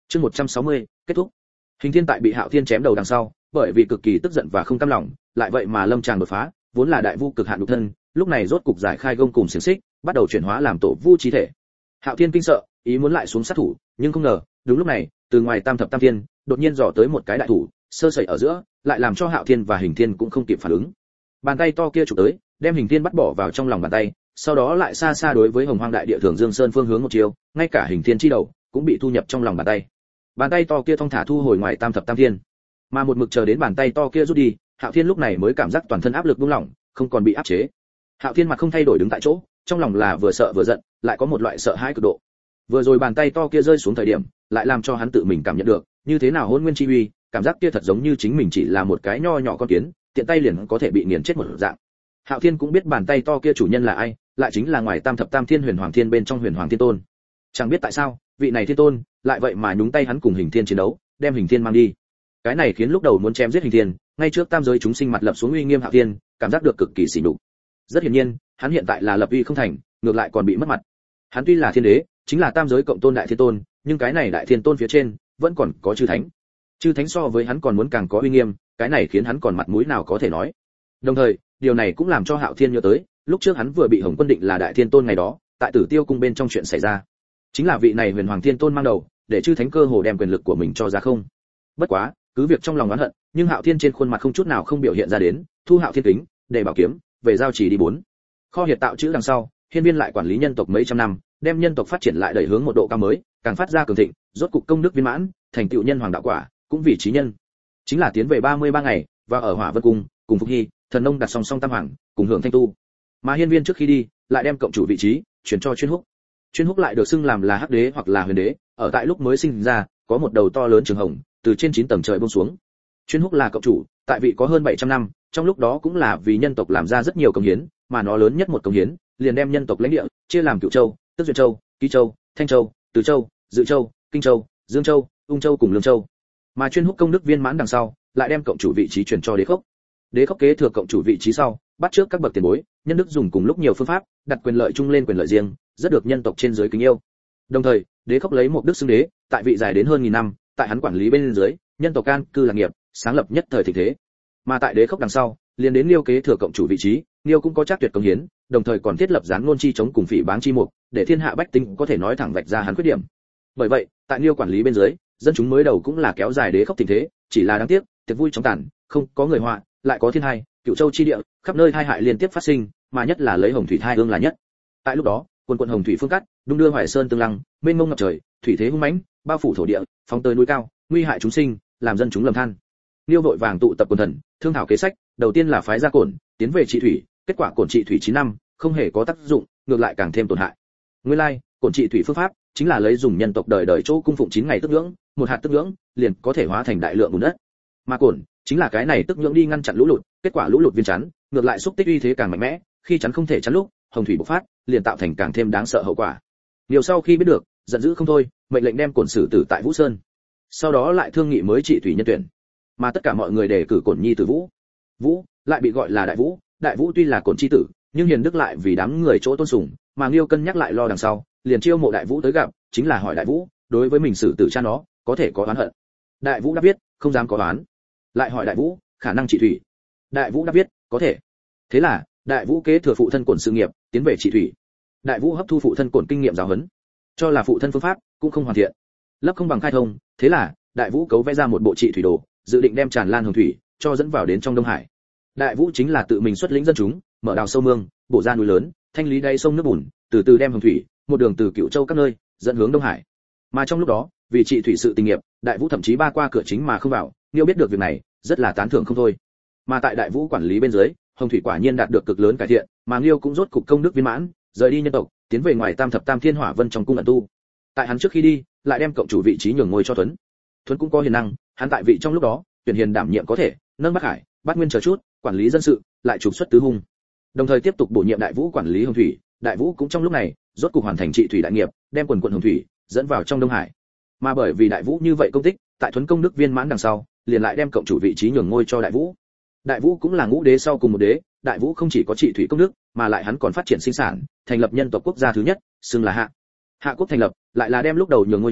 Chương 160, kết thúc. Hình Thiên tại bị Hạo Thiên chém đầu đằng sau, bởi vì cực kỳ tức giận và không cam lòng, lại vậy mà lâm tràng đột phá, vốn là đại vu cực hạn nhục thân, lúc này rốt cục giải khai gông cùng xiềng xích, bắt đầu chuyển hóa làm tổ vu chí thể. Hạo Thiên kinh sợ, ý muốn lại xuống sát thủ, nhưng không ngờ, đúng lúc này, từ ngoài Tam Thập Tam Thiên, đột nhiên dò tới một cái đại thủ, sơ sẩy ở giữa, lại làm cho Hạo Thiên và Hình Thiên cũng không kịp phản ứng. Bàn tay to kia chụp tới, đem Hình Thiên bắt bỏ vào trong lòng bàn tay, sau đó lại xa xa đối với Hồng Hoang đại địa Thường Dương Sơn phương hướng một chiều, ngay cả Hình Thiên chi đầu cũng bị thu nhập trong lòng bàn tay. Bàn tay to kia thong thả thu hồi ngoài Tam Thập Tam Thiên, mà một mực chờ đến bàn tay to kia rút đi, Hạo Thiên lúc này mới cảm giác toàn thân áp lực buông lỏng, không còn bị áp chế. Hạo Thiên mặt không thay đổi đứng tại chỗ, trong lòng là vừa sợ vừa giận, lại có một loại sợ hãi cực độ. Vừa rồi bàn tay to kia rơi xuống thời điểm, lại làm cho hắn tự mình cảm nhận được, như thế nào hỗn nguyên chi uy, cảm giác kia thật giống như chính mình chỉ là một cái nho nhỏ con kiến, tiện tay liền có thể bị nghiền chết một dạng. Hạo Thiên cũng biết bàn tay to kia chủ nhân là ai, lại chính là ngoài Tam Thập Tam Thiên Huyền Hoàng Thiên bên trong Huyền Hoàng Thiên Tôn. Chẳng biết tại sao, vị này Thiên Tôn lại vậy mà nhúng tay hắn cùng Hình Thiên chiến đấu, đem Hình Thiên mang đi. Cái này khiến lúc đầu muốn chém giết Hình Thiên, ngay trước tam giới chúng sinh mặt lập xuống uy nghiêm Hạo Thiên, cảm giác được cực kỳ sỉ nhục. Rất hiển nhiên, hắn hiện tại là lập uy không thành, ngược lại còn bị mất mặt. Hắn tuy là thiên đế, chính là tam giới cộng tôn đại thiên tôn, nhưng cái này đại thiên tôn phía trên vẫn còn có chư thánh. Chư thánh so với hắn còn muốn càng có uy nghiêm, cái này khiến hắn còn mặt mũi nào có thể nói. Đồng thời, điều này cũng làm cho Hạo Thiên nhớ tới, lúc trước hắn vừa bị Hồng Quân định là đại thiên tôn ngày đó, tại Tử Tiêu cung bên trong chuyện xảy ra. Chính là vị này Huyền Hoàng Thiên Tôn mang đầu, để chư thánh cơ hồ đem quyền lực của mình cho ra không. Bất quá, cứ việc trong lòng oán hận, nhưng Hạo Thiên trên khuôn mặt không chút nào không biểu hiện ra đến, thu Hạo Thiên kính, để bảo kiếm, về giao chỉ đi 4. Kho hiệt tạo chữ đằng sau, Hiên Viên lại quản lý nhân tộc mấy trăm năm, đem nhân tộc phát triển lại đẩy hướng một độ cao mới, càng phát ra cường thịnh, rốt cục công đức viên mãn, thành tựu nhân hoàng đạo quả, cũng vì chí nhân. Chính là tiến về 33 ngày, và ở Hỏa Vân cung, cùng Phục Hy, Thần Nông đặt song song tam hoàng, cùng hưởng thanh tu. Mà Hiên Viên trước khi đi, lại đem cộng chủ vị trí chuyển cho Chuyên Húc. Chuyên Húc lại được xưng làm là Hắc Đế hoặc là Huyền Đế, ở tại lúc mới sinh ra, có một đầu to lớn trường hồng, từ trên 9 tầng trời buông xuống. Chuyên Húc là cộng chủ, tại vị có hơn 700 năm, trong lúc đó cũng là vì nhân tộc làm ra rất nhiều công hiến, mà nó lớn nhất một công hiến, liền đem nhân tộc lãnh địa chia làm Cửu Châu, Tức Duyệt Châu, Ký Châu, Thanh Châu, Từ Châu, Dự Châu, Kinh Châu, Dương Châu, Ung Châu cùng Lương Châu. Mà Chuyên Húc công đức viên mãn đằng sau, lại đem cộng chủ vị trí chuyển cho Đế Khốc. Đế Khốc kế thừa cộng chủ vị trí sau, bắt trước các bậc tiền bối, nhân đức dùng cùng lúc nhiều phương pháp, đặt quyền lợi chung lên quyền lợi riêng, rất được nhân tộc trên dưới kính yêu. Đồng thời, Đế Khốc lấy một đức xưng đế, tại vị dài đến hơn 1000 năm, tại hắn quản lý bên dưới, nhân tộc can cư lạc nghiệp, sáng lập nhất thời thịnh thế. Mà tại Đế Khốc đằng sau, liền đến Liêu kế thừa cộng chủ vị trí, Liêu cũng có chắc tuyệt công hiến, đồng thời còn thiết lập gián ngôn chi chống cùng phỉ báng chi mục, để thiên hạ bách tính có thể nói thẳng vạch ra hắn khuyết điểm. Bởi vậy, tại Liêu quản lý bên dưới, dân chúng mới đầu cũng là kéo dài Đế Khốc thịnh thế, chỉ là đáng tiếc, tiệc vui chóng tàn, không có người họa, lại có thiên hai, Cửu Châu chi địa, khắp nơi tai hại liên tiếp phát sinh, mà nhất là lấy hồng thủy thai ương là nhất. Tại lúc đó, quần hồng thủy phương cắt, đung đưa Hoài Sơn tương lăng, mênh mông ngập trời, thủy thế hung mãnh, bao phủ thổ địa, phóng tới núi cao, nguy hại chúng sinh, làm dân chúng lầm than. Liêu vội vàng tụ tập quần thần, thương thảo kế sách, đầu tiên là phái ra Cổn, tiến về trị thủy, kết quả Cổn trị thủy 9 năm, không hề có tác dụng, ngược lại càng thêm tổn hại. Nguyên lai, Cổn trị thủy phương pháp chính là lấy dùng nhân tộc đời đời chỗ cung phụng 9 ngày tức nhưỡng, một hạt tức nhưỡng liền có thể hóa thành đại lượng bùn đất. Mà Cổn chính là cái này tức nhưỡng đi ngăn chặn lũ lụt, kết quả lũ lụt viên chắn, ngược lại xúc tích uy thế càng mạnh mẽ, khi chắn không thể chắn lúc, hồng thủy bộc phát, liền tạo thành càng thêm đáng sợ hậu quả. Liêu sau khi biết được, giận dữ không thôi, mệnh lệnh đem Cổn xử tử tại Vũ Sơn. Sau đó lại thương nghị mới trị thủy nhân tuyển. Mà tất cả mọi người đề cử Cổn nhi tử Vũ. Vũ lại bị gọi là Đại Vũ, Đại Vũ tuy là Cổn chi tử, nhưng hiền đức lại vì đám người chỗ tôn sùng, mà Liêu cân nhắc lại lo đằng sau, liền chiêu mộ Đại Vũ tới gặp, chính là hỏi Đại Vũ, đối với mình xử tử cha nó, có thể có oán hận. Đại Vũ đã biết, không dám có oán. Lại hỏi Đại Vũ, khả năng trị thủy. Đại Vũ đã biết, có thể. Thế là, Đại Vũ kế thừa phụ thân Cổn sự nghiệp, tiến về trị thủy. Đại Vũ hấp thu phụ thân Cổn kinh nghiệm giáo huấn, cho là phụ thân phương pháp cũng không hoàn thiện, lấp không bằng khai thông, thế là Đại Vũ cấu vẽ ra một bộ trị thủy đồ, dự định đem tràn lan hồng thủy cho dẫn vào đến trong Đông Hải. Đại Vũ chính là tự mình xuất lĩnh dân chúng, mở đào sâu mương, bổ ra núi lớn, thanh lý đáy sông nước bùn, từ từ đem hồng thủy, một đường từ Cửu Châu các nơi dẫn hướng Đông Hải. Mà trong lúc đó, vì trị thủy sự tình nghiệp, Đại Vũ thậm chí ba qua cửa chính mà không vào, Liêu biết được việc này, rất là tán thưởng không thôi. Mà tại Đại Vũ quản lý bên dưới, hồng thủy quả nhiên đạt được cực lớn cải thiện, mà Liêu cũng rốt cục công đức viên mãn, rời đi nhân tộc, tiến về ngoài Tam Thập Tam Thiên Hỏa Vân trong cung ẩn tu. Tại hắn trước khi đi, lại đem cộng chủ vị trí nhường ngôi cho Tuấn. Tuấn cũng có hiền năng, hắn tại vị trong lúc đó, tuyển hiền đảm nhiệm có thể, nâng Bắc Hải, Bát Nguyên chờ chút, quản lý dân sự, lại trục xuất tứ hung. Đồng thời tiếp tục bổ nhiệm Đại Vũ quản lý hồng thủy, Đại Vũ cũng trong lúc này, rốt cục hoàn thành trị thủy đại nghiệp, đem quần hồng thủy dẫn vào trong Đông Hải. Mà bởi vì Đại Vũ như vậy công tích, tại Tuấn công đức viên mãn đằng sau, liền lại đem cộng chủ vị trí nhường ngôi cho Đại Vũ. Đại Vũ cũng là ngũ đế sau cùng một đế, Đại Vũ không chỉ có trị thủy công đức, mà lại hắn còn phát triển sinh sản, thành lập nhân tộc quốc gia thứ nhất, xưng là Hạ. Hạ quốc thành lập, lại là đem lúc đầu nhường ngôi chế,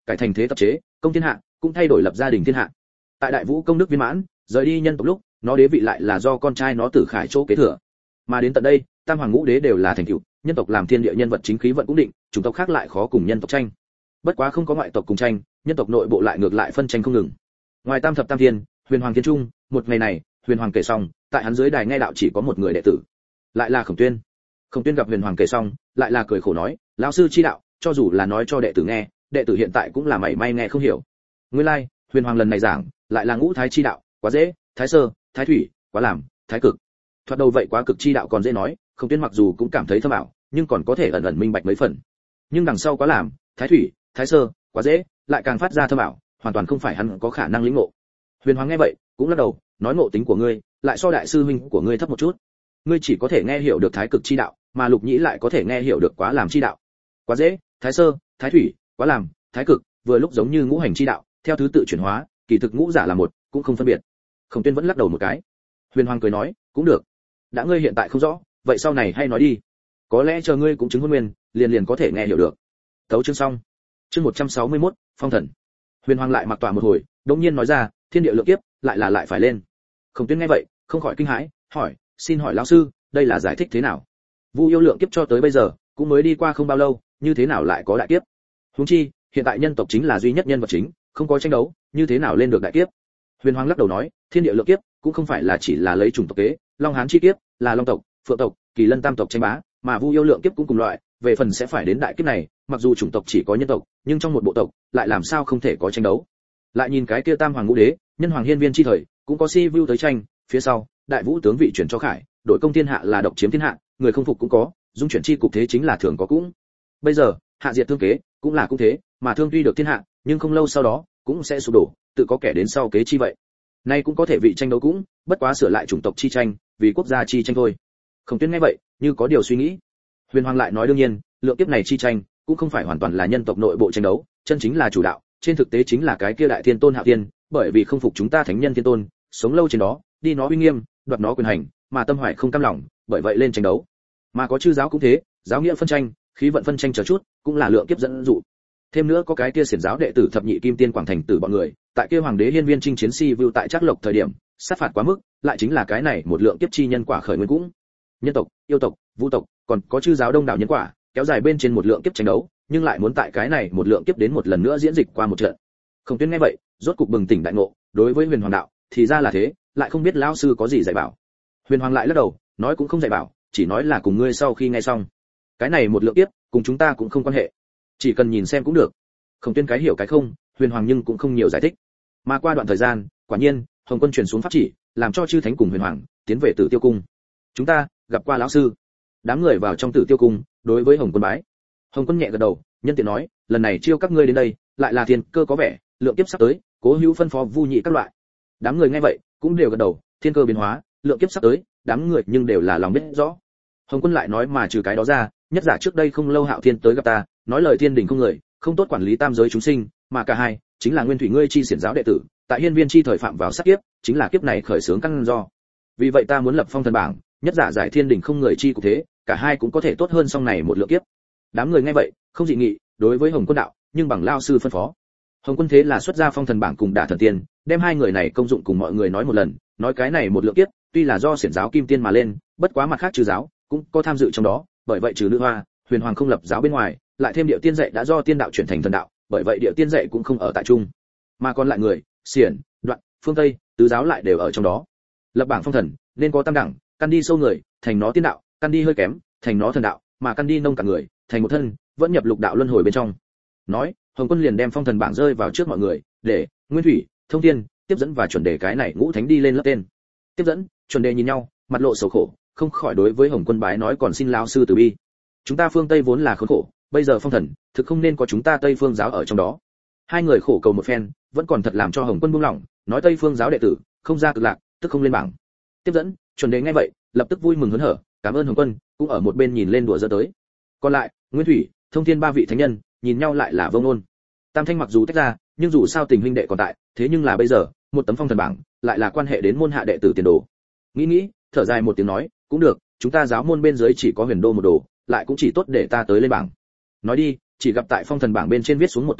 cải thành thế tập chế, công thiên hạ, cũng thay đổi lập gia đình thiên hạ. Tại Đại Vũ công đức viên mãn, rời đi nhân tộc lúc, nó đế vị lại là do con trai nó Tử Khải chỗ kế thừa. Mà đến tận đây, tam hoàng ngũ đế đều là thành tựu, nhân tộc làm thiên địa nhân vật chính khí vận cũng định, chủng tộc khác lại khó cùng nhân tộc tranh. Bất quá không có ngoại tộc cùng tranh, nhân tộc nội bộ lại ngược lại phân tranh không ngừng. Ngoài tam thập tam thiên, Huyền Hoàng Thiên Trung, một ngày này, Huyền Hoàng kể xong, tại hắn dưới đài nghe đạo chỉ có một người đệ tử, lại là Khổng Tuyên. Khổng Tuyên gặp Huyền Hoàng kể xong, lại là cười khổ nói, lão sư chi đạo, cho dù là nói cho đệ tử nghe, đệ tử hiện tại cũng là mảy may nghe không hiểu. Nguyên lai, Huyền Hoàng lần này giảng, lại là ngũ thái chi đạo, quá dễ, thái sơ, thái thủy, quá làm, thái cực. Thoạt đầu vậy quá cực chi đạo còn dễ nói, Khổng Tuyên mặc dù cũng cảm thấy thâm ảo, nhưng còn có thể ẩn ẩn minh bạch mấy phần. Nhưng đằng sau quá làm, thái thủy, thái sơ, quá dễ, lại càng phát ra thâm ảo, hoàn toàn không phải hắn có khả năng lĩnh ngộ. Huyền Hoàng nghe vậy, cũng lắc đầu, nói ngộ tính của ngươi, lại so đại sư huynh của ngươi thấp một chút. Ngươi chỉ có thể nghe hiểu được thái cực chi đạo, mà Lục Nhĩ lại có thể nghe hiểu được quá làm chi đạo. Quá dễ, thái sơ, thái thủy, quá làm, thái cực, vừa lúc giống như ngũ hành chi đạo, theo thứ tự chuyển hóa, kỳ thực ngũ giả là một, cũng không phân biệt. Khổng Tuyên vẫn lắc đầu một cái. Huyền Hoàng cười nói, cũng được. Đã ngươi hiện tại không rõ, vậy sau này hay nói đi. Có lẽ chờ ngươi cũng chứng hôn nguyên, liền có thể nghe hiểu được. Tấu chương xong. Chương 161, Phong Thần. Huyền Hoàng lại mặc tọa một hồi, đột nhiên nói ra, thiên địa lượng kiếp, lại phải lên. Khổng Tuyên nghe vậy, không khỏi kinh hãi, hỏi, xin hỏi lão sư, đây là giải thích thế nào? Vu yêu lượng kiếp cho tới bây giờ, cũng mới đi qua không bao lâu, như thế nào lại có đại kiếp? Huống chi, hiện tại nhân tộc chính là duy nhất nhân vật chính, không có tranh đấu, như thế nào lên được đại kiếp? Huyền Hoàng lắc đầu nói, thiên địa lượng kiếp cũng không phải là chỉ là lấy chủng tộc kế, Long Hán chi kiếp là Long tộc, Phượng tộc, Kỳ Lân tam tộc tranh bá, mà Vu yêu lượng kiếp cũng cùng loại, về phần sẽ phải đến đại kiếp này, mặc dù chủng tộc chỉ có nhân tộc, nhưng trong một bộ tộc lại làm sao không thể có tranh đấu. Lại nhìn cái kia tam hoàng ngũ đế, nhân hoàng hiên viên chi thời, cũng có si vu tới tranh, phía sau, đại vũ tướng vị chuyển cho Khải, đội công thiên hạ là độc chiếm thiên hạ, người không phục cũng có, dung chuyển chi cục thế chính là thường có cũng. Bây giờ, hạ diệt thương kế, cũng là cũng thế, mà thương tuy được thiên hạ, nhưng không lâu sau đó, cũng sẽ sụp đổ, tự có kẻ đến sau kế chi vậy. Nay cũng có thể vị tranh đấu cũng, bất quá sửa lại chủng tộc chi tranh, vì quốc gia chi tranh thôi. Khổng Tuyên nghe vậy, như có điều suy nghĩ. Huyền Hoàng lại nói đương nhiên, lượng kiếp này chi tranh, cũng không phải hoàn toàn là nhân tộc nội bộ tranh đấu, chân chính là chủ đạo, trên thực tế chính là cái kia đại thiên tôn Hạo Thiên, bởi vì không phục chúng ta thánh nhân thiên tôn, sống lâu trên đó, đi nó uy nghiêm, đoạt nó quyền hành, mà tâm hoài không cam lòng, bởi vậy lên tranh đấu. Mà có chư giáo cũng thế, giáo nghĩa phân tranh, khí vận phân tranh chờ chút, cũng là lượng kiếp dẫn dụ. Thêm nữa có cái kia xiển giáo đệ tử thập nhị kim tiên quảng thành tử bọn người, tại kia hoàng đế hiên viên chinh chiến si view tại Trác Lộc thời điểm, sát phạt quá mức, lại chính là cái này một lượng kiếp chi nhân quả khởi nguyên cũng. Nhân tộc, yêu tộc, vũ tộc, còn có chư giáo đông đảo nhân quả, kéo dài bên trên một lượng kiếp tranh đấu, nhưng lại muốn tại cái này một lượng kiếp đến một lần nữa diễn dịch qua một trận. Khổng Tuyên nghe vậy, rốt cục bừng tỉnh đại ngộ, đối với Huyền Hoàng đạo, thì ra là thế, lại không biết lão sư có gì dạy bảo. Huyền Hoàng lại lắc đầu, nói cũng không dạy bảo, chỉ nói là cùng ngươi sau khi nghe xong. Cái này một lượng kiếp, cùng chúng ta cũng không quan hệ, chỉ cần nhìn xem cũng được. Khổng Tuyên cái hiểu cái không, Huyền Hoàng nhưng cũng không nhiều giải thích. Mà qua đoạn thời gian, quả nhiên, Hồng Quân truyền xuống pháp chỉ, làm cho chư thánh cùng Huyền Hoàng tiến về Tử Tiêu cung. Chúng ta gặp qua lão sư. Đám người vào trong Tử Tiêu cung, đối với Hồng Quân bái. Hồng Quân nhẹ gật đầu, nhân tiện nói, lần này chiêu các ngươi đến đây, lại là thiên cơ có vẻ, lượng kiếp sắp tới, cố hữu phân phó vu nhị các loại. Đám người nghe vậy, cũng đều gật đầu, thiên cơ biến hóa, lượng kiếp sắp tới, đám người nhưng đều là lòng biết rõ. Hồng Quân lại nói mà trừ cái đó ra, nhất giả trước đây không lâu Hạo Thiên tới gặp ta, nói lời thiên đình không người, không tốt quản lý tam giới chúng sinh, mà cả hai chính là nguyên thủy ngươi chi xiển giáo đệ tử, tại hiên viên chi thời phạm vào sát kiếp, chính là kiếp này khởi xướng căn do. Vì vậy ta muốn lập phong thần bảng, nhất giả giải thiên đình không người chi cục thế, cả hai cũng có thể tốt hơn sau này một lượng kiếp. Đám người nghe vậy, không dị nghị, đối với Hồng Quân đạo, nhưng bằng lao sư phân phó. Hồng Quân thế là xuất ra phong thần bảng cùng Đả Thần Tiên, đem hai người này công dụng cùng mọi người nói một lần, nói cái này một lượng kiếp, tuy là do xiển giáo kim tiên mà lên, bất quá mặt khác trừ giáo cũng có tham dự trong đó, bởi vậy trừ nữ hoa, Huyền Hoàng không lập giáo bên ngoài, lại thêm điệu tiên dạy đã do tiên đạo chuyển thành thần đạo, bởi vậy điệu tiên dạy cũng không ở tại chung, mà còn lại người, xiển, đoạn, phương tây, tứ giáo lại đều ở trong đó. Lập bảng phong thần, nên có tam đẳng, căn đi sâu người, thành nó tiên đạo, căn đi hơi kém, thành nó thần đạo, mà căn đi nông cả người, thành một thân, vẫn nhập lục đạo luân hồi bên trong. Nói, Hồng Quân liền đem phong thần bảng rơi vào trước mọi người, để Nguyên Thủy, Thông Thiên, tiếp dẫn và chuẩn đề cái này ngũ thánh đi lên lớp tên. Tiếp dẫn, chuẩn đề nhìn nhau, mặt lộ sầu khổ, không khỏi đối với Hồng Quân bái nói còn xin lão sư từ bi. Chúng ta phương Tây vốn là khốn khổ, bây giờ phong thần, thực không nên có chúng ta Tây phương giáo ở trong đó. Hai người khổ cầu một phen, vẫn còn thật làm cho Hồng Quân buông lỏng, nói Tây phương giáo đệ tử không ra cực lạc, tức không lên bảng. Tiếp dẫn, chuẩn đề nghe vậy, lập tức vui mừng hớn hở, cảm ơn Hồng Quân, cũng ở một bên nhìn lên đùa giỡn tới. Còn lại, Nguyên Thủy, Thông Thiên ba vị thánh nhân, nhìn nhau lại là vô ngôn. Tam thanh mặc dù tách ra, nhưng dù sao tình huynh đệ còn tại, thế nhưng là bây giờ, một tấm phong thần bảng, lại là quan hệ đến môn hạ đệ tử tiền đồ. Nghĩ, thở dài một tiếng nói, cũng được, chúng ta giáo môn bên dưới chỉ có Huyền Đô một đồ, lại cũng chỉ tốt để ta tới lên bảng. Nói đi, chỉ gặp tại phong thần bảng bên trên viết xuống một tục danh,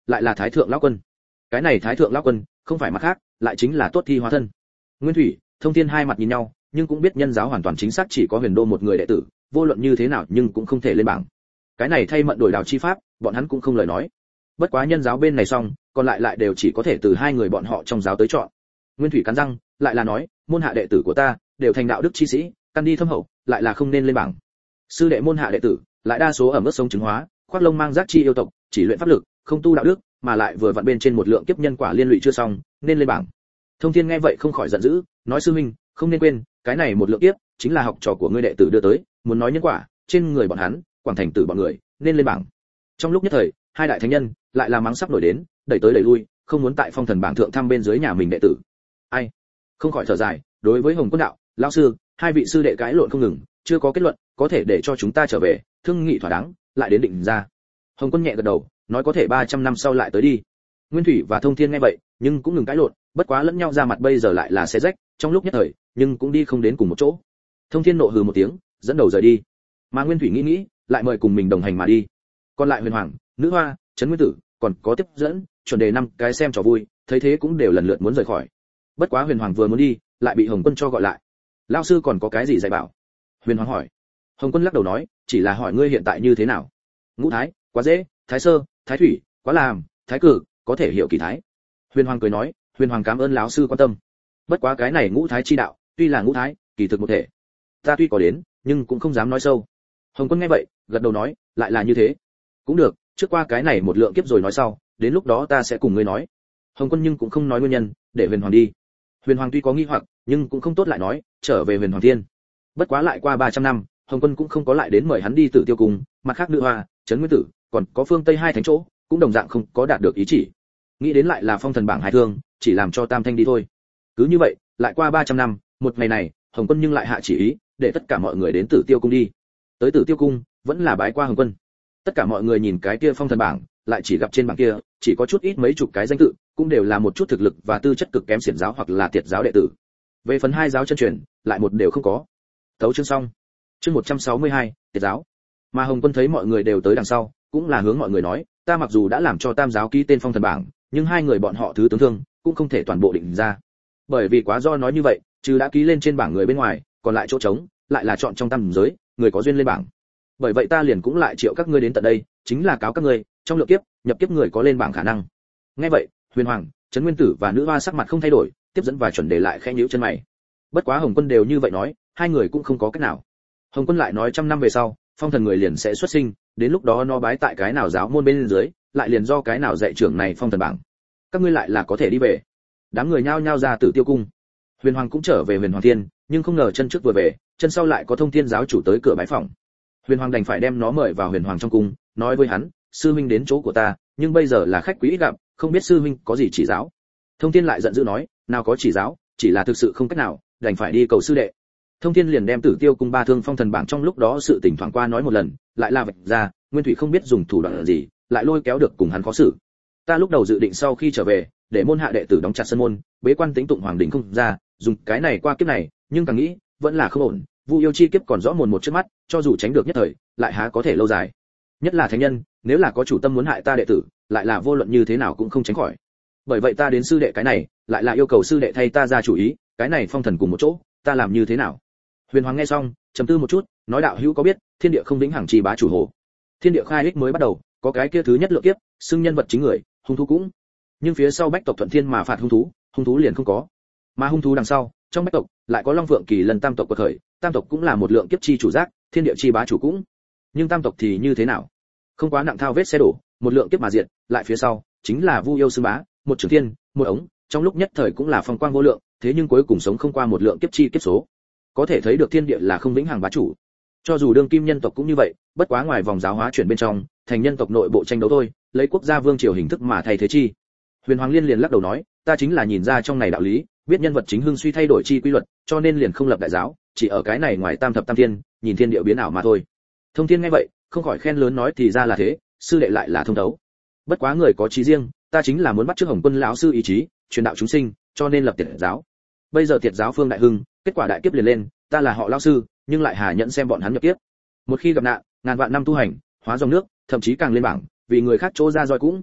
lại là thái thượng lão quân. Cái này thái thượng lão quân không phải mặt khác, lại chính là tốt thi hóa thân. Nguyên Thủy, Thông Thiên hai mặt nhìn nhau, nhưng cũng biết nhân giáo hoàn toàn chính xác chỉ có Huyền Đô một người đệ tử, vô luận như thế nào nhưng cũng không thể lên bảng. Cái này thay mận đổi đảo chi pháp, bọn hắn cũng không lời nói. Bất quá nhân giáo bên này xong, còn lại đều chỉ có thể từ hai người bọn họ trong giáo tới chọn. Nguyên Thủy cắn răng, lại là nói, môn hạ đệ tử của ta đều thành đạo đức chi sĩ, căn đi thâm hậu, lại là không nên lên bảng. Sư đệ môn hạ đệ tử, lại đa số ở mức sống chứng hóa, khoác lông mang giác chi yêu tộc, chỉ luyện pháp lực, không tu đạo đức, mà lại vừa vặn bên trên một lượng kiếp nhân quả liên lụy chưa xong, nên lên bảng. Thông Thiên nghe vậy không khỏi giận dữ, nói sư huynh, không nên quên, cái này một lượng kiếp chính là học trò của ngươi đệ tử đưa tới, muốn nói nhân quả, trên người bọn hắn, Quảng Thành tử bọn người, nên lên bảng. Trong lúc nhất thời, hai đại thánh nhân lại là mắng sắp nổi đến, đẩy tới đẩy lui, không muốn tại phong thần bảng thượng thăm bên dưới nhà mình đệ tử. Ai? Không khỏi thở dài, đối với Hồng Quân đạo, lão sư, hai vị sư đệ cãi lộn không ngừng, chưa có kết luận, có thể để cho chúng ta trở về, thương nghị thỏa đáng, lại đến định ra. Hồng Quân nhẹ gật đầu, nói có thể 300 năm sau lại tới đi. Nguyên Thủy và Thông Thiên nghe vậy, nhưng cũng ngừng cãi lộn, bất quá lẫn nhau ra mặt bây giờ lại là xé rách, trong lúc nhất thời, nhưng cũng đi không đến cùng một chỗ. Thông Thiên nộ hừ một tiếng, dẫn đầu rời đi. Mà Nguyên Thủy nghĩ, lại mời cùng mình đồng hành mà đi. Còn lại Huyền Hoàng, Nữ Hoa, Trấn Nguyên Tử, còn có tiếp dẫn, chuẩn đề 5 cái xem trò vui, thấy thế cũng đều lần lượt muốn rời khỏi. Bất quá Huyền Hoàng vừa muốn đi, lại bị Hồng Quân cho gọi lại. Lão sư còn có cái gì dạy bảo? Huyền Hoàng hỏi. Hồng Quân lắc đầu nói, chỉ là hỏi ngươi hiện tại như thế nào. Ngũ thái, quá dễ, thái sơ, thái thủy, quá làm, thái cử, có thể hiểu kỳ thái. Huyền Hoàng cười nói, Huyền Hoàng cảm ơn lão sư quan tâm. Bất quá cái này ngũ thái chi đạo, tuy là ngũ thái, kỳ thực một thể. Ta tuy có đến, nhưng cũng không dám nói sâu. Hồng Quân nghe vậy, gật đầu nói, lại là như thế. Cũng được, trước qua cái này một lượng kiếp rồi nói sau, đến lúc đó ta sẽ cùng ngươi nói. Hồng Quân nhưng cũng không nói nguyên nhân, để Huyền Hoàng đi. Huyền Hoàng tuy có nghi hoặc, nhưng cũng không tốt lại nói, trở về Huyền Hoàng Thiên. Bất quá lại qua 300 năm, Hồng Quân cũng không có lại đến mời hắn đi Tử Tiêu Cung, mặt khác Nữ Hoa, Trấn Nguyên Tử, còn có phương Tây hai thánh chỗ, cũng đồng dạng không có đạt được ý chỉ. Nghĩ đến lại là phong thần bảng hai thương, chỉ làm cho Tam Thanh đi thôi. Cứ như vậy, lại qua 300 năm, một ngày này, Hồng Quân nhưng lại hạ chỉ ý, để tất cả mọi người đến Tử Tiêu Cung đi. Tới Tử Tiêu Cung, vẫn là bái qua Hồng Quân. Tất cả mọi người nhìn cái kia phong thần bảng, lại chỉ gặp trên bảng kia, chỉ có chút ít mấy chục cái danh tự, cũng đều là một chút thực lực và tư chất cực kém xiển giáo hoặc là tiệt giáo đệ tử. Về phần hai giáo chân truyền, lại một đều không có. Tấu chương xong. Chương 162, tiệt giáo. Mà Hồng Quân thấy mọi người đều tới đằng sau, cũng là hướng mọi người nói, ta mặc dù đã làm cho tam giáo ký tên phong thần bảng, nhưng hai người bọn họ thứ tướng thương, cũng không thể toàn bộ định ra. Bởi vì quá do nói như vậy, trừ đã ký lên trên bảng người bên ngoài, còn lại chỗ trống, lại là chọn trong tam giới, người có duyên lên bảng. Bởi vậy ta liền cũng lại triệu các ngươi đến tận đây, chính là cáo các ngươi, trong lượng kiếp, nhập kiếp người có lên bảng khả năng. Nghe vậy, Huyền Hoàng, Trấn Nguyên Tử và Nữ Hoa sắc mặt không thay đổi, tiếp dẫn và chuẩn đề lại khẽ nhíu chân mày. Bất quá Hồng Quân đều như vậy nói, hai người cũng không có cách nào. Hồng Quân lại nói 100 năm về sau, phong thần người liền sẽ xuất sinh, đến lúc đó nó bái tại cái nào giáo môn bên dưới, lại liền do cái nào dạy trưởng này phong thần bảng. Các ngươi lại là có thể đi về. Đám người nhao nhao ra Tử Tiêu Cung. Huyền Hoàng cũng trở về Huyền Hoàng Thiên, nhưng không ngờ chân trước vừa về, chân sau lại có Thông Thiên giáo chủ tới cửa bái phòng. Huyền Hoàng đành phải đem nó mời vào Huyền Hoàng trong cung, nói với hắn, sư huynh đến chỗ của ta, nhưng bây giờ là khách quý ít gặp, không biết sư huynh có gì chỉ giáo. Thông Thiên lại giận dữ nói, nào có chỉ giáo, chỉ là thực sự không cách nào, đành phải đi cầu sư đệ. Thông Thiên liền đem Tử Tiêu Cung ba thương phong thần bảng trong lúc đó sự tình thoảng qua nói một lần, lại là vạch ra, Nguyên Thủy không biết dùng thủ đoạn gì, lại lôi kéo được cùng hắn khó xử. Ta lúc đầu dự định sau khi trở về, để môn hạ đệ tử đóng chặt sân môn, bế quan tĩnh tụng hoàng đỉnh không ra, dùng cái này qua kiếp này, nhưng càng nghĩ, vẫn là không ổn, Vu yêu chi kiếp còn rõ mồn một trước mắt, cho dù tránh được nhất thời, lại há có thể lâu dài. Nhất là thánh nhân, nếu là có chủ tâm muốn hại ta đệ tử, lại là vô luận như thế nào cũng không tránh khỏi. Bởi vậy ta đến sư đệ cái này, lại là yêu cầu sư đệ thay ta ra chủ ý, cái này phong thần cùng một chỗ, ta làm như thế nào? Huyền Hoàng nghe xong, trầm tư một chút, nói đạo hữu có biết, thiên địa không vĩnh hằng chi bá chủ hồ. Thiên địa khai ích mới bắt đầu, có cái kia thứ nhất lượng kiếp, xưng nhân vật chính người, hung thú cũng. Nhưng phía sau bách tộc thuận thiên mà phạt hung thú liền không có. Mà hung thú đằng sau, trong bách tộc lại có Long Phượng Kỳ Lân tam tộc quật khởi, tam tộc cũng là một lượng kiếp chi chủ giác, thiên địa chi bá chủ cũng. Nhưng tam tộc thì như thế nào? Không quá nặng thao vết xe đổ, một lượng kiếp mà diệt, lại phía sau chính là Vu yêu xưng bá, một trường thiên, một ống, trong lúc nhất thời cũng là phong quang vô lượng, thế nhưng cuối cùng sống không qua một lượng kiếp chi kiếp số. Có thể thấy được thiên địa là không vĩnh hằng bá chủ. Cho dù đương kim nhân tộc cũng như vậy, bất quá ngoài vòng giáo hóa chuyển bên trong, thành nhân tộc nội bộ tranh đấu thôi, lấy quốc gia vương triều hình thức mà thay thế chi. Huyền Hoàng liên liền lắc đầu nói, ta chính là nhìn ra trong này đạo lý, biết nhân vật chính hưng suy thay đổi chi quy luật, cho nên liền không lập đại giáo, chỉ ở cái này ngoài tam thập tam thiên, nhìn thiên địa biến ảo mà thôi. Thông Thiên nghe vậy, không khỏi khen lớn nói thì ra là thế, sư đệ lại là thông đấu. Bất quá người có chí riêng, ta chính là muốn bắt chước Hồng Quân lão sư ý chí, truyền đạo chúng sinh, cho nên lập tiệt giáo. Bây giờ tiệt giáo phương đại hưng, kết quả đại kiếp liền lên, ta là họ lão sư, nhưng lại hà nhận xem bọn hắn nhập kiếp. Một khi gặp nạn, ngàn vạn năm tu hành, hóa dòng nước, thậm chí càng lên bảng, vì người khác chỗ ra roi cũng.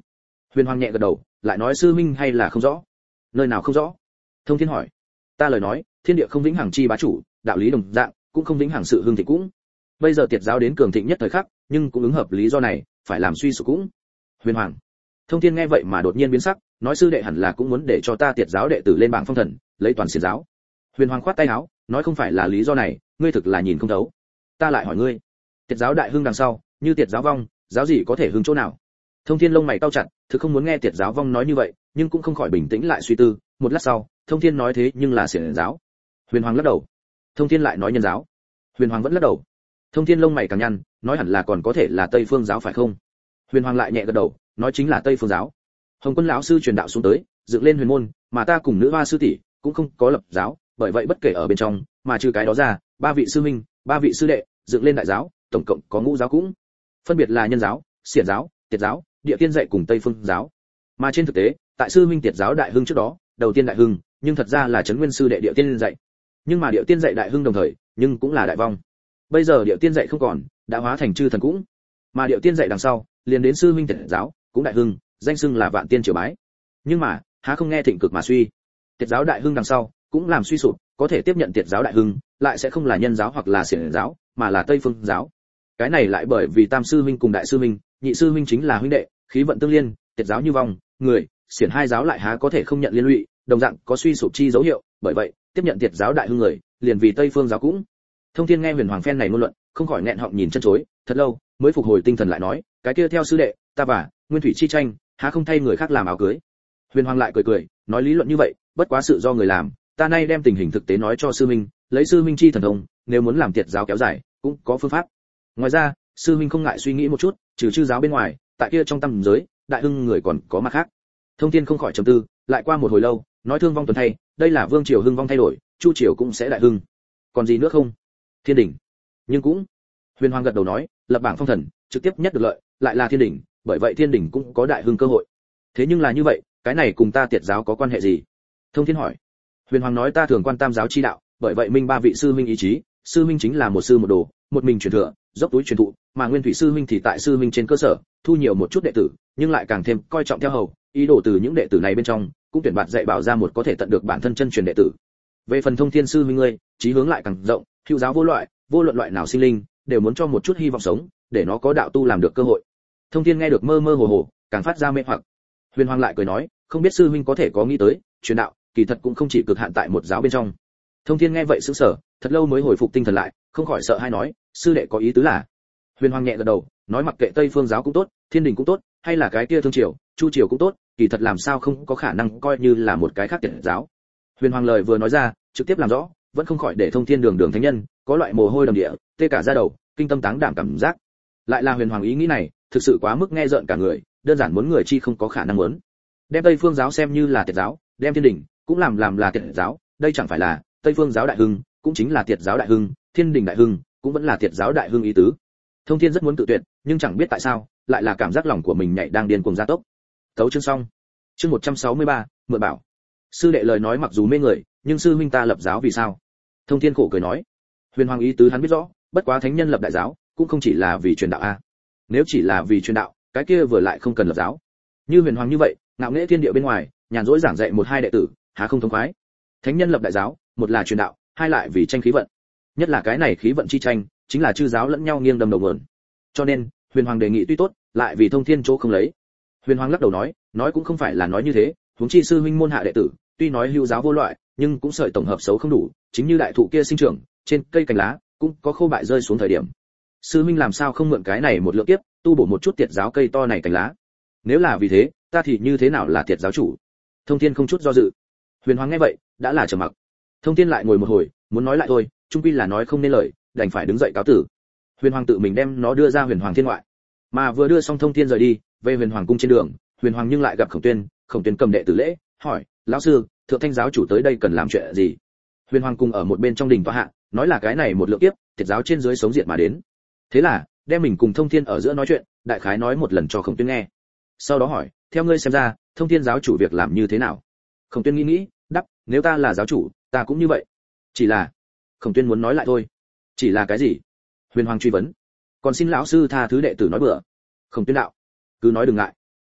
Huyền Hoàng nhẹ gật đầu, lại nói sư minh hay là không rõ. Nơi nào không rõ? Thông Thiên hỏi. Ta lời nói, thiên địa không vĩnh hằng chi bá chủ, đạo lý đồng dạng, cũng không vĩnh hằng sự hưng thịnh cũng. Bây giờ Tiệt giáo đến cường thịnh nhất thời khắc, nhưng cũng ứng hợp lý do này, phải làm suy sụp cũng. Huyền Hoàng. Thông Thiên nghe vậy mà đột nhiên biến sắc, nói sư đệ hẳn là cũng muốn để cho ta Tiệt giáo đệ tử lên bảng phong thần, lấy toàn xiển giáo. Huyền Hoàng khoát tay áo, nói không phải là lý do này, ngươi thực là nhìn không thấu. Ta lại hỏi ngươi, Tiệt giáo đại hưng đằng sau, như Tiệt giáo vong, giáo gì có thể hưng chỗ nào? Thông Thiên lông mày cau chặt, thực không muốn nghe Tiệt giáo vong nói như vậy, nhưng cũng không khỏi bình tĩnh lại suy tư, một lát sau, Thông Thiên nói thế nhưng là xiển giáo. Huyền Hoàng lắc đầu. Thông Thiên lại nói nhân giáo. Huyền Hoàng vẫn lắc đầu. Thông Thiên lông mày càng nhăn, nói hẳn là còn có thể là Tây Phương giáo phải không? Huyền Hoàng lại nhẹ gật đầu, nói chính là Tây Phương giáo. Hồng Quân lão sư truyền đạo xuống tới, dựng lên huyền môn, mà ta cùng nữ hoa sư tỷ cũng không có lập giáo, bởi vậy bất kể ở bên trong, mà trừ cái đó ra, ba vị sư huynh, ba vị sư đệ, dựng lên đại giáo, tổng cộng có ngũ giáo cũng. Phân biệt là nhân giáo, xiển giáo, Tiệt giáo, địa tiên dạy cùng Tây Phương giáo. Mà trên thực tế, tại sư huynh Tiệt giáo đại hưng trước đó, đầu tiên đại hưng, nhưng thật ra là trấn nguyên sư đệ địa tiên dạy. Nhưng mà địa tiên dạy đại hưng đồng thời, nhưng cũng là đại vong. Bây giờ địa tiên dạy không còn, đã hóa thành chư thần cũng. Mà địa tiên dạy đằng sau, liền đến sư huynh Tiệt giáo, cũng đại hưng, danh xưng là vạn tiên triều bái. Nhưng mà, há không nghe thịnh cực mà suy. Tiệt giáo đại hưng đằng sau, cũng làm suy sụp, có thể tiếp nhận Tiệt giáo đại hưng, lại sẽ không là nhân giáo hoặc là xiển giáo, mà là Tây Phương giáo. Cái này lại bởi vì tam sư huynh cùng đại sư huynh, nhị sư huynh chính là huynh đệ, khí vận tương liên, Tiệt giáo như vong, người, xiển hai giáo lại há có thể không nhận liên lụy, đồng dạng có suy sụp chi dấu hiệu, bởi vậy, tiếp nhận Tiệt giáo đại hưng người, liền vì Tây Phương giáo cũng. Thông Thiên nghe Huyền Hoàng phen này ngôn luận, không khỏi nghẹn họng nhìn chân chối, thật lâu, mới phục hồi tinh thần lại nói, cái kia theo sư đệ, ta và Nguyên Thủy chi tranh, há không thay người khác làm áo cưới. Huyền Hoàng lại cười cười, nói lý luận như vậy, bất quá sự do người làm, ta nay đem tình hình thực tế nói cho sư minh, lấy sư minh chi thần thông, nếu muốn làm Tiệt giáo kéo dài, cũng có phương pháp. Ngoài ra, sư minh không ngại suy nghĩ một chút, trừ chư giáo bên ngoài, tại kia trong tâm giới, đại hưng người còn có mặt khác. Thông Thiên không khỏi trầm tư, lại qua một hồi lâu, nói thương vong tuần thay, đây là vương triều hưng vong thay đổi, chu triều cũng sẽ đại hưng. Còn gì nữa không? Thiên đỉnh. Nhưng cũng. Huyền Hoàng gật đầu nói, lập bảng phong thần, trực tiếp nhất được lợi, lại là thiên đỉnh, bởi vậy thiên đỉnh cũng có đại hưng cơ hội. Thế nhưng là như vậy, cái này cùng ta Tiệt giáo có quan hệ gì? Thông Thiên hỏi. Huyền Hoàng nói ta thường quan tam giáo chi đạo, bởi vậy minh ba vị sư minh ý chí, sư minh chính là một sư một đồ, một mình truyền thừa, dốc túi truyền thụ, mà Nguyên Thủy sư minh thì tại sư minh trên cơ sở, thu nhiều một chút đệ tử, nhưng lại càng thêm coi trọng theo hầu, ý đồ từ những đệ tử này bên trong, cũng tuyển bạt dạy bảo ra một có thể tận được bản thân chân truyền đệ tử. Về phần Thông Thiên sư minh ngươi, chí hướng lại càng rộng, hữu giáo vô loại, vô luận loại nào sinh linh, đều muốn cho một chút hy vọng sống, để nó có đạo tu làm được cơ hội. Thông Thiên nghe được mơ mơ hồ hồ, càng phát ra mê hoặc. Huyền Hoàng lại cười nói, không biết sư huynh có thể có nghĩ tới, truyền đạo, kỳ thật cũng không chỉ cực hạn tại một giáo bên trong. Thông Thiên nghe vậy sững sờ, thật lâu mới hồi phục tinh thần lại, không khỏi sợ hai nói, sư đệ có ý tứ là? Huyền Hoàng nhẹ gật đầu, nói mặc kệ Tây Phương giáo cũng tốt, Thiên Đình cũng tốt, hay là cái kia Thương Triều, Chu Triều cũng tốt, kỳ thật làm sao không có khả năng coi như là một cái khác Tiệt giáo. Huyền Hoàng lời vừa nói ra, trực tiếp làm rõ, vẫn không khỏi để Thông Thiên đường đường thánh nhân, có loại mồ hôi đầm địa, tê cả da đầu, kinh tâm táng đảm cảm giác. Lại là Huyền Hoàng ý nghĩ này, thực sự quá mức nghe rợn cả người, đơn giản muốn người chi không có khả năng muốn. Đem Tây Phương giáo xem như là Tiệt giáo, đem Thiên Đình cũng làm là Tiệt giáo, đây chẳng phải là Tây Phương giáo đại hưng, cũng chính là Tiệt giáo đại hưng, Thiên Đình đại hưng, cũng vẫn là Tiệt giáo đại hưng ý tứ. Thông Thiên rất muốn tự tuyệt, nhưng chẳng biết tại sao, lại là cảm giác lòng của mình nhảy đang điên cuồng gia tốc. Tấu chương xong. Chương 163, mượn bảo. Sư đệ lời nói mặc dù mê người, nhưng sư huynh ta lập giáo vì sao? Thông Thiên khổ cười nói. Huyền Hoàng ý tứ hắn biết rõ, bất quá thánh nhân lập đại giáo, cũng không chỉ là vì truyền đạo a. Nếu chỉ là vì truyền đạo, cái kia vừa lại không cần lập giáo. Như Huyền Hoàng như vậy, ngạo nghễ thiên địa bên ngoài, nhàn rỗi giảng dạy một hai đệ tử, há không thống khoái. Thánh nhân lập đại giáo, một là truyền đạo, hai lại vì tranh khí vận. Nhất là cái này khí vận chi tranh, chính là chư giáo lẫn nhau nghiêng đâm đầu nguồn. Cho nên, Huyền Hoàng đề nghị tuy tốt, lại vì Thông Thiên chỗ không lấy. Huyền Hoàng lắc đầu nói cũng không phải là nói như thế, huống chi sư huynh môn hạ đệ tử, tuy nói hữu giáo vô loại, nhưng cũng sợi tổng hợp xấu không đủ, chính như đại thụ kia sinh trưởng, trên cây cành lá cũng có khô bại rơi xuống thời điểm. Sư huynh làm sao không mượn cái này một lượng kiếp, tu bổ một chút Tiệt giáo cây to này cành lá? Nếu là vì thế, ta thì như thế nào là Tiệt giáo chủ? Thông Thiên không chút do dự. Huyền Hoàng nghe vậy, đã là trầm mặc. Thông Thiên lại ngồi một hồi, muốn nói lại thôi, chung quy là nói không nên lời, đành phải đứng dậy cáo tử. Huyền Hoàng tự mình đem nó đưa ra Huyền Hoàng thiên ngoại, mà vừa đưa xong Thông Thiên rời đi, về Huyền Hoàng cung trên đường, Huyền Hoàng nhưng lại gặp Khổng Tuyên cầm đệ tử lễ, hỏi, lão sư, thượng thanh giáo chủ tới đây cần làm chuyện gì? Huyền Hoàng cung ở một bên trong đình tọa hạ, nói là cái này một lượng kiếp, Tiệt giáo trên dưới sống diệt mà đến. Thế là, đem mình cùng Thông Thiên ở giữa nói chuyện, đại khái nói một lần cho Khổng Tuyên nghe. Sau đó hỏi, theo ngươi xem ra, Thông Thiên giáo chủ việc làm như thế nào? Khổng Tuyên nghĩ, đáp, nếu ta là giáo chủ, ta cũng như vậy. Chỉ là, Khổng Tuyên muốn nói lại thôi. Chỉ là cái gì? Huyền Hoàng truy vấn. Còn xin lão sư tha thứ đệ tử nói bừa. Khổng Tuyên đạo, cứ nói đừng ngại.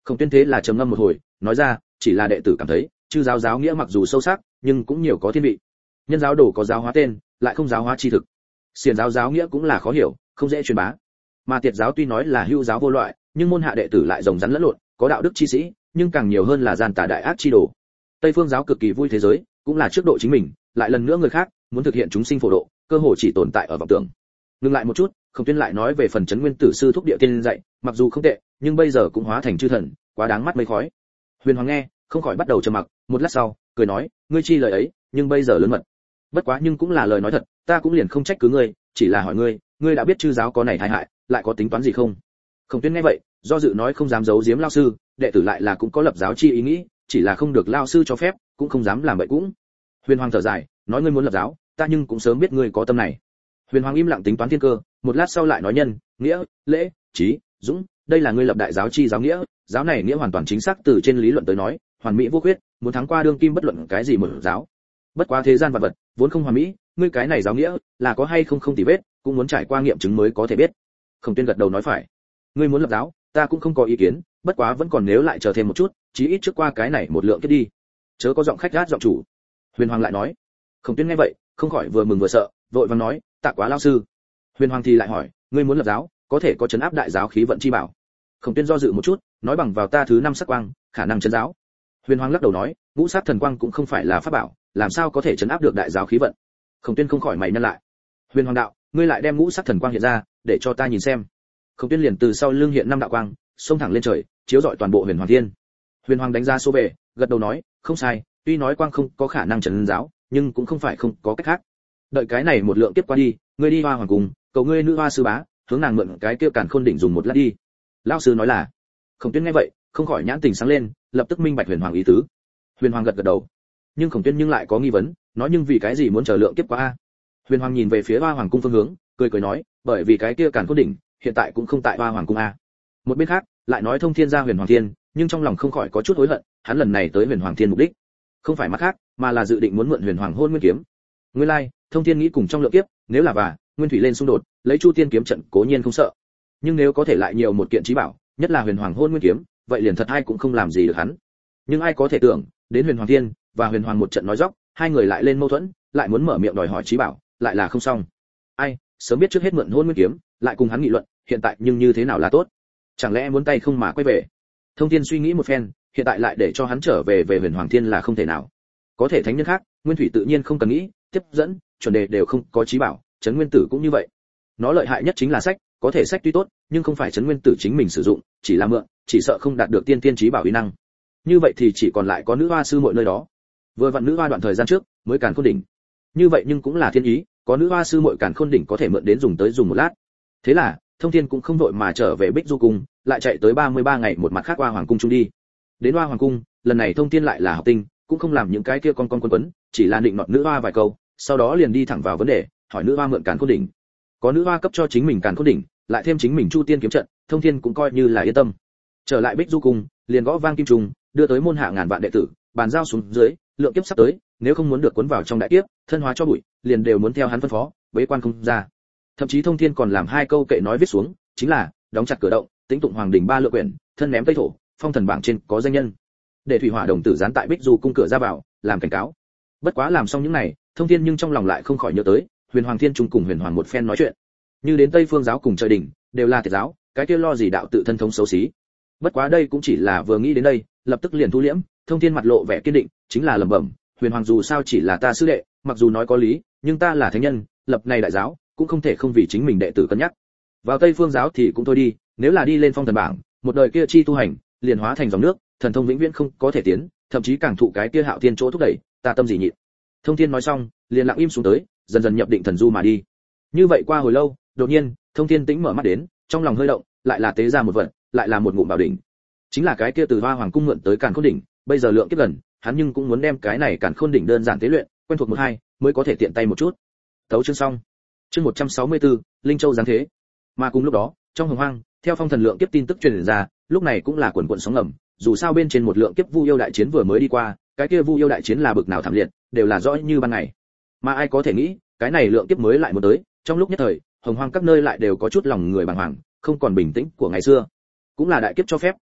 Khổng Tuyên thế là trầm ngâm một hồi, nói ra, chỉ là đệ tử cảm thấy, chư giáo giáo nghĩa mặc dù sâu sắc, nhưng cũng nhiều có thiên vị. Nhân giáo đồ có giáo hóa tên, lại không giáo hóa tri thực. Xiển giáo giáo nghĩa cũng là khó hiểu, không dễ truyền bá. Mà Tiệt giáo tuy nói là hữu giáo vô loại, nhưng môn hạ đệ tử lại rồng rắn lẫn lộn, có đạo đức chi sĩ, nhưng càng nhiều hơn là gian tà đại ác chi đồ. Tây Phương giáo cực kỳ vui thế giới, cũng là trước độ chính mình, lại lần nữa người khác muốn thực hiện chúng sinh phổ độ, cơ hội chỉ tồn tại ở vọng tưởng. Ngừng lại một chút, Khổng Tuyên lại nói về phần Trấn Nguyên Tử sư thúc địa tiên dạy, mặc dù không tệ, nhưng bây giờ cũng hóa thành chư thần, quá đáng mắt mây khói. Huyền Hoàng nghe, không khỏi bắt đầu trầm mặc, một lát sau, cười nói, ngươi chi lời ấy, nhưng bây giờ lớn mật. Bất quá nhưng cũng là lời nói thật, ta cũng liền không trách cứ ngươi, chỉ là hỏi ngươi, ngươi đã biết chư giáo có này tai hại, lại có tính toán gì không? Khổng Tuyên nghe vậy, do dự nói không dám giấu giếm lão sư, đệ tử lại là cũng có lập giáo chi ý nghĩ, chỉ là không được lão sư cho phép, cũng không dám làm vậy cũng. Huyền Hoàng thở dài, nói ngươi muốn lập giáo, ta nhưng cũng sớm biết ngươi có tâm này. Huyền Hoàng im lặng tính toán thiên cơ, một lát sau lại nói nhân, nghĩa, lễ, trí, dũng, đây là ngươi lập đại giáo chi giáo nghĩa, giáo này nghĩa hoàn toàn chính xác từ trên lý luận tới nói, hoàn mỹ vô khuyết, muốn thắng qua đương kim bất luận cái gì một giáo. Bất quá thế gian vật vật, vốn không hoàn mỹ, ngươi cái này giáo nghĩa là có hay không không tì vết, cũng muốn trải qua nghiệm chứng mới có thể biết. Khổng Tuyên gật đầu nói phải. Ngươi muốn lập giáo, ta cũng không có ý kiến, bất quá vẫn còn nếu lại chờ thêm một chút, chí ít trước qua cái này một lượng kết đi. Chớ có giọng khách gát giọng chủ. Huyền Hoàng lại nói. Khổng Tuyên nghe vậy, không khỏi vừa mừng vừa sợ, vội vàng nói, tạ quá lão sư. Huyền Hoàng thì lại hỏi, ngươi muốn lập giáo, có thể có trấn áp đại giáo khí vận chi bảo. Khổng Tuyên do dự một chút, nói bằng vào ta thứ 5 sắc quang, khả năng trấn giáo. Huyền Hoàng lắc đầu nói, ngũ sát thần quang cũng không phải là pháp bảo, làm sao có thể trấn áp được đại giáo khí vận. Khổng Tuyên không khỏi mày nhăn lại. Huyền Hoàng đạo, ngươi lại đem ngũ sát thần quang hiện ra, để cho ta nhìn xem. Khổng Tuyên liền từ sau lưng hiện 5 đạo quang, xông thẳng lên trời, chiếu rọi toàn bộ Huyền Hoàng Thiên. Huyền Hoàng đánh ra số về, gật đầu nói, không sai, tuy nói quang không có khả năng trấn giáo, nhưng cũng không phải không có cách khác. Đợi cái này một lượng tiếp qua đi, ngươi đi Hoa Hoàng cung, cầu ngươi nữ hoa sư bá, hướng nàng mượn cái kia càn khôn đỉnh dùng một lát đi. Lão sư nói là. Khổng Tuyên nghe vậy, không khỏi nhãn tình sáng lên, lập tức minh bạch Huyền Hoàng ý tứ. Huyền Hoàng gật gật đầu. Nhưng Khổng Tuyên nhưng lại có nghi vấn, nói nhưng vì cái gì muốn chờ lượng tiếp qua a? Huyền Hoàng nhìn về phía Hoa Hoàng cung phương hướng, cười nói, bởi vì cái kia càn khôn đỉnh hiện tại cũng không tại Hoa Hoàng cung a. Một bên khác, lại nói Thông Thiên ra Huyền Hoàng Thiên, nhưng trong lòng không khỏi có chút hối hận, hắn lần này tới Huyền Hoàng Thiên mục đích không phải mặt khác, mà là dự định muốn mượn Huyền Hoàng Hôn Nguyên kiếm. Nguyên lai, Thông Thiên nghĩ cùng trong lượng kiếp, nếu là và Nguyên Thủy lên xung đột, lấy Chu Tiên kiếm trận cố nhiên không sợ, nhưng nếu có thể lại nhiều một kiện chí bảo, nhất là Huyền Hoàng Hôn Nguyên kiếm, vậy liền thật ai cũng không làm gì được hắn. Nhưng ai có thể tưởng, đến Huyền Hoàng Thiên và Huyền Hoàng một trận nói dóc, hai người lại lên mâu thuẫn, lại muốn mở miệng đòi hỏi chí bảo, lại là không xong. Ai, sớm biết trước hết mượn Hôn Nguyên kiếm, lại cùng hắn nghị luận, hiện tại nhưng như thế nào là tốt? Chẳng lẽ muốn tay không mà quay về? Thông Thiên suy nghĩ một phen, hiện tại lại để cho hắn trở về Huyền Hoàng Thiên là không thể nào. Có thể thánh nhân khác, Nguyên Thủy tự nhiên không cần nghĩ, tiếp dẫn, chuẩn đề đều không có chí bảo, Trấn Nguyên Tử cũng như vậy. Nó lợi hại nhất chính là sách, có thể sách tuy tốt, nhưng không phải Trấn Nguyên Tử chính mình sử dụng, chỉ là mượn, chỉ sợ không đạt được tiên tiên chí bảo uy năng. Như vậy thì chỉ còn lại có nữ hoa sư muội nơi đó. Vừa vặn nữ hoa đoạn thời gian trước mới càn khôn đỉnh. Như vậy nhưng cũng là thiên ý, có nữ hoa sư muội càn khôn đỉnh có thể mượn đến dùng một lát. Thế là, Thông Thiên cũng không vội mà trở về Bích Du cung, lại chạy tới 33 ngày một mặt khác Hoa Hoàng cung trung đi. Đến Hoa Hoàng cung, lần này Thông Thiên lại là học tinh, cũng không làm những cái kia con quấn, chỉ là định nọt nữ hoa vài câu, sau đó liền đi thẳng vào vấn đề, hỏi nữ hoa mượn càn khôn đỉnh. Có nữ hoa cấp cho chính mình càn khôn đỉnh, lại thêm chính mình Chu Tiên kiếm trận, Thông Thiên cũng coi như là yên tâm. Trở lại Bích Du cung, liền gõ vang kim trùng, đưa tới môn hạ ngàn vạn đệ tử, bàn giao xuống dưới, lượng kiếp sắp tới, nếu không muốn được cuốn vào trong đại kiếp, thân hóa cho bụi, liền đều muốn theo hắn phân phó, bế quan không ra. Thậm chí Thông Thiên còn làm 2 câu kệ nói viết xuống, chính là đóng chặt cửa động, tĩnh tụng hoàng đỉnh 3 lượng quyển, thân ném tây thổ, phong thần bảng trên có danh nhân. Để thủy hỏa đồng tử dán tại Bích Du cung cửa ra vào, làm cảnh cáo. Bất quá làm xong những này, Thông Thiên nhưng trong lòng lại không khỏi nhớ tới, Huyền Hoàng Thiên Trung cùng Huyền Hoàng một phen nói chuyện. Như đến Tây Phương giáo cùng trời đỉnh, đều là Tiệt giáo, cái kia lo gì đạo tự thân thống xấu xí. Bất quá đây cũng chỉ là vừa nghĩ đến đây, lập tức liền thu liễm, Thông Thiên mặt lộ vẻ kiên định, chính là lẩm bẩm, Huyền Hoàng dù sao chỉ là ta sư đệ, mặc dù nói có lý, nhưng ta là thánh nhân, lập này đại giáo, cũng không thể không vì chính mình đệ tử cân nhắc. Vào Tây Phương giáo thì cũng thôi đi, nếu là đi lên phong thần bảng, một đời kia chi tu hành, liền hóa thành dòng nước, thần thông vĩnh viễn không có thể tiến, thậm chí càng thụ cái kia Hạo Thiên chỗ thúc đẩy, ta tâm gì nhịn. Thông Thiên nói xong, liền lặng im xuống tới, dần dần nhập định thần du mà đi. Như vậy qua hồi lâu, đột nhiên, Thông Thiên tĩnh mở mắt đến, trong lòng hơi động, lại là tế ra một vật, lại là một ngụm bảo đỉnh. Chính là cái kia từ Hoa Hoàng cung mượn tới Càn Khôn đỉnh, bây giờ lượng kiếp gần, hắn nhưng cũng muốn đem cái này Càn Khôn đỉnh đơn giản tế luyện, quen thuộc một hai, mới có thể tiện tay một chút. Tấu chương xong. Chương 164, Linh Châu giáng thế. Mà cùng lúc đó, trong Hồng Hoang, theo phong thần lượng kiếp tin tức truyền ra, lúc này cũng là quần quần sóng ngầm, dù sao bên trên một lượng kiếp Vu yêu đại chiến vừa mới đi qua, cái kia Vu yêu đại chiến là bực nào thảm liệt, đều là rõ như ban ngày. Mà ai có thể nghĩ, cái này lượng kiếp mới lại muốn tới, trong lúc nhất thời, Hồng Hoang các nơi lại đều có chút lòng người bàng hoàng, không còn bình tĩnh của ngày xưa. Cũng là đại kiếp cho phép,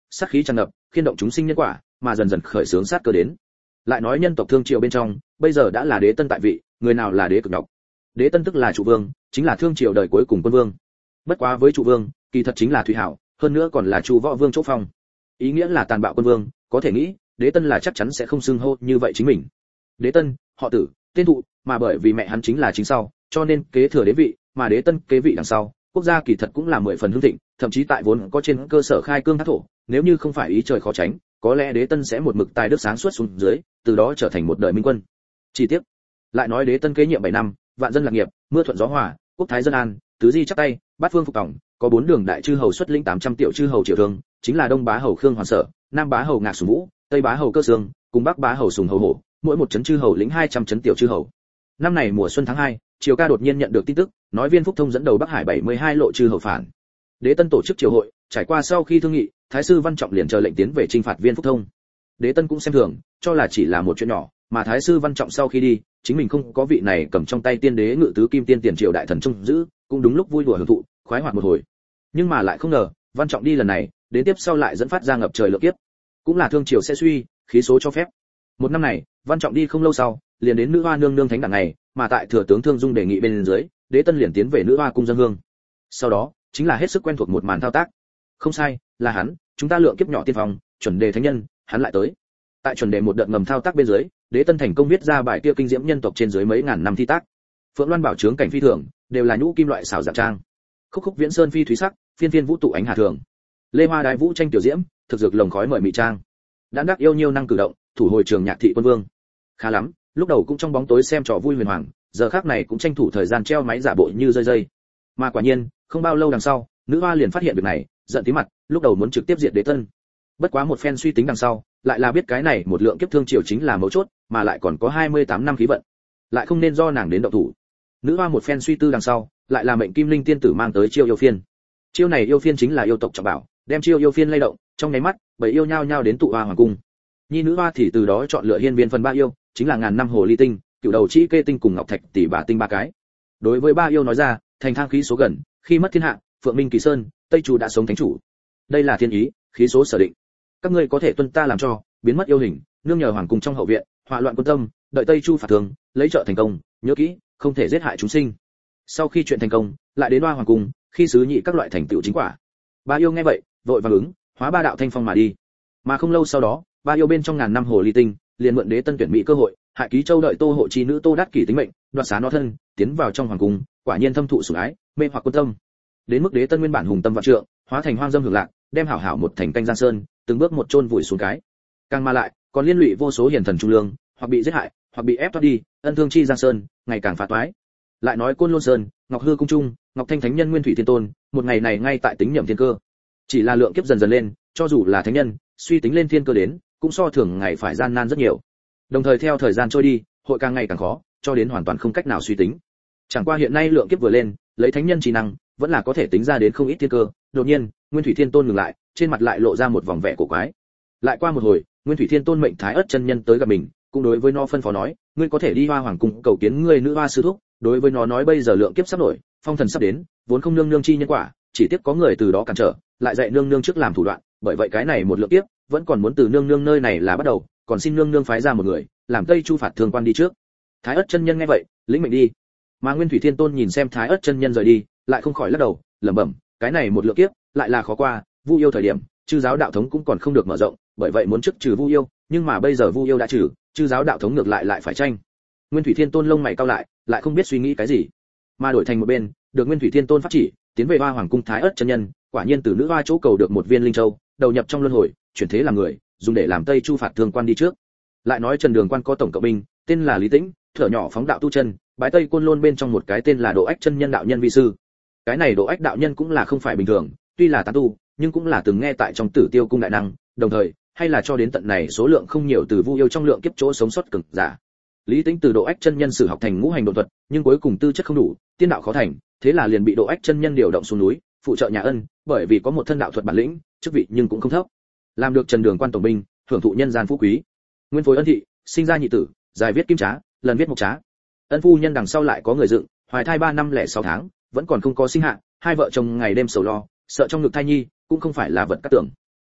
sát khí tràn ngập, khiên động chúng sinh nhân quả, mà dần dần khởi xướng sát cơ đến. Lại nói nhân tộc Thương Triều bên trong, bây giờ đã là đế tân tại vị, người nào là đế cực nhọc? Đế tân tức là trụ vương, chính là Thương Triều đời cuối cùng quân vương. Bất quá với trụ vương, kỳ thật chính là Thủy Hảo, hơn nữa còn là Chu Võ Vương chỗ phong. Ý nghĩa là tàn bạo quân vương, có thể nghĩ, đế tân là chắc chắn sẽ không xưng hô như vậy chính mình. Đế tân, họ Tử, tên Thụ, mà bởi vì mẹ hắn chính là chính sau, cho nên kế thừa đế vị, mà đế tân kế vị đằng sau, quốc gia kỳ thật cũng là 10 phần hưng thịnh, thậm chí tại vốn có trên cơ sở khai cương thác thổ, nếu như không phải ý trời khó tránh, có lẽ đế tân sẽ một mực tài đức sáng suốt xuống dưới, từ đó trở thành một đời minh quân. Chi tiết. Lại nói đế tân kế nhiệm 7 năm, vạn dân lạc nghiệp, mưa thuận gió hòa, quốc thái dân an, tứ di chắp tay, bát phương phục tổng, có 4 đường đại chư hầu xuất lĩnh 800 tiểu chư hầu triều thương, chính là đông bá hầu Khương Hoàn Sở, nam bá hầu Ngạc Sùng Vũ, tây bá hầu Cơ Sương, cùng bắc bá hầu Sùng Hầu Hổ, mỗi một trấn chư hầu lĩnh 200 trấn tiểu chư hầu. Năm này mùa xuân tháng 2, Triều Ca đột nhiên nhận được tin tức, nói Viên Phúc Thông dẫn đầu Bắc Hải 72 lộ chư hầu phản. Đế Tân tổ chức triều hội, trải qua sau khi thương nghị, Thái sư Văn Trọng liền chờ lệnh tiến về chinh phạt Viên Phúc Thông. Đế Tân cũng xem thường, cho là chỉ là một chuyện nhỏ, mà Thái sư Văn Trọng sau khi đi, chính mình không có vị này cầm trong tay tiên đế ngự tứ kim tiên tiền triều đại thần trông giữ, cũng đúng lúc vui đùa hưởng thụ, khoái hoạt một hồi. Nhưng mà lại không ngờ, Văn Trọng đi lần này, đến tiếp sau lại dẫn phát ra ngập trời lượng kiếp. Cũng là thương triều sẽ suy, khí số cho phép. Một năm này, Văn Trọng đi không lâu sau, liền đến nữ hoa nương nương thánh đẳng này, mà tại thừa tướng Thương Dung đề nghị bên dưới, Đế Tân liền tiến về nữ hoa cung dân hương. Sau đó, chính là hết sức quen thuộc một màn thao tác. Không sai, là hắn, chúng ta lượng kiếp nhỏ tiên phong, chuẩn đề thánh nhân, hắn lại tới. Tại chuẩn đề một đợt ngầm thao tác bên dưới, Đế Tân thành công viết ra bài kia kinh diễm nhân tộc trên dưới mấy ngàn năm thi tác. Phượng Loan bảo trướng cảnh phi thường, đều là nhũ kim loại xảo dạng trang. Khúc khúc viễn sơn phi thúy sắc, phiên phiên vũ tụ ánh hà thường. Lê hoa đái vũ tranh tiểu diễm, thực dược lồng khói mời mị trang. Đãn đắc yêu nhiêu năng cử động, thủ hồi trường nhạc thị quân vương. Khá lắm, lúc đầu cũng trong bóng tối xem trò vui huyền hoàng, giờ khác này cũng tranh thủ thời gian treo máy giả bộ như rơi dây. Mà quả nhiên, không bao lâu đằng sau, nữ hoa liền phát hiện việc này, giận tím mặt, lúc đầu muốn trực tiếp diệt Đế Tân. Bất quá một phen suy tính đằng sau, lại là biết cái này một lượng kiếp thương triều chính là mấu chốt, mà lại còn có 28 năm khí vận, lại không nên do nàng đến động thủ. Nữ hoa một phen suy tư đằng sau, lại là mệnh Kim Linh tiên tử mang tới chiêu yêu phiên. Chiêu này yêu phiên chính là yêu tộc trọng bảo, đem chiêu yêu phiên lay động, trong nháy mắt, bảy yêu nhao nhao đến tụ hoa hoàng cung. Nhi nữ hoa thì từ đó chọn lựa hiên viên phần ba yêu, chính là ngàn năm hồ ly tinh, cửu đầu chi kê tinh cùng ngọc thạch tỷ bà tinh ba cái. Đối với ba yêu nói ra, thành thang khí số gần, khi mất thiên hạ, phượng minh kỳ sơn, tây chủ đã sống thánh chủ. Đây là thiên ý, khí số sở định. Các ngươi có thể tuân ta làm cho, biến mất yêu hình, nương nhờ hoàng cung trong hậu viện, hỏa loạn quân tâm, đợi tây chu phạt thường, lấy trợ thành công, nhớ kỹ, không thể giết hại chúng sinh. Sau khi chuyện thành công, lại đến Hoa hoàng cung, khi sứ nhị các loại thành tựu chính quả. Ba yêu nghe vậy, vội vàng ứng, hóa ba đạo thanh phong mà đi. Mà không lâu sau đó, ba yêu bên trong ngàn năm hồ ly tinh, liền mượn Đế Tân tuyển mỹ cơ hội, hại Ký Châu đợi Tô hộ chi nữ Tô Đát Kỷ tính mệnh, đoạt xá nó thân, tiến vào trong hoàng cung, quả nhiên thâm thụ sủng ái, mê hoặc quân tâm. Đến mức Đế Tân nguyên bản hùng tâm vạn trượng, hóa thành hoang dâm hưởng lạc, đem hảo hảo một thành canh giang sơn, từng bước một chôn vùi xuống cái. Càng mà lại, còn liên lụy vô số hiền thần trung lương, hoặc bị giết hại, hoặc bị ép thoát đi, ân thương chi giang sơn, ngày càng phá toái. Lại nói Côn Lôn Sơn, Ngọc Hư cung trung, Ngọc Thanh thánh nhân Nguyên Thủy Thiên Tôn, một ngày này ngay tại tính nhậm thiên cơ. Chỉ là lượng kiếp dần dần lên, cho dù là thánh nhân, suy tính lên thiên cơ đến, cũng so thường ngày phải gian nan rất nhiều. Đồng thời theo thời gian trôi đi, hội càng ngày càng khó, cho đến hoàn toàn không cách nào suy tính. Chẳng qua hiện nay lượng kiếp vừa lên, lấy thánh nhân trí năng, vẫn là có thể tính ra đến không ít thiên cơ. Đột nhiên, Nguyên Thủy Thiên Tôn ngừng lại, trên mặt lại lộ ra một vòng vẻ cổ quái. Lại qua một hồi, Nguyên Thủy Thiên Tôn mệnh Thái Ức chân nhân tới gặp mình, cũng đối với nó phân phó nói, ngươi có thể đi Hoa hoàng cung cầu kiến ngươi nữ hoa sư thúc. Đối với nó nói bây giờ lượng kiếp sắp nổi, phong thần sắp đến, vốn không nương nương chi nhân quả, chỉ tiếc có người từ đó cản trở, lại dạy nương nương trước làm thủ đoạn, bởi vậy cái này một lượng kiếp, vẫn còn muốn từ nương nương nơi này là bắt đầu, còn xin nương nương phái ra một người, làm Tây Chu phạt thương quan đi trước. Thái Ức chân nhân nghe vậy, lĩnh mệnh đi. Mà Nguyên Thủy Thiên Tôn nhìn xem Thái Ức chân nhân rời đi, lại không khỏi lắc đầu, lẩm bẩm, cái này một lượng kiếp, lại là khó qua, Vu yêu thời điểm, chư giáo đạo thống cũng còn không được mở rộng, bởi vậy muốn trước trừ Vu yêu, nhưng mà bây giờ Vu yêu đã trừ, chư giáo đạo thống ngược lại phải tranh. Nguyên Thủy Thiên Tôn lông mày cau lại không biết suy nghĩ cái gì. Mà đổi thành một bên, được Nguyên Thủy Thiên Tôn pháp chỉ, tiến về Hoa hoàng cung Thái Ức chân nhân, quả nhiên từ nữ hoa chỗ cầu được một viên linh châu, đầu nhập trong luân hồi, chuyển thế làm người, dùng để làm Tây Chu phạt thương quan đi trước. Lại nói Trần Đường quan có tổng cộng binh, tên là Lý Tĩnh, thở nhỏ phóng đạo tu chân, bái Tây Côn Lôn bên trong một cái tên là Độ Ách chân nhân đạo nhân vi sư. Cái này Độ Ách đạo nhân cũng là không phải bình thường, tuy là tán tu, nhưng cũng là từng nghe tại trong Tử Tiêu cung đại năng, đồng thời, hay là cho đến tận này số lượng không nhiều từ Vu yêu trong lượng kiếp chỗ sống sót cực giả. Lý Tĩnh từ Độ Ách chân nhân sử học thành ngũ hành độn thuật, nhưng cuối cùng tư chất không đủ, tiên đạo khó thành, thế là liền bị Độ Ách chân nhân điều động xuống núi, phụ trợ nhà ân, bởi vì có một thân đạo thuật bản lĩnh, chức vị nhưng cũng không thấp. Làm được Trần Đường quan tổng binh, hưởng thụ nhân gian phú quý. Nguyên phối ân thị, sinh ra nhị tử, dài viết kim trá, lần viết mộc trá. Ân phu nhân đằng sau lại có người dựng, hoài thai 3 năm lẻ 6 tháng, vẫn còn không có sinh hạ, hai vợ chồng ngày đêm sầu lo, sợ trong ngực thai nhi, cũng không phải là vật cát tưởng.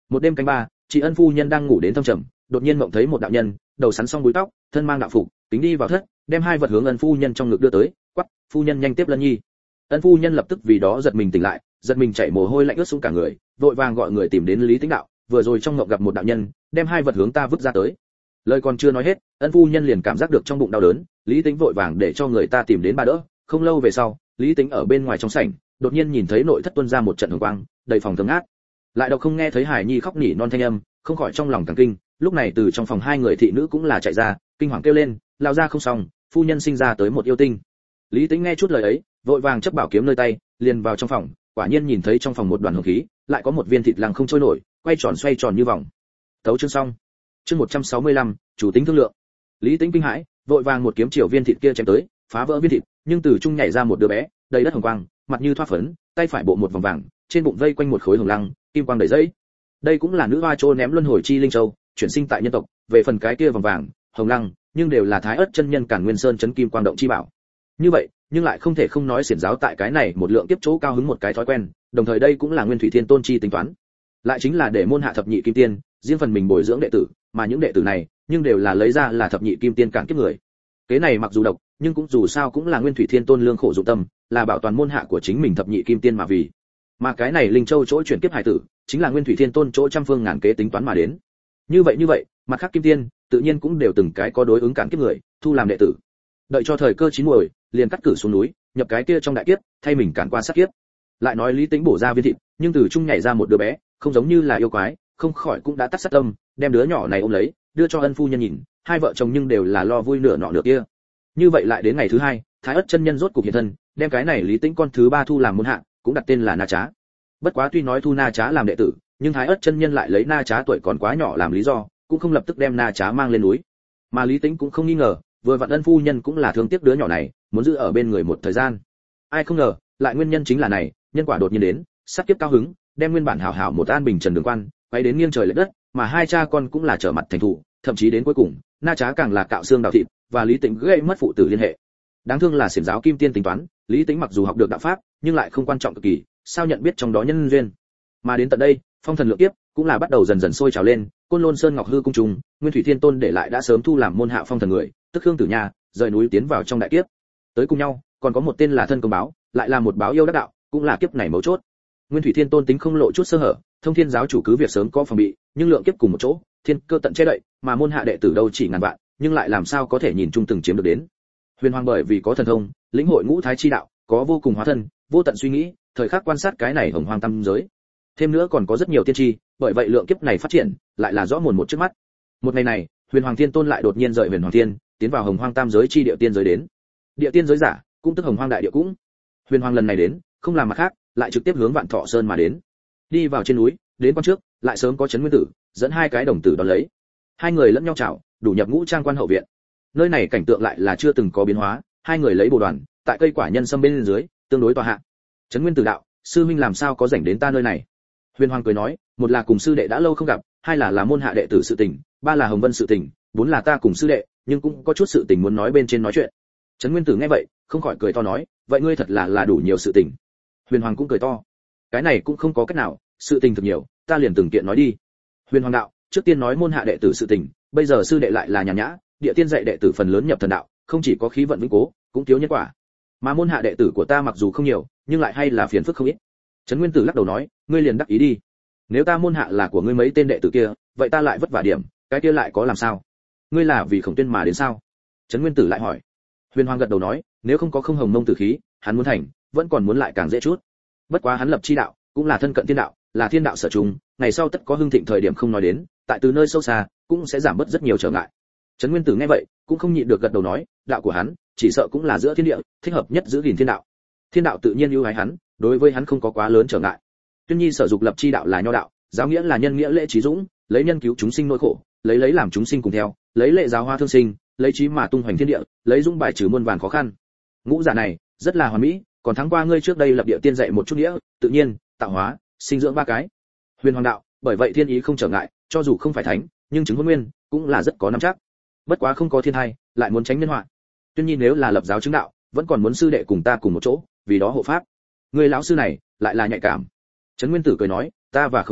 Một đêm canh ba, chị Ân phu nhân đang ngủ đến thâm trầm, đột nhiên mộng thấy một đạo nhân, đầu sắn xong búi tóc, thân mang đạo phục, kính đi vào thất, đem hai vật hướng Ân phu nhân trong ngực đưa tới, quắc, phu nhân nhanh tiếp Lân Nhi. Ân phu nhân lập tức vì đó giật mình tỉnh lại, giật mình chảy mồ hôi lạnh ướt xuống cả người, vội vàng gọi người tìm đến Lý Tĩnh đạo, vừa rồi trong mộng gặp một đạo nhân, đem hai vật hướng ta vứt ra tới. Lời còn chưa nói hết, Ân phu nhân liền cảm giác được trong bụng đau đớn, Lý Tĩnh vội vàng để cho người ta tìm đến bà đỡ. Không lâu về sau, Lý Tĩnh ở bên ngoài trong sảnh, đột nhiên nhìn thấy nội thất tuôn ra một trận hồng quang, đầy phòng thơm ngát. Lại đọc không nghe thấy Hải Nhi khóc nỉ non thanh âm, không khỏi trong lòng càng kinh. Lúc này từ trong phòng hai người thị nữ cũng là chạy ra, kinh hoàng kêu lên, lao ra không xong, phu nhân sinh ra tới một yêu tinh. Lý Tĩnh nghe chút lời ấy, vội vàng chấp bảo kiếm nơi tay, liền vào trong phòng, quả nhiên nhìn thấy trong phòng một đoàn hồng khí, lại có một viên thịt lăng không trôi nổi, quay tròn xoay tròn như vòng. Tấu chương xong. Chương 165, chủ tính thương lượng. Lý Tĩnh kinh hãi, vội vàng một kiếm chiều viên thịt kia chém tới, phá vỡ viên thịt, nhưng từ trung nhảy ra một đứa bé, đầy đất hồng quang, mặt như thoa phấn, tay phải bộ một vòng vàng, trên bụng vây quanh một khối hồng lăng, kim quang đầy dẫy. Đây cũng là nữ hoa trô ném luân hồi chi linh châu, chuyển sinh tại nhân tộc, về phần cái kia vòng vàng, hồng lăng, nhưng đều là Thái Ức chân nhân Càn Nguyên Sơn chấn kim quang động chi bảo. Như vậy, nhưng lại không thể không nói xiển giáo tại cái này một lượng kiếp chỗ cao hứng một cái thói quen, đồng thời đây cũng là Nguyên Thủy Thiên Tôn chi tính toán. Lại chính là để môn hạ thập nhị kim tiên, riêng phần mình bồi dưỡng đệ tử, mà những đệ tử này, nhưng đều là lấy ra là thập nhị kim tiên cản kiếp người. Kế này mặc dù độc, nhưng cũng dù sao cũng là Nguyên Thủy Thiên Tôn lương khổ dụng tâm, là bảo toàn môn hạ của chính mình thập nhị kim tiên mà vì. Mà cái này linh châu chỗ chuyển kiếp hải tử, chính là Nguyên Thủy Thiên Tôn chỗ trăm phương ngàn kế tính toán mà đến. Như vậy, mặt khác kim tiên, tự nhiên cũng đều từng cái có đối ứng cản kiếp người, thu làm đệ tử. Đợi cho thời cơ chín muồi, liền cắt cử xuống núi, nhập cái kia trong đại kiếp, thay mình cản qua sát kiếp. Lại nói Lý Tĩnh bổ ra viên thịt, nhưng từ trung nhảy ra một đứa bé, không giống như là yêu quái, không khỏi cũng đã tắt sát tâm, đem đứa nhỏ này ôm lấy, đưa cho Ân phu nhân nhìn, hai vợ chồng nhưng đều là lo vui nửa nọ nửa kia. Như vậy lại đến ngày thứ hai, Thái Ức chân nhân rốt cục hiện thân, đem cái này Lý Tĩnh con thứ ba thu làm môn hạ, cũng đặt tên là Na Trá. Bất quá tuy nói thu Na Trá làm đệ tử, nhưng Thái Ức chân nhân lại lấy Na Trá tuổi còn quá nhỏ làm lý do, cũng không lập tức đem Na Trá mang lên núi. Mà Lý Tĩnh cũng không nghi ngờ, vừa vặn Ân phu nhân cũng là thương tiếc đứa nhỏ này, muốn giữ ở bên người một thời gian. Ai không ngờ, lại nguyên nhân chính là này, nhân quả đột nhiên đến, sát kiếp cao hứng, đem nguyên bản hảo hảo một an bình trần đường quan, quay đến nghiêng trời lệch đất, mà hai cha con cũng là trở mặt thành thủ, thậm chí đến cuối cùng, Na Trá càng là cạo xương đào thịt, và Lý Tĩnh gây mất phụ tử liên hệ. Đáng thương là xiển giáo kim tiên tính toán, Lý Tĩnh mặc dù học được đạo pháp, nhưng lại không quan trọng cực kỳ, sao nhận biết trong đó nhân duyên. Mà đến tận đây, phong thần lượng kiếp cũng là bắt đầu dần dần sôi trào lên, Côn Lôn Sơn Ngọc Hư cung trùng, Nguyên Thủy Thiên Tôn để lại đã sớm thu làm môn hạ phong thần người, tức Khương Tử Nha, rời núi tiến vào trong đại kiếp. Tới cùng nhau, còn có một tên là Thân Công Báo, lại là một báo yêu đắc đạo, cũng là kiếp này mấu chốt. Nguyên Thủy Thiên Tôn tính không lộ chút sơ hở, Thông Thiên giáo chủ cứ việc sớm có phòng bị, nhưng lượng kiếp cùng một chỗ, thiên cơ tận che đậy, mà môn hạ đệ tử đâu chỉ ngàn vạn, nhưng lại làm sao có thể nhìn chung từng chiếm được đến. Huyền Hoàng bởi vì có thần thông, lĩnh hội ngũ thái chi đạo, có vô cùng hóa thân, vô tận suy nghĩ, thời khắc quan sát cái này hồng hoang tam giới. Thêm nữa còn có rất nhiều tiên tri, bởi vậy lượng kiếp này phát triển, lại là rõ mồn một trước mắt. Một ngày này, Huyền Hoàng Thiên Tôn lại đột nhiên rời Huyền Hoàng Thiên, tiến vào hồng hoang tam giới chi địa tiên giới đến. Địa tiên giới giả, cũng tức hồng hoang đại địa cũng. Huyền Hoàng lần này đến, không làm mặt khác, lại trực tiếp hướng Vạn Thọ Sơn mà đến. Đi vào trên núi, đến quan trước, lại sớm có Trấn Nguyên Tử, dẫn hai cái đồng tử đón lấy. Hai người lẫn nhau chào, đủ nhập ngũ trang quan hậu viện. Nơi này cảnh tượng lại là chưa từng có biến hóa, hai người lấy bồ đoàn, tại cây quả nhân sâm bên dưới, tương đối tòa hạ. Trấn Nguyên Tử đạo, sư huynh làm sao có rảnh đến ta nơi này? Huyền Hoàng cười nói, một là cùng sư đệ đã lâu không gặp, hai là môn hạ đệ tử sự tình, ba là Hồng Vân sự tình, bốn là ta cùng sư đệ, nhưng cũng có chút sự tình muốn nói bên trên nói chuyện. Trấn Nguyên Tử nghe vậy, không khỏi cười to nói, vậy ngươi thật là đủ nhiều sự tình. Huyền Hoàng cũng cười to, cái này cũng không có cách nào, sự tình thực nhiều, ta liền từng kiện nói đi. Huyền Hoàng đạo, trước tiên nói môn hạ đệ tử sự tình, bây giờ sư đệ lại là nhàn nhã, địa tiên dạy đệ tử phần lớn nhập thần đạo, không chỉ có khí vận vĩnh cố, cũng thiếu nhân quả. Mà môn hạ đệ tử của ta mặc dù không nhiều, nhưng lại hay là phiền phức không ít. Trấn Nguyên Tử lắc đầu nói, ngươi liền đắc ý đi. Nếu ta môn hạ là của ngươi mấy tên đệ tử kia, vậy ta lại vất vả điểm, cái kia lại có làm sao? Ngươi là vì Khổng Tuyên mà đến sao? Trấn Nguyên Tử lại hỏi. Huyền Hoàng gật đầu nói, nếu không có không hồng mông tử khí, hắn muốn thành, vẫn còn muốn lại càng dễ chút. Bất quá hắn lập chi đạo, cũng là thân cận thiên đạo, là thiên đạo sở trùng, ngày sau tất có hưng thịnh thời điểm không nói đến, tại từ nơi sâu xa, cũng sẽ giảm bớt rất nhiều trở ngại. Trấn Nguyên Tử nghe vậy, cũng không nhịn được gật đầu nói, đạo của hắn, chỉ sợ cũng là giữa thiên địa, thích hợp nhất giữ gìn thiên đạo. Thiên đạo tự nhiên ưu ái hắn, đối với hắn không có quá lớn trở ngại. Tuyên Nhi sở dục lập chi đạo là nho đạo, giáo nghĩa là nhân nghĩa lễ trí dũng, lấy nhân cứu chúng sinh nỗi khổ, lấy làm chúng sinh cùng theo, lấy lệ giáo hóa thương sinh, lấy trí mà tung hoành thiên địa, lấy dũng bài trừ muôn vàn khó khăn. Ngũ giả này, rất là hoàn mỹ, còn thắng qua ngươi trước đây lập địa tiên dạy một chút nghĩa, tự nhiên, tạo hóa, sinh dưỡng ba cái. Huyền Hoàng đạo, bởi vậy thiên ý không trở ngại, cho dù không phải thánh, nhưng chứng hôn nguyên, cũng là rất có nắm chắc. Bất quá không có thiên hay, lại muốn tránh nhân họa. Tuyên Nhi nếu là lập giáo chứng đạo, vẫn còn muốn sư đệ cùng ta cùng một chỗ, vì đó hộ pháp. Người lão sư này, lại là nhạy cảm. Trấn Nguyên Tử cười nói, ta và Khổng Tuyên,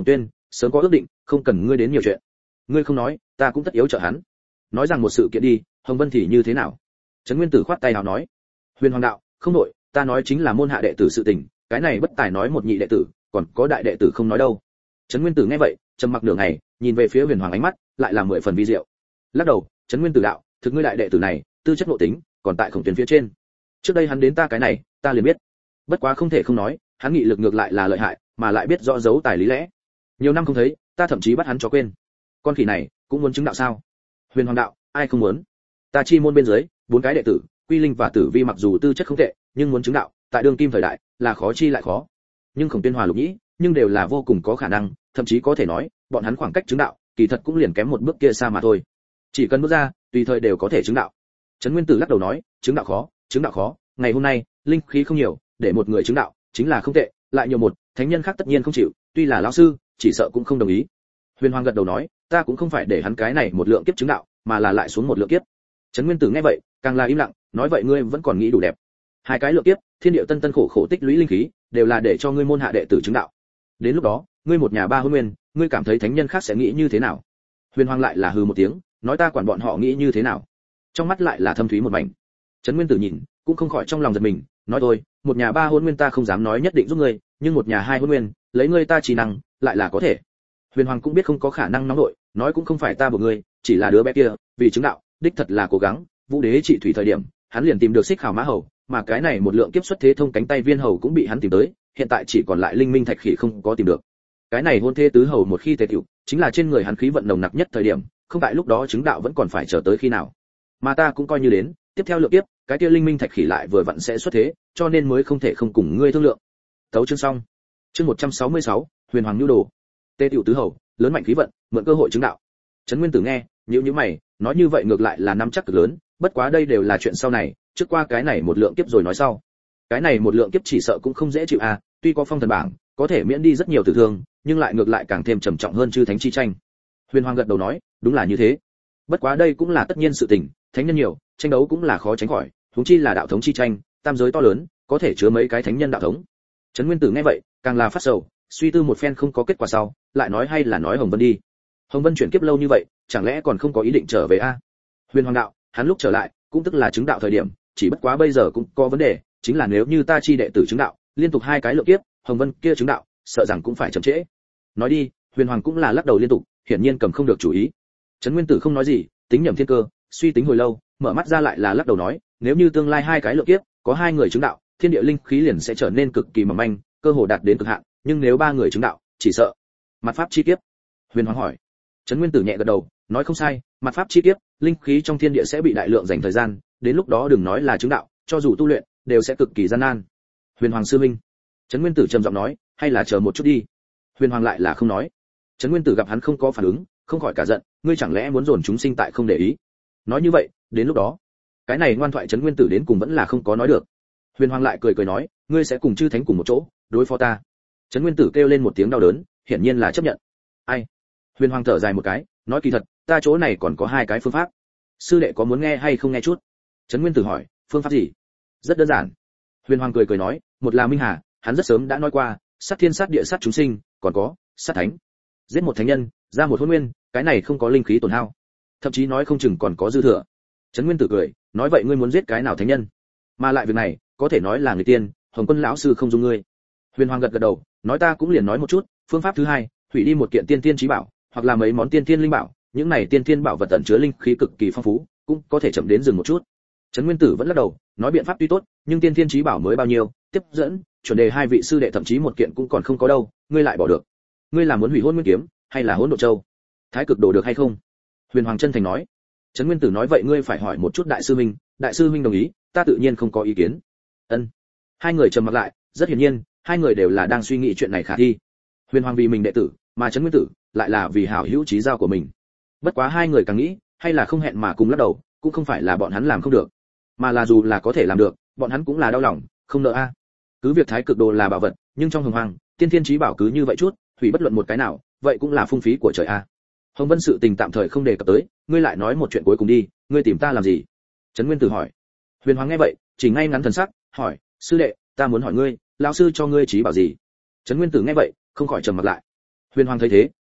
sớm có ước định, không cần ngươi đến nhiều chuyện. Ngươi không nói, ta cũng tất yếu trợ hắn. Nói rằng một sự kiện đi, Hồng Vân thì như thế nào? Trấn Nguyên Tử khoát tay áo nói. Huyền Hoàng đạo, không đổi, ta nói chính là môn hạ đệ tử sự tình, cái này bất tài nói một nhị đệ tử, còn có đại đệ tử không nói đâu. Trấn Nguyên Tử nghe vậy, trầm mặc nửa ngày, nhìn về phía Huyền Hoàng ánh mắt lại là 10 phần vi diệu. Lắc đầu, Trấn Nguyên Tử đạo, thực ngươi đại đệ tử này, tư chất nội tính, còn tại Khổng Tuyển phía trên. Trước đây hắn đến ta cái này, ta liền biết. Bất quá không thể không nói, hắn nghị lực ngược lại là lợi hại, mà lại biết rõ giấu tài lý lẽ. Nhiều năm không thấy, ta thậm chí bắt hắn cho quên. Con khỉ này, cũng muốn chứng đạo sao? Huyền Hoàng đạo, ai không muốn? Ta chi môn bên dưới, 4 cái đệ tử, Quy Linh và Tử Vi mặc dù tư chất không tệ, nhưng muốn chứng đạo, tại đương kim thời đại, là khó chi lại khó. Nhưng Khổng Tuyên Hòa Lục Nhĩ, nhưng đều là vô cùng có khả năng, thậm chí có thể nói, bọn hắn khoảng cách chứng đạo, kỳ thật cũng liền kém một bước kia xa mà thôi. Chỉ cần bước ra, tùy thời đều có thể chứng đạo. Trấn Nguyên Tử lắc đầu nói, chứng đạo khó, ngày hôm nay, linh khí không nhiều, để một người chứng đạo, chính là không tệ, lại nhiều một, thánh nhân khác tất nhiên không chịu, tuy là lão sư, chỉ sợ cũng không đồng ý. Huyền Hoàng gật đầu nói, ta cũng không phải để hắn cái này một lượng kiếp chứng đạo, mà là lại xuống một lượng kiếp. Trấn Nguyên Tử nghe vậy, càng là im lặng, nói vậy ngươi vẫn còn nghĩ đủ đẹp. 2 cái lượng kiếp, thiên địa tân tân khổ khổ tích lũy linh khí, đều là để cho ngươi môn hạ đệ tử chứng đạo. Đến lúc đó, ngươi một nhà 3 hôn nguyên, ngươi cảm thấy thánh nhân khác sẽ nghĩ như thế nào? Huyền Hoàng lại là hừ một tiếng, nói ta quản bọn họ nghĩ như thế nào? Trong mắt lại là thâm thúy một mảnh. Trấn Nguyên Tử nhìn, cũng không khỏi trong lòng giật mình, nói thôi, một nhà 3 hôn nguyên ta không dám nói nhất định giúp ngươi, nhưng một nhà 2 hôn nguyên, lấy ngươi ta chỉ năng, lại là có thể. Huyền Hoàng cũng biết không có khả năng nóng nội, nói cũng không phải ta buộc ngươi, chỉ là đứa bé kia, vì chứng đạo, đích thật là cố gắng, Vũ Đế trị thủy thời điểm, hắn liền tìm được Xích Khảo Mã Hầu, mà cái này một lượng kiếp xuất thế thông cánh tay Viên Hầu cũng bị hắn tìm tới, hiện tại chỉ còn lại Linh Minh Thạch Khỉ không có tìm được. Cái này hôn thế tứ hầu một khi tề tiểu, chính là trên người hắn khí vận nồng nặc nhất thời điểm, không tại lúc đó chứng đạo vẫn còn phải chờ tới khi nào. Mà ta cũng coi như đến, tiếp theo lượng kiếp, cái kia Linh Minh Thạch Khỉ lại vừa vặn sẽ xuất thế, cho nên mới không thể không cùng ngươi thương lượng. Tấu chương xong. Chương 166, Huyền Hoàng nhu đồ. Tề tiểu tứ hầu, lớn mạnh khí vận, mượn cơ hội chứng đạo. Trấn Nguyên Tử nghe, nhíu mày, nói như vậy ngược lại là nắm chắc cực lớn, bất quá đây đều là chuyện sau này, trước qua cái này một lượng kiếp rồi nói sau. Cái này một lượng kiếp chỉ sợ cũng không dễ chịu à, tuy có phong thần bảng, có thể miễn đi rất nhiều tử thương, nhưng lại ngược lại càng thêm trầm trọng hơn chư thánh chi tranh. Huyền Hoàng gật đầu nói, đúng là như thế. Bất quá đây cũng là tất nhiên sự tình, thánh nhân nhiều, tranh đấu cũng là khó tránh khỏi, huống chi là đạo thống chi tranh, tam giới to lớn, có thể chứa mấy cái thánh nhân đạo thống. Trấn Nguyên Tử nghe vậy, càng là phát sầu, suy tư một phen không có kết quả sau, lại nói hay là nói Hồng Vân đi. Hồng Vân chuyển kiếp lâu như vậy, chẳng lẽ còn không có ý định trở về a? Huyền Hoàng đạo, hắn lúc trở lại, cũng tức là chứng đạo thời điểm, chỉ bất quá bây giờ cũng có vấn đề, chính là nếu như ta chi đệ tử chứng đạo, liên tục 2 cái lượng kiếp, Hồng Vân kia chứng đạo, sợ rằng cũng phải chậm trễ. Nói đi, Huyền Hoàng cũng là lắc đầu liên tục, hiển nhiên cầm không được chủ ý. Trấn Nguyên Tử không nói gì, tính nhẩm thiên cơ, suy tính hồi lâu, mở mắt ra lại là lắc đầu nói, nếu như tương lai 2 cái lượng kiếp, có 2 người chứng đạo, thiên địa linh khí liền sẽ trở nên cực kỳ mỏng manh, cơ hồ đạt đến cực hạn, nhưng nếu 3 người chứng đạo, chỉ sợ mặt pháp chi kiếp. Huyền Hoàng hỏi. Trấn Nguyên Tử nhẹ gật đầu, nói không sai, mặt pháp chi kiếp, linh khí trong thiên địa sẽ bị đại lượng dành thời gian, đến lúc đó đừng nói là chứng đạo, cho dù tu luyện, đều sẽ cực kỳ gian nan. Huyền Hoàng sư minh. Trấn Nguyên Tử trầm giọng nói, hay là chờ một chút đi. Huyền Hoàng lại là không nói. Trấn Nguyên Tử gặp hắn không có phản ứng, không khỏi cả giận, ngươi chẳng lẽ muốn dồn chúng sinh tại không để ý? Nói như vậy, đến lúc đó, cái này ngoan thoại Trấn Nguyên Tử đến cùng vẫn là không có nói được. Huyền Hoàng lại cười nói, ngươi sẽ cùng chư thánh cùng một chỗ, đối phó ta. Trấn Nguyên Tử kêu lên một tiếng đau đớn, hiển nhiên là chấp nhận. Ai? Huyền Hoàng thở dài một cái, nói kỳ thật, ta chỗ này còn có 2 cái phương pháp. Sư đệ có muốn nghe hay không nghe chút? Trấn Nguyên Tử hỏi, phương pháp gì? Rất đơn giản. Huyền Hoàng cười nói, một là Minh Hà, hắn rất sớm đã nói qua, sát thiên sát địa sát chúng sinh, còn có sát thánh. Giết một thánh nhân, ra một hôn nguyên, cái này không có linh khí tổn hao, thậm chí nói không chừng còn có dư thừa. Trấn Nguyên Tử cười, nói vậy ngươi muốn giết cái nào thánh nhân? Mà lại việc này, có thể nói là người tiên, Hồng Quân lão sư không dung ngươi. Huyền Hoàng gật gật đầu, nói ta cũng liền nói một chút, phương pháp thứ 2, hủy đi một kiện tiên tiên chí bảo, hoặc là mấy món tiên tiên linh bảo, những này tiên tiên bảo vật tẩn chứa linh khí cực kỳ phong phú, cũng có thể chậm đến dừng một chút. Trấn Nguyên Tử vẫn lắc đầu, nói biện pháp tuy tốt, nhưng tiên tiên chí bảo mới bao nhiêu, tiếp dẫn, chuẩn đề 2 vị sư đệ thậm chí một kiện cũng còn không có đâu, ngươi lại bỏ được. Ngươi là muốn hủy Hôn Nguyên kiếm, hay là Hỗn Độn Châu? Thái cực đồ được hay không? Huyền Hoàng chân thành nói. Trấn Nguyên Tử nói vậy ngươi phải hỏi một chút đại sư huynh, đại sư huynh đồng ý, ta tự nhiên không có ý kiến. Ân. 2 người trầm mặc lại, rất hiển nhiên, 2 người đều là đang suy nghĩ chuyện này khả thi. Huyền Hoàng vì mình đệ tử, mà Trấn Nguyên Tử lại là vì hảo hữu chí giao của mình. Bất quá 2 người càng nghĩ, hay là không hẹn mà cùng lắc đầu, cũng không phải là bọn hắn làm không được, mà là dù là có thể làm được, bọn hắn cũng là đau lòng, không nỡ a. Cứ việc Thái cực đồ là bảo vật, nhưng trong Hồng Hoàng, tiên thiên chí bảo cứ như vậy chút, hủy bất luận một cái nào, vậy cũng là phung phí của trời a. Hồng Vân sự tình tạm thời không đề cập tới, ngươi lại nói một chuyện cuối cùng đi, ngươi tìm ta làm gì? Trấn Nguyên Tử hỏi. Huyền Hoàng nghe vậy, chỉ ngay ngắn thần sắc, hỏi, sư đệ, ta muốn hỏi ngươi, lão sư cho ngươi chí bảo gì? Trấn Nguyên Tử nghe vậy, không khỏi trầm mặt lại. Huyền Hoàng thấy thế,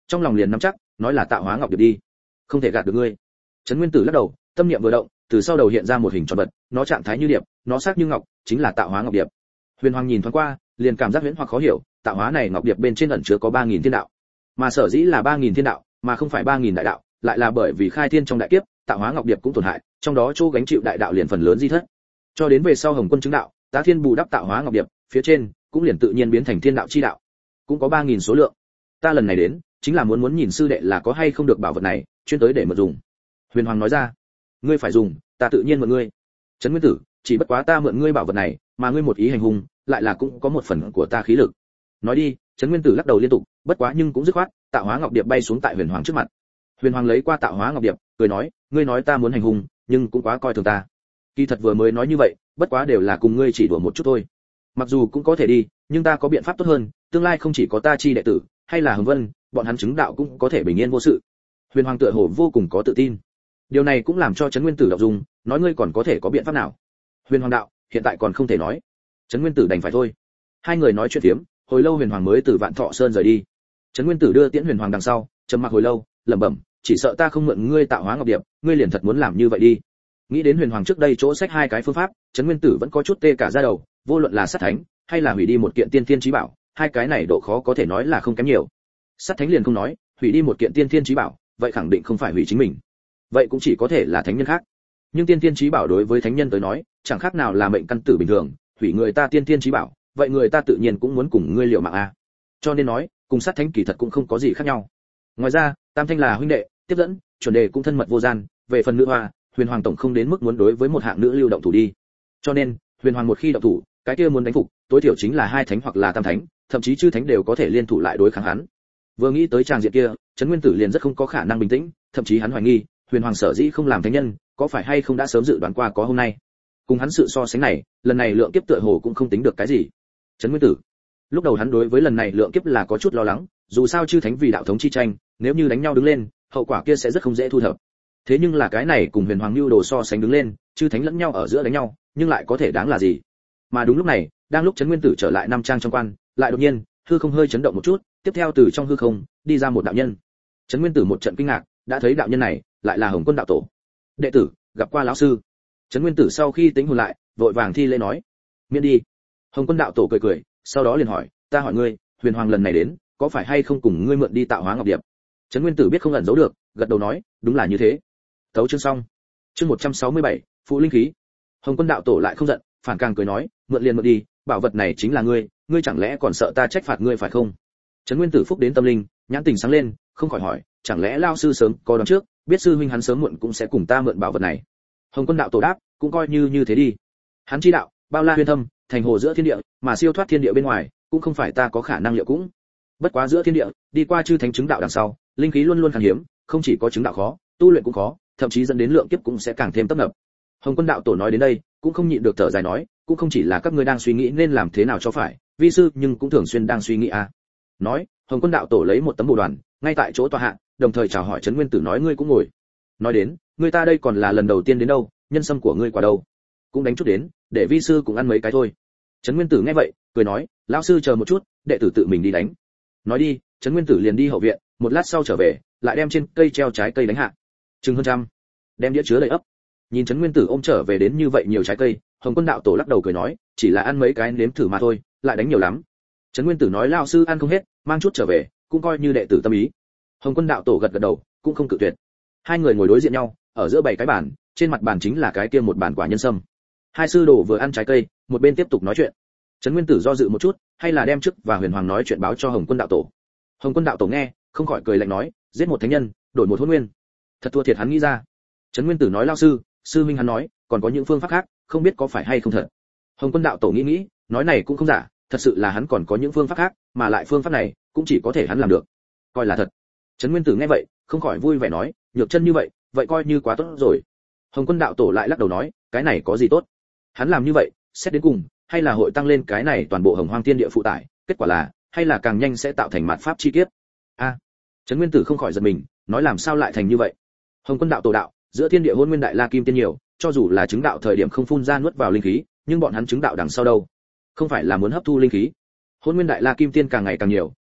trong lòng liền nắm chắc, nói là Tạo Hóa Ngọc Điệp đi. Không thể gạt được ngươi. Trấn Nguyên Tử lắc đầu, tâm niệm vừa động, từ sau đầu hiện ra một hình tròn vật, nó trạng thái như điệp, nó sắc như ngọc, chính là Tạo Hóa Ngọc Điệp. Huyền Hoàng nhìn thoáng qua, liền cảm giác huyễn hoặc khó hiểu, tạo hóa này ngọc điệp bên trên ẩn chứa có 3000 thiên đạo. Mà sở dĩ là 3000 thiên đạo, mà không phải 3000 đại đạo, lại là bởi vì khai thiên trong đại kiếp, tạo hóa ngọc điệp cũng tổn hại, trong đó chỗ gánh chịu đại đạo liền phần lớn di thất. Cho đến về sau Hồng Quân chứng đạo, Tá Thiên bù đắp tạo hóa ngọc điệp, phía trên cũng liền tự nhiên biến thành thiên đạo chi đạo. Cũng có 3000 số lượng. Ta lần này đến, chính là muốn nhìn sư đệ là có hay không được bảo vật này, chuyên tới để mượn dùng. Huyền Hoàng nói ra, ngươi phải dùng, ta tự nhiên mượn ngươi. Trấn Nguyên Tử, chỉ bất quá ta mượn ngươi bảo vật này, mà ngươi một ý hành hung, lại là cũng có một phần của ta khí lực. Nói đi, Trấn Nguyên Tử lắc đầu liên tục, bất quá nhưng cũng dứt khoát, tạo hóa ngọc điệp bay xuống tại Huyền Hoàng trước mặt. Huyền Hoàng lấy qua tạo hóa ngọc điệp, cười nói, ngươi nói ta muốn hành hung, nhưng cũng quá coi thường ta. Kỳ thật vừa mới nói như vậy, bất quá đều là cùng ngươi chỉ đùa một chút thôi. Mặc dù cũng có thể đi, nhưng ta có biện pháp tốt hơn, tương lai không chỉ có ta chi đệ tử, hay là Hồng Vân, bọn hắn chứng đạo cũng có thể bình yên vô sự. Huyền Hoàng tựa hồ vô cùng có tự tin. Điều này cũng làm cho Trấn Nguyên Tử động dung, nói ngươi còn có thể có biện pháp nào? Huyền Hoàng đạo, hiện tại còn không thể nói. Trấn Nguyên Tử đành phải thôi. Hai người nói chuyện phiếm, hồi lâu Huyền Hoàng mới từ Vạn Thọ Sơn rời đi. Trấn Nguyên Tử đưa tiễn Huyền Hoàng đằng sau, trầm mặc hồi lâu, lẩm bẩm, chỉ sợ ta không mượn ngươi tạo hóa ngọc điệp, ngươi liền thật muốn làm như vậy đi. Nghĩ đến Huyền Hoàng trước đây chỗ sách hai cái phương pháp, Trấn Nguyên Tử vẫn có chút tê cả da đầu, vô luận là sát thánh hay là hủy đi một kiện tiên thiên chí bảo, hai cái này độ khó có thể nói là không kém nhiều. Sát thánh liền không nói, hủy đi một kiện tiên thiên chí bảo, vậy khẳng định không phải hủy chính mình, vậy cũng chỉ có thể là thánh nhân khác. Nhưng tiên thiên chí bảo đối với thánh nhân tới nói, chẳng khác nào là mệnh căn tử bình thường, hủy người ta tiên thiên chí bảo, vậy người ta tự nhiên cũng muốn cùng ngươi liều mạng a. Cho nên nói, cùng sát thánh kỳ thật cũng không có gì khác nhau. Ngoài ra, Tam Thanh là huynh đệ, tiếp dẫn, chuẩn đề cũng thân mật vô gian, về phần nữ hoa, Huyền Hoàng tổng không đến mức muốn đối với một hạng nữ lưu động thủ đi. Cho nên, Huyền Hoàng một khi động thủ, cái kia muốn đánh phục, tối thiểu chính là hai thánh hoặc là tam thánh, thậm chí chư thánh đều có thể liên thủ lại đối kháng hắn. Vừa nghĩ tới tràng diện kia, Trấn Nguyên Tử liền rất không có khả năng bình tĩnh, thậm chí hắn hoài nghi, Huyền Hoàng sở dĩ không làm thánh nhân, có phải hay không đã sớm dự đoán qua có hôm nay. Cùng hắn sự so sánh này, lần này lượng kiếp tựa hồ cũng không tính được cái gì. Trấn Nguyên Tử, lúc đầu hắn đối với lần này lượng kiếp là có chút lo lắng, dù sao chư thánh vì đạo thống chi tranh, nếu như đánh nhau đứng lên, hậu quả kia sẽ rất không dễ thu thập. Thế nhưng là cái này cùng Huyền Hoàng lưu đồ so sánh đứng lên, chư thánh lẫn nhau ở giữa đánh nhau, nhưng lại có thể đáng là gì? Mà đúng lúc này, đang lúc Trấn Nguyên Tử trở lại Nam Trang trong quan, lại đột nhiên, hư không hơi chấn động một chút, tiếp theo từ trong hư không đi ra một đạo nhân. Trấn Nguyên Tử một trận kinh ngạc, đã thấy đạo nhân này lại là Hồng Quân đạo tổ. Đệ tử gặp qua lão sư. Trấn Nguyên Tử sau khi tính hồn lại, vội vàng thi lễ nói, miễn đi. Hồng Quân đạo tổ cười cười, sau đó liền hỏi, ta hỏi ngươi, Huyền Hoàng lần này đến, có phải hay không cùng ngươi mượn đi tạo hóa ngọc điệp? Trấn Nguyên Tử biết không ẩn giấu được, gật đầu nói, đúng là như thế. Tấu chương xong. Chương 167, phụ linh khí. Hồng Quân đạo tổ lại không giận, phản càng cười nói, mượn liền mượn đi, bảo vật này chính là ngươi, ngươi chẳng lẽ còn sợ ta trách phạt ngươi phải không? Trấn Nguyên Tử phúc đến tâm linh, nhãn tình sáng lên, không khỏi hỏi, chẳng lẽ lão sư sớm có đoán trước, biết sư huynh hắn sớm muộn cũng sẽ cùng ta mượn bảo vật này? Hồng Quân đạo tổ đáp, cũng coi như thế đi. Hắn chi đạo, bao la huyền thâm, thành hồ giữa thiên địa, mà siêu thoát thiên địa bên ngoài, cũng không phải ta có khả năng liệu cũng. Bất quá giữa thiên địa, đi qua chư thánh chứng đạo đằng sau, linh khí luôn luôn khan hiếm, không chỉ có chứng đạo khó, tu luyện cũng khó, thậm chí dẫn đến lượng kiếp cũng sẽ càng thêm tấp nập. Hồng Quân đạo tổ nói đến đây, cũng không nhịn được thở dài nói, cũng không chỉ là các ngươi đang suy nghĩ nên làm thế nào cho phải, vi sư nhưng cũng thường xuyên đang suy nghĩ a. Nói, Hồng Quân đạo tổ lấy một tấm bồ đoàn, ngay tại chỗ tọa hạ, đồng thời chào hỏi Trấn Nguyên Tử nói ngươi cũng ngồi. Nói đến, ngươi ta đây còn là lần đầu tiên đến đâu, nhân sâm của ngươi quả đâu? Cũng đánh chút đến, để vi sư cũng ăn mấy cái thôi. Trấn Nguyên Tử nghe vậy, cười nói, lão sư chờ một chút, đệ tử tự mình đi đánh. Nói đi, Trấn Nguyên Tử liền đi hậu viện, một lát sau trở về, lại đem trên cây treo trái cây đánh hạ. Chừng hơn trăm, đem đĩa chứa đầy ấp. Nhìn Trấn Nguyên Tử ôm trở về đến như vậy nhiều trái cây, Hồng Quân đạo tổ lắc đầu cười nói, chỉ là ăn mấy cái nếm thử mà thôi, lại đánh nhiều lắm. Trấn Nguyên Tử nói lão sư ăn không hết, mang chút trở về, cũng coi như đệ tử tâm ý. Hồng Quân đạo tổ gật gật đầu, cũng không cự tuyệt. Hai người ngồi đối diện nhau, ở giữa bảy cái bàn, trên mặt bàn chính là cái kia một bàn quả nhân sâm. Hai sư đồ vừa ăn trái cây, một bên tiếp tục nói chuyện. Trấn Nguyên Tử do dự một chút, hay là đem trước và Huyền Hoàng nói chuyện báo cho Hồng Quân đạo tổ. Hồng Quân đạo tổ nghe, không khỏi cười lạnh nói, giết một thánh nhân, đổi một hôn nguyên, thật thua thiệt hắn nghĩ ra. Trấn Nguyên Tử nói lão sư, sư huynh hắn nói, còn có những phương pháp khác, không biết có phải hay không thật. Hồng Quân đạo tổ nghĩ, nói này cũng không giả, thật sự là hắn còn có những phương pháp khác, mà lại phương pháp này cũng chỉ có thể hắn làm được, coi là thật. Trấn Nguyên Tử nghe vậy, không khỏi vui vẻ nói, nhược chân như vậy, vậy coi như quá tốt rồi. Hồng Quân đạo tổ lại lắc đầu nói, cái này có gì tốt? Hắn làm như vậy, xét đến cùng, hay là hội tăng lên cái này toàn bộ Hồng Hoang Thiên Địa phụ tải, kết quả là, hay là càng nhanh sẽ tạo thành mạt pháp chi kiếp. A, Trấn Nguyên Tử không khỏi giật mình, nói làm sao lại thành như vậy? Hồng Quân đạo tổ đạo, giữa thiên địa hôn nguyên đại la kim tiên nhiều, cho dù là chứng đạo thời điểm không phun ra nuốt vào linh khí, nhưng bọn hắn chứng đạo đằng sau đâu, không phải là muốn hấp thu linh khí. Hôn nguyên đại la kim tiên càng ngày càng nhiều,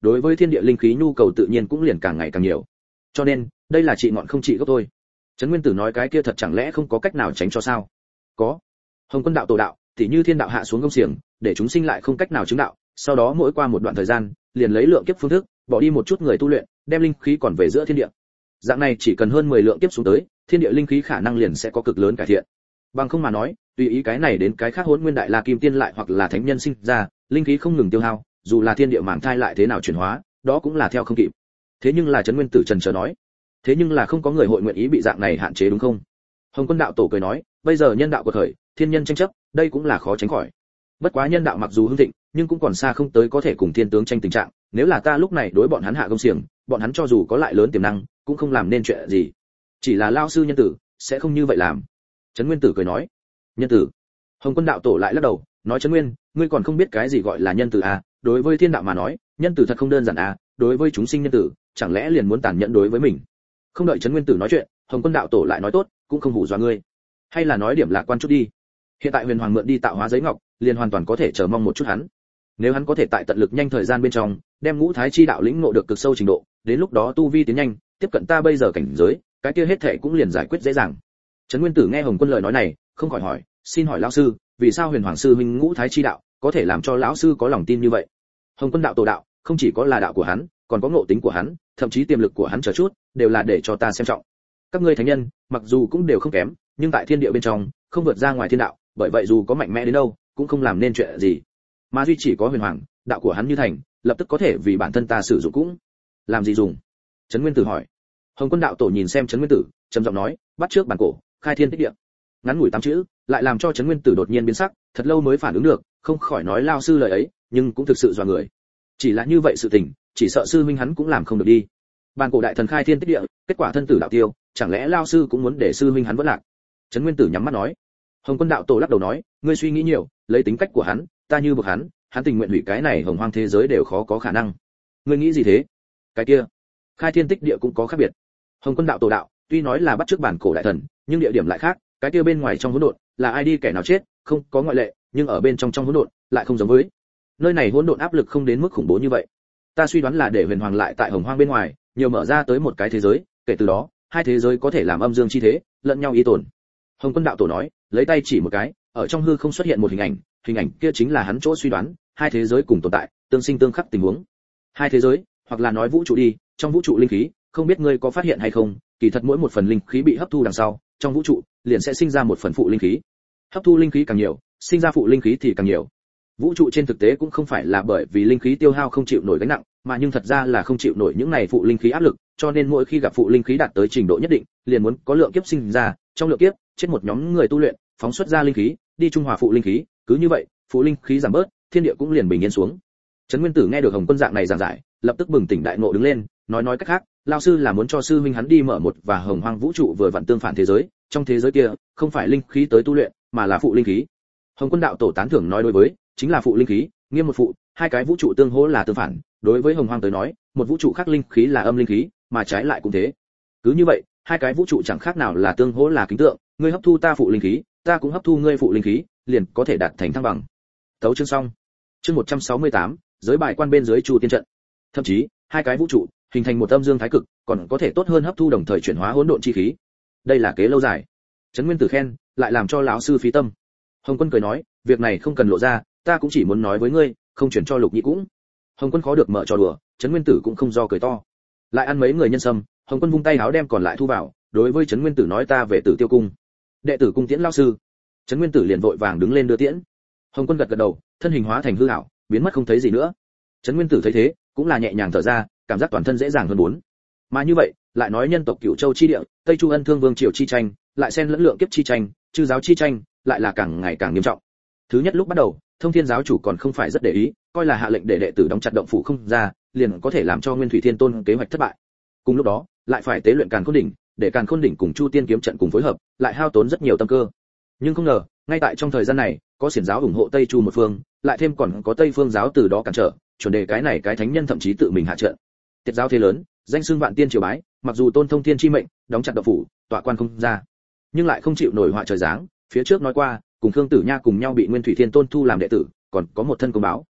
đối với thiên địa linh khí nhu cầu tự nhiên cũng liền càng ngày càng nhiều. Cho nên, đây là trị ngọn không trị gốc thôi. Trấn Nguyên Tử nói cái kia thật chẳng lẽ không có cách nào tránh cho sao? Có. Hồng Quân đạo tổ đạo, thì như thiên đạo hạ xuống công xiềng, để chúng sinh lại không cách nào chứng đạo, sau đó mỗi qua một đoạn thời gian, liền lấy lượng kiếp phương thức, bỏ đi một chút người tu luyện, đem linh khí còn về giữa thiên địa. Dạng này chỉ cần hơn 10 lượng kiếp xuống tới, thiên địa linh khí khả năng liền sẽ có cực lớn cải thiện. Bằng không mà nói, tùy ý cái này đến cái khác Hỗn Nguyên Đại La Kim Tiên lại hoặc là thánh nhân sinh ra, linh khí không ngừng tiêu hao, dù là thiên địa màng thai lại thế nào chuyển hóa, đó cũng là theo không kịp. Thế nhưng là Trấn Nguyên Tử trần chờ nói, thế nhưng là không có người hội nguyện ý bị dạng này hạn chế đúng không? Hồng Quân đạo tổ cười nói, bây giờ nhân đạo của thời, thiên nhân tranh chấp, đây cũng là khó tránh khỏi. Bất quá nhân đạo mặc dù hưng thịnh, nhưng cũng còn xa không tới có thể cùng thiên tướng tranh tình trạng, nếu là ta lúc này đối bọn hắn hạ công xiềng, bọn hắn cho dù có lại lớn tiềm năng, cũng không làm nên chuyện gì. Chỉ là lao sư nhân tử, sẽ không như vậy làm. Trấn Nguyên Tử cười nói, nhân tử. Hồng Quân đạo tổ lại lắc đầu, nói Trấn Nguyên, ngươi còn không biết cái gì gọi là nhân tử à? Đối với thiên đạo mà nói, nhân tử thật không đơn giản à? Đối với chúng sinh nhân tử, chẳng lẽ liền muốn tàn nhẫn đối với mình? Không đợi Trấn Nguyên Tử nói chuyện, Hồng Quân đạo tổ lại nói tốt, cũng không hù dọa ngươi. Hay là nói điểm lạc quan chút đi. Hiện tại Huyền Hoàng mượn đi tạo hóa giấy ngọc, liền hoàn toàn có thể chờ mong một chút hắn. Nếu hắn có thể tại tận lực nhanh thời gian bên trong, đem ngũ thái chi đạo lĩnh ngộ được cực sâu trình độ, đến lúc đó tu vi tiến nhanh, tiếp cận ta bây giờ cảnh giới, cái kia hết thảy cũng liền giải quyết dễ dàng. Trấn Nguyên Tử nghe Hồng Quân lời nói này, không khỏi hỏi, xin hỏi lão sư, vì sao Huyền Hoàng sư huynh ngũ thái chi đạo có thể làm cho lão sư có lòng tin như vậy? Hồng Quân đạo tổ đạo, không chỉ có là đạo của hắn, còn có ngộ tính của hắn, thậm chí tiềm lực của hắn chờ chút, đều là để cho ta xem trọng. Các ngươi thánh nhân, mặc dù cũng đều không kém, nhưng tại thiên địa bên trong, không vượt ra ngoài thiên đạo, bởi vậy dù có mạnh mẽ đến đâu, cũng không làm nên chuyện gì. Mà duy chỉ có Huyền Hoàng, đạo của hắn như thành, lập tức có thể vì bản thân ta sử dụng cũng. Làm gì dùng? Trấn Nguyên Tử hỏi. Hồng Quân đạo tổ nhìn xem Trấn Nguyên Tử, trầm giọng nói, bắt trước bản cổ, khai thiên tích địa. Ngắn ngủi 8 chữ, lại làm cho Trấn Nguyên Tử đột nhiên biến sắc, thật lâu mới phản ứng được, không khỏi nói lao sư lời ấy, nhưng cũng thực sự dọa người. Chỉ là như vậy sự tình, chỉ sợ sư huynh hắn cũng làm không được đi. Bản cổ đại thần khai thiên tích địa, kết quả thân tử đạo tiêu, chẳng lẽ lao sư cũng muốn để sư huynh hắn vẫn lạc? Trấn Nguyên Tử nhắm mắt nói. Hồng Quân đạo tổ lắc đầu nói, ngươi suy nghĩ nhiều, lấy tính cách của hắn, ta như bực hắn tình nguyện hủy cái này hồng hoang thế giới đều khó có khả năng. Ngươi nghĩ gì thế? Cái kia, khai thiên tích địa cũng có khác biệt. Hồng Quân đạo tổ đạo, tuy nói là bắt chước bản cổ đại thần, nhưng địa điểm lại khác, cái kia bên ngoài trong hỗn độn, là ai đi kẻ nào chết, không có ngoại lệ, nhưng ở bên trong hỗn độn, lại không giống với. Nơi này hỗn độn áp lực không đến mức khủng bố như vậy. Ta suy đoán là để Huyền Hoàng lại tại hồng hoang bên ngoài, nhiều mở ra tới một cái thế giới, kể từ đó, hai thế giới có thể làm âm dương chi thế, lẫn nhau y tồn. Hồng Quân đạo tổ nói, lấy tay chỉ một cái, ở trong hư không xuất hiện một hình ảnh kia chính là hắn chỗ suy đoán, hai thế giới cùng tồn tại, tương sinh tương khắc tình huống. Hai thế giới, hoặc là nói vũ trụ đi, trong vũ trụ linh khí, không biết ngươi có phát hiện hay không, kỳ thật mỗi một phần linh khí bị hấp thu đằng sau, trong vũ trụ liền sẽ sinh ra một phần phụ linh khí. Hấp thu linh khí càng nhiều, sinh ra phụ linh khí thì càng nhiều. Vũ trụ trên thực tế cũng không phải là bởi vì linh khí tiêu hao không chịu nổi gánh nặng, mà nhưng thật ra là không chịu nổi những này phụ linh khí áp lực, cho nên mỗi khi gặp phụ linh khí đạt tới trình độ nhất định, liền muốn có lượng kiếp sinh ra, trong lượng kiếp, chết một nhóm người tu luyện, phóng xuất ra linh khí, đi trung hòa phụ linh khí, cứ như vậy, phụ linh khí giảm bớt, thiên địa cũng liền bình yên xuống. Trấn Nguyên Tử nghe được Hồng Quân dạng này giảng giải, lập tức bừng tỉnh đại ngộ đứng lên, nói cách khác, lão sư là muốn cho sư huynh hắn đi mở một và hồng hoang vũ trụ vừa vặn tương phản thế giới, trong thế giới kia, không phải linh khí tới tu luyện, mà là phụ linh khí. Hồng Quân đạo tổ tán thưởng nói đối với, chính là phụ linh khí, nghiêm một phụ, hai cái vũ trụ tương hỗ là tương phản, đối với hồng hoang tới nói, một vũ trụ khác linh khí là âm linh khí, mà trái lại cũng thế. Cứ như vậy, hai cái vũ trụ chẳng khác nào là tương hỗ là kính tượng, ngươi hấp thu ta phụ linh khí, ta cũng hấp thu ngươi phụ linh khí, liền có thể đạt thành thăng bằng. Tấu chương xong. Chương 168, giới bài quan bên dưới Chu Tiên trận. Thậm chí, hai cái vũ trụ hình thành một âm dương thái cực, còn có thể tốt hơn hấp thu đồng thời chuyển hóa hỗn độn chi khí. Đây là kế lâu dài. Trấn Nguyên Tử khen, lại làm cho lão sư phí tâm. Hồng Quân cười nói, việc này không cần lộ ra, ta cũng chỉ muốn nói với ngươi, không chuyển cho Lục Nhĩ cũng. Hồng Quân khó được mở trò đùa, Trấn Nguyên Tử cũng không do cười to. Lại ăn mấy người nhân sâm, Hồng Quân vung tay áo đem còn lại thu vào, đối với Trấn Nguyên Tử nói ta về Tử Tiêu cung. Đệ tử cung tiễn lão sư. Trấn Nguyên Tử liền vội vàng đứng lên đưa tiễn. Hồng Quân gật gật đầu, thân hình hóa thành hư ảo, biến mất không thấy gì nữa. Trấn Nguyên Tử thấy thế, cũng là nhẹ nhàng thở ra, cảm giác toàn thân dễ dàng hơn bốn. Mà như vậy, lại nói nhân tộc Cửu Châu chi địa, Tây Chu Ân Thương Vương triều chi tranh, lại xen lẫn lượng kiếp chi tranh, chư giáo chi tranh, lại là càng ngày càng nghiêm trọng. Thứ nhất lúc bắt đầu, Thông Thiên giáo chủ còn không phải rất để ý, coi là hạ lệnh để đệ tử đóng chặt động phủ không ra, liền có thể làm cho Nguyên Thủy Thiên Tôn kế hoạch thất bại. Cùng lúc đó, lại phải tế luyện Càn Khôn đỉnh, để Càn Khôn đỉnh cùng Chu Tiên kiếm trận cùng phối hợp, lại hao tốn rất nhiều tâm cơ. Nhưng không ngờ, ngay tại trong thời gian này, có xiển giáo ủng hộ Tây Chu một phương, lại thêm còn có Tây Phương giáo từ đó cản trở, chuẩn đề cái này cái thánh nhân thậm chí tự mình hạ trận. Tiệt giáo thế lớn, danh xưng vạn tiên triều bái, mặc dù tôn thông thiên chi mệnh, đóng chặt động phủ, tọa quan không ra, nhưng lại không chịu nổi họa trời giáng. Phía trước nói qua, cùng Khương Tử Nha cùng nhau bị Nguyên Thủy Thiên Tôn thu làm đệ tử, còn có một thân công báo.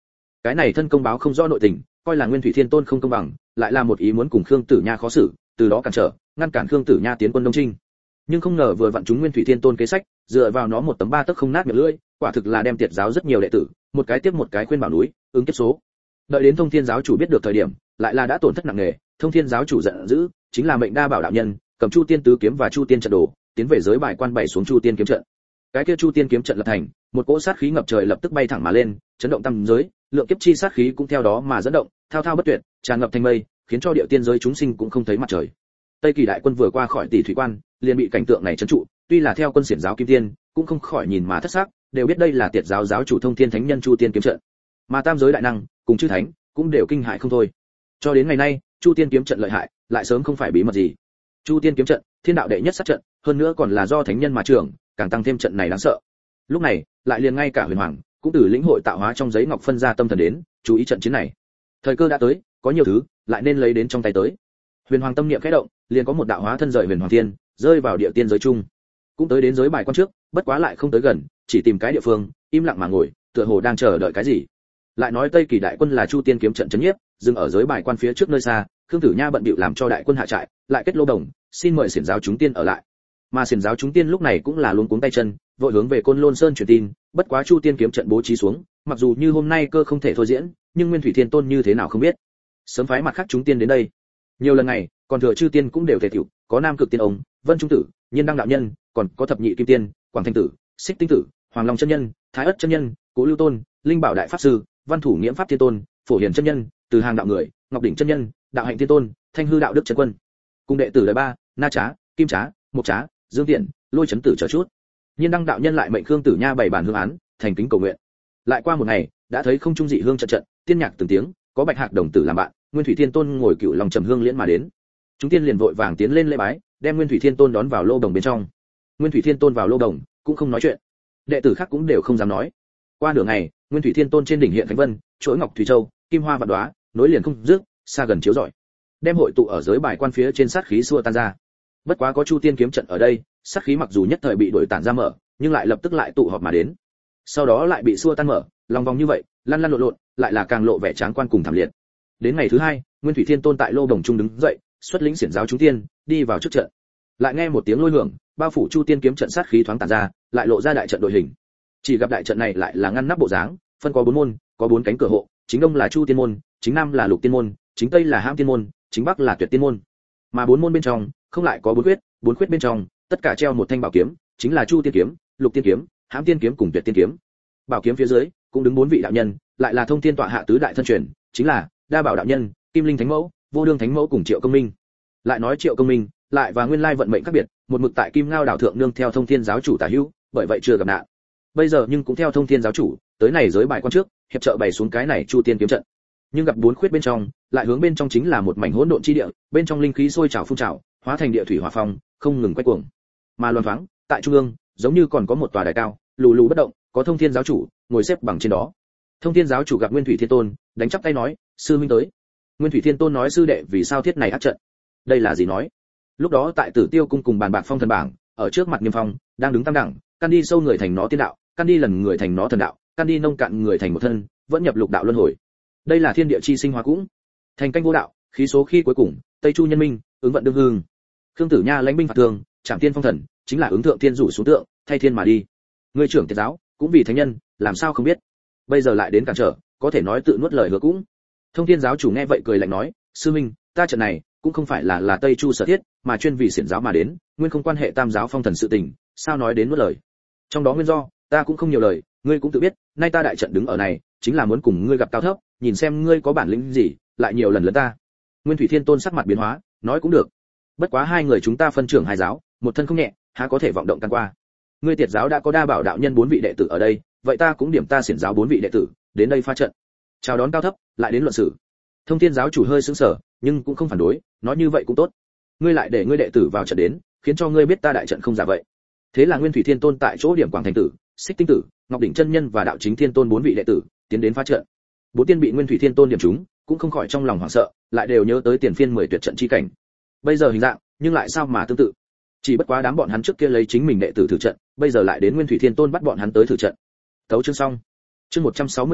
Cái này thân công báo không rõ nội tình, coi là Nguyên Thủy Thiên Tôn không công bằng, lại là một ý muốn cùng Khương Tử Nha khó xử, từ đó cản trở, ngăn cản Khương Tử Nha tiến quân Đông Trinh. Nhưng không ngờ vừa vặn chúng Nguyên Thủy Thiên Tôn kế sách, dựa vào nó một tấm ba tấc không nát miệng lưỡi, quả thực là đem tiệt giáo rất nhiều đệ tử, một cái tiếp một cái khuyên bảo núi, ứng kiếp số. Đợi đến Thông Thiên giáo chủ biết được thời điểm, lại là đã tổn thất nặng nề. Thông Thiên giáo chủ giận dữ, chính là mệnh Đa Bảo đạo nhân, cầm Chu Tiên tứ kiếm và Chu Tiên trận đồ, tiến về giới bài quan bày xuống Chu Tiên kiếm trận. Cái kia Chu Tiên kiếm trận lập thành, một cỗ sát khí ngập trời lập tức bay thẳng mà lên, chấn động tam giới, lượng kiếp chi sát khí cũng theo đó mà dẫn động, thao thao bất tuyệt, tràn ngập thành mây, khiến cho địa tiên giới chúng sinh cũng không thấy mặt trời. Tây Kỳ đại quân vừa qua khỏi Tỷ Thủy Quan, liền bị cảnh tượng này trấn trụ, tuy là theo quân xiển giáo Kim Tiên, cũng không khỏi nhìn mà thất sắc, đều biết đây là tiệt giáo giáo chủ Thông Thiên Thánh Nhân Chu Tiên kiếm trận. Mà tam giới đại năng, cùng chư thánh, cũng đều kinh hãi không thôi. Cho đến ngày nay, Chu Tiên kiếm trận lợi hại, lại sớm không phải bí mật gì. Chu Tiên kiếm trận, thiên đạo đệ nhất sát trận, hơn nữa còn là do thánh nhân mà trưởng, càng tăng thêm trận này đáng sợ. Lúc này, lại liền ngay cả Huyền Hoàng, cũng từ lĩnh hội tạo hóa trong giấy ngọc phân ra tâm thần đến, chú ý trận chiến này. Thời cơ đã tới, có nhiều thứ, lại nên lấy đến trong tay tới. Huyền Hoàng tâm niệm khẽ động, liền có một đạo hóa thân rời Huyền Hoàng Thiên, rơi vào địa tiên giới chung. Cũng tới đến giới bài quan trước, bất quá lại không tới gần, chỉ tìm cái địa phương, im lặng mà ngồi, tựa hồ đang chờ đợi cái gì. Lại nói Tây Kỳ đại quân là Chu Tiên kiếm trận trấn nhiếp, dừng ở giới bài quan phía trước nơi xa, Khương Tử Nha bận bịu làm cho đại quân hạ trại, lại kết lô đồng, xin mời xiển giáo chúng tiên ở lại. Mà xiển giáo chúng tiên lúc này cũng là luống cuống tay chân, vội hướng về Côn Lôn Sơn truyền tin, bất quá Chu Tiên kiếm trận bố trí xuống, mặc dù như hôm nay cơ không thể thôi diễn, nhưng Nguyên Thủy Thiên Tôn như thế nào không biết. Sớm phái mặt khác chúng tiên đến đây. Nhiều lần này, còn thừa chư tiên cũng đều thể tiểu, có Nam Cực Tiên ông, Vân Trung Tử, Nhiên Đăng đạo nhân, còn có thập nhị kim tiên, Quảng Thanh Tử, Xích Tinh Tử, Hoàng Long chân nhân, Thái Ất chân nhân, Cố Lưu Tôn, Linh Bảo đại pháp sư, Văn Thủ Nghiễm pháp thiên tôn, Phổ Hiền chân nhân, Từ Hàng đạo người, Ngọc Đỉnh chân nhân, Đạo Hạnh thiên tôn, Thanh Hư đạo đức chân quân. Cùng đệ tử đời ba, Na Trá, Kim Trá, Mộc Trá, Dương Tiện, Lôi Chấn Tử chờ chút. Nhiên Đăng đạo nhân lại mệnh Khương Tử Nha bày bàn hương án, thành kính cầu nguyện. Lại qua một ngày, đã thấy không trung dị hương trận trận, tiên nhạc từng tiếng, có Bạch Hạc đồng tử làm bạn, Nguyên Thủy Thiên Tôn ngồi cựu lòng trầm hương liễn mà đến. Chúng tiên liền vội vàng tiến lên lễ bái, đem Nguyên Thủy Thiên Tôn đón vào lô đồng bên trong. Nguyên Thủy Thiên Tôn vào lô đồng, cũng không nói chuyện. Đệ tử khác cũng đều không dám nói. Qua nửa ngày, Nguyên Thủy Thiên Tôn trên đỉnh hiện Khánh Vân, chuỗi ngọc thủy châu, kim hoa vạn đóa, nối liền không dứt, xa gần chiếu rọi. Đem hội tụ ở giới bài quan phía trên sát khí xua tan ra. Bất quá có Chu Tiên kiếm trận ở đây, sát khí mặc dù nhất thời bị đuổi tản ra mở, nhưng lại lập tức lại tụ họp mà đến. Sau đó lại bị xua tan mở, lòng vòng như vậy, lăn lăn lộn lộn, lại là càng lộ vẻ tráng quan cùng thảm liệt. Đến ngày thứ hai, Nguyên Thủy Thiên Tôn tại lô đồng trung đứng dậy, xuất lĩnh xiển giáo chúng tiên, đi vào trước trận. Lại nghe một tiếng lôi hưởng, bao phủ Chu Tiên kiếm trận sát khí thoáng tản ra, lại lộ ra đại trận đội hình. Chỉ gặp đại trận này lại là ngăn nắp bộ dáng, phân có 4 môn, có 4 cánh cửa hộ, chính đông là Chu Tiên môn, chính nam là Lục Tiên môn, chính tây là Hãm Tiên môn, chính bắc là Tuyệt Tiên môn. Mà 4 môn bên trong, không lại có 4 khuyết bên trong, tất cả treo một thanh bảo kiếm, chính là Chu Tiên kiếm, Lục Tiên kiếm, Hãm Tiên kiếm cùng Tuyệt Tiên kiếm. Bảo kiếm phía dưới cũng đứng 4 vị đạo nhân, lại là Thông Thiên tọa hạ tứ đại thân truyền, chính là Đa Bảo đạo nhân, Kim Linh Thánh Mẫu, Vô Đương Thánh Mẫu cùng Triệu Công Minh. Lại nói Triệu Công Minh, lại và nguyên lai vận mệnh khác biệt, một mực tại Kim Ngao đảo thượng nương theo Thông Thiên giáo chủ tả hữu, bởi vậy chưa gặp nạn. Bây giờ nhưng cũng theo Thông Thiên giáo chủ, tới này giới bài quan trước, hiệp trợ bày xuống cái này Chu Tiên kiếm trận. Nhưng gặp 4 khuyết bên trong, lại hướng bên trong chính là một mảnh hỗn độn chi địa, bên trong linh khí sôi trào phun trào, hóa thành địa thủy hỏa phong, không ngừng quay cuồng. Mà loan thoáng, tại trung ương, giống như còn có một tòa đài cao, lù lù bất động, có Thông Thiên giáo chủ ngồi xếp bằng trên đó. Thông Thiên giáo chủ gặp Nguyên Thủy Thiên Tôn, đánh chắp tay nói, sư huynh tới. Nguyên Thủy Thiên Tôn nói, sư đệ vì sao thiết này ác trận? Đây là gì nói? Lúc đó tại Tử Tiêu cung cùng bàn bạc phong thần bảng, ở trước mặt Niêm Phong, đang đứng tam đẳng, căn đi sâu người thành nó tiên đạo, căn đi lần người thành nó thần đạo, căn đi nông cạn người thành một thân, vẫn nhập lục đạo luân hồi. Đây là thiên địa chi sinh hóa cũng. Thành canh vô đạo, khí số khi cuối cùng, Tây Chu nhân minh, ứng vận đương hương. Khương Tử Nha lãnh binh phạt thương, trảm tiên phong thần, chính là ứng thượng thiên rủ xuống tượng, thay thiên mà đi. Người trưởng tiệt giáo, cũng vì thánh nhân, làm sao không biết? Bây giờ lại đến cản trở, có thể nói tự nuốt lời hứa cũng. Thông Thiên giáo chủ nghe vậy cười lạnh nói, sư minh, ta trận này cũng không phải là Tây Chu sở thiết, mà chuyên vì xiển giáo mà đến, nguyên không quan hệ tam giáo phong thần sự tình, sao nói đến nuốt lời? Trong đó nguyên do, ta cũng không nhiều lời, ngươi cũng tự biết, nay ta đại trận đứng ở này, chính là muốn cùng ngươi gặp cao thấp, nhìn xem ngươi có bản lĩnh gì, lại nhiều lần lớn ta. Nguyên Thủy Thiên Tôn sắc mặt biến hóa, nói cũng được. Bất quá hai người chúng ta phân trưởng hai giáo, một thân không nhẹ, há có thể vọng động can qua. Ngươi tiệt giáo đã có Đa Bảo đạo nhân 4 vị đệ tử ở đây, vậy ta cũng điểm ta xiển giáo 4 vị đệ tử, đến đây pha trận. Chào đón cao thấp, lại đến luận sự. Thông Thiên giáo chủ hơi sững sờ, nhưng cũng không phản đối, nói như vậy cũng tốt. Ngươi lại để ngươi đệ tử vào trận đến, khiến cho ngươi biết ta đại trận không giả vậy. Thế là Nguyên Thủy Thiên Tôn tại chỗ điểm Quảng Thành Tử, Xích Tinh Tử, Ngọc Đỉnh chân nhân và Đạo Chính Thiên Tôn 4 vị đệ tử, tiến đến phá trận. 4 tiên bị Nguyên Thủy Thiên Tôn điểm trúng, cũng không khỏi trong lòng hoảng sợ, lại đều nhớ tới tiền phiên 10 tuyệt trận chi cảnh. Bây giờ hình dạng, nhưng lại sao mà tương tự. Chỉ bất quá đám bọn hắn trước kia lấy chính mình đệ tử thử trận, bây giờ lại đến Nguyên Thủy Thiên Tôn bắt bọn hắn tới thử trận. Tấu chương xong. Chương 169,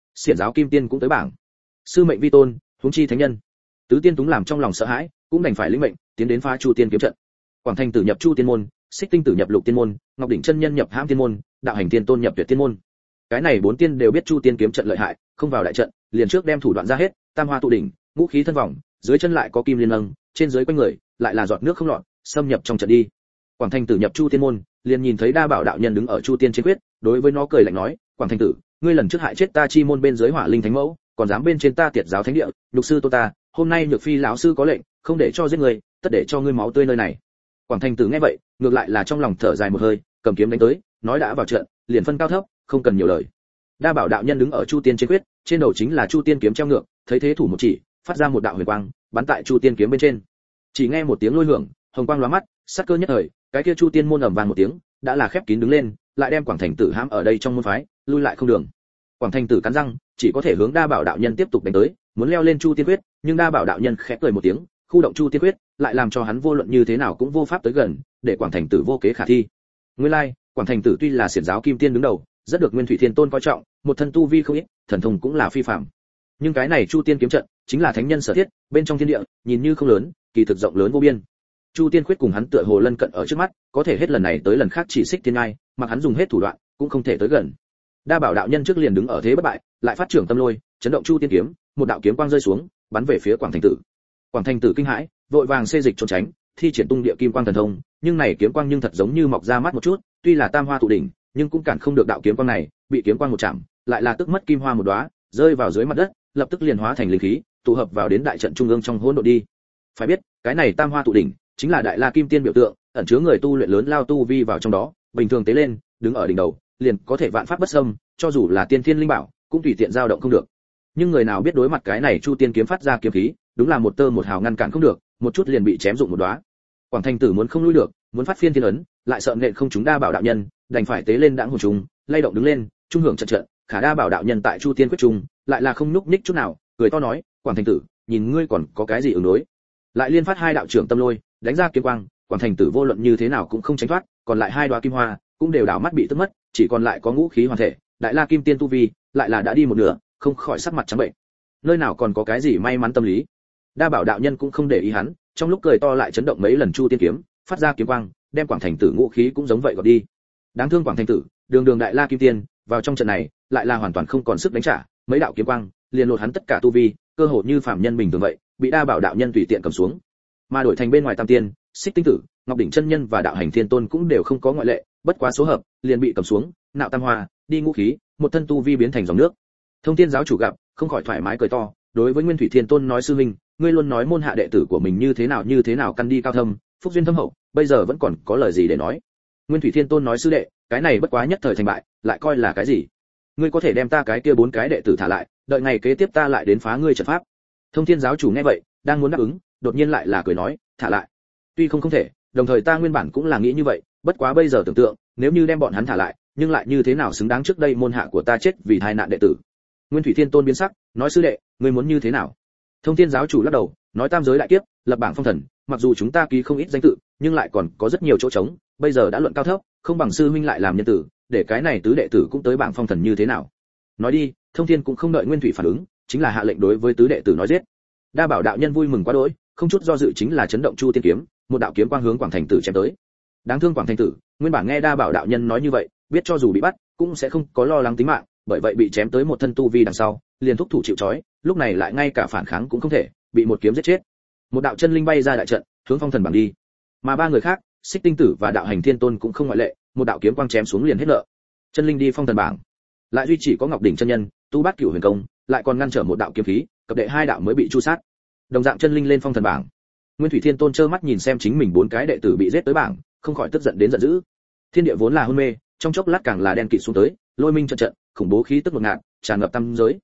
xiển giáo kim tiên cũng tới bảng. Sư mệnh vi tôn, huống chi thánh nhân. Tứ tiên túng làm trong lòng sợ hãi, cũng đành phải lĩnh mệnh, tiến đến phá Chu Tiên kiếm trận. Quảng Thành tử nhập Chu Tiên môn, Xích Tinh tử nhập Lục Tiên môn, Ngọc Đỉnh chân nhân nhập Hãm Tiên môn, Đạo Hành Tiên tôn nhập Tuyệt Tiên môn. Cái này 4 tiên đều biết Chu Tiên kiếm trận lợi hại, không vào đại trận, liền trước đem thủ đoạn ra hết, tam hoa tụ đỉnh, ngũ khí thân vòng, dưới chân lại có kim liên nâng, trên dưới quanh người lại là giọt nước không lọt, xâm nhập trong trận đi. Quảng Thành tử nhập Chu Tiên môn, liền nhìn thấy Đa Bảo đạo nhân đứng ở Chu Tiên trên quyết, đối với nó cười lạnh nói, Quảng Thành tử, ngươi lần trước hại chết ta chi môn bên dưới Hỏa Linh Thánh Mẫu, còn dám bên trên ta Tiệt giáo thánh địa, nhục sư tô ta, hôm nay Nhược Phi lão sư có lệnh, không để cho giết người, tất để cho ngươi máu tươi nơi này. Quảng Thành tử nghe vậy, ngược lại là trong lòng thở dài một hơi, cầm kiếm đánh tới, nói đã vào trận, liền phân cao thấp, không cần nhiều lời. Đa Bảo đạo nhân đứng ở Chu Tiên trên quyết, trên đầu chính là Chu Tiên kiếm treo ngược, thấy thế thủ một chỉ, phát ra một đạo huyền quang, bắn tại Chu Tiên kiếm bên trên. Chỉ nghe một tiếng lôi hưởng, hồng quang lóa mắt, sát cơ nhất thời, cái kia Chu Tiên môn ầm vang một tiếng, đã là khép kín đứng lên, lại đem Quảng Thành tử hãm ở đây trong môn phái, lui lại không đường. Quảng Thành tử cắn răng, chỉ có thể hướng Đa Bảo đạo nhân tiếp tục đánh tới, muốn leo lên Chu Tiên quyết, nhưng Đa Bảo đạo nhân khẽ cười một tiếng, khu động Chu Tiên quyết, lại làm cho hắn vô luận như thế nào cũng vô pháp tới gần, để Quảng Thành tử vô kế khả thi. Nguyên lai, Quảng Thành tử tuy là xiển giáo kim tiên đứng đầu, rất được Nguyên Thủy Thiên Tôn coi trọng, một thân tu vi không ít, thần thông cũng là phi phàm. Nhưng cái này Chu Tiên kiếm trận, chính là thánh nhân sở thiết, bên trong thiên địa, nhìn như không lớn, kỳ thực rộng lớn vô biên. Chu Tiên quyết cùng hắn tựa hồ lân cận ở trước mắt, có thể hết lần này tới lần khác chỉ xích thiên ngai, mặc hắn dùng hết thủ đoạn, cũng không thể tới gần. Đa Bảo đạo nhân trước liền đứng ở thế bất bại, lại phát trưởng tâm lôi, chấn động Chu Tiên kiếm, một đạo kiếm quang rơi xuống, bắn về phía Quảng Thành tử. Quảng Thành tử kinh hãi, vội vàng xê dịch trốn tránh, thi triển tung địa kim quang thần thông, nhưng này kiếm quang nhưng thật giống như mọc ra mắt một chút, tuy là tam hoa tụ đỉnh, nhưng cũng cản không được đạo kiếm quang này, bị kiếm quang một chạm, lại là tức mất kim hoa một đóa, rơi vào dưới mặt đất, lập tức liền hóa thành linh khí, tụ hợp vào đến đại trận trung ương trong hỗn độn đi. Phải biết, cái này tam hoa tụ đỉnh, chính là đại la kim tiên biểu tượng, ẩn chứa người tu luyện lớn lao tu vi vào trong đó, bình thường tế lên, đứng ở đỉnh đầu, liền có thể vạn pháp bất xâm, cho dù là tiên thiên linh bảo, cũng tùy tiện dao động không được. Nhưng người nào biết đối mặt cái này Chu Tiên kiếm phát ra kiếm khí, đúng là một tơ một hào ngăn cản không được, một chút liền bị chém dụng một đóa. Quảng Thành tử muốn không lui được, muốn phát phiên thiên ấn, lại sợ nện không chúng Đa Bảo đạo nhân, đành phải tế lên đãng hồn trùng, lay động đứng lên, trung hưởng trận trận, khả Đa Bảo đạo nhân tại Chu Tiên quyết trùng, lại là không nhúc nhích chút nào, cười to nói, Quảng Thành tử, nhìn ngươi còn có cái gì ứng đối. Lại liên phát hai đạo trưởng tâm lôi, đánh ra kiếm quang, Quảng Thành tử vô luận như thế nào cũng không tránh thoát, còn lại hai đóa kim hoa, cũng đều đảo mắt bị tức mất, chỉ còn lại có ngũ khí hoàn thể, đại la kim tiên tu vi, lại là đã đi một nửa, không khỏi sắc mặt trắng bệnh. Nơi nào còn có cái gì may mắn tâm lý. Đa Bảo đạo nhân cũng không để ý hắn, trong lúc cười to lại chấn động mấy lần Chu Tiên kiếm, phát ra kiếm quang, đem Quảng Thành tử ngũ khí cũng giống vậy gọt đi. Đáng thương Quảng Thành tử, đường đường đại la kim tiên, vào trong trận này, lại là hoàn toàn không còn sức đánh trả, mấy đạo kiếm quang, liền lột hắn tất cả tu vi, cơ hồ như phàm nhân bình thường vậy, bị Đa Bảo đạo nhân tùy tiện cầm xuống. Mà đổi thành bên ngoài tam tiên, Xích Tinh tử, Ngọc Đỉnh chân nhân và Đạo Hành Thiên tôn cũng đều không có ngoại lệ, bất quá số hợp, liền bị cầm xuống, nạo tam hoa, đi ngũ khí, một thân tu vi biến thành dòng nước. Thông Thiên giáo chủ gặp, không khỏi thoải mái cười to, đối với Nguyên Thủy Thiên Tôn nói sư huynh, ngươi luôn nói môn hạ đệ tử của mình như thế nào căn đi cao thâm, phúc duyên thâm hậu, bây giờ vẫn còn có lời gì để nói. Nguyên Thủy Thiên Tôn nói sư đệ, cái này bất quá nhất thời thành bại, lại coi là cái gì? Ngươi có thể đem ta cái kia 4 cái đệ tử thả lại, đợi ngày kế tiếp ta lại đến phá ngươi trận pháp. Thông Thiên giáo chủ nghe vậy, đang muốn đáp ứng, đột nhiên lại là cười nói, thả lại. Tuy không thể, đồng thời ta nguyên bản cũng là nghĩ như vậy, bất quá bây giờ tưởng tượng, nếu như đem bọn hắn thả lại, nhưng lại như thế nào xứng đáng trước đây môn hạ của ta chết vì tai nạn đệ tử. Nguyên Thủy Thiên Tôn biến sắc, nói sư đệ, ngươi muốn như thế nào? Thông Thiên giáo chủ lắc đầu, nói tam giới đại kiếp, lập bảng phong thần, mặc dù chúng ta ký không ít danh tự, nhưng lại còn có rất nhiều chỗ trống, bây giờ đã luận cao thấp, không bằng sư huynh lại làm nhân tử, để cái này tứ đệ tử cũng tới bảng phong thần như thế nào? Nói đi, Thông Thiên cũng không đợi Nguyên Thủy phản ứng, chính là hạ lệnh đối với tứ đệ tử nói giết. Đa Bảo đạo nhân vui mừng quá đỗi, không chút do dự chính là chấn động Chu Tiên kiếm, một đạo kiếm quang hướng Quảng Thành tử chém tới. Đáng thương Quảng Thành tử, nguyên bản nghe Đa Bảo đạo nhân nói như vậy, biết cho dù bị bắt, cũng sẽ không có lo lắng tính mạng, bởi vậy bị chém tới một thân tu vi đằng sau, liền thúc thủ chịu trói, lúc này lại ngay cả phản kháng cũng không thể, bị một kiếm giết chết. Một đạo chân linh bay ra đại trận, hướng phong thần bảng đi. Mà 3 người khác, Xích Tinh tử và Đạo Hành Thiên tôn cũng không ngoại lệ, một đạo kiếm quang chém xuống liền hết nợ. Chân linh đi phong thần bảng, lại duy chỉ có Ngọc Đỉnh chân nhân, Tu Bát Cửu Huyền công, lại còn ngăn trở một đạo kiếm khí, cập đệ 2 đạo mới bị chu sát. Đồng dạng chân linh lên phong thần bảng. Nguyên Thủy Thiên tôn trơ mắt nhìn xem chính mình 4 cái đệ tử bị giết tới bảng, không khỏi tức giận đến giận dữ. Thiên địa vốn là hôn mê, trong chốc lát càng là đen kịt xuống tới, lôi minh trận trận, khủng bố khí tức ngột ngạt, tràn ngập tam giới.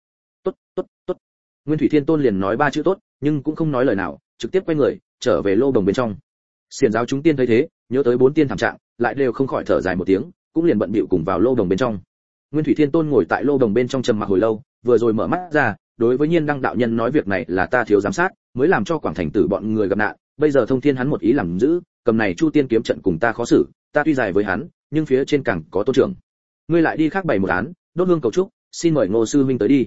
Tốt. Nguyên Thủy Thiên tôn liền nói 3 chữ tốt, nhưng cũng không nói lời nào, trực tiếp quay người, trở về lô đồng bên trong. Xiển giáo chúng tiên thấy thế, nhớ tới 4 tiên thảm trạng, lại đều không khỏi thở dài một tiếng, cũng liền bận bịu cùng vào lô đồng bên trong. Nguyên Thủy Thiên tôn ngồi tại lô đồng bên trong trầm mặc hồi lâu, vừa rồi mở mắt ra, đối với Nhiên Đăng đạo nhân nói việc này là ta thiếu giám sát, mới làm cho Quảng Thành tử bọn người gặp nạn, bây giờ Thông Thiên hắn một ý làm giữ, cầm này Chu Tiên kiếm trận cùng ta khó xử, ta tuy dài với hắn, nhưng phía trên càng có tôn trưởng. Ngươi lại đi khác bày một án, đốt hương cầu chúc, xin mời Ngô sư huynh tới đi.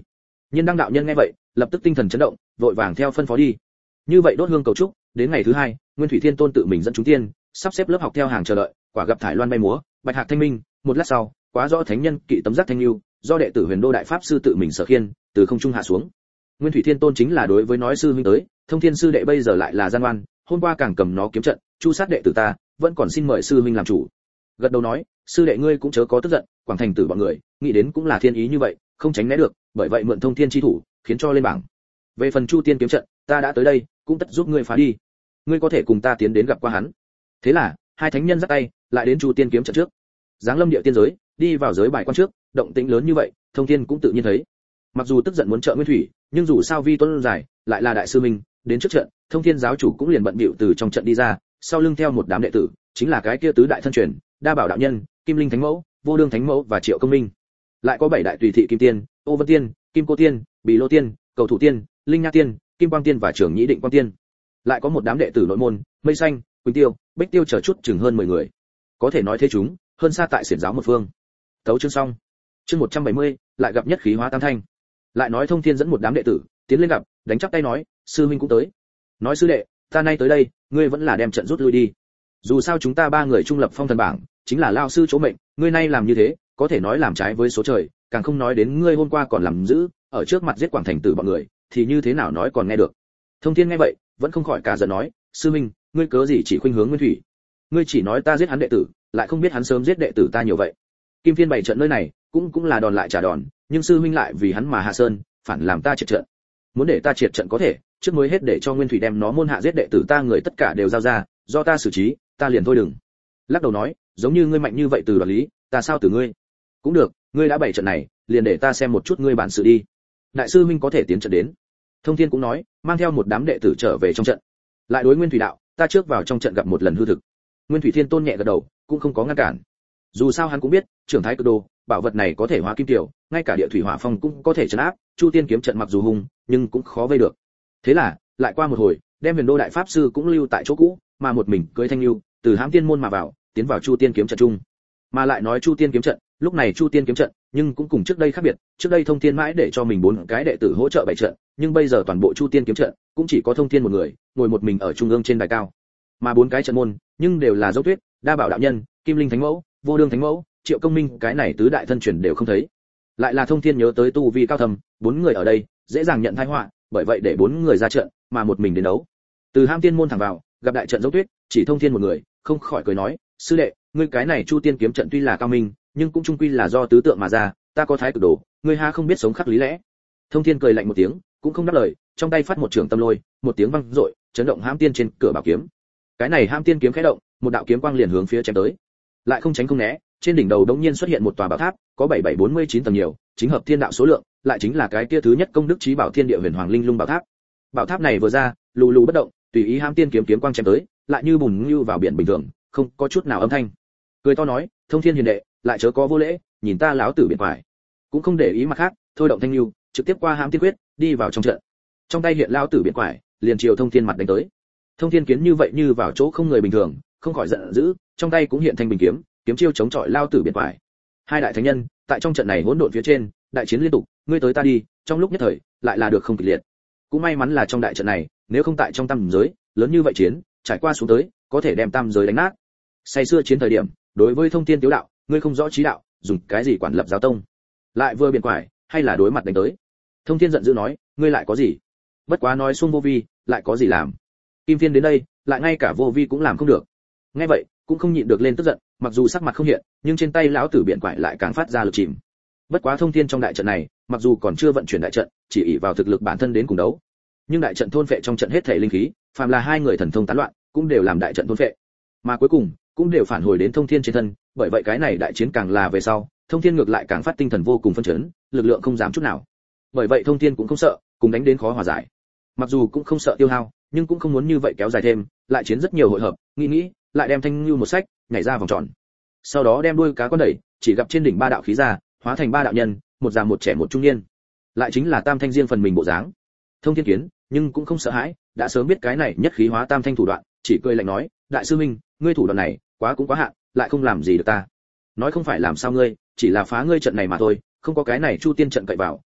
Nhiên Đăng đạo nhân nghe vậy, lập tức tinh thần chấn động, vội vàng theo phân phó đi. Như vậy đốt hương cầu chúc, đến ngày thứ hai, Nguyên Thủy Thiên Tôn tự mình dẫn chúng tiên, sắp xếp lớp học theo hàng chờ đợi, quả gặp thải loan bay múa, bạch hạc thanh minh, một lát sau, quá rõ thánh nhân kỵ tấm giác thanh lưu, do đệ tử Huyền Đô đại pháp sư tự mình sở khiên, từ không trung hạ xuống. Nguyên Thủy Thiên Tôn chính là đối với nói sư huynh tới, Thông Thiên sư đệ bây giờ lại là gian ngoan, hôm qua càng cầm nó kiếm trận, chu sát đệ tử ta, vẫn còn xin mời sư huynh làm chủ. Gật đầu nói, sư đệ ngươi cũng chớ có tức giận, Quảng Thành tử bọn người, nghĩ đến cũng là thiên ý như vậy, không tránh né được, bởi vậy mượn Thông Thiên chi thủ, khiến cho lên bảng. Về phần Chu Tiên kiếm trận, ta đã tới đây, cũng tất giúp ngươi phá đi. Ngươi có thể cùng ta tiến đến gặp qua hắn. Thế là, hai thánh nhân dắt tay, lại đến Chu Tiên kiếm trận trước. Giáng lâm địa tiên giới, đi vào giới bài quan trước, động tĩnh lớn như vậy, Thông Thiên cũng tự nhiên thấy. Mặc dù tức giận muốn trợ Nguyên Thủy, nhưng dù sao vi tuân giải, lại là đại sư minh, đến trước trận, Thông Thiên giáo chủ cũng liền bận bịu từ trong trận đi ra, sau lưng theo một đám đệ tử, chính là cái kia tứ đại thân truyền, Đa Bảo đạo nhân, Kim Linh thánh mẫu, Vô Đương thánh mẫu và Triệu Công Minh. Lại có bảy đại tùy thị Kim Tiên, Ô Vân Tiên, Kim Cô Tiên, Bì Lô Tiên, Cầu Thủ Tiên, Linh Nha Tiên, Kim Quang Tiên và Trưởng Nhĩ Định Quang Tiên. Lại có một đám đệ tử nội môn, Mây Xanh, Quỳnh Tiêu, Bích Tiêu chờ chút chừng hơn 10 người. Có thể nói thế chúng, hơn xa tại xiển giáo một phương. Tấu chương xong. Chương 170, lại gặp nhất khí hóa tam thanh. Lại nói Thông Thiên dẫn một đám đệ tử, tiến lên gặp, đánh chắp tay nói, sư huynh cũng tới. Nói sư đệ, ta nay tới đây, ngươi vẫn là đem trận rút lui đi. Dù sao chúng ta ba người trung lập phong thần bảng, chính là lao sư chỗ mệnh, ngươi nay làm như thế, có thể nói làm trái với số trời, càng không nói đến ngươi hôm qua còn làm giữ, ở trước mặt giết Quảng Thành tử bọn người, thì như thế nào nói còn nghe được. Thông Thiên nghe vậy, vẫn không khỏi cả giận nói, sư huynh, ngươi cớ gì chỉ khuynh hướng Nguyên Thủy? Ngươi chỉ nói ta giết hắn đệ tử, lại không biết hắn sớm giết đệ tử ta nhiều vậy. Kim Phiên bày trận nơi này, cũng là đòn lại trả đòn, nhưng sư huynh lại vì hắn mà hạ sơn, phản làm ta triệt trận. Muốn để ta triệt trận có thể, trước mới hết để cho Nguyên Thủy đem nó môn hạ giết đệ tử ta người tất cả đều giao ra, do ta xử trí, ta liền thôi đừng. Lắc đầu nói, giống như ngươi mạnh như vậy từ đoạt lý, ta sao từ ngươi? Cũng được, ngươi đã bày trận này, liền để ta xem một chút ngươi bản sự đi. Đại sư huynh có thể tiến trận đến. Thông Thiên cũng nói, mang theo một đám đệ tử trở về trong trận. Lại đối Nguyên Thủy đạo, ta trước vào trong trận gặp một lần hư thực. Nguyên Thủy Thiên Tôn nhẹ gật đầu, cũng không có ngăn cản. Dù sao hắn cũng biết, trưởng thái cực đồ, bảo vật này có thể hóa kim tiểu, ngay cả địa thủy hỏa phong cũng có thể trấn áp, Chu Tiên kiếm trận mặc dù hung, nhưng cũng khó vây được. Thế là, lại qua một hồi, đem Huyền Đô đại pháp sư cũng lưu tại chỗ cũ, mà một mình cưỡi thanh lưu, từ Hãm Tiên môn mà vào, tiến vào Chu Tiên kiếm trận chung. Mà lại nói Chu Tiên kiếm trận, lúc này Chu Tiên kiếm trận, nhưng cũng cùng trước đây khác biệt, trước đây Thông Thiên mãi để cho mình 4 cái đệ tử hỗ trợ bày trận, nhưng bây giờ toàn bộ Chu Tiên kiếm trận, cũng chỉ có Thông Thiên một người, ngồi một mình ở trung ương trên đài cao. Mà 4 cái trận môn, nhưng đều là dấu tuyết, Đa Bảo đạo nhân, Kim Linh thánh mẫu, Vô Đương thánh mẫu, Triệu Công Minh, cái này tứ đại thân truyền đều không thấy. Lại là Thông Thiên nhớ tới tu vi cao thâm, 4 người ở đây, dễ dàng nhận tai họa, bởi vậy để 4 người ra trận, mà một mình đến đấu. Từ Hãm Tiên môn thẳng vào, gặp đại trận dấu tuyết, chỉ Thông Thiên một người, không khỏi cười nói, sư đệ, ngươi cái này Chu Tiên kiếm trận tuy là cao minh, nhưng cũng chung quy là do tứ tượng mà ra, ta có thái cực đồ, ngươi ha không biết sống khắc lý lẽ. Thông Thiên cười lạnh một tiếng, cũng không đáp lời, trong tay phát một trường tâm lôi, một tiếng vang dội, chấn động Hãm Tiên trên cửa bảo kiếm. Cái này Hãm Tiên kiếm khẽ động, một đạo kiếm quang liền hướng phía chém tới. Lại không tránh không né, trên đỉnh đầu đống nhiên xuất hiện một tòa bảo tháp, có 7749 tầng nhiều, chính hợp thiên đạo số lượng, lại chính là cái kia thứ nhất công đức chí bảo thiên địa huyền hoàng linh lung bảo tháp. Bảo tháp này vừa ra, lù lù bất động, tùy ý Hãm Tiên kiếm quang chém tới, lại như bùn như vào biển bình thường, không có chút nào âm thanh. Cười to nói, Thông Thiên hiền đệ, lại chớ có vô lễ, nhìn ta láo tử biển phải. Cũng không để ý mặt khác, thôi động thanh lưu, trực tiếp qua Hãm Tiên quyết, đi vào trong trận. Trong tay hiện lao tử biển quải, liền chiều Thông Thiên mặt đánh tới. Thông Thiên kiến như vậy như vào chỗ không người bình thường, không khỏi giận dữ, trong tay cũng hiện thanh bình kiếm, kiếm chiêu chống chọi lao tử biển quải. Hai đại thánh nhân, tại trong trận này hỗn độn phía trên, đại chiến liên tục, ngươi tới ta đi, trong lúc nhất thời, lại là được không kịch liệt. Cũng may mắn là trong đại trận này, nếu không tại trong tam giới, lớn như vậy chiến, trải qua xuống tới, có thể đem tam giới đánh nát. Say xưa chiến thời điểm, đối với Thông Thiên tiếu đạo, ngươi không rõ trí đạo, dùng cái gì quản lập giáo tông? Lại vừa biển quải, hay là đối mặt đánh tới? Thông Thiên giận dữ nói, ngươi lại có gì? Bất quá nói xuông vô vi, lại có gì làm? Kim Phiên đến đây, lại ngay cả vô vi cũng làm không được. Nghe vậy, cũng không nhịn được lên tức giận, mặc dù sắc mặt không hiện, nhưng trên tay lão tử biển quải lại càng phát ra lực chìm. Bất quá Thông Thiên trong đại trận này, mặc dù còn chưa vận chuyển đại trận, chỉ ỷ vào thực lực bản thân đến cùng đấu. Nhưng đại trận thôn phệ trong trận hết thể linh khí, phàm là hai người thần thông tán loạn, cũng đều làm đại trận thôn phệ. Mà cuối cùng, cũng đều phản hồi đến Thông Thiên trên thân, bởi vậy cái này đại chiến càng là về sau, Thông Thiên ngược lại càng phát tinh thần vô cùng phấn chấn, lực lượng không dám chút nào. Bởi vậy Thông Thiên cũng không sợ, cùng đánh đến khó hòa giải. Mặc dù cũng không sợ tiêu hao, nhưng cũng không muốn như vậy kéo dài thêm, lại chiến rất nhiều hội hợp, nghĩ, lại đem thanh lưu một sách, nhảy ra vòng tròn. Sau đó đem đuôi cá con đẩy, chỉ gặp trên đỉnh ba đạo khí ra, hóa thành ba đạo nhân, một già một trẻ một trung niên. Lại chính là tam thanh riêng phần mình bộ dáng. Thông Thiên kiến, nhưng cũng không sợ hãi, đã sớm biết cái này nhất khí hóa tam thanh thủ đoạn, chỉ cười lạnh nói, đại sư minh, ngươi thủ đoạn này, quá cũng quá hạn, lại không làm gì được ta. Nói không phải làm sao ngươi, chỉ là phá ngươi trận này mà thôi, không có cái này Chu Tiên trận cậy vào,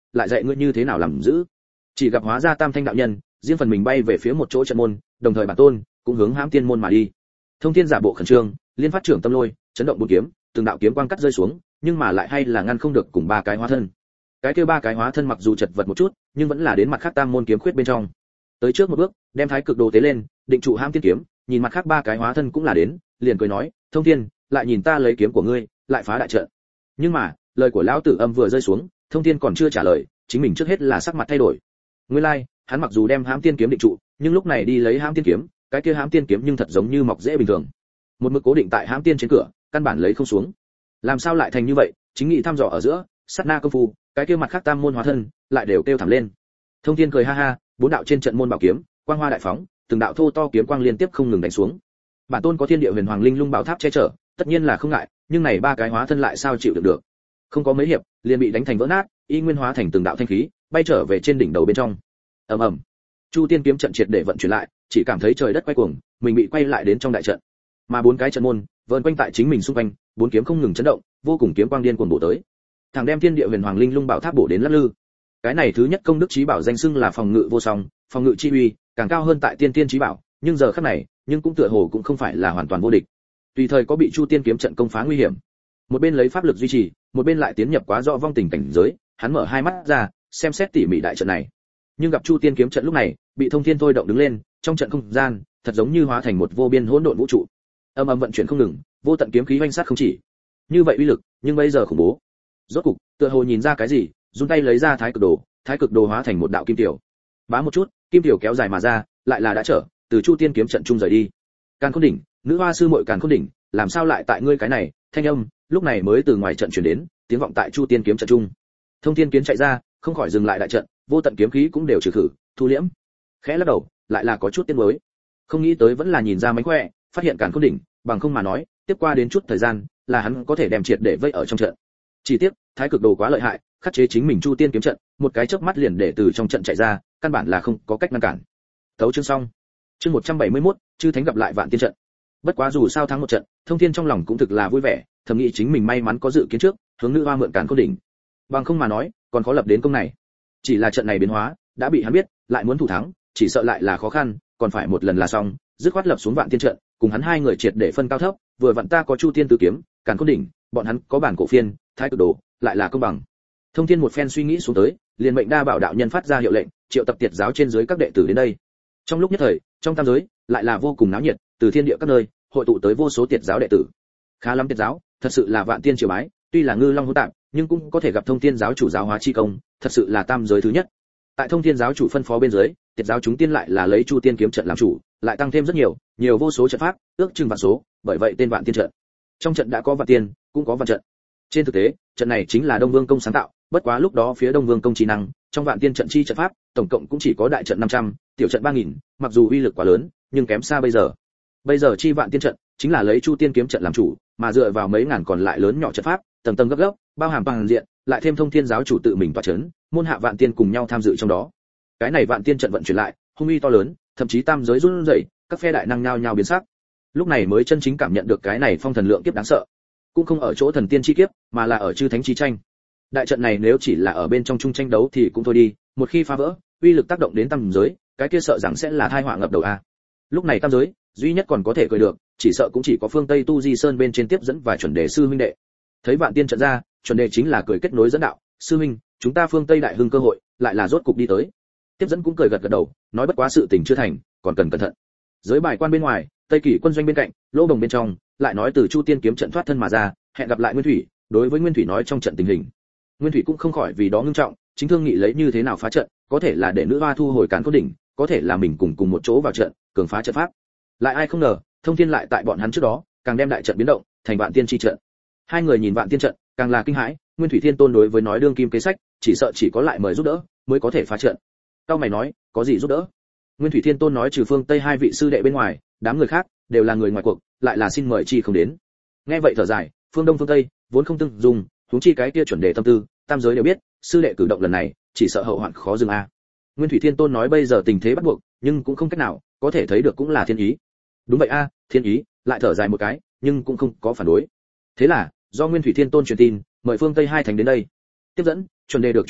lại dạy ngươi như thế nào làm giữ. Chỉ gặp hóa ra tam thanh đạo nhân, riêng phần mình bay về phía một chỗ trận môn, đồng thời bản tôn cũng hướng hãm tiên môn mà đi. Thông Thiên giả bộ khẩn trương, liên phát trưởng tâm lôi, chấn động bốn kiếm, từng đạo kiếm quang cắt rơi xuống, nhưng mà lại hay là ngăn không được cùng ba cái hóa thân. Cái kia ba cái hóa thân mặc dù chật vật một chút, nhưng vẫn là đến mặt khác tam môn kiếm khuyết bên trong. Tới trước một bước, đem thái cực đồ tế lên, định trụ hãm tiên kiếm, nhìn mặt khác ba cái hóa thân cũng là đến, liền cười nói, Thông Thiên, lại nhìn ta lấy kiếm của ngươi, lại phá đại trận. Nhưng mà, lời của lão tử âm vừa rơi xuống, Thông Thiên còn chưa trả lời, chính mình trước hết là sắc mặt thay đổi. Nguyên lai, hắn mặc dù đem hãm tiên kiếm định trụ, nhưng lúc này đi lấy hãm tiên kiếm, cái kia hãm tiên kiếm nhưng thật giống như mọc rễ bình thường, một mực cố định tại hãm tiên trên cửa, căn bản lấy không xuống. Làm sao lại thành như vậy? Chính nghị thăm dò ở giữa, sát na công phu, cái kia mặt khác tam môn hóa thân lại đều kêu thảm lên. Thông Thiên cười ha ha, bốn đạo trên trận môn bảo kiếm, quang hoa đại phóng, từng đạo thô to kiếm quang liên tiếp không ngừng đánh xuống. Bản tôn có thiên địa huyền hoàng linh lung bảo tháp che chở, tất nhiên là không ngại, nhưng này ba cái hóa thân lại sao chịu được? Không có mấy hiệp, liền bị đánh thành vỡ nát, y nguyên hóa thành từng đạo thanh khí, bay trở về trên đỉnh đầu bên trong. Ầm ầm. Chu Tiên kiếm trận triệt để vận chuyển lại, chỉ cảm thấy trời đất quay cuồng, mình bị quay lại đến trong đại trận. Mà bốn cái trận môn vờn quanh tại chính mình xung quanh, bốn kiếm không ngừng chấn động, vô cùng kiếm quang điên cuồng bổ tới. Thằng đem thiên địa huyền hoàng linh lung bảo tháp bổ đến lắc lư. Cái này thứ nhất công đức chí bảo danh xưng là phòng ngự vô song, phòng ngự chi uy càng cao hơn tại tiên tiên chí bảo, nhưng giờ khắc này, nhưng cũng tựa hồ cũng không phải là hoàn toàn vô địch. Tùy thời có bị Chu Tiên kiếm trận công phá nguy hiểm. Một bên lấy pháp lực duy trì, một bên lại tiến nhập quá rõ vong tình cảnh giới, hắn mở hai mắt ra, xem xét tỉ mỉ đại trận này. Nhưng gặp Chu Tiên kiếm trận lúc này, bị Thông Thiên thôi động đứng lên, trong trận không gian, thật giống như hóa thành một vô biên hỗn độn vũ trụ. Âm âm vận chuyển không ngừng, vô tận kiếm khí oanh sát không chỉ. Như vậy uy lực, nhưng bây giờ khủng bố. Rốt cục, tựa hồ nhìn ra cái gì, run tay lấy ra thái cực đồ hóa thành một đạo kim tiểu. Bá một chút, kim tiểu kéo dài mà ra, lại là đã trở từ Chu Tiên kiếm trận trung rời đi. Càn Khôn đỉnh, nữ hoa sư muội Càn Khôn đỉnh, làm sao lại tại ngươi cái này? Thanh âm lúc này mới từ ngoài trận truyền đến, tiếng vọng tại Chu Tiên kiếm trận trung. Thông Thiên kiếm chạy ra, không khỏi dừng lại đại trận, vô tận kiếm khí cũng đều trừ khử, thu liễm. Khẽ lắc đầu, lại là có chút tiếc nuối. Không nghĩ tới vẫn là nhìn ra mánh khỏe, phát hiện Càn Khôn đỉnh, bằng không mà nói, tiếp qua đến chút thời gian, là hắn có thể đem triệt để vây ở trong trận. Chỉ tiếc, thái cực đồ quá lợi hại, khắc chế chính mình Chu Tiên kiếm trận, một cái chớp mắt liền để từ trong trận chạy ra, căn bản là không có cách ngăn cản. Tấu chương xong. Chương 171, chư thánh gặp lại vạn tiên trận. Bất quá dù sao thắng một trận, Thông Thiên trong lòng cũng thực là vui vẻ, thầm nghĩ chính mình may mắn có dự kiến trước, hướng nữ hoa mượn Càn Khôn đỉnh. Bằng không mà nói, còn khó lập đến công này. Chỉ là trận này biến hóa, đã bị hắn biết, lại muốn thủ thắng, chỉ sợ lại là khó khăn, còn phải một lần là xong, dứt khoát lập xuống vạn tiên trận, cùng hắn hai người triệt để phân cao thấp, vừa vặn ta có Chu Tiên tứ kiếm, Càn Khôn đỉnh, bọn hắn có bản cổ phiên, thái cực đồ, lại là công bằng. Thông Thiên một phen suy nghĩ xuống tới, liền mệnh Đa Bảo đạo nhân phát ra hiệu lệnh, triệu tập tiệt giáo trên dưới các đệ tử đến đây. Trong lúc nhất thời, trong tam giới lại là vô cùng náo nhiệt, từ thiên địa các nơi hội tụ tới vô số tiệt giáo đệ tử. Khá lắm tiệt giáo, thật sự là vạn tiên triều bái, tuy là ngư long hỗn tạp, nhưng cũng có thể gặp Thông Thiên giáo chủ giáo hóa chi công, thật sự là tam giới thứ nhất. Tại Thông Thiên giáo chủ phân phó bên dưới, tiệt giáo chúng tiên lại là lấy Chu Tiên kiếm trận làm chủ, lại tăng thêm rất nhiều vô số trận pháp, ước chừng vạn số, bởi vậy tên vạn tiên trận. Trong trận đã có vạn tiên, cũng có vạn trận. Trên thực tế, trận này chính là Đông Vương công sáng tạo, bất quá lúc đó phía Đông Vương công trí năng, trong vạn tiên trận chi trận pháp, tổng cộng cũng chỉ có đại trận 500, tiểu trận 3000, mặc dù uy lực quá lớn, nhưng kém xa bây giờ. Bây giờ chi vạn tiên trận chính là lấy Chu Tiên kiếm trận làm chủ, mà dựa vào mấy ngàn còn lại lớn nhỏ trận pháp, tầng tầng gấp, bao hàm bằng diện, lại thêm Thông Thiên giáo chủ tự mình tọa chấn, môn hạ vạn tiên cùng nhau tham dự trong đó. Cái này vạn tiên trận vận chuyển lại, hung uy to lớn, thậm chí tam giới run rẩy, các phe đại năng nhao nhao biến sắc. Lúc này mới chân chính cảm nhận được cái này phong thần lượng kiếp đáng sợ. Cũng không ở chỗ thần tiên chi kiếp, mà là ở chư thánh chi tranh. Đại trận này nếu chỉ là ở bên trong chung tranh đấu thì cũng thôi đi, một khi phá vỡ, uy lực tác động đến tam giới, cái kia sợ rằng sẽ là tai họa ngập đầu a. Lúc này tam giới, duy nhất còn có thể cười được, chỉ sợ cũng chỉ có phương Tây Tu Di Sơn bên trên tiếp dẫn và chuẩn đề sư huynh đệ. Thấy vạn tiên trận ra, chuẩn đề chính là cười kết nối dẫn đạo, sư huynh, chúng ta phương Tây đại hưng cơ hội, lại là rốt cục đi tới. Tiếp dẫn cũng cười gật gật đầu, nói bất quá sự tình chưa thành, còn cần cẩn thận. Giới bài quan bên ngoài, Tây Kỷ quân doanh bên cạnh, Lỗ Đồng bên trong, lại nói từ Chu Tiên kiếm trận thoát thân mà ra, hẹn gặp lại Nguyên Thủy, đối với Nguyên Thủy nói trong trận tình hình. Nguyên Thủy cũng không khỏi vì đó ngưng trọng, chính thương nghị lấy như thế nào phá trận, có thể là để nữ hoa thu hồi Càn Khôn đỉnh, có thể là mình cùng một chỗ vào trận, cường phá trận pháp. Lại ai không ngờ, Thông Thiên lại tại bọn hắn trước đó, càng đem đại trận biến động thành vạn tiên chi trận. Hai người nhìn vạn tiên trận, càng là kinh hãi, Nguyên Thủy Thiên Tôn đối với nói đương kim kế sách, chỉ sợ chỉ có lại mời giúp đỡ, mới có thể phá trận. Cao mày nói, có gì giúp đỡ? Nguyên Thủy Thiên Tôn nói trừ phương Tây hai vị sư đệ bên ngoài, đám người khác đều là người ngoài cuộc, lại là xin mời chi không đến. Nghe vậy thở dài, phương Đông phương Tây vốn không tương dùng, huống chi cái kia chuẩn đề tâm tư, tam giới đều biết, sư đệ cử động lần này, chỉ sợ hậu hoạn khó dừng a. Nguyên Thủy Thiên Tôn nói bây giờ tình thế bắt buộc, nhưng cũng không cách nào, có thể thấy được cũng là thiên ý. Đúng vậy a, thiên ý, lại thở dài một cái, nhưng cũng không có phản đối. Thế là, do Nguyên Thủy Thiên Tôn truyền tin, mời phương Tây hai thành đến đây. Tiếp dẫn, chuẩn đề được truyền tin,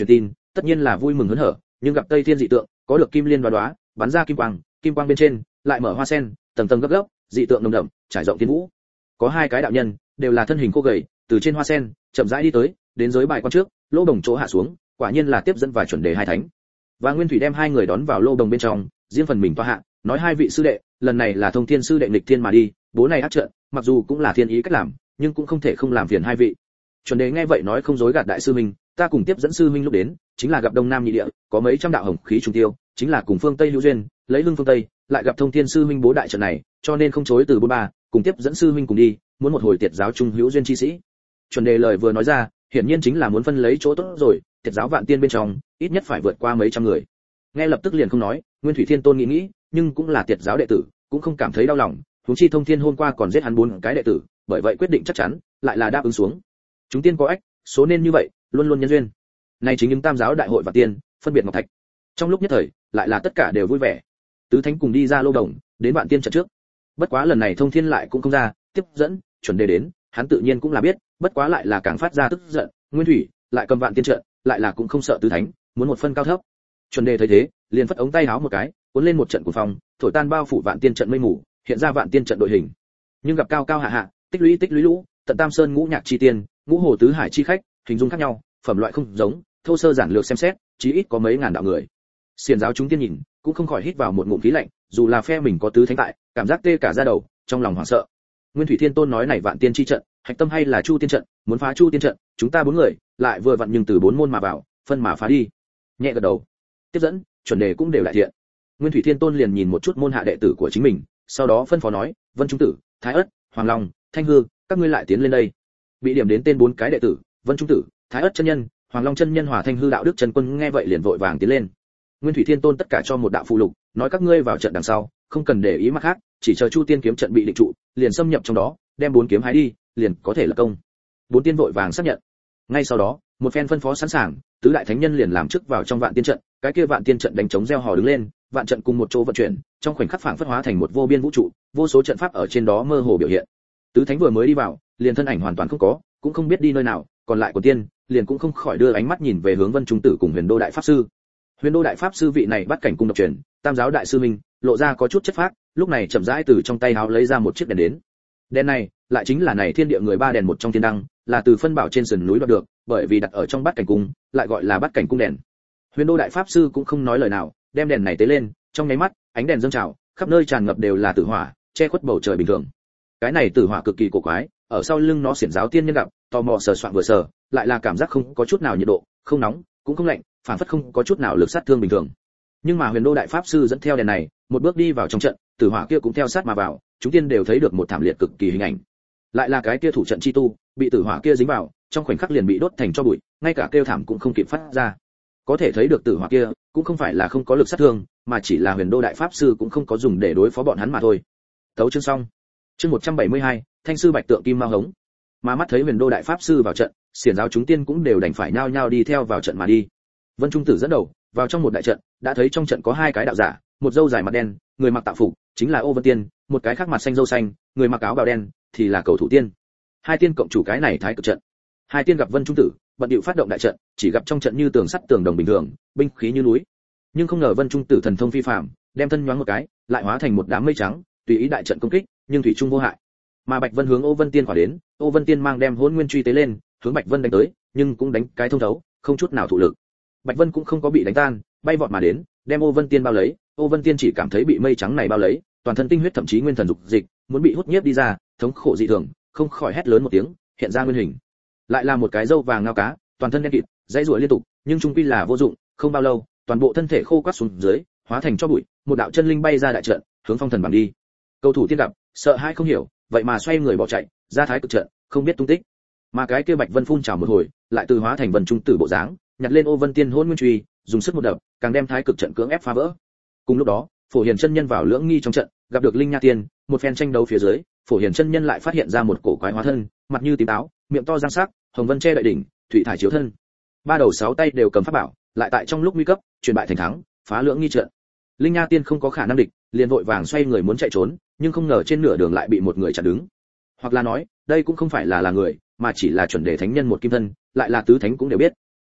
tất nhiên là vui mừng hớn hở, nhưng gặp Tây Thiên dị tượng, có được kim liên đóa, bắn ra kim quang bên trên lại mở hoa sen, tầng tầng gấp gấp, dị tượng nồng đậm, trải rộng thiên vũ. Có hai cái đạo nhân, đều là thân hình khô gầy, từ trên hoa sen chậm rãi đi tới, đến giới bài quan trước, lô đồng chỗ hạ xuống, quả nhiên là tiếp dẫn và chuẩn đề hai thánh. Và Nguyên Thủy đem hai người đón vào lô đồng bên trong, riêng phần mình tọa hạ, nói hai vị sư đệ, lần này là Thông Thiên sư đệ nghịch thiên mà đi, bố này ác trận, mặc dù cũng là thiên ý cách làm, nhưng cũng không thể không làm phiền hai vị. Chuẩn đề nghe vậy nói không dối gạt đại sư minh, ta cùng tiếp dẫn sư minh lúc đến, chính là gặp Đông Nam nhị địa, có mấy trăm đạo hồng khí trùng tiêu, chính là cùng phương Tây hữu duyên, lấy lưng phương Tây, lại gặp Thông Thiên sư minh bố đại trận này, cho nên không chối từ 43, cùng tiếp dẫn sư minh cùng đi, muốn một hồi tiệt giáo trung hữu duyên chi sĩ. Chuẩn đề lời vừa nói ra, hiển nhiên chính là muốn phân lấy chỗ tốt rồi, tiệt giáo vạn tiên bên trong, ít nhất phải vượt qua mấy trăm người. Nghe lập tức liền không nói, Nguyên Thủy Thiên Tôn nghĩ, nhưng cũng là tiệt giáo đệ tử, cũng không cảm thấy đau lòng, huống chi Thông Thiên hôm qua còn giết hắn 4 cái đệ tử, bởi vậy quyết định chắc chắn, lại là đáp ứng xuống. Chúng tiên có ách, số nên như vậy, luôn luôn nhân duyên. Này chính những tam giáo đại hội vạn tiên, phân biệt ngọc thạch. Trong lúc nhất thời, lại là tất cả đều vui vẻ. Tứ thánh cùng đi ra lô đồng, đến vạn tiên trận trước. Bất quá lần này Thông Thiên lại cũng không ra, tiếp dẫn, chuẩn đề đến, hắn tự nhiên cũng là biết, bất quá lại là càng phát ra tức giận, Nguyên Thủy lại cầm vạn tiên trận, lại là cũng không sợ tứ thánh, muốn một phân cao thấp. Chuẩn đề thấy thế, liền phất ống tay áo một cái, cuốn lên một trận cuồng phong, thổi tan bao phủ vạn tiên trận mây mù, hiện ra vạn tiên trận đội hình. Nhưng gặp cao cao hạ hạ, tích lũy lũ, tận tam sơn ngũ nhạc chi tiên, ngũ hồ tứ hải chi khách, hình dung khác nhau, phẩm loại không giống, thô sơ giản lược xem xét, chí ít có mấy ngàn đạo người. Xiển giáo chúng tiên nhìn, cũng không khỏi hít vào một ngụm khí lạnh, dù là phe mình có tứ thánh tại, cảm giác tê cả da đầu, trong lòng hoảng sợ. Nguyên Thủy Thiên Tôn nói này vạn tiên chi trận, hạch tâm hay là Chu tiên trận, muốn phá Chu tiên trận, chúng ta 4 người, lại vừa vặn nhưng từ 4 môn mà vào, phân mà phá đi. Nhẹ gật đầu. Tiếp dẫn, chuẩn đề cũng đều đại thiện. Nguyên Thủy Thiên Tôn liền nhìn một chút môn hạ đệ tử của chính mình, sau đó phân phó nói, Vân Trung Tử, Thái Ất, Hoàng Long, Thanh Hư, các ngươi lại tiến lên đây. Bị điểm đến tên 4 cái đệ tử, Vân Trung Tử, Thái Ất chân nhân, Hoàng Long chân nhân, Hòa Thanh Hư đạo đức chân quân nghe vậy liền vội vàng tiến lên. Nguyên Thủy Thiên Tôn tất cả cho một đạo phụ lục, nói các ngươi vào trận đằng sau, không cần để ý mặt khác, chỉ chờ Chu Tiên kiếm trận bị định trụ, liền xâm nhập trong đó, đem 4 kiếm hái đi, liền có thể lập công. 4 tiên vội vàng xác nhận. Ngay sau đó, một phen phân phó sẵn sàng, tứ đại thánh nhân liền làm chức vào trong vạn tiên trận, cái kia vạn tiên trận đánh trống reo hò đứng lên, vạn trận cùng một chỗ vận chuyển, trong khoảnh khắc phảng phất hóa thành một vô biên vũ trụ, vô số trận pháp ở trên đó mơ hồ biểu hiện. Tứ thánh vừa mới đi vào, liền thân ảnh hoàn toàn không có, cũng không biết đi nơi nào, còn lại của tiên, liền cũng không khỏi đưa ánh mắt nhìn về hướng Vân Trung Tử cùng Huyền Đô đại pháp sư. Huyền Đô đại pháp sư vị này bắt cảnh cung độc truyền, tam giáo đại sư minh, lộ ra có chút chất phác, lúc này chậm rãi từ trong tay áo lấy ra một chiếc đèn đến. Đèn này, lại chính là này thiên địa người ba đèn một trong thiên đăng, là từ phân bảo trên sườn núi đoạt được, bởi vì đặt ở trong bát cảnh cung, lại gọi là bát cảnh cung đèn. Huyền Đô đại pháp sư cũng không nói lời nào, đem đèn này tế lên, trong nháy mắt, ánh đèn dâng trào, khắp nơi tràn ngập đều là tử hỏa, che khuất bầu trời bình thường. Cái này tử hỏa cực kỳ cổ quái, ở sau lưng nó xiển giáo tiên nhân gặp, tò mò sờ soạn vừa sờ, lại là cảm giác không có chút nào nhiệt độ, không nóng, cũng không lạnh, phản phất không có chút nào lực sát thương bình thường. Nhưng mà Huyền Đô đại pháp sư dẫn theo đèn này, một bước đi vào trong trận, tử hỏa kia cũng theo sát mà vào, chúng tiên đều thấy được một thảm liệt cực kỳ hình ảnh. Lại là cái kia thủ trận chi tu, bị tử hỏa kia dính vào, trong khoảnh khắc liền bị đốt thành tro bụi, ngay cả kêu thảm cũng không kịp phát ra. Có thể thấy được tử hỏa kia, cũng không phải là không có lực sát thương, mà chỉ là Huyền Đô đại pháp sư cũng không có dùng để đối phó bọn hắn mà thôi. Tấu chương xong. Chương 172, Thanh sư Bạch tượng kim ma hống. Mà mắt thấy Huyền Đô đại pháp sư vào trận, xiển giáo chúng tiên cũng đều đành phải nhao nhao đi theo vào trận mà đi. Vân Trung Tử dẫn đầu, vào trong một đại trận, đã thấy trong trận có 2 cái đạo giả, một râu dài mặt đen, người mặc tạo phục, chính là Ô Vân Tiên, một cái khác mặt xanh râu xanh, người mặc áo bào đen, thì là Cầu Thủ Tiên. 2 tiên cộng chủ cái này thái cực trận. 2 tiên gặp Vân Trung Tử, bận điệu phát động đại trận, chỉ gặp trong trận như tường sắt tường đồng bình thường, binh khí như núi. Nhưng không ngờ Vân Trung Tử thần thông phi phàm, đem thân nhoáng một cái, lại hóa thành một đám mây trắng, tùy ý đại trận công kích, nhưng thủy chung vô hại. Mà Bạch Vân hướng Ô Vân Tiên quả đến, Ô Vân Tiên mang đem Hỗn Nguyên truy tế lên, hướng Bạch Vân đánh tới, nhưng cũng đánh cái thông thấu, không chút nào thụ lực. Bạch Vân cũng không có bị đánh tan, bay vọt mà đến, đem Ô Vân Tiên bao lấy, Ô Vân Tiên chỉ cảm thấy bị mây trắng này bao lấy, toàn thân tinh huyết thậm chí nguyên thần dục dịch, muốn bị hút nhiếp đi ra, thống khổ dị thường, không khỏi hét lớn một tiếng, hiện ra nguyên hình. Lại là một cái râu vàng ngao cá, toàn thân đen kịt, dãy rủa liên tục, nhưng trung quy là vô dụng, không bao lâu, toàn bộ thân thể khô quắt xuống dưới, hóa thành tro bụi, một đạo chân linh bay ra đại trận, hướng Phong Thần bảng đi. Cầu Thủ Tiên gặp, sợ hãi không hiểu, vậy mà xoay người bỏ chạy, ra thái cực trận, không biết tung tích. Mà cái kia Bạch Vân phun trào một hồi, lại từ hóa thành Vân Trung Tử bộ dáng, nhặt lên Ô Vân Tiên Hỗn Nguyên truy, dùng sức một đập, càng đem thái cực trận cưỡng ép phá vỡ. Cùng lúc đó, Phổ Hiền chân nhân vào Lưỡng Nghi trong trận, gặp được Linh Nha Tiên, một phen tranh đấu phía dưới, Phổ Hiền chân nhân lại phát hiện ra một cổ quái hóa thân, mặt như tím táo, miệng to răng sắc, hồng vân che đậy đỉnh, thủy thải chiếu thân. 3 đầu 6 tay đều cầm pháp bảo, lại tại trong lúc nguy cấp, chuyển bại thành thắng, phá Lưỡng Nghi trận. Linh Nha Tiên không có khả năng địch, liền vội vàng xoay người muốn chạy trốn, nhưng không ngờ trên nửa đường lại bị một người chặn đứng. Hoặc là nói, đây cũng không phải là người, mà chỉ là chuẩn đề thánh nhân một kim thân, lại là tứ thánh cũng đều biết.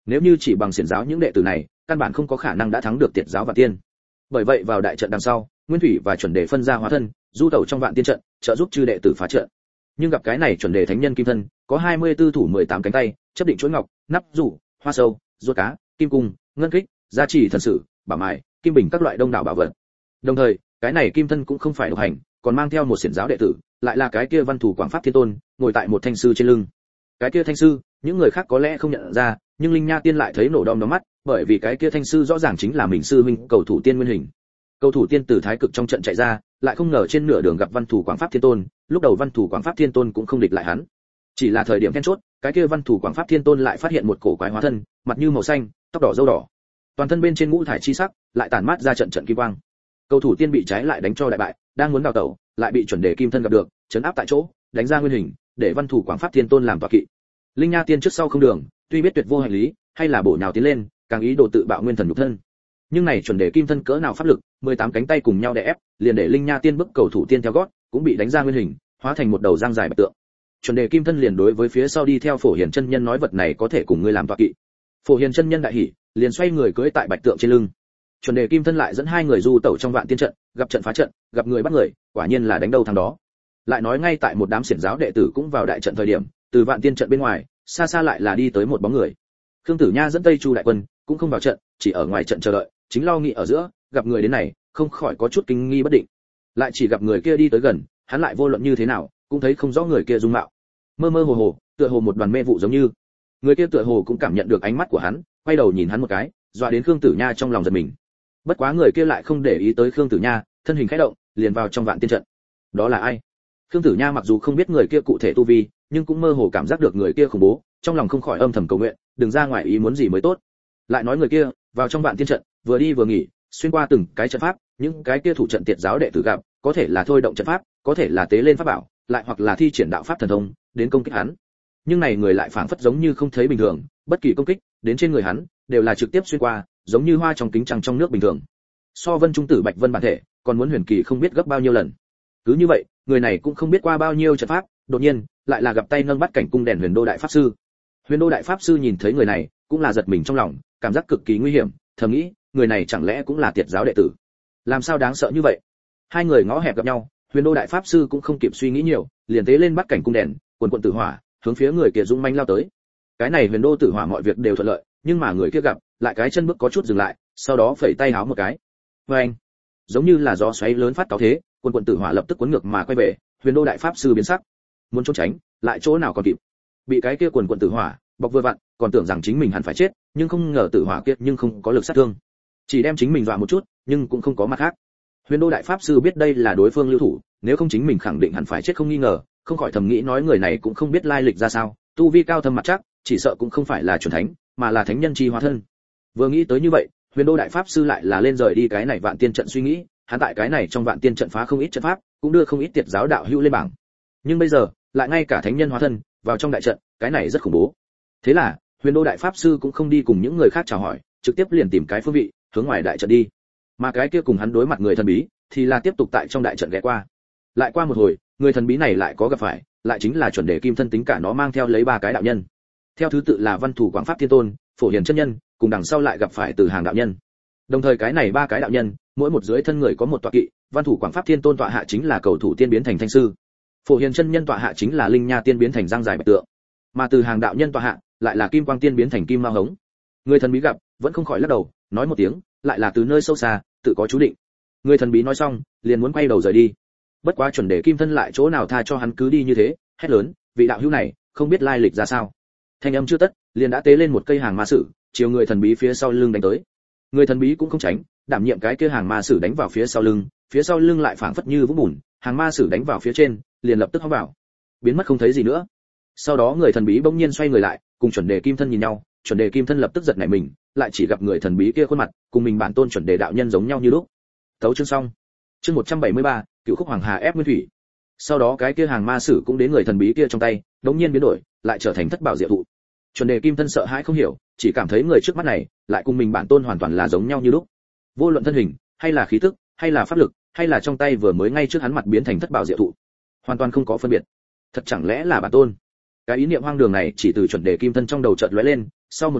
Nếu như chỉ bằng xiển giáo những đệ tử này, căn bản không có khả năng đã thắng được tiệt giáo Vạn Tiên. Bởi vậy vào đại trận đằng sau, Nguyên Thủy và chuẩn đề phân ra hóa thân, du tẩu trong Vạn Tiên trận, trợ giúp chư đệ tử phá trận. Nhưng gặp cái này chuẩn đề thánh nhân kim thân, có 24 thủ 18 cánh tay, chấp định chuỗi ngọc, nắp rủ, hoa sâu, ruột cá, kim cung, ngân kích, gia trì thần sử, bảo mài, kim bình các loại đông đảo bảo vật. Đồng thời, cái này kim thân cũng không phải độc hành, còn mang theo một xiển giáo đệ tử, lại là cái kia Văn Thủ Quảng Pháp Thiên Tôn, ngồi tại một thanh sư trên lưng. Cái kia thanh sư, những người khác có lẽ không nhận ra, nhưng Linh Nha Tiên lại thấy nổ đom đóm mắt, bởi vì cái kia thanh sư rõ ràng chính là mình sư huynh Cầu Thủ Tiên nguyên hình. Cầu Thủ Tiên từ thái cực trong trận chạy ra, lại không ngờ trên nửa đường gặp Văn Thủ Quảng Pháp Thiên Tôn, lúc đầu Văn Thủ Quảng Pháp Thiên Tôn cũng không địch lại hắn. Chỉ là thời điểm then chốt, cái kia Văn Thủ Quảng Pháp Thiên Tôn lại phát hiện một cổ quái hóa thân, mặt như màu xanh, tóc đỏ râu đỏ, toàn thân bên trên ngũ thải chi sắc, lại tản mát ra trận trận kim quang. Cầu Thủ Tiên bị trái lại đánh cho đại bại, đang muốn đào tẩu, lại bị chuẩn đề kim thân gặp được, chấn áp tại chỗ, đánh ra nguyên hình, để Văn Thủ Quảng Pháp Thiên Tôn làm tọa kỵ. Linh Nha Tiên trước sau không đường, tuy biết tuyệt vô hành lý, hay là bổ nhào tiến lên, càng ý đồ tự bạo nguyên thần nhục thân. Nhưng này chuẩn đề kim thân cỡ nào pháp lực, 18 cánh tay cùng nhau đè ép, liền để Linh Nha Tiên bức Cầu Thủ Tiên theo gót, cũng bị đánh ra nguyên hình, hóa thành một đầu răng dài bạch tượng. Chuẩn đề kim thân liền đối với phía sau đi theo Phổ Hiền chân nhân nói vật này có thể cùng ngươi làm tọa kỵ. Phổ Hiền chân nhân đại hỉ, liền xoay người cưỡi tại bạch tượng trên lưng. Chuẩn đề kim thân lại dẫn hai người du tẩu trong Vạn Tiên trận, gặp trận phá trận, gặp người bắt người, quả nhiên là đánh đâu thằng đó. Lại nói ngay tại một đám xiển giáo đệ tử cũng vào đại trận thời điểm, từ Vạn Tiên trận bên ngoài, xa xa lại là đi tới một bóng người. Khương Tử Nha dẫn Tây Chu đại quân, cũng không vào trận, chỉ ở ngoài trận chờ đợi, chính lo nghĩ ở giữa, gặp người đến này, không khỏi có chút kinh nghi bất định. Lại chỉ gặp người kia đi tới gần, hắn lại vô luận như thế nào, cũng thấy không rõ người kia dung mạo. Mơ mơ hồ hồ, tựa hồ một đoàn mê vụ giống như. Người kia tựa hồ cũng cảm nhận được ánh mắt của hắn, quay đầu nhìn hắn một cái, dọa đến Khương Tử Nha trong lòng giật mình. Bất quá người kia lại không để ý tới Khương Tử Nha, thân hình khẽ động, liền vào trong Vạn Tiên trận. Đó là ai? Khương Tử Nha mặc dù không biết người kia cụ thể tu vi, nhưng cũng mơ hồ cảm giác được người kia khủng bố, trong lòng không khỏi âm thầm cầu nguyện, đừng ra ngoài ý muốn gì mới tốt. Lại nói người kia, vào trong Vạn Tiên trận, vừa đi vừa nghỉ, xuyên qua từng cái trận pháp, những cái kia thủ trận tiệt giáo đệ tử gặp, có thể là thôi động trận pháp, có thể là tế lên pháp bảo, lại hoặc là thi triển đạo pháp thần thông, đến công kích hắn. Nhưng này người lại phảng phất giống như không thấy bình thường, bất kỳ công kích đến trên người hắn, đều là trực tiếp xuyên qua, giống như hoa trong kính trăng trong nước bình thường. So Vân Trung Tử Bạch Vân bản thể, còn muốn huyền kỳ không biết gấp bao nhiêu lần. Cứ như vậy, người này cũng không biết qua bao nhiêu trận pháp, đột nhiên lại là gặp tay nâng bắt cảnh cung đèn Huyền Đô đại pháp sư. Huyền Đô đại pháp sư nhìn thấy người này, cũng là giật mình trong lòng, cảm giác cực kỳ nguy hiểm, thầm nghĩ, người này chẳng lẽ cũng là tiệt giáo đệ tử? Làm sao đáng sợ như vậy? Hai người ngõ hẹp gặp nhau, Huyền Đô đại pháp sư cũng không kịp suy nghĩ nhiều, liền tế lên bắt cảnh cung đèn, quần quần tử hỏa, hướng phía người kia dũng mãnh lao tới. Cái này Huyền Đô tử hỏa mọi việc đều thuận lợi, nhưng mà người kia gặp, lại cái chân bước có chút dừng lại, sau đó phẩy tay háo một cái. Oeng! Giống như là gió xoáy lớn phát táo thế, quần quần tử hỏa lập tức cuốn ngược mà quay về, Huyền Đô đại pháp sư biến sắc, muốn trốn tránh, lại chỗ nào còn kịp. Bị cái kia quần quần tử hỏa bọc vừa vặn, còn tưởng rằng chính mình hẳn phải chết, nhưng không ngờ tử hỏa kia nhưng không có lực sát thương, chỉ đem chính mình dọa một chút, nhưng cũng không có mặt khác. Huyền Đô đại pháp sư biết đây là đối phương lưu thủ, nếu không chính mình khẳng định hẳn phải chết không nghi ngờ, không khỏi thầm nghĩ nói người này cũng không biết lai lịch ra sao, tu vi cao thâm mặt chắc, chỉ sợ cũng không phải là chuẩn thánh, mà là thánh nhân chi hóa thân. Vừa nghĩ tới như vậy, Huyền Đô đại pháp sư lại là lên rời đi cái này Vạn Tiên trận suy nghĩ, hắn tại cái này trong Vạn Tiên trận phá không ít trận pháp, cũng đưa không ít tiệt giáo đạo hữu lên bảng. Nhưng bây giờ, lại ngay cả thánh nhân hóa thân vào trong đại trận, cái này rất khủng bố. Thế là, Huyền Đô đại pháp sư cũng không đi cùng những người khác chào hỏi, trực tiếp liền tìm cái phương vị, hướng ngoài đại trận đi. Mà cái kia cùng hắn đối mặt người thần bí, thì là tiếp tục tại trong đại trận ghé qua. Lại qua một hồi, người thần bí này lại có gặp phải, lại chính là chuẩn đề kim thân tính cả nó mang theo lấy ba cái đạo nhân. Theo thứ tự là Văn Thủ Quảng Pháp Thiên Tôn, Phổ Hiền chân nhân, cùng đằng sau lại gặp phải Từ Hàng đạo nhân. Đồng thời cái này ba cái đạo nhân, mỗi một dưới thân người có một tọa kỵ, Văn Thủ Quảng Pháp Thiên Tôn tọa hạ chính là Cầu Thủ Tiên biến thành thanh sư. Phổ Hiền chân nhân tọa hạ chính là Linh Nha Tiên biến thành răng dài bạch tượng. Mà Từ Hàng đạo nhân tọa hạ lại là Kim Quang Tiên biến thành kim ma hống. Người thần bí gặp, vẫn không khỏi lắc đầu, nói một tiếng, lại là từ nơi sâu xa, tự có chú định. Người thần bí nói xong, liền muốn quay đầu rời đi. Bất quá chuẩn đề kim thân lại chỗ nào tha cho hắn cứ đi như thế, hét lớn, vị đạo hữu này, không biết lai lịch ra sao. Thanh âm chưa tất, liền đã tế lên một cây hàng ma sử, chiều người thần bí phía sau lưng đánh tới. Người thần bí cũng không tránh, đảm nhiệm cái kia hàng ma sử đánh vào phía sau lưng lại phảng phất như vũng bùn, hàng ma sử đánh vào phía trên, liền lập tức hóa vào, biến mất không thấy gì nữa. Sau đó người thần bí bỗng nhiên xoay người lại, cùng chuẩn đề kim thân nhìn nhau, chuẩn đề kim thân lập tức giật nảy mình, lại chỉ gặp người thần bí kia khuôn mặt, cùng mình bản tôn chuẩn đề đạo nhân giống nhau như lúc. Tấu chương xong. Chương 173, Cửu Khúc Hoàng Hà ép Nguyên Thủy. Sau đó cái kia hàng ma sử cũng đến người thần bí kia trong tay, đống nhiên biến đổi, lại trở thành thất bảo diệu thụ. Chuẩn đề kim thân sợ hãi không hiểu, chỉ cảm thấy người trước mắt này, lại cùng mình bản tôn hoàn toàn là giống nhau như lúc. Vô luận thân hình, hay là khí tức, hay là pháp lực, hay là trong tay vừa mới ngay trước hắn mặt biến thành thất bảo diệu thụ, hoàn toàn không có phân biệt. Thật chẳng lẽ là bản tôn? Cái ý niệm hoang đường này chỉ từ chuẩn đề kim thân trong đầu chợt lóe lên, sau một khắc,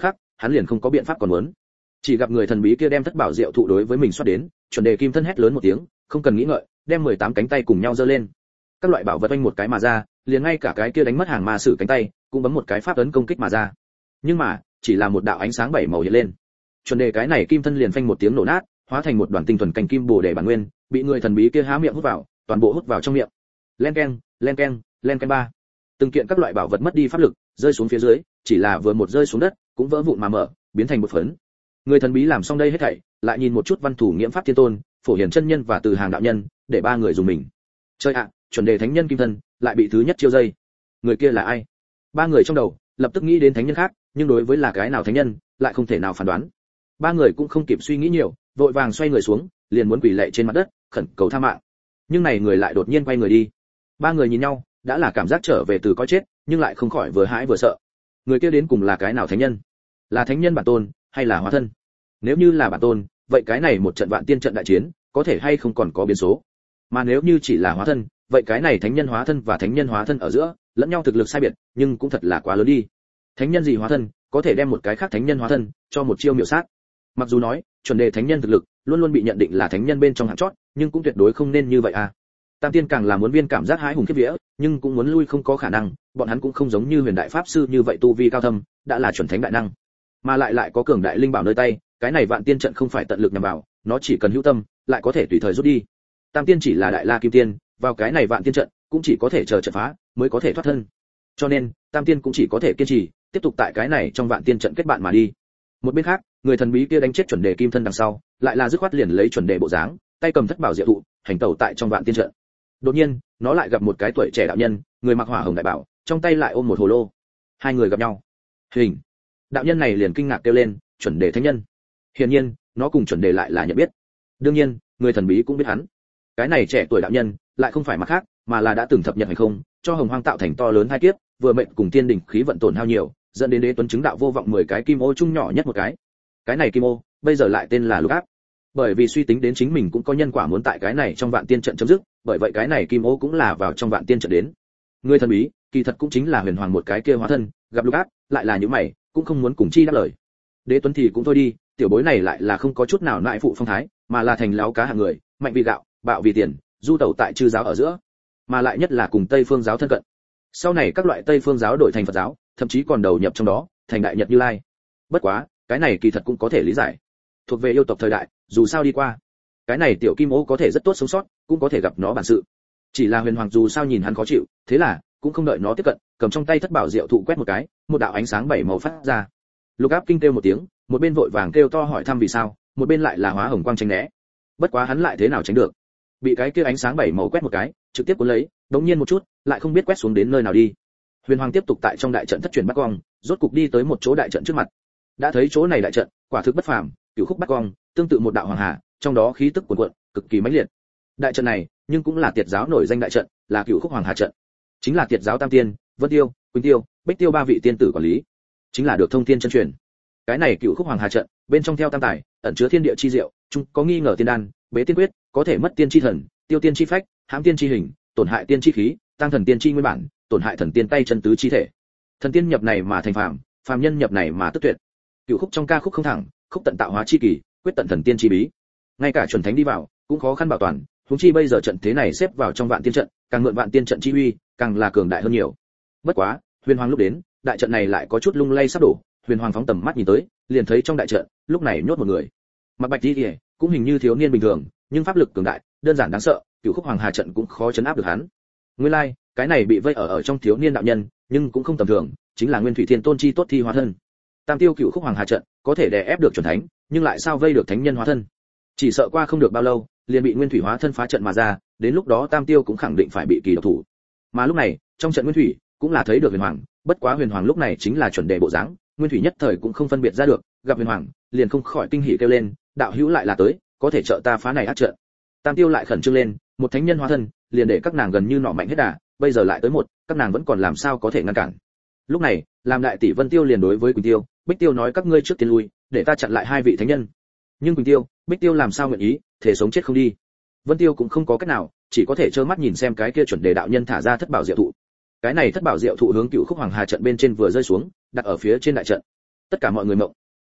hắn liền không có biện pháp còn muốn. Chỉ gặp người thần bí kia đem thất bảo diệu thụ đối với mình xoát đến, chuẩn đề kim thân hét lớn một tiếng, không cần nghĩ ngợi, đem 18 cánh tay cùng nhau giơ lên. Các loại bảo vật vanh một cái mà ra, liền ngay cả cái kia đánh mất hàng ma sử cánh tay, cũng bấm một cái pháp ấn công kích mà ra. Nhưng mà, chỉ là một đạo ánh sáng bảy màu hiện lên. Chuẩn đề cái này kim thân liền phanh một tiếng nổ nát, hóa thành một đoàn tinh thuần cành kim bồ đề bản nguyên, bị người thần bí kia há miệng hút vào, toàn bộ hút vào trong miệng. Len keng, len keng, len keng ba. Từng kiện các loại bảo vật mất đi pháp lực, rơi xuống phía dưới, chỉ là vừa một rơi xuống đất, cũng vỡ vụn mà mở, biến thành một phấn. Người thần bí làm xong đây hết thảy, lại nhìn một chút Văn Thủ Nghiễm Pháp Thiên Tôn, Phổ Hiển chân nhân và Từ Hàng đạo nhân, để ba người dùng mình. Chơi ạ, chuẩn đề thánh nhân kim thân, lại bị thứ nhất chiêu dây. Người kia là ai? Ba người trong đầu lập tức nghĩ đến thánh nhân khác, nhưng đối với là cái nào thánh nhân, lại không thể nào phán đoán. Ba người cũng không kịp suy nghĩ nhiều, vội vàng xoay người xuống, liền muốn quỳ lạy trên mặt đất, khẩn cầu tha mạng. Nhưng này người lại đột nhiên quay người đi. Ba người nhìn nhau, đã là cảm giác trở về từ coi chết, nhưng lại không khỏi vừa hãi vừa sợ. Người kia đến cùng là cái nào thánh nhân? Là thánh nhân bản tôn, hay là hóa thân? Nếu như là bản tôn, vậy cái này một trận vạn tiên trận đại chiến, có thể hay không còn có biến số. Mà nếu như chỉ là hóa thân, vậy cái này thánh nhân hóa thân và thánh nhân hóa thân ở giữa, lẫn nhau thực lực sai biệt, nhưng cũng thật là quá lớn đi. Thánh nhân gì hóa thân, có thể đem một cái khác thánh nhân hóa thân cho một chiêu miểu sát. Mặc dù nói, chuẩn đề thánh nhân thực lực luôn luôn bị nhận định là thánh nhân bên trong hạng chót, nhưng cũng tuyệt đối không nên như vậy à. Tam tiên càng là muốn viên cảm giác hãi hùng khiếp vía, nhưng cũng muốn lui không có khả năng, bọn hắn cũng không giống như huyền đại pháp sư như vậy tu vi cao thâm, đã là chuẩn thánh đại năng, mà lại có cường đại linh bảo nơi tay, cái này vạn tiên trận không phải tận lực nhằm vào, nó chỉ cần hữu tâm, lại có thể tùy thời rút đi. Tam tiên chỉ là đại la kim tiên, vào cái này vạn tiên trận, cũng chỉ có thể chờ trận phá, mới có thể thoát thân. Cho nên, tam tiên cũng chỉ có thể kiên trì, tiếp tục tại cái này trong vạn tiên trận kết bạn mà đi. Một bên khác, người thần bí kia đánh chết chuẩn đề kim thân đằng sau, lại là dứt khoát liền lấy chuẩn đề bộ dáng, tay cầm thất bảo diệu thụ, hành tẩu tại trong vạn tiên trận. Đột nhiên, nó lại gặp một cái tuổi trẻ đạo nhân, người mặc hỏa hồng đại bảo, trong tay lại ôm một hồ lô. Hai người gặp nhau. Hình. Đạo nhân này liền kinh ngạc kêu lên, chuẩn đề thánh nhân. Hiển nhiên, nó cùng chuẩn đề lại là nhận biết. Đương nhiên, người thần bí cũng biết hắn. Cái này trẻ tuổi đạo nhân, lại không phải mặt khác, mà là đã từng thập nhật hành không, cho hồng hoang tạo thành to lớn hai kiếp, vừa mệnh cùng tiên đỉnh khí vận tổn hao nhiều, dẫn đến đế tuấn chứng đạo vô vọng 10 cái kim ô chung nhỏ nhất một cái. Cái này kim ô, bây giờ lại tên là Lục Áp. Bởi vì suy tính đến chính mình cũng có nhân quả muốn tại cái này trong vạn tiên trận chấm dứt, bởi vậy cái này kim ô cũng là vào trong vạn tiên trận đến. Người thần bí, kỳ thật cũng chính là huyền hoàng một cái kia hóa thân, gặp Lục Áp, lại là những mày, cũng không muốn cùng chi đáp lời. Đế tuấn thì cũng thôi đi, tiểu bối này lại là không có chút nào nại phụ phong thái, mà là thành láo cá hạng người, mạnh vì gạo, bạo vì tiền, du tẩu tại chư giáo ở giữa, mà lại nhất là cùng Tây Phương giáo thân cận. Sau này các loại Tây Phương giáo đổi thành Phật giáo, thậm chí còn đầu nhập trong đó, thành Đại Nhật Như Lai. Bất quá, cái này kỳ thật cũng có thể lý giải. Thuộc về yêu tộc thời đại, dù sao đi qua, cái này tiểu kim ô có thể rất tốt sống sót, cũng có thể gặp nó bản sự. Chỉ là huyền hoàng dù sao nhìn hắn khó chịu, thế là cũng không đợi nó tiếp cận, cầm trong tay thất bảo diệu thụ quét một cái, một đạo ánh sáng bảy màu phát ra. Lục Áp kinh kêu một tiếng, một bên vội vàng kêu to hỏi thăm vì sao, một bên lại là hóa hồng quang tránh né. Bất quá hắn lại thế nào tránh được? Bị cái kia ánh sáng bảy màu quét một cái, trực tiếp cuốn lấy, đống nhiên một chút, lại không biết quét xuống đến nơi nào đi. Huyền Hoàng tiếp tục tại trong đại trận thất truyền bắt quang, rốt cục đi tới một chỗ đại trận trước mặt. Đã thấy chỗ này đại trận, quả thực bất phàm, cửu khúc bắt quang, tương tự một đạo hoàng hà, trong đó khí tức cuồn cuộn, cực kỳ mãnh liệt. Đại trận này, nhưng cũng là Tiệt giáo nổi danh đại trận, là cửu khúc hoàng hà trận. Chính là Tiệt giáo tam tiên, Vân Tiêu, Quỳnh Tiêu, Bích Tiêu ba vị tiên tử quản lý, chính là được thông thiên chân truyền. Cái này cửu khúc hoàng hà trận, bên trong theo tam tài, ẩn chứa thiên địa chi diệu, chung có nghi ngờ tiên đan, bế tiên quyết, có thể mất tiên chi thần, tiêu tiên chi phách, hãm tiên chi hình, tổn hại tiên chi khí, tăng thần tiên chi nguyên bản, tổn hại thần tiên tay chân tứ chi thể. Thần tiên nhập này mà thành phàm, phàm nhân nhập này mà tức tuyệt. Cửu khúc trong ca khúc không thẳng, khúc tận tạo hóa chi kỳ, quyết tận thần tiên chi bí. Ngay cả chuẩn thánh đi vào, cũng khó khăn bảo toàn, huống chi bây giờ trận thế này xếp vào trong vạn tiên trận, càng mượn vạn tiên trận chi uy, càng là cường đại hơn nhiều. Bất quá, Huyền Hoàng lúc đến, đại trận này lại có chút lung lay sắp đổ, Huyền Hoàng phóng tầm mắt nhìn tới, liền thấy trong đại trận, lúc này nhốt một người. Mặc bạch y, cũng hình như thiếu niên bình thường, nhưng pháp lực cường đại, đơn giản đáng sợ, cửu khúc hoàng hà trận cũng khó chấn áp được hắn. Nguyên lai, cái này bị vây ở trong thiếu niên đạo nhân, nhưng cũng không tầm thường, chính là Nguyên Thủy Thiên Tôn chi tốt thi hóa thân. Tam tiêu cửu khúc hoàng hà trận, có thể đè ép được chuẩn thánh, nhưng lại sao vây được thánh nhân hóa thân? Chỉ sợ qua không được bao lâu, liền bị Nguyên Thủy hóa thân phá trận mà ra, đến lúc đó Tam tiêu cũng khẳng định phải bị kỳ độc thủ. Mà lúc này, trong trận Nguyên Thủy, cũng là thấy được Huyền Hoàng, bất quá Huyền Hoàng lúc này chính là chuẩn đề bộ dáng, Nguyên Thủy nhất thời cũng không phân biệt ra được, gặp Huyền Hoàng, liền không khỏi kinh hỉ kêu lên, đạo hữu lại là tới, có thể trợ ta phá này ác trận. Tam tiêu lại khẩn trương lên, một thánh nhân hóa thân, liền để các nàng gần như nọ mạnh hết đà, bây giờ lại tới một, các nàng vẫn còn làm sao có thể ngăn cản. Lúc này, làm đại tỷ Vân Tiêu liền đối với Quỳnh Tiêu, Bích Tiêu nói các ngươi trước tiên lui, để ta chặn lại hai vị thánh nhân. Nhưng Quỳnh Tiêu, Bích Tiêu làm sao nguyện ý, thể sống chết không đi. Vân Tiêu cũng không có cách nào, chỉ có thể trơ mắt nhìn xem cái kia chuẩn đề đạo nhân thả ra thất bảo diệu thụ. Cái này thất bảo diệu thụ hướng cựu khúc hoàng hà trận bên trên vừa rơi xuống, đặt ở phía trên đại trận. Tất cả mọi người mộng.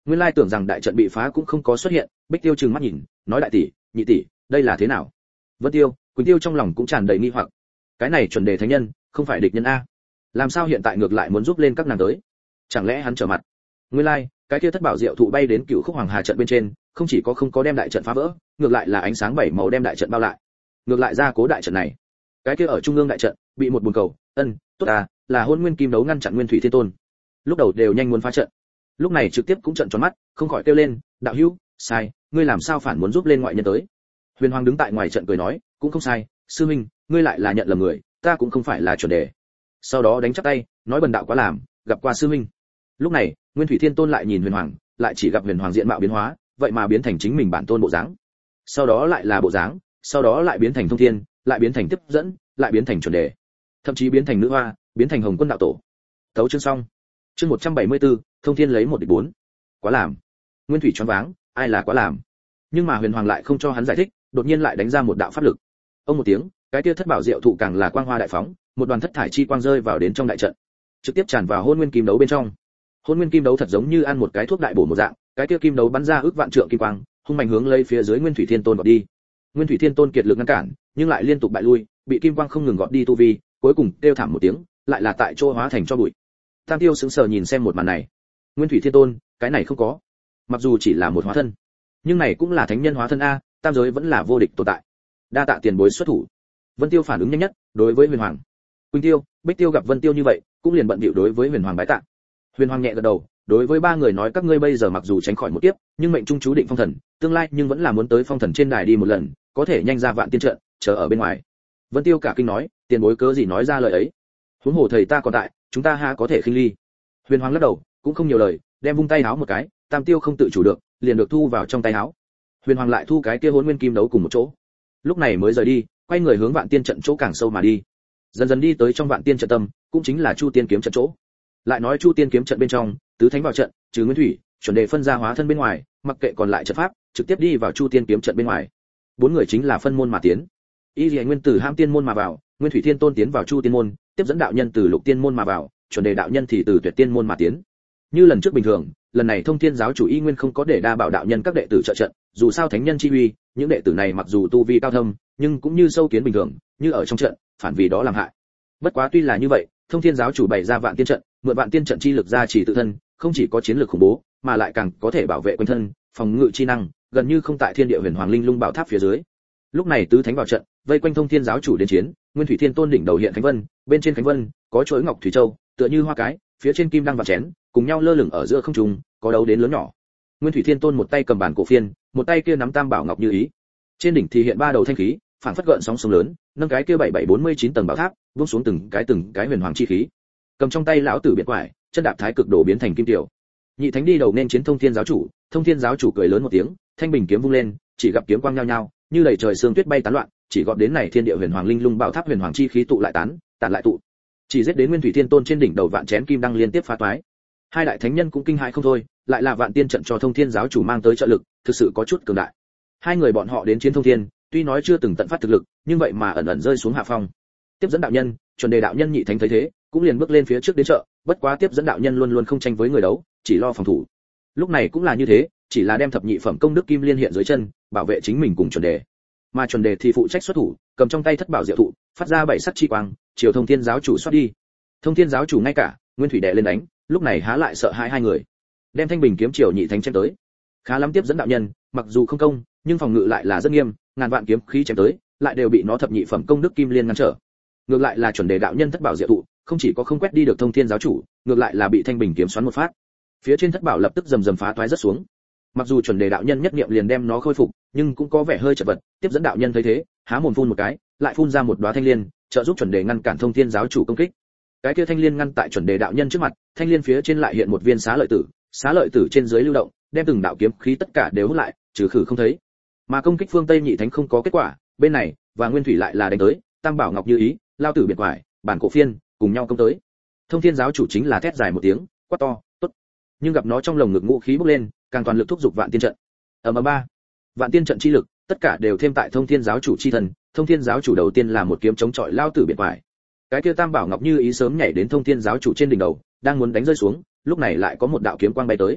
Nguyên lai tưởng rằng đại trận bị phá cũng không có xuất hiện, Bích Tiêu trừng mắt nhìn, nói đại tỷ, nhị tỷ, đây là thế nào? Vân Tiêu, Quỳnh Tiêu trong lòng cũng tràn đầy nghi hoặc. Cái này chuẩn đề thánh nhân, không phải địch nhân a? Làm sao hiện tại ngược lại muốn giúp lên các nàng tới? Chẳng lẽ hắn trở mặt? Nguyên lai, cái kia thất bảo diệu thụ bay đến Cửu Khúc Hoàng Hà trận bên trên, không chỉ có không có đem đại trận phá vỡ, ngược lại là ánh sáng bảy màu đem đại trận bao lại. Ngược lại ra cố đại trận này. Cái kia ở trung ương đại trận, bị một buồn cầu, tốt à, là Hôn Nguyên Kim Đấu ngăn chặn Nguyên Thủy Thiên Tôn. Lúc đầu đều nhanh muốn phá trận. Lúc này trực tiếp cũng trợn tròn mắt, không khỏi kêu lên, đạo hữu, sai, ngươi làm sao phản muốn giúp lên ngoại nhân tới? Huyền Hoàng đứng tại ngoài trận cười nói, cũng không sai, sư minh, ngươi lại là nhận lầm người, ta cũng không phải là chuẩn đề. Sau đó đánh chắp tay, nói bần đạo quá làm, gặp qua sư minh. Lúc này, Nguyên Thủy Thiên Tôn lại nhìn Huyền Hoàng, lại chỉ gặp Huyền Hoàng diện mạo biến hóa, vậy mà biến thành chính mình bản tôn bộ dáng. Sau đó lại là bộ dáng, sau đó lại biến thành thông thiên, lại biến thành tiếp dẫn, lại biến thành chuẩn đề, thậm chí biến thành nữ hoa, biến thành Hồng Quân đạo tổ. Tấu chương xong. Chương 174, thông thiên lấy 1 địch 4. Quá làm. Nguyên Thủy choáng váng, ai là quá làm? Nhưng mà Huyền Hoàng lại không cho hắn giải thích, đột nhiên lại đánh ra một đạo pháp lực. Ông một tiếng, cái kia thất bảo diệu thụ càng là quang hoa đại phóng, một đoàn thất thải chi quang rơi vào đến trong đại trận, trực tiếp tràn vào Hôn Nguyên Kim Đấu bên trong. Hôn Nguyên Kim Đấu thật giống như ăn một cái thuốc đại bổ một dạng, cái kia kim đấu bắn ra ước vạn trượng kim quang, hung mạnh hướng lấy phía dưới Nguyên Thủy Thiên Tôn gọt đi. Nguyên Thủy Thiên Tôn kiệt lực ngăn cản, nhưng lại liên tục bại lui, bị kim quang không ngừng gọt đi tu vi, cuối cùng kêu thảm một tiếng, lại là tại chỗ hóa thành cho bụi. Tam Tiêu sững sờ nhìn xem một màn này. Nguyên Thủy Thiên Tôn, cái này không có. Mặc dù chỉ là một hóa thân, nhưng này cũng là thánh nhân hóa thân a, tam giới vẫn là vô địch tồn tại. Đa tạ tiền bối xuất thủ. Vân Tiêu phản ứng nhanh nhất, đối với Huyền Hoàng. Quỳnh Tiêu, Bích Tiêu gặp Vân Tiêu như vậy, cũng liền bận bịu đối với Huyền Hoàng bái tạ. Huyền Hoàng nhẹ gật đầu, đối với ba người nói các ngươi bây giờ mặc dù tránh khỏi một kiếp, nhưng mệnh trung chú định phong thần, tương lai nhưng vẫn là muốn tới phong thần trên đài đi một lần, có thể nhanh ra vạn tiên trận, chờ ở bên ngoài. Vân Tiêu cả kinh nói, tiền bối cớ gì nói ra lời ấy? Huống hồ thầy ta còn tại, chúng ta ha có thể khinh ly. Huyền Hoàng lắc đầu, cũng không nhiều lời, đem vung tay áo một cái, Tam Tiêu không tự chủ được, liền được thu vào trong tay áo. Huyền Hoàng lại thu cái kia Hỗn Nguyên Kim Đấu cùng một chỗ. Lúc này mới rời đi, quay người hướng vạn tiên trận chỗ càng sâu mà đi. Dần dần đi tới trong vạn tiên trận tâm, cũng chính là Chu Tiên kiếm trận chỗ. Lại nói Chu Tiên kiếm trận bên trong, tứ thánh vào trận, trừ Nguyên Thủy, chuẩn đề phân ra hóa thân bên ngoài, mặc kệ còn lại trận pháp, trực tiếp đi vào Chu Tiên kiếm trận bên ngoài. Bốn người chính là phân môn mà tiến. Y Liễu Nguyên từ Ham Tiên môn mà vào, Nguyên Thủy Thiên Tôn tiến vào Chu Tiên môn, tiếp dẫn đạo nhân từ Lục Tiên môn mà vào, chuẩn đề đạo nhân thì từ Tuyệt Tiên môn mà tiến. Như lần trước bình thường, lần này Thông Thiên giáo chủ Y Nguyên không có để đa bảo đạo nhân các đệ tử trợ trận, dù sao thánh nhân chi uy, những đệ tử này mặc dù tu vi cao thâm, nhưng cũng như sâu kiến bình thường, như ở trong trận, phản vì đó làm hại. Bất quá tuy là như vậy, Thông Thiên giáo chủ bày ra vạn tiên trận, mượn vạn tiên trận chi lực ra chỉ tự thân, không chỉ có chiến lược khủng bố, mà lại càng có thể bảo vệ quanh thân, phòng ngự chi năng, gần như không tại Thiên Địa Huyền Hoàng Linh Lung Bảo Tháp phía dưới. Lúc này tứ thánh vào trận, vây quanh Thông Thiên giáo chủ đến chiến, Nguyên Thủy Thiên Tôn đỉnh đầu hiện khánh vân, bên trên khánh vân có chuỗi ngọc thủy châu, tựa như hoa cái, phía trên kim đăng và chén, cùng nhau lơ lửng ở giữa không trung, có đấu đến lớn nhỏ. Nguyên Thủy Thiên Tôn một tay cầm bản cổ phiên, một tay kia nắm tam bảo ngọc như ý. Trên đỉnh thì hiện ba đầu thanh khí, phản phất gợn sóng sông lớn, nâng cái kia 7749 tầng bảo tháp, buông xuống từng cái huyền hoàng chi khí. Cầm trong tay lão tử biệt quải, chân đạp thái cực đồ biến thành kim tiểu. Nhị thánh đi đầu nên chiến Thông Thiên giáo chủ, Thông Thiên giáo chủ cười lớn một tiếng, thanh bình kiếm vung lên, chỉ gặp kiếm quang nhao nhao, như đầy trời sương tuyết bay tán loạn, chỉ gọt đến này Thiên Địa Huyền Hoàng Linh Lung Bảo Tháp huyền hoàng chi khí tụ lại tán lại tụ. Chỉ giết đến Nguyên Thủy Thiên Tôn trên đỉnh đầu vạn chén kim đăng liên tiếp phá toái. Hai đại thánh nhân cũng kinh hãi không thôi, lại là vạn tiên trận cho Thông Thiên giáo chủ mang tới trợ lực, thực sự có chút cường đại. Hai người bọn họ đến chiến Thông Thiên, tuy nói chưa từng tận phát thực lực, nhưng vậy mà ẩn ẩn rơi xuống hạ phong. Tiếp dẫn đạo nhân, chuẩn đề đạo nhân nhị thánh thấy thế, cũng liền bước lên phía trước đến trợ, bất quá tiếp dẫn đạo nhân luôn luôn không tranh với người đấu, chỉ lo phòng thủ. Lúc này cũng là như thế, chỉ là đem thập nhị phẩm công đức kim liên hiện dưới chân, bảo vệ chính mình cùng chuẩn đề. Mà chuẩn đề thì phụ trách xuất thủ, cầm trong tay thất bảo diệu thụ, phát ra bảy sắc chi quang, chiều Thông Thiên giáo chủ xoát đi. Thông Thiên giáo chủ ngay cả Nguyên Thủy đệ lên đánh, lúc này há lại sợ hai người, đem thanh bình kiếm chiều nhị thánh chém tới. Khá lắm tiếp dẫn đạo nhân, mặc dù không công, nhưng phòng ngự lại là rất nghiêm, ngàn vạn kiếm khí chém tới, lại đều bị nó thập nhị phẩm công đức kim liên ngăn trở. Ngược lại là chuẩn đề đạo nhân thất bảo diệu thụ, không chỉ có không quét đi được Thông Thiên giáo chủ, ngược lại là bị thanh bình kiếm xoắn một phát. Phía trên thất bảo lập tức rầm rầm phá toái rất xuống. Mặc dù chuẩn đề đạo nhân nhất niệm liền đem nó khôi phục, nhưng cũng có vẻ hơi chật vật. Tiếp dẫn đạo nhân thấy thế, há mồm phun một cái, lại phun ra một đóa thanh liên, trợ giúp chuẩn đề ngăn cản Thông Thiên giáo chủ công kích. Cái kia thanh liên ngăn tại chuẩn đề đạo nhân trước mặt, thanh liên phía trên lại hiện một viên xá lợi tử trên dưới lưu động, đem từng đạo kiếm khí tất cả đều hút lại, trừ khử không thấy. Mà công kích phương Tây nhị thánh không có kết quả, bên này và Nguyên Thủy lại là đánh tới, tam bảo ngọc như ý, lao tử biệt quải, bản cổ phiên, cùng nhau công tới. Thông Thiên giáo chủ chính là thét dài một tiếng, quát to, tốt. Nhưng gặp nó trong lồng ngực ngũ khí bốc lên, càng toàn lực thúc giục vạn tiên trận. Ba, vạn tiên trận chi lực, tất cả đều thêm tại Thông Thiên giáo chủ chi thần. Thông Thiên giáo chủ đầu tiên là một kiếm chống chọi lao tử biệt quải. Cái kia tam bảo ngọc như ý sớm nhảy đến Thông Thiên giáo chủ trên đỉnh đầu, đang muốn đánh rơi xuống, lúc này lại có một đạo kiếm quang bay tới.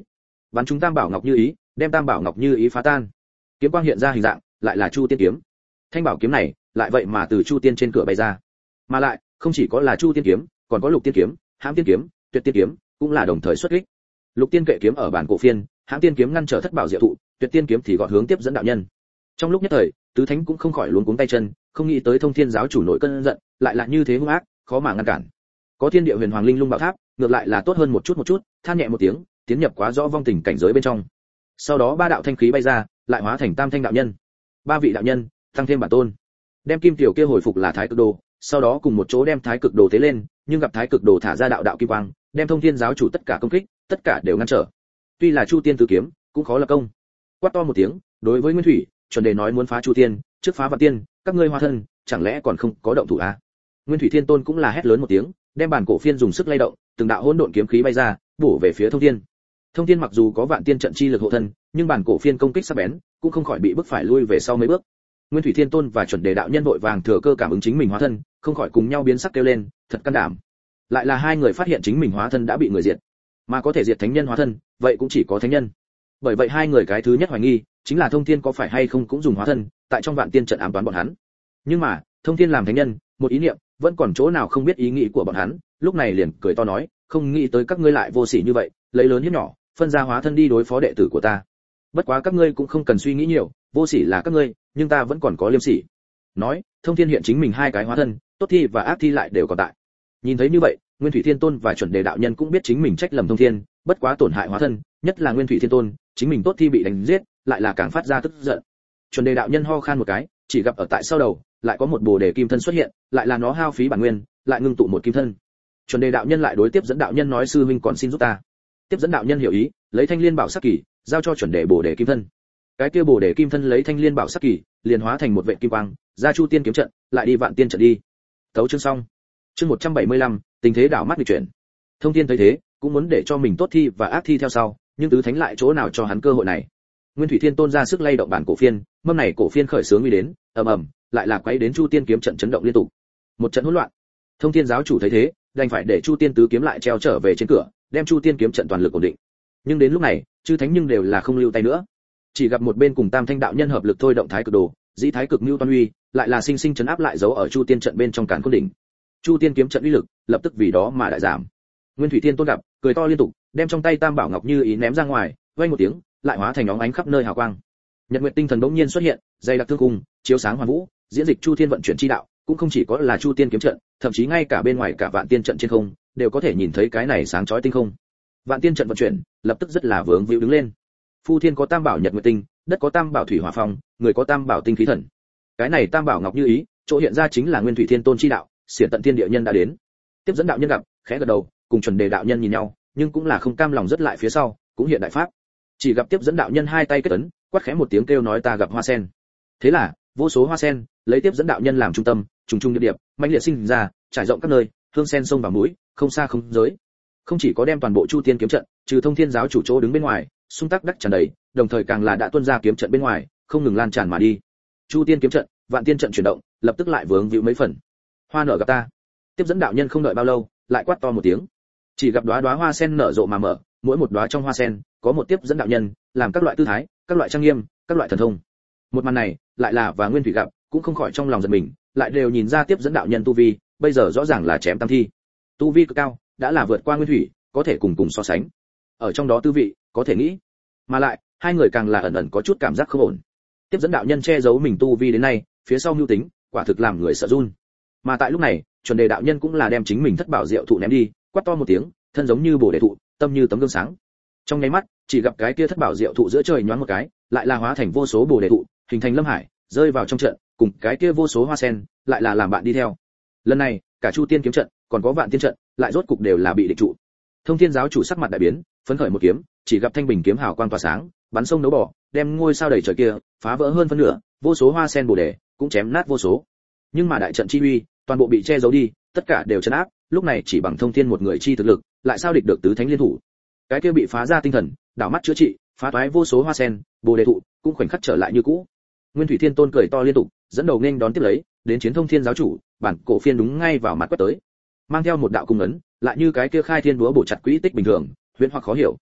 bắn trúng Tam Bảo Ngọc Như Ý, đem Tam Bảo Ngọc Như Ý phá tan. Kiếm quang hiện ra hình dạng, lại là Chu Tiên kiếm. Thanh bảo kiếm này, lại vậy mà từ Chu Tiên trên cửa bay ra. Mà lại, không chỉ có là Chu Tiên kiếm, còn có Lục Tiên kiếm, Hãm Tiên kiếm, Tuyệt Tiên kiếm, cũng là đồng thời xuất kích. Lục Tiên kệ kiếm ở bản cổ phiên, Hãm Tiên kiếm ngăn trở Thất Bảo Diệu thụ, Tuyệt Tiên kiếm thì gọn hướng tiếp dẫn đạo nhân. Trong lúc nhất thời, tứ thánh cũng không khỏi luống cuống tay chân, không nghĩ tới Thông Thiên giáo chủ nội cơn giận, lại là như thế hung ác, khó mà ngăn cản. Có Thiên Địa Huyền Hoàng Linh Lung Bảo Tháp, ngược lại là tốt hơn một chút, than nhẹ một tiếng, tiến nhập quá rõ vong tình cảnh giới bên trong. Sau đó ba đạo thanh khí bay ra, lại hóa thành tam thanh đạo nhân. Ba vị đạo nhân, tăng thêm bản tôn. Đem kim tiểu kia hồi phục là Thái Cực Đồ, sau đó cùng một chỗ đem Thái Cực Đồ tế lên, nhưng gặp Thái Cực Đồ thả ra đạo đạo kim quang, đem Thông Thiên giáo chủ tất cả công kích, tất cả đều ngăn trở. Tuy là Chu Tiên tứ kiếm, cũng khó lập công. Quát to một tiếng, đối với Nguyên Thủy, chuẩn đề nói muốn phá Chu Tiên, trước phá Vạn Tiên, các ngươi hóa thân, chẳng lẽ còn không có động thủ à? Nguyên Thủy Thiên Tôn cũng là hét lớn một tiếng, đem bản cổ phiên dùng sức lay động, từng đạo hỗn độn kiếm khí bay ra, bổ về phía Thông Thiên. Thông Thiên mặc dù có Vạn Tiên trận chi lực hộ thân, nhưng bản cổ phiên công kích sắc bén, cũng không khỏi bị bức phải lui về sau mấy bước. Nguyên Thủy Thiên Tôn và chuẩn đề đạo nhân vội vàng thừa cơ cảm ứng chính mình hóa thân, không khỏi cùng nhau biến sắc kêu lên, thật can đảm. Lại là hai người phát hiện chính mình hóa thân đã bị người diệt, mà có thể diệt thánh nhân hóa thân, vậy cũng chỉ có thánh nhân. Bởi vậy hai người cái thứ nhất hoài nghi, chính là Thông Thiên có phải hay không cũng dùng hóa thân, tại trong Vạn Tiên trận ám toán bọn hắn. Nhưng mà, Thông Thiên làm thánh nhân, một ý niệm, vẫn còn chỗ nào không biết ý nghĩ của bọn hắn, lúc này liền cười to nói, không nghĩ tới các ngươi lại vô sỉ như vậy, lấy lớn hiếp nhỏ, phân ra hóa thân đi đối phó đệ tử của ta. Bất quá các ngươi cũng không cần suy nghĩ nhiều, vô sỉ là các ngươi, nhưng ta vẫn còn có liêm sỉ. Nói, Thông Thiên hiện chính mình hai cái hóa thân, tốt thi và ác thi lại đều còn tại. Nhìn thấy như vậy, Nguyên Thủy Thiên Tôn và chuẩn đề đạo nhân cũng biết chính mình trách lầm Thông Thiên, bất quá tổn hại hóa thân, nhất là Nguyên Thủy Thiên Tôn, chính mình tốt thi bị đánh giết, lại là càng phát ra tức giận. Chuẩn đề đạo nhân ho khan một cái, chỉ gặp ở tại sau đầu, lại có một bồ đề kim thân xuất hiện, lại là nó hao phí bản nguyên, lại ngưng tụ một kim thân. Chuẩn đề đạo nhân lại đối tiếp dẫn đạo nhân nói sư huynh còn xin giúp ta. Tiếp dẫn đạo nhân hiểu ý, lấy thanh liên bảo sắc kỳ, giao cho chuẩn đề bồ đề kim thân. Cái kia bồ đề kim thân lấy thanh liên bảo sắc kỳ, liền hóa thành một vệ kim quang, ra Chu Tiên kiếm trận, lại đi Vạn Tiên trận đi. Tấu chương xong. Chương 175, tình thế đảo mắt nghịch chuyển. Thông Thiên thấy thế, cũng muốn để cho mình tốt thi và ác thi theo sau, nhưng tứ thánh lại chỗ nào cho hắn cơ hội này. Nguyên Thủy Thiên Tôn ra sức lay động bản cổ phiên, mâm này cổ phiên khởi sướng uy đến, ầm ầm, lại là quấy đến Chu Tiên kiếm trận chấn động liên tục. Một trận hỗn loạn. Thông Thiên giáo chủ thấy thế, đành phải để Chu Tiên tứ kiếm lại treo trở về trên cửa, đem Chu Tiên kiếm trận toàn lực ổn định. Nhưng đến lúc này, chư thánh nhưng đều là không lưu tay nữa. Chỉ gặp một bên cùng Tam Thanh đạo nhân hợp lực thôi động Thái Cực Đồ, dĩ Thái Cực Mưu Toan Uy, lại là sinh sinh chấn áp lại dấu ở Chu Tiên trận bên trong Càn Khôn đỉnh. Chu Tiên kiếm trận uy lực, lập tức vì đó mà đại giảm. Nguyên Thủy Thiên Tôn gặp, cười to liên tục, đem trong tay Tam Bảo Ngọc Như Ý ném ra ngoài, vang một tiếng, lại hóa thành óng ánh khắp nơi hào quang. Nhật Nguyệt tinh thần bỗng nhiên xuất hiện, dày đặc thương cung, chiếu sáng hoàn vũ, diễn dịch Chu Thiên vận chuyển chi đạo, cũng không chỉ có là Chu Tiên kiếm trận, thậm chí ngay cả bên ngoài cả Vạn Tiên trận trên không, đều có thể nhìn thấy cái này sáng chói tinh không. Vạn Tiên trận vận chuyển, lập tức rất là vướng víu đứng lên. Phu thiên có Tam Bảo Nhật Nguyệt tinh, đất có Tam Bảo Thủy Hỏa Phong, người có Tam Bảo Tinh Khí Thần. Cái này Tam Bảo Ngọc Như Ý, chỗ hiện ra chính là Nguyên Thủy Thiên Tôn chi đạo, xiển tận thiên địa nhân đã đến. Tiếp dẫn đạo nhân gặp, khẽ gật đầu, cùng chuẩn đề đạo nhân nhìn nhau, nhưng cũng là không cam lòng rất lại phía sau, cũng hiện đại pháp. Chỉ gặp tiếp dẫn đạo nhân hai tay kết ấn, quát khẽ một tiếng kêu nói ta gặp hoa sen. Thế là, vô số hoa sen, lấy tiếp dẫn đạo nhân làm trung tâm, trùng trùng điệp điệp, mãnh liệt sinh ra, trải rộng các nơi, hương sen sông vào mũi, không xa không giới. Không chỉ có đem toàn bộ Chu Tiên kiếm trận, trừ Thông Thiên giáo chủ chỗ đứng bên ngoài, xung tác đắc tràn đầy, đồng thời càng là đã tuôn ra kiếm trận bên ngoài, không ngừng lan tràn mà đi. Chu Tiên kiếm trận, Vạn Tiên trận chuyển động, lập tức lại vướng víu mấy phần. Hoa nở gặp ta. Tiếp dẫn đạo nhân không đợi bao lâu, lại quát to một tiếng. Chỉ gặp đóa đóa hoa sen nở rộ mà mở, mỗi một đóa trong hoa sen có một tiếp dẫn đạo nhân, làm các loại tư thái, các loại trang nghiêm, các loại thần thông. Một màn này, lại là và Nguyên Thủy gặp, cũng không khỏi trong lòng giật mình, lại đều nhìn ra tiếp dẫn đạo nhân tu vi, bây giờ rõ ràng là chém tam thi. Tu vi cực cao, đã là vượt qua Nguyên Thủy, có thể cùng so sánh. Ở trong đó tư vị, có thể nghĩ. Mà lại, hai người càng là ẩn ẩn có chút cảm giác không ổn. Tiếp dẫn đạo nhân che giấu mình tu vi đến nay, phía sau mưu tính, quả thực làm người sợ run. Mà tại lúc này, chuẩn đề đạo nhân cũng là đem chính mình thất bảo diệu thụ ném đi, quát to một tiếng, thân giống như bồ đề thụ, tâm như tấm gương sáng. Trong nháy mắt, chỉ gặp cái kia thất bảo diệu thụ giữa trời nhoáng một cái, lại là hóa thành vô số bồ đề thụ, hình thành lâm hải, rơi vào trong trận, cùng cái kia vô số hoa sen, lại là làm bạn đi theo. Lần này, cả Chu Tiên kiếm trận, còn có Vạn Tiên trận, lại rốt cục đều là bị địch trụ. Thông Thiên giáo chủ sắc mặt đại biến, phấn khởi một kiếm, chỉ gặp thanh bình kiếm hào quang tỏa sáng, bắn sông đấu bỏ, đem ngôi sao đầy trời kia phá vỡ hơn phân nửa, vô số hoa sen bồ đề cũng chém nát vô số. Nhưng mà đại trận chi uy, toàn bộ bị che giấu đi, tất cả đều trấn áp, lúc này chỉ bằng Thông Thiên một người chi thực lực, lại sao địch được tứ thánh liên thủ. Cái kia bị phá ra tinh thần, đảo mắt chữa trị, phá toái vô số hoa sen, bồ đề thụ cũng khoảnh khắc trở lại như cũ. Nguyên Thủy Thiên Tôn cười to liên tục, dẫn đầu nghênh đón tiếp lấy, đến chiến Thông Thiên giáo chủ, bản cổ phiên đúng ngay vào mặt quét tới, mang theo một đạo cung ấn, lại như cái kia khai thiên búa bổ chặt quỹ tích bình thường, huyễn hoặc khó hiểu.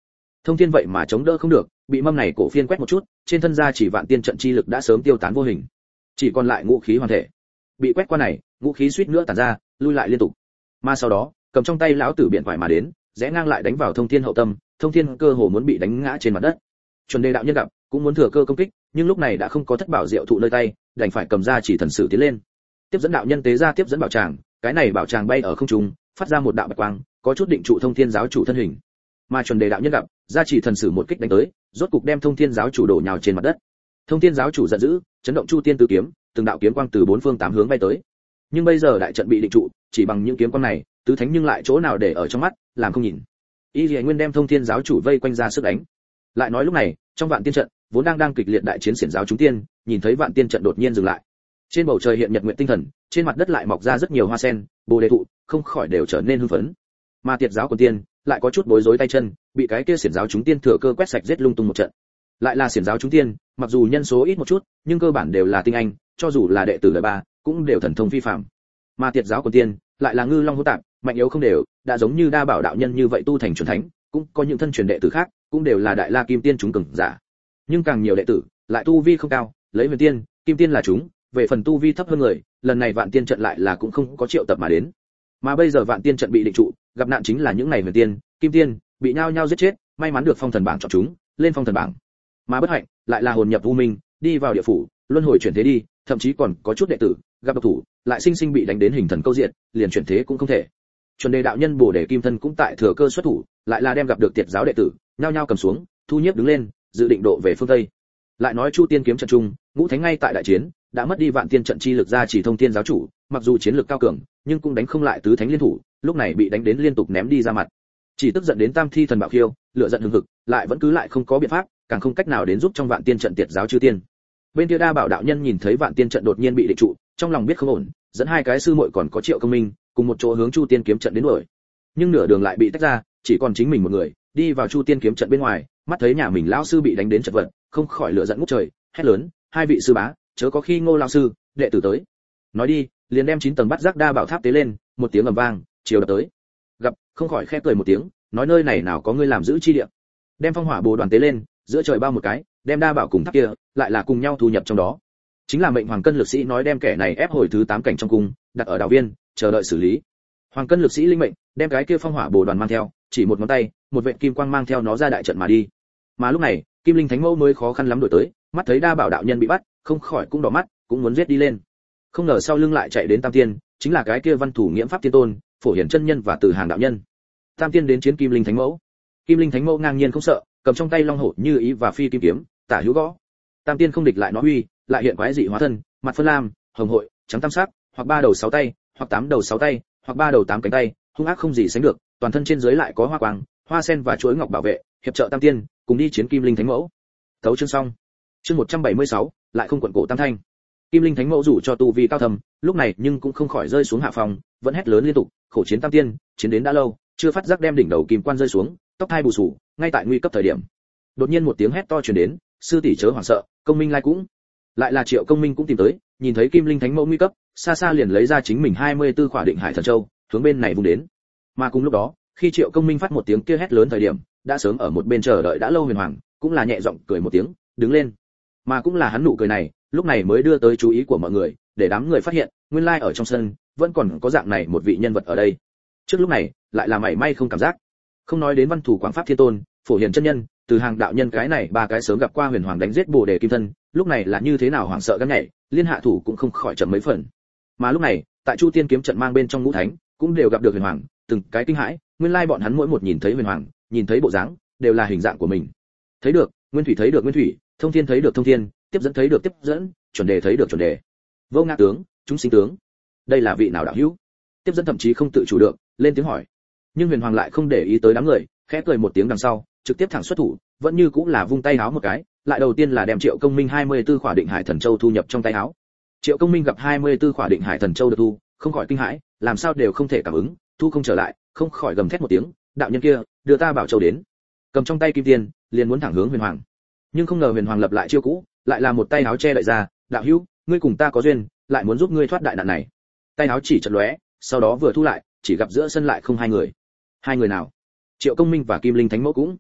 Thông Thiên vậy mà chống đỡ không được, bị mâm này cổ phiên quét một chút, trên thân ra chỉ vạn tiên trận chi lực đã sớm tiêu tán vô hình, chỉ còn lại ngũ khí hoàn thể. Bị quét qua này, ngũ khí suýt nữa tản ra, lui lại liên tục. Mà sau đó, cầm trong tay lão tử biện quải mà đến, rẽ ngang lại đánh vào Thông Thiên hậu tâm, Thông Thiên cơ hồ muốn bị đánh ngã trên mặt đất. Chuẩn Đề đạo nhân gặp, cũng muốn thừa cơ công kích, nhưng lúc này đã không có thất bảo diệu thụ nơi tay, đành phải cầm ra chỉ thần sử tiến lên. Tiếp dẫn đạo nhân tế ra tiếp dẫn bảo tràng, cái này bảo tràng bay ở không trung, phát ra một đạo bạch quang, có chút định trụ Thông Thiên giáo chủ thân hình. Mà Chuẩn Đề đạo nhân gặp, ra chỉ thần sử một kích đánh tới, rốt cục đem Thông Thiên giáo chủ đổ nhào trên mặt đất. Thông Thiên giáo chủ giận dữ, chấn động Chu Tiên tứ kiếm, từng đạo kiếm quang từ bốn phương tám hướng bay tới. Nhưng bây giờ đại trận bị định trụ, chỉ bằng những kiếm quang này, tứ thánh nhưng lại chỗ nào để ở trong mắt, làm không nhìn. Y Liễu Nguyên đem Thông Thiên giáo chủ vây quanh ra sức đánh. Lại nói lúc này, trong Vạn Tiên trận, vốn đang kịch liệt đại chiến xiển giáo chúng tiên, nhìn thấy Vạn Tiên trận đột nhiên dừng lại. Trên bầu trời hiện nhật nguyện tinh thần, trên mặt đất lại mọc ra rất nhiều hoa sen, bồ đề thụ, không khỏi đều trở nên hưng phấn. Mà Tiệt giáo của tiên lại có chút bối rối tay chân, bị cái kia xiển giáo chúng tiên thừa cơ quét sạch giết lung tung một trận. Lại là xiển giáo chúng tiên, mặc dù nhân số ít một chút, nhưng cơ bản đều là tinh anh, cho dù là đệ tử đời ba, cũng đều thần thông phi phàm. Mà Tiệt giáo của tiên lại là ngư long hỗn tạp, mạnh yếu không đều, đã giống như Đa Bảo đạo nhân như vậy tu thành chuẩn thánh, cũng có những thân truyền đệ tử khác, cũng đều là đại la kim tiên chúng cường giả. Nhưng càng nhiều đệ tử, lại tu vi không cao, lấy huyền tiên, kim tiên là chúng, về phần tu vi thấp hơn người, lần này Vạn Tiên trận lại là cũng không có triệu tập mà đến. Mà bây giờ Vạn Tiên trận bị định trụ, gặp nạn chính là những này huyền tiên, kim tiên, bị nhao nhao giết chết, may mắn được phong thần bảng chọn chúng, lên phong thần bảng. Mà bất hạnh, lại là hồn nhập u minh, đi vào địa phủ, luân hồi chuyển thế đi, thậm chí còn có chút đệ tử gặp độc thủ, lại sinh sinh bị đánh đến hình thần câu diện, liền chuyển thế cũng không thể. Chuẩn Đề đạo nhân Bồ Đề Kim Thân cũng tại thừa cơ xuất thủ, lại là đem gặp được Tiệt giáo đệ tử, nhao nhao cầm xuống, thu nhiếp đứng lên, dự định độ về phương tây. Lại nói Chu Tiên kiếm trận trung, ngũ thánh ngay tại đại chiến, đã mất đi Vạn Tiên trận chi lực ra chỉ Thông Thiên giáo chủ, mặc dù chiến lực cao cường, nhưng cũng đánh không lại tứ thánh liên thủ, lúc này bị đánh đến liên tục ném đi ra mặt. Chỉ tức giận đến Tam Thi thần Bảo Khiêu, lửa giận hừng hực, lại vẫn cứ lại không có biện pháp, càng không cách nào đến giúp trong Vạn Tiên trận Tiệt giáo chư tiên. Bên kia Đa Bảo đạo nhân nhìn thấy Vạn Tiên trận đột nhiên bị định trụ, trong lòng biết không ổn, dẫn hai cái sư muội còn có Triệu Công Minh, cùng một chỗ hướng Chu Tiên kiếm trận đến đuổi. Nhưng nửa đường lại bị tách ra, chỉ còn chính mình một người, đi vào Chu Tiên kiếm trận bên ngoài, mắt thấy nhà mình lão sư bị đánh đến chật vật, không khỏi lửa giận ngút trời, hét lớn, hai vị sư bá, chớ có khi Ngô lão sư, đệ tử tới. Nói đi, liền đem 9 tầng bắt giác Đa Bảo tháp tế lên, một tiếng ầm vang, chiều đập tới. Gặp, không khỏi khẽ cười một tiếng, nói nơi này nào có ngươi làm giữ chi địa. Đem phong hỏa bồ đoàn tế lên, giữa trời bao một cái, đem Đa Bảo cùng tháp kia, lại là cùng nhau thu nhập trong đó. Chính là mệnh Hoàng Cân lực sĩ nói đem kẻ này ép hồi thứ 8 cảnh trong cung, đặt ở đào viên, chờ đợi xử lý. Hoàng Cân lực sĩ linh mệnh, đem cái kia phong hỏa bồ đoàn mang theo, chỉ một ngón tay, một vệt kim quang mang theo nó ra đại trận mà đi. Mà lúc này, Kim Linh Thánh Mẫu mới khó khăn lắm đuổi tới, mắt thấy Đa Bảo đạo nhân bị bắt, không khỏi cũng đỏ mắt, cũng muốn giết đi lên. Không ngờ sau lưng lại chạy đến Tam Tiên, chính là cái kia Văn Thủ Nghiễm Pháp Tiên Tôn, Phổ Hiển chân nhân và Từ Hàng đạo nhân. Tam Tiên đến chiến Kim Linh Thánh Mẫu. Kim Linh Thánh Mẫu ngang nhiên không sợ, cầm trong tay long hổ như ý và phi kim kiếm, tả hữu gõ. Tam Tiên không địch lại nó uy, lại hiện quái dị hóa thân, mặt phân lam, hồng hội, trắng tam sắc, hoặc 3 đầu 6 tay, hoặc 8 đầu 6 tay, hoặc 3 đầu 8 cánh tay, hung ác không gì sánh được, toàn thân trên dưới lại có hoa quang, hoa sen và chuỗi ngọc bảo vệ, hiệp trợ Tam Tiên, cùng đi chiến Kim Linh Thánh Mẫu. Thấu chương xong. Chương 176, lại không quận cổ Tam Thanh. Kim Linh Thánh Mẫu rủ cho tu vi cao thầm, lúc này nhưng cũng không khỏi rơi xuống hạ phòng, vẫn hét lớn liên tục, khổ chiến Tam Tiên, chiến đến đã lâu, chưa phát giác đem đỉnh đầu kim quan rơi xuống, tóc hai bù xù, ngay tại nguy cấp thời điểm. Đột nhiên một tiếng hét to truyền đến, sư tỷ chớ hoảng sợ, Công Minh lai cũng. Lại là Triệu Công Minh cũng tìm tới, nhìn thấy Kim Linh Thánh Mẫu nguy cấp, xa xa liền lấy ra chính mình 24 khỏa định hải thần châu, hướng bên này vung đến. Mà cùng lúc đó, khi Triệu Công Minh phát một tiếng kia hét lớn thời điểm, đã sớm ở một bên chờ đợi đã lâu Huyền Hoàng, cũng là nhẹ giọng cười một tiếng, đứng lên. Mà cũng là hắn nụ cười này, lúc này mới đưa tới chú ý của mọi người, để đám người phát hiện, nguyên lai ở trong sân vẫn còn có dạng này một vị nhân vật ở đây. Trước lúc này, lại là mảy may không cảm giác. Không nói đến Văn Thủ Quảng Pháp Thiên Tôn, Phổ Hiền chân nhân, Từ Hàng đạo nhân cái này ba cái sớm gặp qua Huyền Hoàng đánh giết Bồ Đề Kim Thân, lúc này là như thế nào hoảng sợ gan nhảy, liên hạ thủ cũng không khỏi chậm mấy phần. Mà lúc này, tại Chu Tiên kiếm trận mang bên trong ngũ thánh, cũng đều gặp được Huyền Hoàng, từng cái kinh hãi, nguyên lai bọn hắn mỗi một nhìn thấy Huyền Hoàng, nhìn thấy bộ dáng, đều là hình dạng của mình. Thấy được, Nguyên Thủy thấy được Nguyên Thủy, Thông Thiên thấy được Thông Thiên, Tiếp dẫn thấy được Tiếp dẫn, Chuẩn Đề thấy được Chuẩn Đề. Vô Ngã tướng, chúng sinh tướng. Đây là vị nào đạo hữu? Tiếp dẫn thậm chí không tự chủ được, lên tiếng hỏi. Nhưng Huyền Hoàng lại không để ý tới đám người, khẽ cười một tiếng đằng sau, trực tiếp thẳng xuất thủ, vẫn như cũng là vung tay áo một cái, lại đầu tiên là đem Triệu Công Minh 24 khỏa định hải thần châu thu nhập trong tay áo. Triệu Công Minh gặp 24 khỏa định hải thần châu được thu, không khỏi kinh hãi, làm sao đều không thể cảm ứng, thu không trở lại, không khỏi gầm thét một tiếng, đạo nhân kia, đưa ta bảo châu đến. Cầm trong tay kim tiền, liền muốn thẳng hướng Huyền Hoàng. Nhưng không ngờ Huyền Hoàng lập lại chiêu cũ, lại là một tay áo che đậy ra, đạo hữu, ngươi cùng ta có duyên, lại muốn giúp ngươi thoát đại nạn này. Tay áo chỉ chợt lóe, sau đó vừa thu lại, chỉ gặp giữa sân lại không hai người. Hai người nào? Triệu Công Minh và Kim Linh Thánh Mẫu cũng.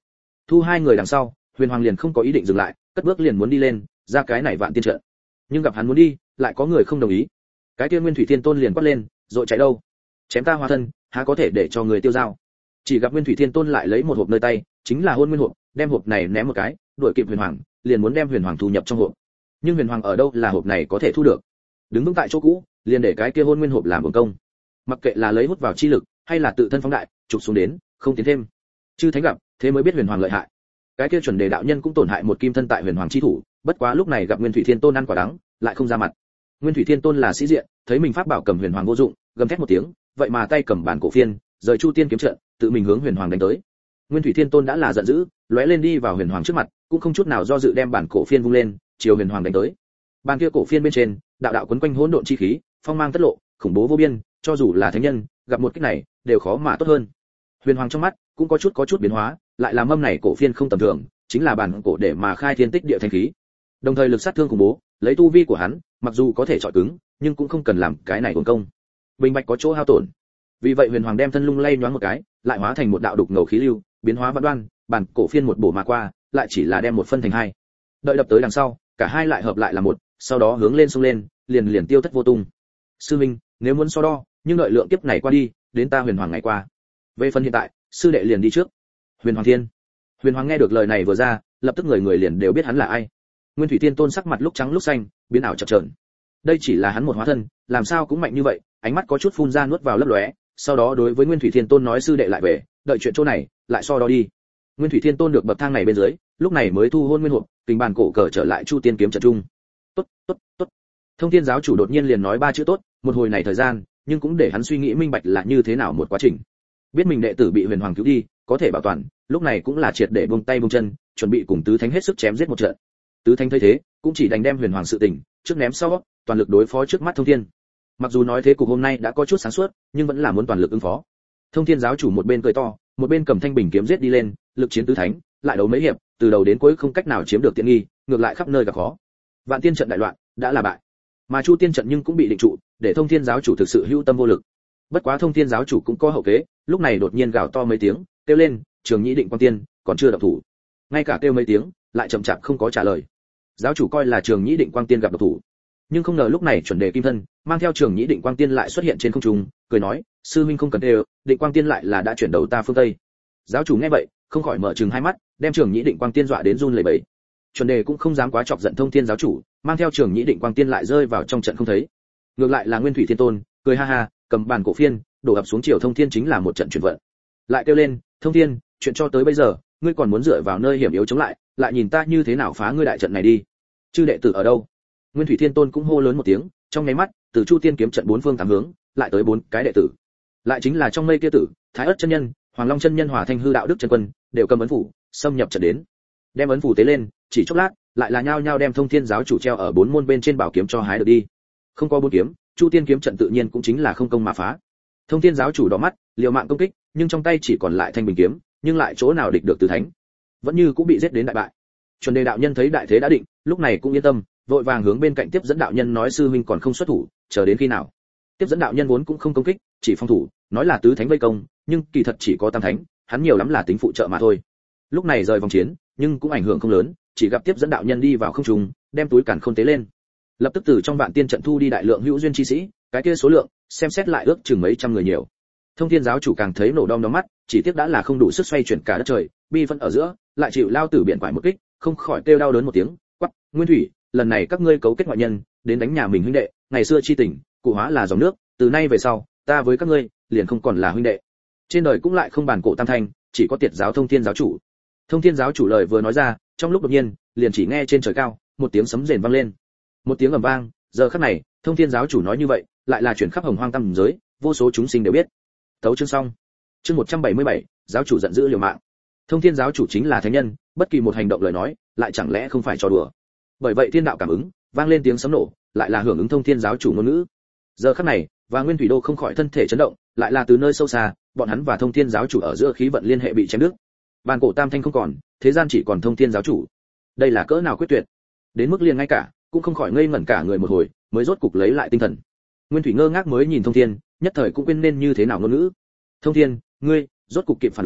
Thu hai người đằng sau, Huyền Hoàng liền không có ý định dừng lại, cất bước liền muốn đi lên, ra cái này vạn tiên trận. Nhưng gặp hắn muốn đi, lại có người không đồng ý. Cái kia Nguyên Thủy Thiên Tôn liền quát lên, rồi chạy đâu? Chém ta hóa thân, há có thể để cho người tiêu dao. Chỉ gặp Nguyên Thủy Thiên Tôn lại lấy một hộp nơi tay, chính là Hôn Nguyên hộp, đem hộp này ném một cái, đuổi kịp Huyền Hoàng, liền muốn đem Huyền Hoàng thu nhập trong hộp. Nhưng Huyền Hoàng ở đâu là hộp này có thể thu được? Đứng vững tại chỗ cũ, liền để cái kia Hôn Nguyên hộp làm uổng công. Mặc kệ là lấy hút vào chi lực, hay là tự thân phóng đại, chụp xuống đến, không tiến thêm. Chư thánh gặp, thế mới biết Huyền Hoàng lợi hại. Cái kia chuẩn đề đạo nhân cũng tổn hại một kim thân tại Huyền Hoàng chi thủ, bất quá lúc này gặp Nguyên Thủy Thiên Tôn ăn quả đắng, lại không ra mặt. Nguyên Thủy Thiên Tôn là sĩ diện, thấy mình pháp bảo cầm Huyền Hoàng vô dụng, gầm thét một tiếng, vậy mà tay cầm bản cổ phiên, rời Chu Tiên kiếm trận, tự mình hướng Huyền Hoàng đánh tới. Nguyên Thủy Thiên Tôn đã là giận dữ, lóe lên đi vào Huyền Hoàng trước mặt, cũng không chút nào do dự đem bản cổ phiên vung lên, chiều Huyền Hoàng đánh tới. Bàn kia cổ phiên bên trên, đạo đạo quấn quanh hỗn độn chi khí, phong mang tất lộ, khủng bố vô biên, cho dù là thánh nhân, gặp một kích này, đều khó mà tốt hơn. Huyền Hoàng trong mắt cũng có chút biến hóa, lại làm mâm này cổ phiên không tầm thường, chính là bản cổ để mà khai thiên tích địa thanh khí. Đồng thời lực sát thương khủng bố, lấy tu vi của hắn, mặc dù có thể chọi cứng, nhưng cũng không cần làm cái này uổng công. Bình bạch có chỗ hao tổn. Vì vậy Huyền Hoàng đem thân lung lay nhoáng một cái, lại hóa thành một đạo đục ngầu khí lưu, biến hóa vạn đoan, bản cổ phiên một bổ mà qua, lại chỉ là đem một phân thành hai. Đợi đập tới đằng sau, cả hai lại hợp lại là một, sau đó hướng lên xông lên, liền tiêu thất vô tung. Sư minh, nếu muốn so đo, nhưng đợi lượng kiếp này qua đi, đến ta Huyền Hoàng ngày qua. Về phần hiện tại, sư đệ liền đi trước. Huyền Hoàng Thiên. Huyền Hoàng nghe được lời này vừa ra, lập tức người liền đều biết hắn là ai. Nguyên Thủy Thiên Tôn sắc mặt lúc trắng lúc xanh, biến ảo chập chờn. Đây chỉ là hắn một hóa thân, làm sao cũng mạnh như vậy, ánh mắt có chút phun ra nuốt vào lấp lóe, sau đó đối với Nguyên Thủy Thiên Tôn nói sư đệ lại về, đợi chuyện chỗ này, lại so đo đi. Nguyên Thủy Thiên Tôn được bậc thang này bên dưới, lúc này mới thu Hôn Nguyên hộp, kình bàn cổ cờ trở lại Chu Tiên kiếm trận trung. Tốt. Thông Thiên giáo chủ đột nhiên liền nói ba chữ tốt, một hồi này thời gian, nhưng cũng để hắn suy nghĩ minh bạch là như thế nào một quá trình. Biết mình đệ tử bị Huyền Hoàng cứu đi, có thể bảo toàn, lúc này cũng là triệt để buông tay buông chân, chuẩn bị cùng tứ thánh hết sức chém giết một trận. Tứ thánh thấy thế, cũng chỉ đành đem Huyền Hoàng sự tình trước ném sau, toàn lực đối phó trước mắt Thông Thiên. Mặc dù nói thế cục hôm nay đã có chút sáng suốt, nhưng vẫn là muốn toàn lực ứng phó. Thông Thiên giáo chủ một bên cười to, một bên cầm thanh bình kiếm giết đi lên, lực chiến tứ thánh, lại đấu mấy hiệp, từ đầu đến cuối không cách nào chiếm được tiện nghi, ngược lại khắp nơi gặp khó. Vạn tiên trận đại loạn, đã là bại. Mà Chu Tiên trận nhưng cũng bị định trụ, để Thông Thiên giáo chủ thực sự hữu tâm vô lực. Bất quá Thông Thiên giáo chủ cũng có hậu kế, lúc này đột nhiên gào to mấy tiếng, kêu lên, Trường Nhĩ Định Quang Tiên, còn chưa động thủ. Ngay cả kêu mấy tiếng, lại chậm chạp không có trả lời. Giáo chủ coi là Trường Nhĩ Định Quang Tiên gặp độc thủ, nhưng không ngờ lúc này chuẩn đề kim thân mang theo Trường Nhĩ Định Quang Tiên lại xuất hiện trên không trung, cười nói, sư huynh không cần đều, Định Quang Tiên lại là đã chuyển đầu ta phương tây. Giáo chủ nghe vậy, không khỏi mở trừng hai mắt, đem Trường Nhĩ Định Quang Tiên dọa đến run lẩy bẩy. Chuẩn đề cũng không dám quá chọc giận Thông Thiên giáo chủ, mang theo Trường Nhĩ Định Quang Tiên lại rơi vào trong trận không thấy. Ngược lại là Nguyên Thủy Thiên Tôn, cười ha ha, cầm bàn cổ phiên, đổ ập xuống chiều Thông Thiên chính là một trận chuyển vận. Lại kêu lên, Thông Thiên, chuyện cho tới bây giờ, ngươi còn muốn dựa vào nơi hiểm yếu chống lại, lại nhìn ta như thế nào phá ngươi đại trận này đi. Chư đệ tử ở đâu? Nguyên Thủy Thiên Tôn cũng hô lớn một tiếng, trong nháy mắt, từ Chu Tiên kiếm trận bốn phương tám hướng, lại tới bốn cái đệ tử. Lại chính là trong mây kia tử, Thái Ức chân nhân, Hoàng Long chân nhân, Hỏa Thanh hư đạo đức chân quân, đều cầm ấn phủ, xâm nhập trận đến. Đem ấn phủ tế lên, chỉ chốc lát, lại là nhao nhao đem Thông Thiên giáo chủ treo ở bốn môn bên trên bảo kiếm cho hái được đi. Không có bốn kiếm, Chu Tiên kiếm trận tự nhiên cũng chính là không công mà phá. Thông Thiên giáo chủ đỏ mắt, liều mạng công kích, nhưng trong tay chỉ còn lại thanh bình kiếm, nhưng lại chỗ nào địch được tứ thánh, vẫn như cũng bị giết đến đại bại. Chuẩn đề đạo nhân thấy đại thế đã định, lúc này cũng yên tâm, vội vàng hướng bên cạnh tiếp dẫn đạo nhân nói, sư huynh còn không xuất thủ, chờ đến khi nào? Tiếp dẫn đạo nhân vốn cũng không công kích, chỉ phòng thủ, nói là tứ thánh vây công, nhưng kỳ thật chỉ có tam thánh, hắn nhiều lắm là tính phụ trợ mà thôi. Lúc này rời vòng chiến, nhưng cũng ảnh hưởng không lớn, chỉ gặp tiếp dẫn đạo nhân đi vào không trung, đem túi càn khôn tế lên, lập tức từ trong vạn tiên trận thu đi đại lượng hữu duyên chi sĩ, cái kia số lượng xem xét lại ước chừng mấy trăm người nhiều. Thông Thiên giáo chủ càng thấy nổ đom đóm mắt, chỉ tiếc đã là không đủ sức xoay chuyển cả đất trời, bi phân ở giữa, lại chịu lao tử biển quải một kích, không khỏi kêu đau đớn một tiếng, quắc, Nguyên Thủy, lần này các ngươi cấu kết ngoại nhân, đến đánh nhà mình huynh đệ, ngày xưa chi tình, cụ hóa là dòng nước, từ nay về sau, ta với các ngươi, liền không còn là huynh đệ. Trên đời cũng lại không bàn cổ tam thanh, chỉ có tiệt giáo Thông Thiên giáo chủ. Thông Thiên giáo chủ lời vừa nói ra, trong lúc đột nhiên, liền chỉ nghe trên trời cao, một tiếng sấm rền vang lên. Một tiếng ầm vang, giờ khắc này, Thông Thiên giáo chủ nói như vậy, lại là chuyển khắp hồng hoang tam giới, vô số chúng sinh đều biết. Tấu chương xong. Chương 177, giáo chủ giận dữ liều mạng. Thông Thiên giáo chủ chính là thánh nhân, bất kỳ một hành động lời nói, lại chẳng lẽ không phải trò đùa. Bởi vậy thiên đạo cảm ứng, vang lên tiếng sấm nổ, lại là hưởng ứng Thông Thiên giáo chủ ngôn ngữ. Giờ khắc này, và Nguyên Thủy Đô không khỏi thân thể chấn động, lại là từ nơi sâu xa, bọn hắn và Thông Thiên giáo chủ ở giữa khí vận liên hệ bị chém đứt. Bàn cổ tam thanh không còn, thế gian chỉ còn Thông Thiên giáo chủ. Đây là cỡ nào quyết tuyệt. Đến mức liền ngay cả, cũng không khỏi ngây ngẩn cả người một hồi, mới rốt cục lấy lại tinh thần. Nguyên Thủy ngơ ngác mới nhìn Thông Thiên, nhất thời cũng quên nên như thế nào ngôn ngữ. Thông Thiên, ngươi, rốt cục kịp phản ứng,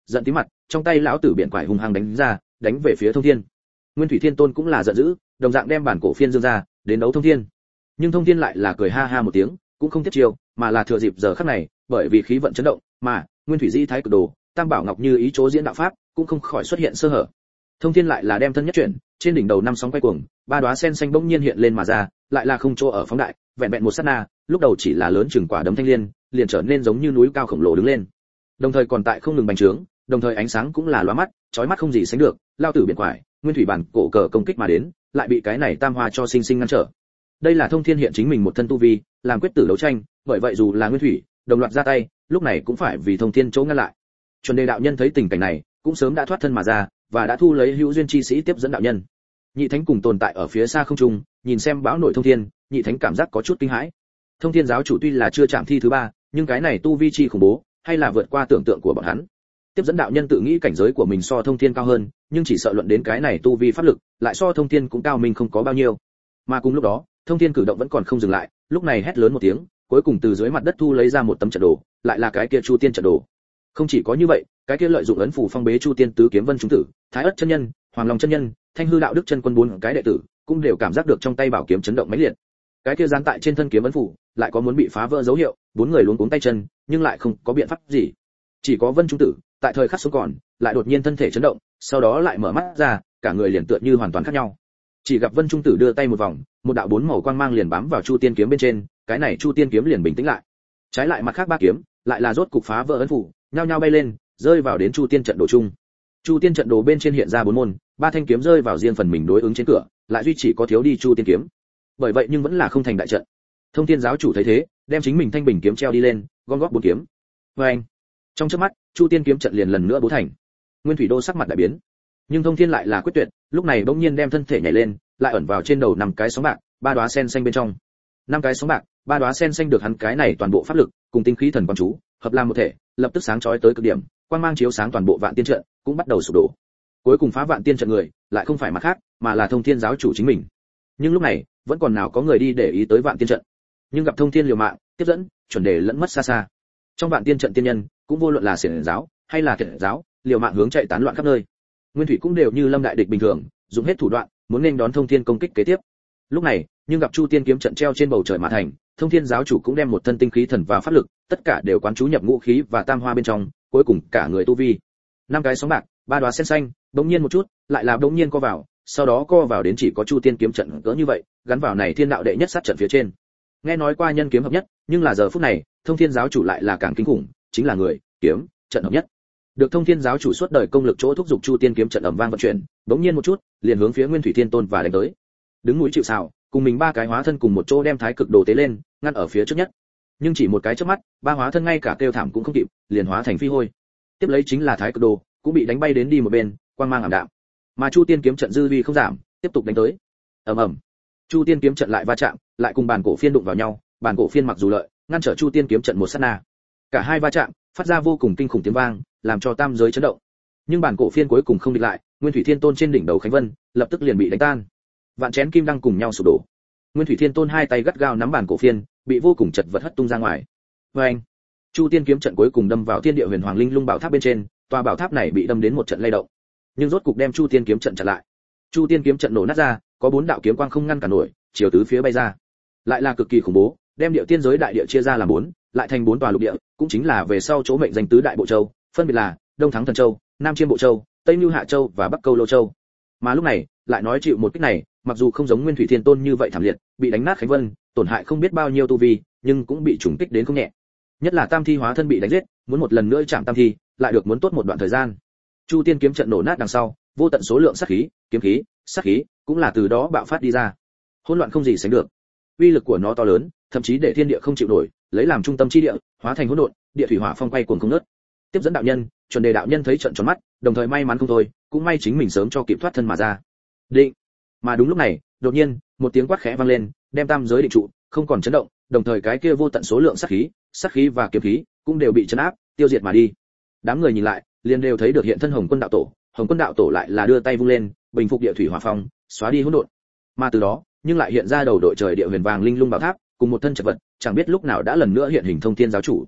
giận tí mặt, trong tay lão tử biển quải hung hăng đánh ra, đánh về phía Thông Thiên. Nguyên Thủy Thiên Tôn cũng là giận dữ, đồng dạng đem bản cổ phiên dương ra, đến đấu Thông Thiên. Nhưng Thông Thiên lại là cười ha ha một tiếng, cũng không tiếp chiêu, mà là thừa dịp giờ khắc này, bởi vì khí vận chấn động, mà Nguyên Thủy Di Thái Cực Đồ, Tam Bảo Ngọc Như ý chỗ diễn đạo pháp, cũng không khỏi xuất hiện sơ hở. Thông Thiên lại là đem thân nhất chuyển, trên đỉnh đầu năm sóng quay cuồng, ba đóa sen xanh bỗng nhiên hiện lên mà ra, lại là không chỗ ở phóng đại, vẹn vẹn một sát na, lúc đầu chỉ là lớn chừng quả đấm thanh liên, liền trở nên giống như núi cao khổng lồ đứng lên. Đồng thời còn tại không ngừng bành trướng, đồng thời ánh sáng cũng là lóa mắt, chói mắt không gì sánh được, lao tử biển quải, Nguyên Thủy bản cổ cờ công kích mà đến, lại bị cái này tam hoa cho sinh sinh ngăn trở. Đây là Thông Thiên hiện chính mình một thân tu vi, làm quyết tử đấu tranh, bởi vậy dù là Nguyên Thủy, đồng loạt ra tay, lúc này cũng phải vì Thông Thiên chỗ ngăn lại. Chuẩn Đề đạo nhân thấy tình cảnh này, cũng sớm đã thoát thân mà ra, và đã thu lấy hữu duyên chi sĩ tiếp dẫn đạo nhân. Nhị thánh cùng tồn tại ở phía xa không trung, nhìn xem bão nổi Thông Thiên, nhị thánh cảm giác có chút kinh hãi. Thông Thiên giáo chủ tuy là chưa chạm thi thứ ba, nhưng cái này tu vi chi khủng bố, hay là vượt qua tưởng tượng của bọn hắn. Tiếp dẫn đạo nhân tự nghĩ cảnh giới của mình so Thông Thiên cao hơn, nhưng chỉ sợ luận đến cái này tu vi pháp lực, lại so Thông Thiên cũng cao mình không có bao nhiêu. Mà cùng lúc đó, Thông Thiên cử động vẫn còn không dừng lại, lúc này hét lớn một tiếng, cuối cùng từ dưới mặt đất thu lấy ra một tấm trận đồ, lại là cái kia Chu Tiên trận đồ. Không chỉ có như vậy, cái kia lợi dụng ấn phù phong bế Chu Tiên tứ kiếm vân chúng tử, Thái Ức chân nhân, Hoàng Long chân nhân, Thanh Hư đạo đức chân quân bốn cái đệ tử, cũng đều cảm giác được trong tay bảo kiếm chấn động mãnh liệt. Cái kia dán tại trên thân kiếm ấn phù, lại có muốn bị phá vỡ dấu hiệu, bốn người luống cuống tay chân, nhưng lại không có biện pháp gì. Chỉ có Vân Trung Tử, tại thời khắc sống còn, lại đột nhiên thân thể chấn động, sau đó lại mở mắt ra, cả người liền tựa như hoàn toàn khác nhau. Chỉ gặp Vân Trung Tử đưa tay một vòng, một đạo bốn màu quang mang liền bám vào Chu Tiên kiếm bên trên, cái này Chu Tiên kiếm liền bình tĩnh lại. Trái lại mặt khác ba kiếm, lại là rốt cục phá vỡ ấn phù, nhao nhao bay lên, rơi vào đến Chu Tiên trận đồ chung. Chu Tiên trận đồ bên trên hiện ra bốn môn, ba thanh kiếm rơi vào riêng phần mình đối ứng trên cửa, lại duy chỉ có thiếu đi Chu Tiên kiếm. Bởi vậy nhưng vẫn là không thành đại trận. Thông Thiên giáo chủ thấy thế, đem chính mình thanh bình kiếm treo đi lên, gom góp bốn kiếm. Oeng! Trong chớp mắt, Chu Tiên kiếm trận liền lần nữa bố thành. Nguyên Thủy Đô sắc mặt đại biến, nhưng Thông Thiên lại là quyết tuyệt, lúc này bỗng nhiên đem thân thể nhảy lên, lại ẩn vào trên đầu năm cái sóng bạc, ba đóa sen xanh bên trong. Năm cái sóng bạc, ba đóa sen xanh được hắn cái này toàn bộ pháp lực cùng tinh khí thần quang chú, hợp làm một thể, lập tức sáng chói tới cực điểm, quang mang chiếu sáng toàn bộ Vạn Tiên trận, cũng bắt đầu sụp đổ. Cuối cùng phá Vạn Tiên trận người, lại không phải mặt khác, mà là Thông Thiên giáo chủ chính mình. Nhưng lúc này, vẫn còn nào có người đi để ý tới Vạn Tiên trận. Nhưng gặp Thông Thiên liều mạng, tiếp dẫn, chuẩn đề lẫn mất xa xa. Trong Vạn Tiên trận tiên nhân, cũng vô luận là xiển giáo hay là thiện giáo, liều mạng hướng chạy tán loạn khắp nơi. Nguyên Thủy cũng đều như lâm đại địch bình thường, dùng hết thủ đoạn, muốn nên đón Thông Thiên công kích kế tiếp. Lúc này, nhưng gặp Chu Tiên kiếm trận treo trên bầu trời mà thành, Thông Thiên giáo chủ cũng đem một thân tinh khí thần và pháp lực, tất cả đều quán chú nhập ngũ khí và tam hoa bên trong, cuối cùng cả người tu vi. Năm cái sóng bạc, ba đóa sen xanh, bỗng nhiên một chút, lại là bỗng nhiên co vào, sau đó co vào đến chỉ có Chu Tiên kiếm trận cỡ như vậy, gắn vào này thiên đạo đệ nhất sát trận phía trên. Nghe nói qua nhân kiếm hợp nhất, nhưng là giờ phút này, Thông Thiên giáo chủ lại là càng kinh khủng, chính là người, kiếm, trận hợp nhất. Được Thông Thiên giáo chủ suốt đời công lực chỗ thúc giục Chu Tiên kiếm trận ầm vang vận chuyển, bỗng nhiên một chút, liền hướng phía Nguyên Thủy Thiên Tôn và đánh tới. Đứng núi chịu sào, cùng mình ba cái hóa thân cùng một chỗ đem Thái Cực Đồ tế lên, ngăn ở phía trước nhất. Nhưng chỉ một cái chớp mắt, ba hóa thân ngay cả kêu thảm cũng không kịp, liền hóa thành phi hôi. Tiếp lấy chính là Thái Cực Đồ, cũng bị đánh bay đến đi một bên, quang mang ảm đạm. Mà Chu Tiên kiếm trận dư uy không giảm, tiếp tục đánh tới. Ầm ầm. Chu Tiên kiếm trận lại va chạm, lại cùng bản cổ phiên đụng vào nhau, bản cổ phiên mặc dù lợi, ngăn trở Chu Tiên kiếm trận một sát na. Cả hai va chạm, phát ra vô cùng kinh khủng tiếng vang, làm cho tam giới chấn động. Nhưng bản cổ phiên cuối cùng không địch lại, Nguyên Thủy Thiên Tôn trên đỉnh đầu Khánh Vân, lập tức liền bị đánh tan. Vạn chén kim đăng cùng nhau sụp đổ. Nguyên Thủy Thiên Tôn hai tay gắt gao nắm bản cổ phiên, bị vô cùng chật vật hất tung ra ngoài. Oeng! Chu Tiên kiếm trận cuối cùng đâm vào Thiên Địa Huyền Hoàng Linh Lung bảo tháp bên trên, tòa bảo tháp này bị đâm đến một trận lay động. Nhưng rốt cục đem Chu Tiên kiếm trận chặn lại. Chu Tiên kiếm trận nổ nát ra, có bốn đạo kiếm quang không ngăn cản nổi, chiều tứ phía bay ra. Lại là cực kỳ khủng bố, đem địa tiên giới đại địa chia ra làm bốn, lại thành bốn tòa lục địa, cũng chính là về sau chỗ mệnh danh tứ đại bộ châu, phân biệt là Đông Thắng Thần Châu, Nam Chiêm Bộ Châu, Tây Nưu Hạ Châu và Bắc Câu Lô Châu. Mà lúc này, lại nói chịu một kích này, mặc dù không giống Nguyên Thủy Thiên Tôn như vậy thảm liệt, bị đánh nát Khánh Vân, tổn hại không biết bao nhiêu tu vi, nhưng cũng bị trùng kích đến không nhẹ. Nhất là Tam Thi hóa thân bị đánh giết, muốn một lần nữa chạm Tam Thi, lại được muốn tốt một đoạn thời gian. Chu Tiên kiếm trận nổ nát đằng sau, vô tận số lượng sát khí, kiếm khí, sát khí, cũng là từ đó bạo phát đi ra. Hỗn loạn không gì sánh được. Uy lực của nó to lớn, thậm chí để thiên địa không chịu nổi, lấy làm trung tâm chi địa, hóa thành hỗn độn, địa thủy hỏa phong quay cuồng không ngớt. Tiếp dẫn đạo nhân, chuẩn đề đạo nhân thấy trận tròn mắt, đồng thời may mắn không thôi, cũng may chính mình sớm cho kịp thoát thân mà ra. Định. Mà đúng lúc này, đột nhiên, một tiếng quát khẽ vang lên, đem tam giới định trụ, không còn chấn động, đồng thời cái kia vô tận số lượng sát khí và kiếm khí cũng đều bị chấn áp, tiêu diệt mà đi. Đám người nhìn lại, liền đều thấy được hiện thân Hồng Quân đạo tổ, Hồng Quân đạo tổ lại là đưa tay vung lên, bình phục địa thủy hỏa phong, xóa đi hỗn độn. Mà từ đó, nhưng lại hiện ra đầu đội trời địa huyền vàng linh lung bảo tháp, cùng một thân chật vật, chẳng biết lúc nào đã lần nữa hiện hình Thông Thiên giáo chủ.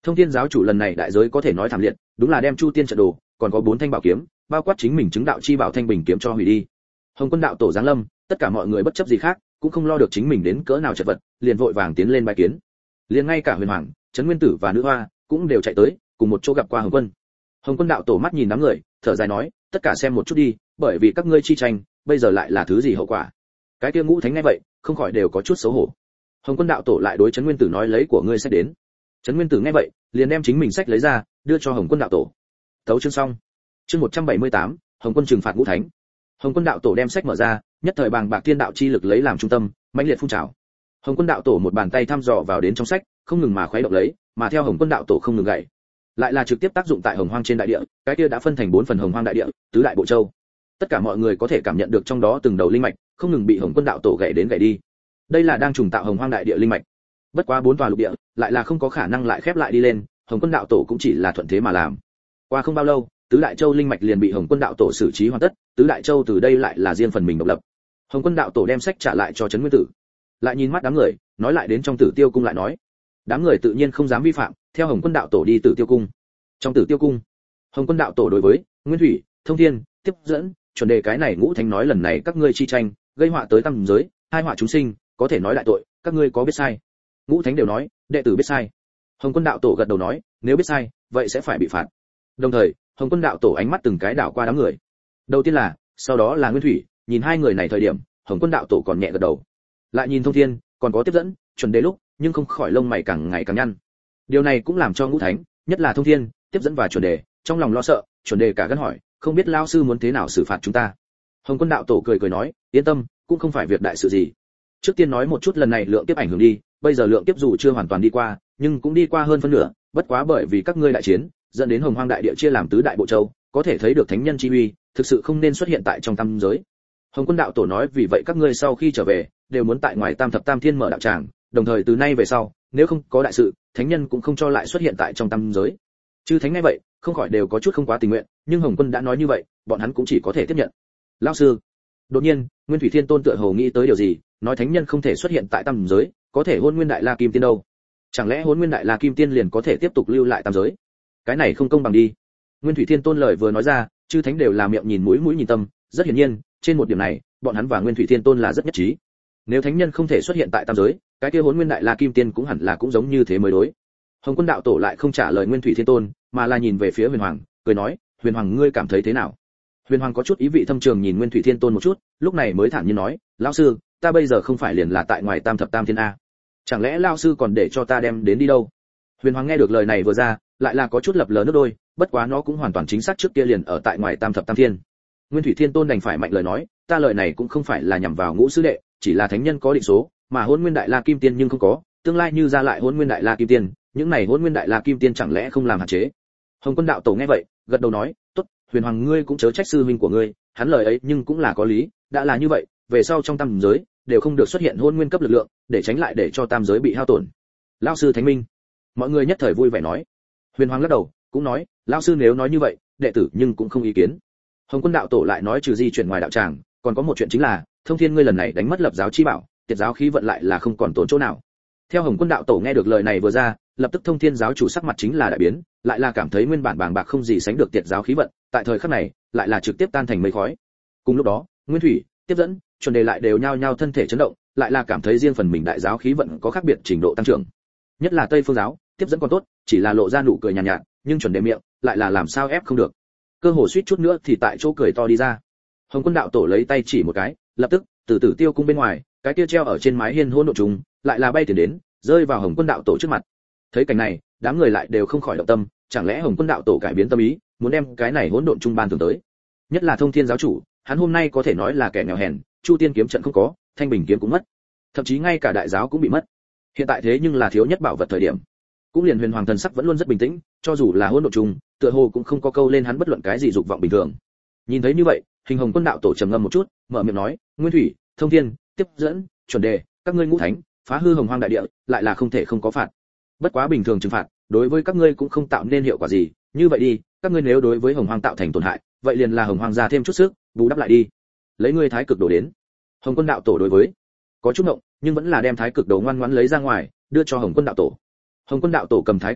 Thông Thiên giáo chủ lần này đại giới có thể nói thảm liệt, đúng là đem Chu Tiên trận đồ, còn có 4 thanh bảo kiếm, bao quát chính mình chứng đạo chi bảo thanh bình kiếm cho hủy đi. Hồng Quân đạo tổ giáng lâm, tất cả mọi người bất chấp gì khác, cũng không lo được chính mình đến cỡ nào chật vật, liền vội vàng tiến lên bái kiến. Liền ngay cả Huyền Hoàng, Trấn Nguyên Tử và Nữ Hoa cũng đều chạy tới, cùng một chỗ gặp qua Hồng Quân. Hồng Quân đạo tổ mắt nhìn đám người, thở dài nói, tất cả xem một chút đi, bởi vì các ngươi chi tranh, bây giờ lại là thứ gì hậu quả. Cái kia Ngũ Thánh nghe vậy, không khỏi đều có chút xấu hổ. Hồng Quân đạo tổ lại đối Trấn Nguyên Tử nói, lấy của ngươi sách đến. Trấn Nguyên Tử nghe vậy, liền đem chính mình sách lấy ra, đưa cho Hồng Quân đạo tổ. Tấu chương xong. Chương 178, Hồng Quân trừng phạt Ngũ Thánh. Hồng Quân đạo tổ đem sách mở ra, nhất thời bàng bạc thiên đạo chi lực lấy làm trung tâm, mãnh liệt phun trào. Hồng Quân đạo tổ một bàn tay thăm dò vào đến trong sách, không ngừng mà khuấy động lấy, mà theo Hồng Quân đạo tổ không ngừng gảy, lại là trực tiếp tác dụng tại Hồng Hoang trên đại địa, cái kia đã phân thành 4 phần Hồng Hoang đại địa, tứ đại bộ châu. Tất cả mọi người có thể cảm nhận được trong đó từng đầu linh mạch, không ngừng bị Hồng Quân đạo tổ gảy đến gảy đi. Đây là đang trùng tạo Hồng Hoang đại địa linh mạch. Bất quá 4 tòa lục địa, lại là không có khả năng lại khép lại đi lên, Hồng Quân đạo tổ cũng chỉ là thuận thế mà làm. Qua không bao lâu, tứ đại châu linh mạch liền bị Hồng Quân đạo tổ xử trí hoàn tất, tứ đại châu từ đây lại là riêng phần mình độc lập. Hồng Quân đạo tổ đem sách trả lại cho Trấn Nguyên Tử, lại nhìn mắt đám người, nói lại đến trong Tử Tiêu cung lại nói, đám người tự nhiên không dám vi phạm, theo Hồng Quân đạo tổ đi Tử Tiêu cung. Trong Tử Tiêu cung, Hồng Quân đạo tổ đối với Nguyên Thủy, Thông Thiên, Tiếp Dẫn, chuẩn đề cái này Ngũ Thánh nói, lần này các ngươi chi tranh, gây họa tới tam giới, hai họa chúng sinh, có thể nói đại tội, các ngươi có biết sai? Ngũ Thánh đều nói, đệ tử biết sai. Hồng Quân đạo tổ gật đầu nói, nếu biết sai, vậy sẽ phải bị phạt. Đồng thời, Hồng Quân đạo tổ ánh mắt từng cái đảo qua đám người. Đầu tiên là, sau đó là Nguyên Thủy, nhìn hai người này thời điểm, Hồng Quân đạo tổ còn nhẹ gật đầu. Lại nhìn Thông Thiên, còn có Tiếp Dẫn, chuẩn đề lúc, nhưng không khỏi lông mày càng ngày càng nhăn. Điều này cũng làm cho Ngũ Thánh, nhất là Thông Thiên, Tiếp Dẫn và chuẩn đề, trong lòng lo sợ, chuẩn đề cả gan hỏi, không biết lão sư muốn thế nào xử phạt chúng ta? Hồng Quân đạo tổ cười cười nói, yên tâm, cũng không phải việc đại sự gì. Trước tiên nói một chút lần này lượng tiếp ảnh hưởng đi, bây giờ lượng tiếp dù chưa hoàn toàn đi qua, nhưng cũng đi qua hơn phân nửa, bất quá bởi vì các ngươi đại chiến, dẫn đến Hồng Hoang đại địa chia làm tứ đại bộ châu, có thể thấy được thánh nhân chi uy, thực sự không nên xuất hiện tại trong tam giới. Hồng Quân đạo tổ nói, vì vậy các ngươi sau khi trở về, đều muốn tại ngoài Tam Thập Tam Thiên mở đạo tràng, đồng thời từ nay về sau, nếu không có đại sự, thánh nhân cũng không cho lại xuất hiện tại trong tam giới. Chư thánh nghe vậy, không khỏi đều có chút không quá tình nguyện, nhưng Hồng Quân đã nói như vậy, bọn hắn cũng chỉ có thể tiếp nhận. Lão sư. Đột nhiên, Nguyên Thủy Thiên Tôn tựa hồ nghĩ tới điều gì, nói thánh nhân không thể xuất hiện tại tam giới, có thể Hôn Nguyên Đại La Kim Tiên đâu? Chẳng lẽ Hôn Nguyên Đại La Kim Tiên liền có thể tiếp tục lưu lại tam giới? Cái này không công bằng đi. Nguyên Thủy Thiên Tôn lời vừa nói ra, chư thánh đều là miệng nhìn mũi mũi nhìn tâm, rất hiển nhiên, trên một điểm này, bọn hắn và Nguyên Thủy Thiên Tôn là rất nhất trí. Nếu thánh nhân không thể xuất hiện tại tam giới, cái kia Hôn Nguyên Đại La Kim Tiên cũng hẳn là cũng giống như thế mới đối. Hồng Quân đạo tổ lại không trả lời Nguyên Thủy Thiên Tôn, mà là nhìn về phía Huyền Hoàng, cười nói, Huyền Hoàng ngươi cảm thấy thế nào? Huyền Hoàng có chút ý vị thâm trường nhìn Nguyên Thủy Thiên Tôn một chút, lúc này mới thản nhiên nói, lão sư, ta bây giờ không phải liền là tại ngoài Tam Thập Tam Thiên a? Chẳng lẽ lão sư còn để cho ta đem đến đi đâu? Huyền Hoàng nghe được lời này vừa ra, lại là có chút lập lờ nước đôi, bất quá nó cũng hoàn toàn chính xác, trước kia liền ở tại ngoài Tam Thập Tam Thiên. Nguyên Thủy Thiên Tôn đành phải mạnh lời nói, ta lời này cũng không phải là nhằm vào Ngũ sư đệ, chỉ là thánh nhân có định số, mà Hôn Nguyên Đại La Kim Tiên nhưng không có, tương lai như ra lại Hôn Nguyên Đại La Kim Tiên, những này Hôn Nguyên Đại La Kim Tiên chẳng lẽ không làm hạn chế? Hồng Quân đạo tổ nghe vậy, gật đầu nói, tốt, Huyền Hoàng ngươi cũng chớ trách sư huynh của ngươi, hắn lời ấy nhưng cũng là có lý, đã là như vậy, về sau trong tam giới đều không được xuất hiện Hôn Nguyên cấp lực lượng, để tránh lại để cho tam giới bị hao tổn. Lão sư thánh minh. Mọi người nhất thời vui vẻ nói. Huyền Hoàng lắc đầu, cũng nói, lão sư nếu nói như vậy, đệ tử nhưng cũng không ý kiến. Hồng Quân đạo tổ lại nói, trừ di chuyển ngoài đạo tràng, còn có một chuyện chính là, Thông Thiên ngươi lần này đánh mất lập giáo chi bảo, tiệt giáo khí vận lại là không còn tốn chỗ nào. Theo Hồng Quân đạo tổ nghe được lời này vừa ra, lập tức Thông Thiên giáo chủ sắc mặt chính là đại biến, lại là cảm thấy nguyên bản bàng bạc không gì sánh được tiệt giáo khí vận, tại thời khắc này, lại là trực tiếp tan thành mây khói. Cùng lúc đó, Nguyên Thủy, Tiếp Dẫn, chuẩn đề lại đều nhao nhao thân thể chấn động, lại là cảm thấy riêng phần mình đại giáo khí vận có khác biệt trình độ tăng trưởng. Nhất là Tây Phương giáo, Tiếp Dẫn còn tốt, chỉ là lộ ra nụ cười nhàn nhạt, nhưng chuẩn đề miệng lại là làm sao ép không được. Cơ hồ suýt chút nữa thì tại chỗ cười to đi ra. Hồng Quân đạo tổ lấy tay chỉ một cái, lập tức, từ Tử Tiêu cung bên ngoài, cái kia treo ở trên mái hiên hỗn độn trùng, lại là bay tiền đến, rơi vào Hồng Quân đạo tổ trước mặt. Thấy cảnh này, đám người lại đều không khỏi động tâm, chẳng lẽ Hồng Quân đạo tổ cải biến tâm ý, muốn đem cái này hỗn độn trung ban thường tới. Nhất là Thông Thiên giáo chủ, hắn hôm nay có thể nói là kẻ nghèo hèn, Chu Tiên kiếm trận không có, Thanh Bình kiếm cũng mất, thậm chí ngay cả đại giáo cũng bị mất. Hiện tại thế nhưng là thiếu nhất bảo vật thời điểm. Cũng liền Huyền Hoàng thần sắc vẫn luôn rất bình tĩnh, cho dù là hỗn độn trung, tựa hồ cũng không có câu lên hắn bất luận cái gì dục vọng bình thường. Nhìn thấy như vậy, Hình Hồng Quân đạo tổ trầm ngâm một chút, mở miệng nói, Nguyên Thủy, Thông Thiên, Tiếp Dẫn, chuẩn đề, các ngươi ngũ thánh, phá hư Hồng Hoang đại địa, lại là không thể không có phạt. Bất quá bình thường trừng phạt, đối với các ngươi cũng không tạo nên hiệu quả gì, như vậy đi, các ngươi nếu đối với Hồng Hoang tạo thành tổn hại, vậy liền là Hồng Hoang ra thêm chút sức, bù đắp lại đi. Lấy ngươi thái cực đồ đến. Hồng Quân đạo tổ đối với có chút ngộng, nhưng vẫn là đem thái cực đồ ngoan ngoãn lấy ra ngoài, đưa cho Hồng Quân đạo tổ. Hồng Quân đạo tổ cầm thái cực đồ,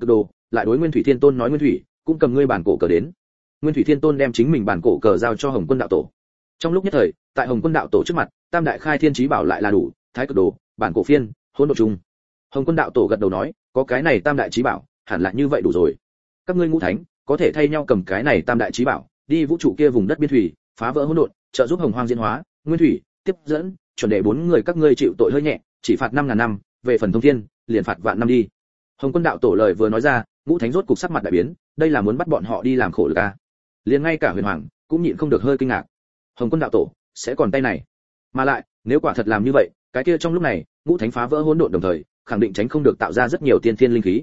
lại đối Nguyên Thủy Thiên Tôn nói: Nguyên Thủy, cũng cầm ngươi bản cổ cờ đến. Nguyên Thủy Thiên Tôn đem chính mình bản cổ cờ giao cho Hồng Quân đạo tổ. Trong lúc nhất thời, tại Hồng Quân đạo tổ trước mặt, tam đại khai thiên chí bảo lại là đủ, Thái Cực Đồ, bản cổ phiên, hỗn độn chung. Hồng Quân đạo tổ gật đầu nói: có cái này tam đại chí bảo, hẳn là như vậy đủ rồi. Các ngươi ngũ thánh có thể thay nhau cầm cái này tam đại chí bảo, đi vũ trụ kia vùng đất biên thủy, phá vỡ hỗn độn, trợ giúp Hồng Hoang diễn hóa. Nguyên Thủy tiếp dẫn, chuẩn để 4 người các ngươi chịu tội hơi nhẹ, chỉ phạt 5.000 năm, về phần thông thiên, liền phạt vạn năm đi. Hồng Quân đạo tổ lời vừa nói ra, ngũ thánh rốt cục sắc mặt đại biến, đây là muốn bắt bọn họ đi làm khổ lực à? Liền ngay cả Huyền Hoàng cũng nhịn không được hơi kinh ngạc. Hồng Quân đạo tổ sẽ còn tay này, mà lại nếu quả thật làm như vậy, cái kia trong lúc này ngũ thánh phá vỡ hỗn độn đồng thời, khẳng định tránh không được tạo ra rất nhiều tiên thiên linh khí.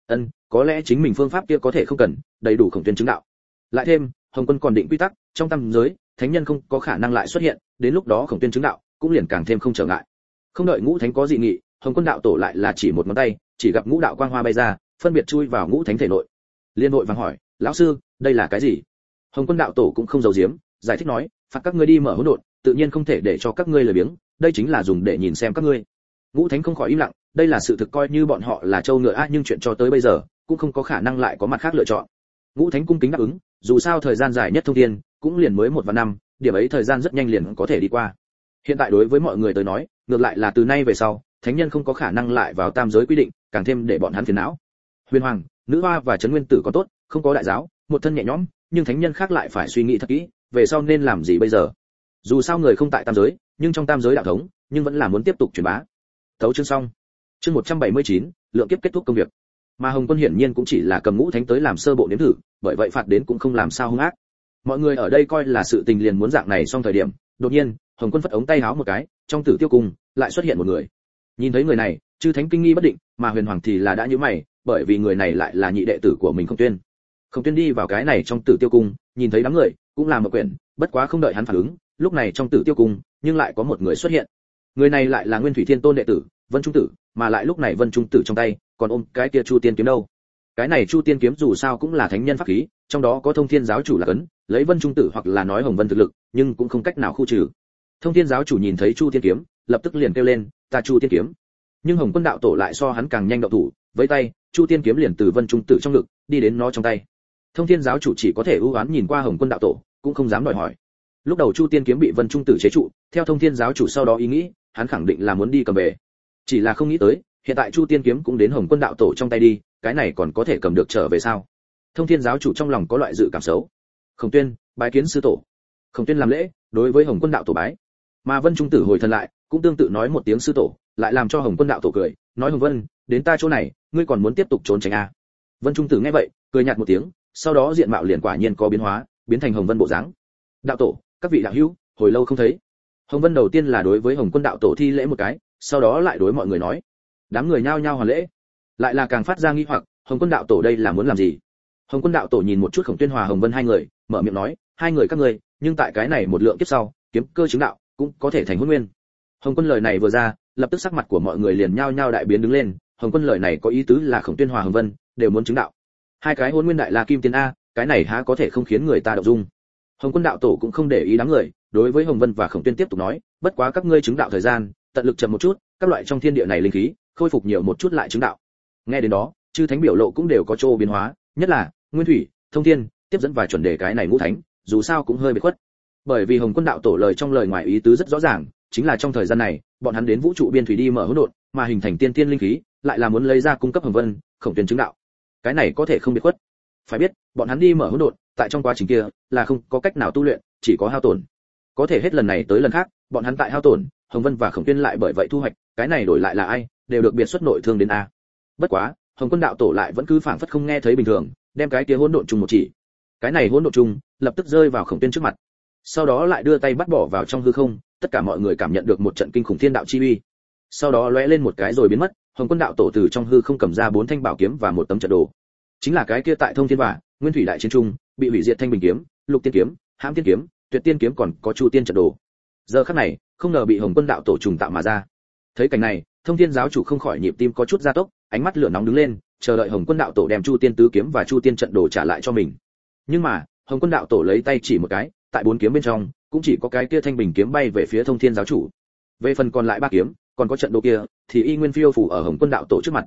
Có lẽ chính mình phương pháp kia có thể không cần, đầy đủ Khổng Tuyên chứng đạo. Lại thêm, Hồng Quân còn định quy tắc, trong tam giới, thánh nhân không có khả năng lại xuất hiện, đến lúc đó Khổng Tuyên chứng đạo, cũng liền càng thêm không trở ngại. Không đợi ngũ thánh có dị nghị, Hồng Quân đạo tổ lại là chỉ một ngón tay, chỉ gặp ngũ đạo quang hoa bay ra, phân biệt chui vào ngũ thánh thể nội. Liên hội vàng hỏi: lão sư, đây là cái gì? Hồng Quân đạo tổ cũng không giấu giếm, giải thích nói: phạt các ngươi đi mở hỗn độn, tự nhiên không thể để cho các ngươi lười biếng, đây chính là dùng để nhìn xem các ngươi. Ngũ thánh không khỏi im lặng, đây là sự thực coi như bọn họ là trâu ngựa a, nhưng chuyện cho tới bây giờ cũng không có khả năng lại có mặt khác lựa chọn. Ngũ thánh cung kính đáp ứng, dù sao thời gian dài nhất thông thiên cũng liền mới 1 và 5, điểm ấy thời gian rất nhanh liền có thể đi qua. Hiện tại đối với mọi người tới nói, ngược lại là từ nay về sau, thánh nhân không có khả năng lại vào tam giới quy định, càng thêm để bọn hắn phiền não. Huyền Hoàng, Nữ Hoa và Trấn Nguyên Tử có tốt, không có đại giáo, một thân nhẹ nhõm, nhưng thánh nhân khác lại phải suy nghĩ thật kỹ, về sau nên làm gì bây giờ. Dù sao người không tại tam giới, nhưng trong tam giới đạo thống, nhưng vẫn là muốn tiếp tục truyền bá. Tấu chương xong. Chương 179, lượng kiếp kết thúc công việc. Mà Hồng Quân hiển nhiên cũng chỉ là cầm ngũ thánh tới làm sơ bộ nếm thử, bởi vậy phạt đến cũng không làm sao hung ác. Mọi người ở đây coi là sự tình liền muốn dạng này xong thời điểm, đột nhiên, Hồng Quân phất ống tay háo một cái, trong Tử Tiêu Cung lại xuất hiện một người. Nhìn thấy người này, chư thánh kinh nghi bất định, mà Huyền Hoàng thì là đã nhíu mày, bởi vì người này lại là nhị đệ tử của mình Khổng Tuyên. Khổng Tuyên đi vào cái này trong Tử Tiêu Cung, nhìn thấy đám người, cũng làm một quyển, bất quá không đợi hắn phản ứng, lúc này trong Tử Tiêu Cung, nhưng lại có một người xuất hiện. Người này lại là Nguyên Thủy Thiên Tôn đệ tử, Vân Trung Tử, mà lại lúc này Vân Trung Tử trong tay còn ôm cái kia Chu Tiên kiếm đâu. Cái này Chu Tiên kiếm dù sao cũng là thánh nhân pháp khí, trong đó có Thông Thiên giáo chủ là cấn, lấy Vân Trung Tử hoặc là nói Hồng Vân thực lực, nhưng cũng không cách nào khu trừ. Thông Thiên giáo chủ nhìn thấy Chu Tiên kiếm, lập tức liền kêu lên: "Ta Chu Tiên kiếm!" Nhưng Hồng Quân đạo tổ lại so hắn càng nhanh động thủ, với tay, Chu Tiên kiếm liền từ Vân Trung Tử trong ngực đi đến nó trong tay. Thông Thiên giáo chủ chỉ có thể ưu ái nhìn qua Hồng Quân đạo tổ, cũng không dám đòi hỏi. Lúc đầu Chu Tiên kiếm bị Vân Trung Tử chế trụ, theo Thông Thiên giáo chủ sau đó ý nghĩ, hắn khẳng định là muốn đi cầm về. Chỉ là không nghĩ tới, hiện tại Chu Tiên kiếm cũng đến Hồng Quân đạo tổ trong tay đi, cái này còn có thể cầm được trở về sao? Thông Thiên giáo chủ trong lòng có loại dự cảm xấu. Khổng Tuyên, bái kiến sư tổ. Khổng Tuyên làm lễ, đối với Hồng Quân đạo tổ bái. Mà Vân Trung Tử hồi thần lại, cũng tương tự nói một tiếng sư tổ, lại làm cho Hồng Quân đạo tổ cười, nói: "Hồng Vân, đến ta chỗ này, ngươi còn muốn tiếp tục trốn tránh à?" Vân Trung Tử nghe vậy, cười nhạt một tiếng, sau đó diện mạo liền quả nhiên có biến hóa, biến thành Hồng Vân bộ dáng. "Đạo tổ, các vị đạo hữu, hồi lâu không thấy." Hồng Vân đầu tiên là đối với Hồng Quân đạo tổ thi lễ một cái, sau đó lại đối mọi người nói. Đám người nhao nhao hoàn lễ, lại là càng phát ra nghi hoặc, Hồng Quân đạo tổ đây là muốn làm gì? Hồng Quân đạo tổ nhìn một chút Khổng Tuyên hòa Hồng Vân hai người, mở miệng nói: "Hai người các ngươi, nhưng tại cái này một lượng kiếp sau, kiếm cơ chứng đạo, cũng có thể thành Hỗn Nguyên." Hồng Quân lời này vừa ra, lập tức sắc mặt của mọi người liền nhao nhao đại biến đứng lên. Hồng Quân lời này có ý tứ là Khổng Tuyên hòa Hồng Vân đều muốn chứng đạo. Hai cái Hỗn Nguyên đại la kim tiên a, cái này há có thể không khiến người ta động dung. Hồng Quân đạo tổ cũng không để ý đám người, đối với Hồng Vân và Khổng Tuyên tiếp tục nói: "Bất quá các ngươi chứng đạo thời gian, tận lực chậm một chút, các loại trong thiên địa này linh khí khôi phục nhiều một chút lại chứng đạo." Nghe đến đó, chư thánh biểu lộ cũng đều có chỗ biến hóa, nhất là Nguyên Thủy, Thông Thiên, tiếp dẫn và chuẩn đề cái này ngũ thánh, dù sao cũng hơi bị khuất. Bởi vì Hồng Quân đạo tổ lời trong lời ngoài ý tứ rất rõ ràng, chính là trong thời gian này, bọn hắn đến vũ trụ biên thủy đi mở hỗn độn, mà hình thành tiên tiên linh khí, lại là muốn lấy ra cung cấp Hồng Vân, Khổng Tuyên chứng đạo. Cái này có thể không bị khuất. Phải biết, bọn hắn đi mở hỗn độn, tại trong quá trình kia, là không có cách nào tu luyện, chỉ có hao tổn. Có thể hết lần này tới lần khác, bọn hắn tại hao tổn, Hồng Vân và Khổng Tuyên lại bởi vậy thu hoạch, cái này đổi lại là ai, đều được biệt xuất nội thương đến a. Bất quá, Hồng Quân đạo tổ lại vẫn cứ phảng phất không nghe thấy bình thường, đem cái kia hỗn độn trùng một chỉ. Cái này hỗn độn trùng lập tức rơi vào Khổng Tuyên trước mặt. Sau đó lại đưa tay bắt bỏ vào trong hư không, tất cả mọi người cảm nhận được một trận kinh khủng thiên đạo chi uy. Sau đó lóe lên một cái rồi biến mất, Hồng Quân đạo tổ từ trong hư không cầm ra 4 thanh bảo kiếm và một tấm trận đồ. Chính là cái kia tại Thông Thiên và Nguyên Thủy đại chiến trung, bị hủy diệt Thanh Bình kiếm, Lục Tiên kiếm, Hãm Tiên kiếm, Tuyệt Tiên kiếm còn có Chu Tiên trận đồ. Giờ khắc này, không ngờ bị Hồng Quân đạo tổ trùng tạo mà ra. Thấy cảnh này, Thông Thiên giáo chủ không khỏi nhịp tim có chút gia tốc, ánh mắt lửa nóng đứng lên, chờ đợi Hồng Quân đạo tổ đem Chu Tiên tứ kiếm và Chu Tiên trận đồ trả lại cho mình. Nhưng mà, Hồng Quân đạo tổ lấy tay chỉ một cái, tại 4 kiếm bên trong, cũng chỉ có cái kia Thanh Bình kiếm bay về phía Thông Thiên giáo chủ. Về phần còn lại 3 kiếm, còn có trận đồ kia, thì y nguyên phiêu phù ở Hồng Quân đạo tổ trước mặt.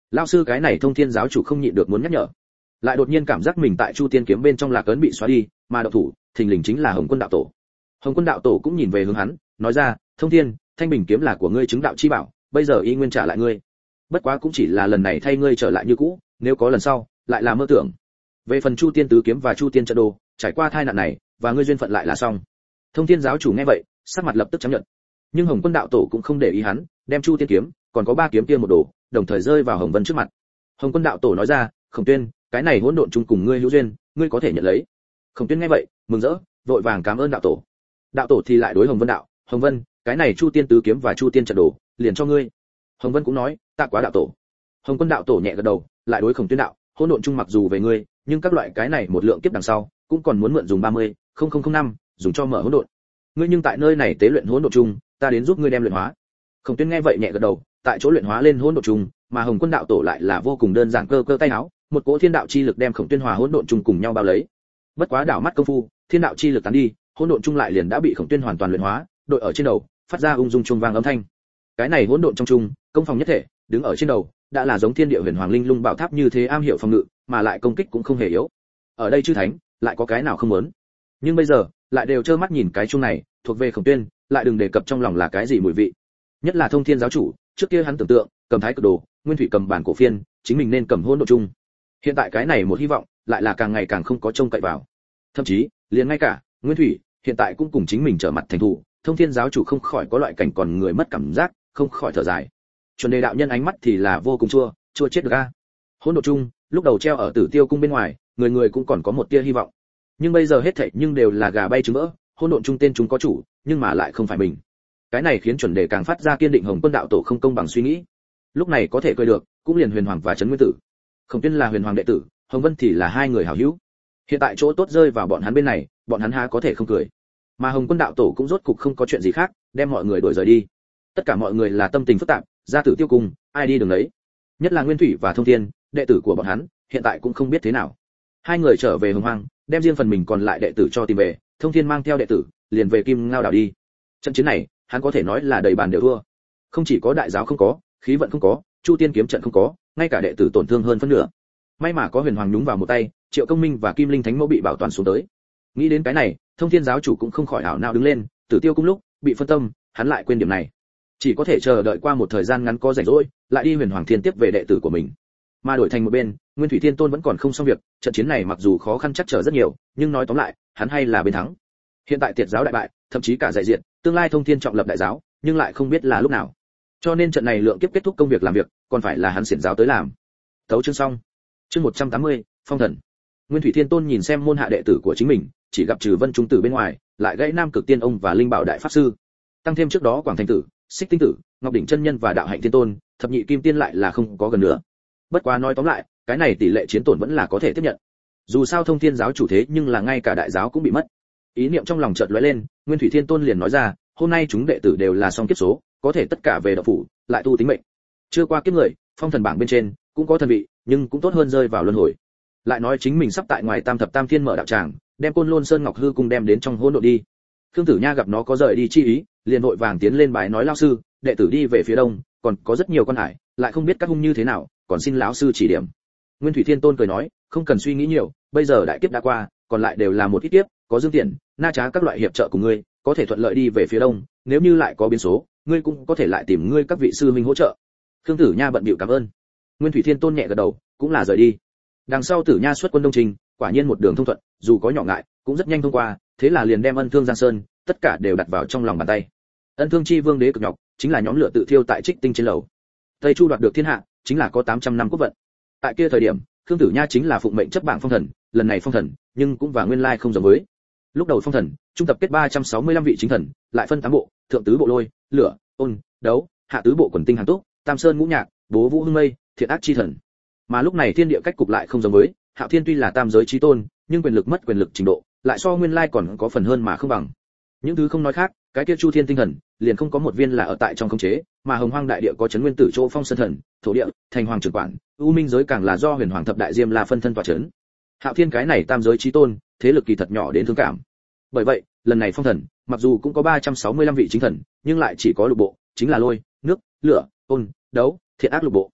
Lão sư cái này Thông Thiên giáo chủ không nhịn được muốn nhắc nhở, lại đột nhiên cảm giác mình tại Chu Tiên kiếm bên trong lạc ấn bị xóa đi, mà đạo thủ thình lình chính là Hồng Quân đạo tổ. Hồng Quân đạo tổ cũng nhìn về hướng hắn, nói ra, Thông Thiên, Thanh Bình kiếm là của ngươi chứng đạo chi bảo, bây giờ y nguyên trả lại ngươi. Bất quá cũng chỉ là lần này thay ngươi trở lại như cũ, nếu có lần sau, lại là mơ tưởng. Về phần Chu Tiên tứ kiếm và Chu Tiên trận đồ, trải qua tai nạn này, và ngươi duyên phận lại là xong. Thông Thiên giáo chủ nghe vậy, sắc mặt lập tức chấp nhận. Nhưng Hồng Quân đạo tổ cũng không để ý hắn, đem Chu Tiên kiếm, còn có 3 kiếm kia một đồ, đồng thời rơi vào Hồng Vân trước mặt. Hồng Quân đạo tổ nói ra, Khổng Tuyên, cái này hỗn độn chung cùng ngươi hữu duyên, ngươi có thể nhận lấy. Khổng Tuyên nghe vậy, mừng rỡ, vội vàng cảm ơn đạo tổ. Đạo tổ thì lại đối Hồng Vân đạo, Hồng Vân, cái này Chu Tiên tứ kiếm và Chu Tiên trận đồ, liền cho ngươi. Hồng Vân cũng nói, tạ quá đạo tổ. Hồng Quân đạo tổ nhẹ gật đầu, lại đối Khổng Tuyên đạo, hỗn độn chung mặc dù về ngươi, nhưng các loại cái này một lượng kiếp đằng sau, cũng còn muốn mượn dùng 30.0005, dùng cho mở hỗn độn. Ngươi nhưng tại nơi này tế luyện hỗn độn chung, ta đến giúp ngươi đem luyện hóa. Khổng Tuyên nghe vậy nhẹ gật đầu, tại chỗ luyện hóa lên hỗn độn chung, mà Hồng Quân đạo tổ lại là vô cùng đơn giản cơ cơ tay áo, một cỗ thiên đạo chi lực đem Khổng Tuyên hòa hỗn độn chung cùng nhau bao lấy. Bất quá đảo mắt công phu, thiên đạo chi lực tán đi, hỗn độn chung lại liền đã bị Khổng Tuyên hoàn toàn luyện hóa, đội ở trên đầu, phát ra ung dung chuông vang âm thanh. Cái này hỗn độn trong chung, công phòng nhất thể, đứng ở trên đầu, đã là giống thiên địa huyền hoàng linh lung bảo tháp như thế am hiểu phòng ngự, mà lại công kích cũng không hề yếu. Ở đây chư thánh, lại có cái nào không muốn. Nhưng bây giờ, lại đều trơ mắt nhìn cái chung này, thuộc về Khổng Tuyên, lại đừng đề cập trong lòng là cái gì mùi vị. Nhất là Thông Thiên giáo chủ, trước kia hắn tưởng tượng, cầm thái cực đồ, Nguyên Thủy cầm bản cổ phiên, chính mình nên cầm hỗn độn chung. Hiện tại cái này một hy vọng, lại là càng ngày càng không có trông cậy vào. Thậm chí, liền ngay cả Nguyên Thủy, hiện tại cũng cùng chính mình trở mặt thành thủ, Thông Thiên giáo chủ không khỏi có loại cảnh còn người mất cảm giác, không khỏi thở dài. Chuẩn Đề đạo nhân ánh mắt thì là vô cùng chua chết được a. Hỗn độn chung, lúc đầu treo ở Tử Tiêu cung bên ngoài, người người cũng còn có một tia hy vọng. Nhưng bây giờ hết thảy nhưng đều là gà bay trứng vỡ, hỗn độn chung tên chúng có chủ, nhưng mà lại không phải mình. Cái này khiến Chuẩn Đề càng phát ra kiên định Hồng Quân đạo tổ không công bằng suy nghĩ. Lúc này có thể cười được, cũng liền Huyền Hoàng và Trấn Nguyên Tử. Khổng Tuyên là Huyền Hoàng đệ tử, Hồng Vân thì là hai người hảo hữu. Hiện tại chỗ tốt rơi vào bọn hắn bên này, bọn hắn há có thể không cười. Mà Hồng Quân đạo tổ cũng rốt cục không có chuyện gì khác, đem mọi người đuổi rời đi. Tất cả mọi người là tâm tình phức tạp, ra Tử Tiêu cung, ai đi đường đấy. Nhất là Nguyên Thủy và Thông Thiên, đệ tử của bọn hắn, hiện tại cũng không biết thế nào. Hai người trở về Hồng Hoang, đem riêng phần mình còn lại đệ tử cho tìm về, Thông Thiên mang theo đệ tử, liền về Kim Ngao đảo đi. Trận chiến này, hắn có thể nói là đầy bàn đều thua. Không chỉ có đại giáo không có, khí vận không có, Chu Tiên kiếm trận không có, ngay cả đệ tử tổn thương hơn phân nửa. May mà có Huyền Hoàng nhúng vào một tay, Triệu Công Minh và Kim Linh Thánh Mẫu bị bảo toàn xuống tới. Nghĩ đến cái này, Thông Thiên giáo chủ cũng không khỏi ảo não đứng lên, Tử Tiêu cung lúc bị phân tâm, hắn lại quên điểm này. Chỉ có thể chờ đợi qua một thời gian ngắn có rảnh rỗi, lại đi Huyền Hoàng Thiên tiếp về đệ tử của mình. Mà đổi thành một bên, Nguyên Thủy Thiên Tôn vẫn còn không xong việc, trận chiến này mặc dù khó khăn chắc trở rất nhiều, nhưng nói tóm lại, hắn hay là bên thắng. Hiện tại Tiệt giáo đại bại, thậm chí cả đại diện, tương lai Thông Thiên trọng lập đại giáo, nhưng lại không biết là lúc nào. Cho nên trận này lượng kiếp kết thúc công việc làm việc, còn phải là hắn xiển giáo tới làm. Thấu chương xong. Chương 180, Phong Thần. Nguyên Thủy Thiên Tôn nhìn xem môn hạ đệ tử của chính mình, chỉ gặp trừ Vân Trung Tử bên ngoài, lại gãy Nam Cực Tiên ông và Linh Bảo đại pháp sư. Tăng thêm trước đó Quảng Thành Tử, Xích Tinh Tử, Ngọc Đỉnh chân nhân và Đạo Hạnh Thiên Tôn, Thập Nhị Kim Tiên lại là không có gần nữa. Bất quá nói tóm lại, cái này tỷ lệ chiến tổn vẫn là có thể tiếp nhận. Dù sao Thông Thiên giáo chủ thế nhưng là ngay cả đại giáo cũng bị mất. Ý niệm trong lòng chợt lóe lên, Nguyên Thủy Thiên Tôn liền nói ra, hôm nay chúng đệ tử đều là song kiếp số, có thể tất cả về đạo phủ, lại tu tính mệnh. Chưa qua kiếp người, phong thần bảng bên trên cũng có thần vị, nhưng cũng tốt hơn rơi vào luân hồi. Lại nói chính mình sắp tại ngoài Tam Thập Tam Thiên mở đạo tràng, đem Côn Lôn Sơn Ngọc Hư cung đem đến trong hỗn độn đi. Khương Tử Nha gặp nó có rời đi chi ý, liền vội vàng tiến lên bái nói lão sư, đệ tử đi về phía đông, còn có rất nhiều con hải, lại không biết các hung như thế nào, còn xin lão sư chỉ điểm. Nguyên Thủy Thiên Tôn cười nói, không cần suy nghĩ nhiều, bây giờ đại kiếp đã qua, còn lại đều là một ít kiếp, có Dương Tiễn, Na Trá các loại hiệp trợ của ngươi, có thể thuận lợi đi về phía đông, nếu như lại có biến số, ngươi cũng có thể lại tìm ngươi các vị sư minh hỗ trợ. Khương Tử Nha bận bịu cảm ơn. Nguyên Thủy Thiên Tôn nhẹ gật đầu, cũng là rời đi. Đằng sau Tử Nha xuất quân đông trình, quả nhiên một đường thông thuận, dù có nhỏ ngại, cũng rất nhanh thông qua, thế là liền đem Ân Thương Giang Sơn, tất cả đều đặt vào trong lòng bàn tay. Ân Thương chi vương đế cực nhọc, chính là nhóm lửa tự thiêu tại Trích Tinh trên lầu. Tây Chu đoạt được thiên hạ, chính là có 800 năm quốc vận. Tại kia thời điểm, Khương Tử Nha chính là phụng mệnh chấp bảng phong thần, lần này phong thần, nhưng cũng và nguyên lai không giống với. Lúc đầu phong thần, trung tập kết 365 vị chính thần, lại phân 8 bộ, thượng tứ bộ lôi, lửa, ôn, đấu, hạ tứ bộ quần tinh hàng túc, tam sơn ngũ nhạc, bố vũ hưng mây, thiện ác chi thần. Mà lúc này thiên địa cách cục lại không giống với, Hạo Thiên tuy là tam giới chí tôn, nhưng quyền lực mất quyền lực trình độ, lại so nguyên lai còn có phần hơn mà không bằng. Những thứ không nói khác, cái kia Chu Thiên tinh thần, liền không có một viên là ở tại trong khống chế, mà Hồng Hoang đại địa có Trấn Nguyên Tử chỗ Phong Sơn thần, thổ địa, thành hoàng trưởng quản, U Minh giới càng là do Huyền Hoàng thập đại diêm la phân thân tọa trấn. Hạo Thiên cái này tam giới chí tôn, thế lực kỳ thật nhỏ đến thương cảm. Bởi vậy, lần này phong thần, mặc dù cũng có 365 vị chính thần, nhưng lại chỉ có lục bộ, chính là lôi, nước, lửa, ôn, đấu, thiện ác lục bộ.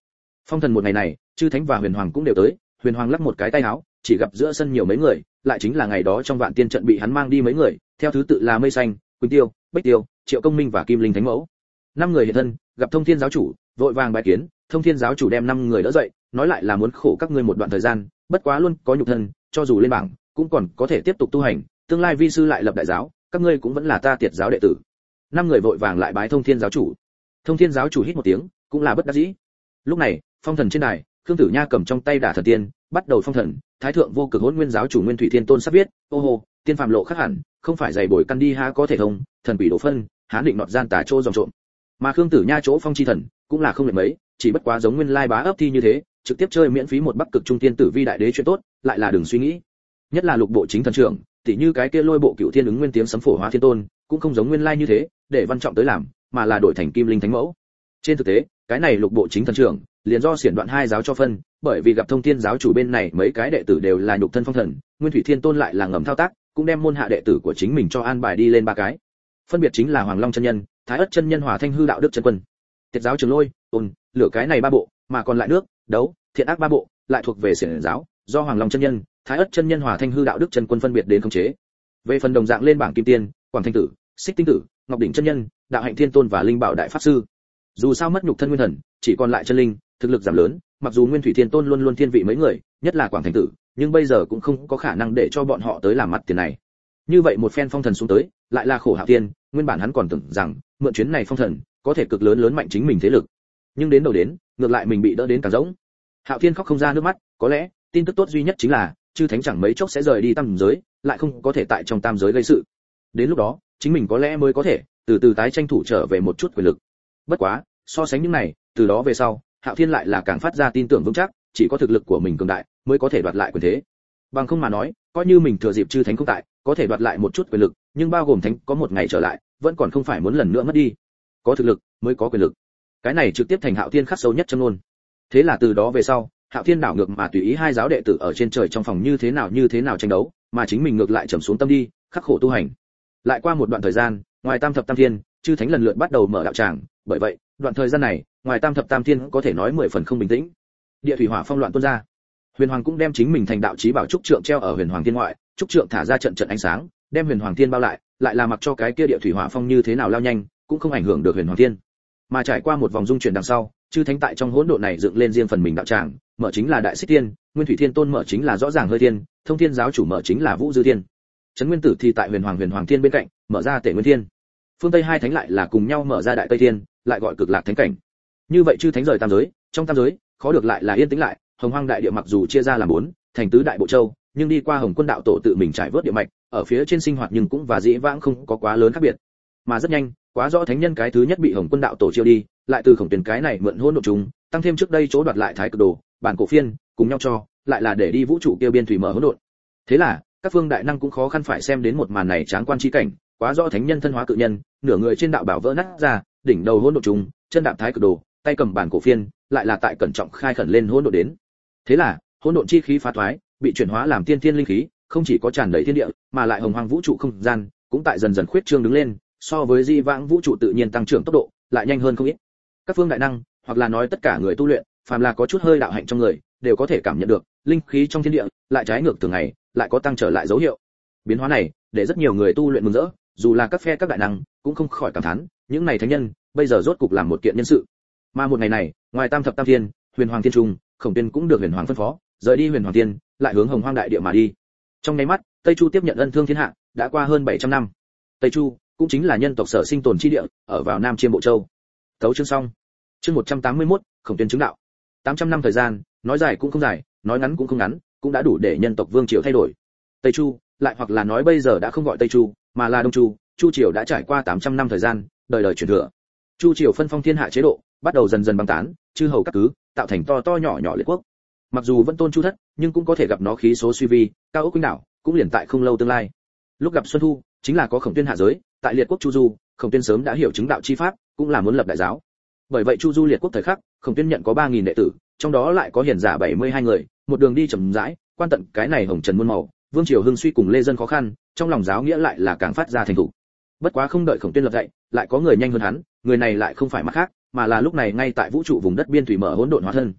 Phong thần một ngày này, chư thánh và huyền hoàng cũng đều tới. Huyền hoàng lắc một cái tay áo, chỉ gặp giữa sân nhiều mấy người, lại chính là ngày đó trong vạn tiên trận bị hắn mang đi mấy người, theo thứ tự là Mây Xanh, Quỳnh Tiêu, Bích Tiêu, Triệu Công Minh và Kim Linh Thánh Mẫu. 5 người hiện thân, gặp Thông Thiên giáo chủ, vội vàng bái kiến. Thông Thiên giáo chủ đem 5 người đỡ dậy, nói lại là muốn khổ các ngươi một đoạn thời gian, bất quá luôn có nhục thân, cho dù lên bảng, cũng còn có thể tiếp tục tu hành, tương lai vi sư lại lập đại giáo, các ngươi cũng vẫn là ta Tiệt giáo đệ tử. 5 người vội vàng lại bái Thông Thiên giáo chủ. Thông Thiên giáo chủ hít một tiếng, cũng là bất đắc dĩ. Lúc này, phong thần trên đài, Khương Tử Nha cầm trong tay Đả Thần Tiên, bắt đầu phong thần. Thái thượng vô cực Hỗn Nguyên giáo chủ Nguyên Thủy Thiên Tôn sắp viết, ô hô, tiên phàm lộ khác hẳn, không phải dày bồi căn đi há có thể thông, thần quỷ đổ phân, hán định nọt gian tà trô dòng trộm. Mà Khương Tử Nha chỗ phong chi thần, cũng là không lệch mấy, chỉ bất quá giống Nguyên Lai bá ấp thi như thế, trực tiếp chơi miễn phí một Bắc cực trung tiên tử vi đại đế chuyện tốt, lại là đừng suy nghĩ. Nhất là lục bộ chính thần trưởng, tỉ như cái kia Lôi bộ Cửu Thiên ứng nguyên tiếng sấm phổ hóa thiên tôn, cũng không giống Nguyên Lai như thế, để văn trọng tới làm, mà là đổi thành Kim Linh Thánh Mẫu. Trên thực tế, cái này lục bộ chính thần trưởng, liền do xiển đoạn hai giáo cho phân, bởi vì gặp Thông Thiên giáo chủ bên này mấy cái đệ tử đều là nhục thân phong thần, Nguyên Thủy Thiên Tôn lại là ngầm thao tác, cũng đem môn hạ đệ tử của chính mình cho an bài đi lên 3 cái. Phân biệt chính là Hoàng Long chân nhân, Thái Ất chân nhân, Hỏa Thanh hư đạo đức chân quân. Tiệt giáo Trường Lôi, Ôn, Lửa cái này 3 bộ, mà còn lại nước, đấu, thiện ác 3 bộ, lại thuộc về xiển giáo, do Hoàng Long chân nhân, Thái Ất chân nhân, Hỏa Thanh hư đạo đức chân quân phân biệt đến khống chế. Về phần đồng dạng lên bảng kim tiên, Quảng Thanh tử, Xích Tinh tử, Ngọc đỉnh chân nhân, Đạo hạnh thiên tôn và Linh bảo đại pháp sư. Dù sao mất nhục thân nguyên thần, chỉ còn lại chân linh, thực lực giảm lớn, mặc dù Nguyên Thủy Thiên Tôn luôn luôn thiên vị mấy người, nhất là Quảng Thành tử, nhưng bây giờ cũng không có khả năng để cho bọn họ tới làm mặt tiền này. Như vậy một phen phong thần xuống tới, lại là khổ Hạo Thiên, nguyên bản hắn còn tưởng rằng mượn chuyến này phong thần, có thể cực lớn mạnh chính mình thế lực. Nhưng đến đầu đến, ngược lại mình bị đỡ đến càng rỗng. Hạo Thiên khóc không ra nước mắt, có lẽ, tin tức tốt duy nhất chính là, chư thánh chẳng mấy chốc sẽ rời đi tam giới, lại không có thể tại trong tam giới gây sự. Đến lúc đó, chính mình có lẽ mới có thể từ từ tái tranh thủ trở về một chút quyền lực. Bất quá, so sánh những này, từ đó về sau, Hạo Thiên lại là càng phát ra tin tưởng vững chắc, chỉ có thực lực của mình cường đại mới có thể đoạt lại quyền thế. Bằng không mà nói, coi như mình thừa dịp chư thánh không tại, có thể đoạt lại một chút quyền lực, nhưng bao gồm thánh có một ngày trở lại, vẫn còn không phải muốn lần nữa mất đi. Có thực lực mới có quyền lực. Cái này trực tiếp thành Hạo Thiên khắc sâu nhất châm ngôn. Thế là từ đó về sau, Hạo Thiên đảo ngược mà tùy ý hai giáo đệ tử ở trên trời trong phòng như thế nào tranh đấu, mà chính mình ngược lại trầm xuống tâm đi, khắc khổ tu hành. Lại qua một đoạn thời gian, ngoài Tam thập Tam Thiên, chư thánh lần lượt bắt đầu mở đạo tràng, bởi vậy, đoạn thời gian này, ngoài Tam thập Tam Thiên có thể nói 10 phần không bình tĩnh. Địa thủy hỏa phong loạn tuôn ra. Huyền Hoàng cũng đem chính mình thành đạo chí bảo trúc trượng treo ở Huyền Hoàng Thiên ngoại, trúc trượng thả ra trận ánh sáng, đem Huyền Hoàng Thiên bao lại là mặc cho cái kia địa thủy hỏa phong như thế nào lao nhanh, cũng không ảnh hưởng được Huyền Hoàng Thiên. Mà trải qua một vòng dung chuyển đằng sau, chư thánh tại trong hỗn độn này dựng lên riêng phần mình đạo tràng, mở chính là Đại Xích Thiên, Nguyên Thủy Thiên Tôn mở chính là Rõ Ràng Hơi Thiên, Thông Thiên giáo chủ mở chính là Vũ Dư Thiên. Trấn Nguyên Tử thì tại Huyền Hoàng Thiên bên cạnh, mở ra Tể Nguyên Thiên. Phương Tây hai thánh lại là cùng nhau mở ra Đại Tây Thiên, lại gọi Cực Lạc Thánh cảnh. Như vậy chư thánh rời tam giới, trong tam giới, khó được lại là yên tĩnh lại, Hồng Hoang đại địa mặc dù chia ra làm 4, thành tứ đại bộ châu, nhưng đi qua Hồng Quân đạo tổ tự mình trải vớt địa mạch, ở phía trên sinh hoạt nhưng cũng và dĩ vãng không có quá lớn khác biệt. Mà rất nhanh, quá rõ thánh nhân cái thứ nhất bị Hồng Quân đạo tổ chiêu đi, lại từ Khổng Tuyền cái này mượn hỗn độn trùng, tăng thêm trước đây chỗ đoạt lại Thái Cực Đồ, bản cổ phiên, cùng nhau cho, lại là để đi vũ trụ kia biên thủy mở hỗn độn. Thế là, các phương đại năng cũng khó khăn phải xem đến một màn này tráng quan chi cảnh, quá rõ thánh nhân thân hóa cự nhân, nửa người trên đạo bảo vỡ nát ra, đỉnh đầu hỗn độn trùng, chân đạp Thái Cực Đồ, tay cầm bản cổ phiên, lại là tại cẩn trọng khai khẩn lên hỗn độn đến. Thế là, hỗn độn chi khí phá thoái, bị chuyển hóa làm tiên thiên linh khí, không chỉ có tràn đầy thiên địa, mà lại hồng hoang vũ trụ không gian, cũng tại dần dần khuyết trương đứng lên, so với di vãng vũ trụ tự nhiên tăng trưởng tốc độ, lại nhanh hơn không ít. Các phương đại năng, hoặc là nói tất cả người tu luyện, phàm là có chút hơi đạo hạnh trong người, đều có thể cảm nhận được linh khí trong thiên địa lại trái ngược thường ngày, lại có tăng trở lại dấu hiệu. Biến hóa này, để rất nhiều người tu luyện mừng rỡ, dù là các phe các đại năng, cũng không khỏi cảm thán, những này thánh nhân, bây giờ rốt cục làm một kiện nhân sự. Mà một ngày này, ngoài Tam thập Tam Thiên, Huyền Hoàng Thiên Trung, Khổng Tuyên cũng được Huyền Hoàng phân phó, rời đi Huyền Hoàng Thiên, lại hướng Hồng Hoang đại địa mà đi. Trong nháy mắt, Tây Chu tiếp nhận ân thương thiên hạ, đã qua hơn 700 năm. Tây Chu cũng chính là nhân tộc sở sinh tồn chi địa, ở vào Nam Chiêm Bộ Châu. Tấu chương xong. Chương 181, Khổng Tuyên chứng đạo. 800 năm thời gian, nói dài cũng không dài, nói ngắn cũng không ngắn, cũng đã đủ để nhân tộc vương triều thay đổi. Tây Chu, lại hoặc là nói bây giờ đã không gọi Tây Chu, mà là Đông Chu, Chu triều đã trải qua 800 năm thời gian, đời đời truyền thừa. Chu triều phân phong thiên hạ chế độ, bắt đầu dần dần băng tán, chư hầu các cứ, tạo thành to to nhỏ nhỏ liệt quốc. Mặc dù vẫn tôn Chu thất, nhưng cũng có thể gặp nó khí số suy vi, cao ốc quỳnh đảo, cũng liền tại không lâu tương lai. Lúc gặp Xuân Thu, chính là có Khổng Tuyên hạ giới, tại liệt quốc Chu Du, Khổng Tuyên sớm đã hiểu chứng đạo chi pháp, cũng là muốn lập đại giáo. Bởi vậy Chu Du liệt quốc thời khắc, Khổng Tuyên nhận có 3000 đệ tử, trong đó lại có hiền giả 72 người, một đường đi chậm rãi, quan tận cái này hồng trần muôn màu, vương triều hưng suy cùng lê dân khó khăn, trong lòng giáo nghĩa lại là càng phát ra thành thủ. Bất quá không đợi Khổng Tuyên lập dạy, lại có người nhanh hơn hắn, người này lại không phải mặt khác, mà là lúc này ngay tại vũ trụ vùng đất biên thủy mở hỗn độn hóa thân.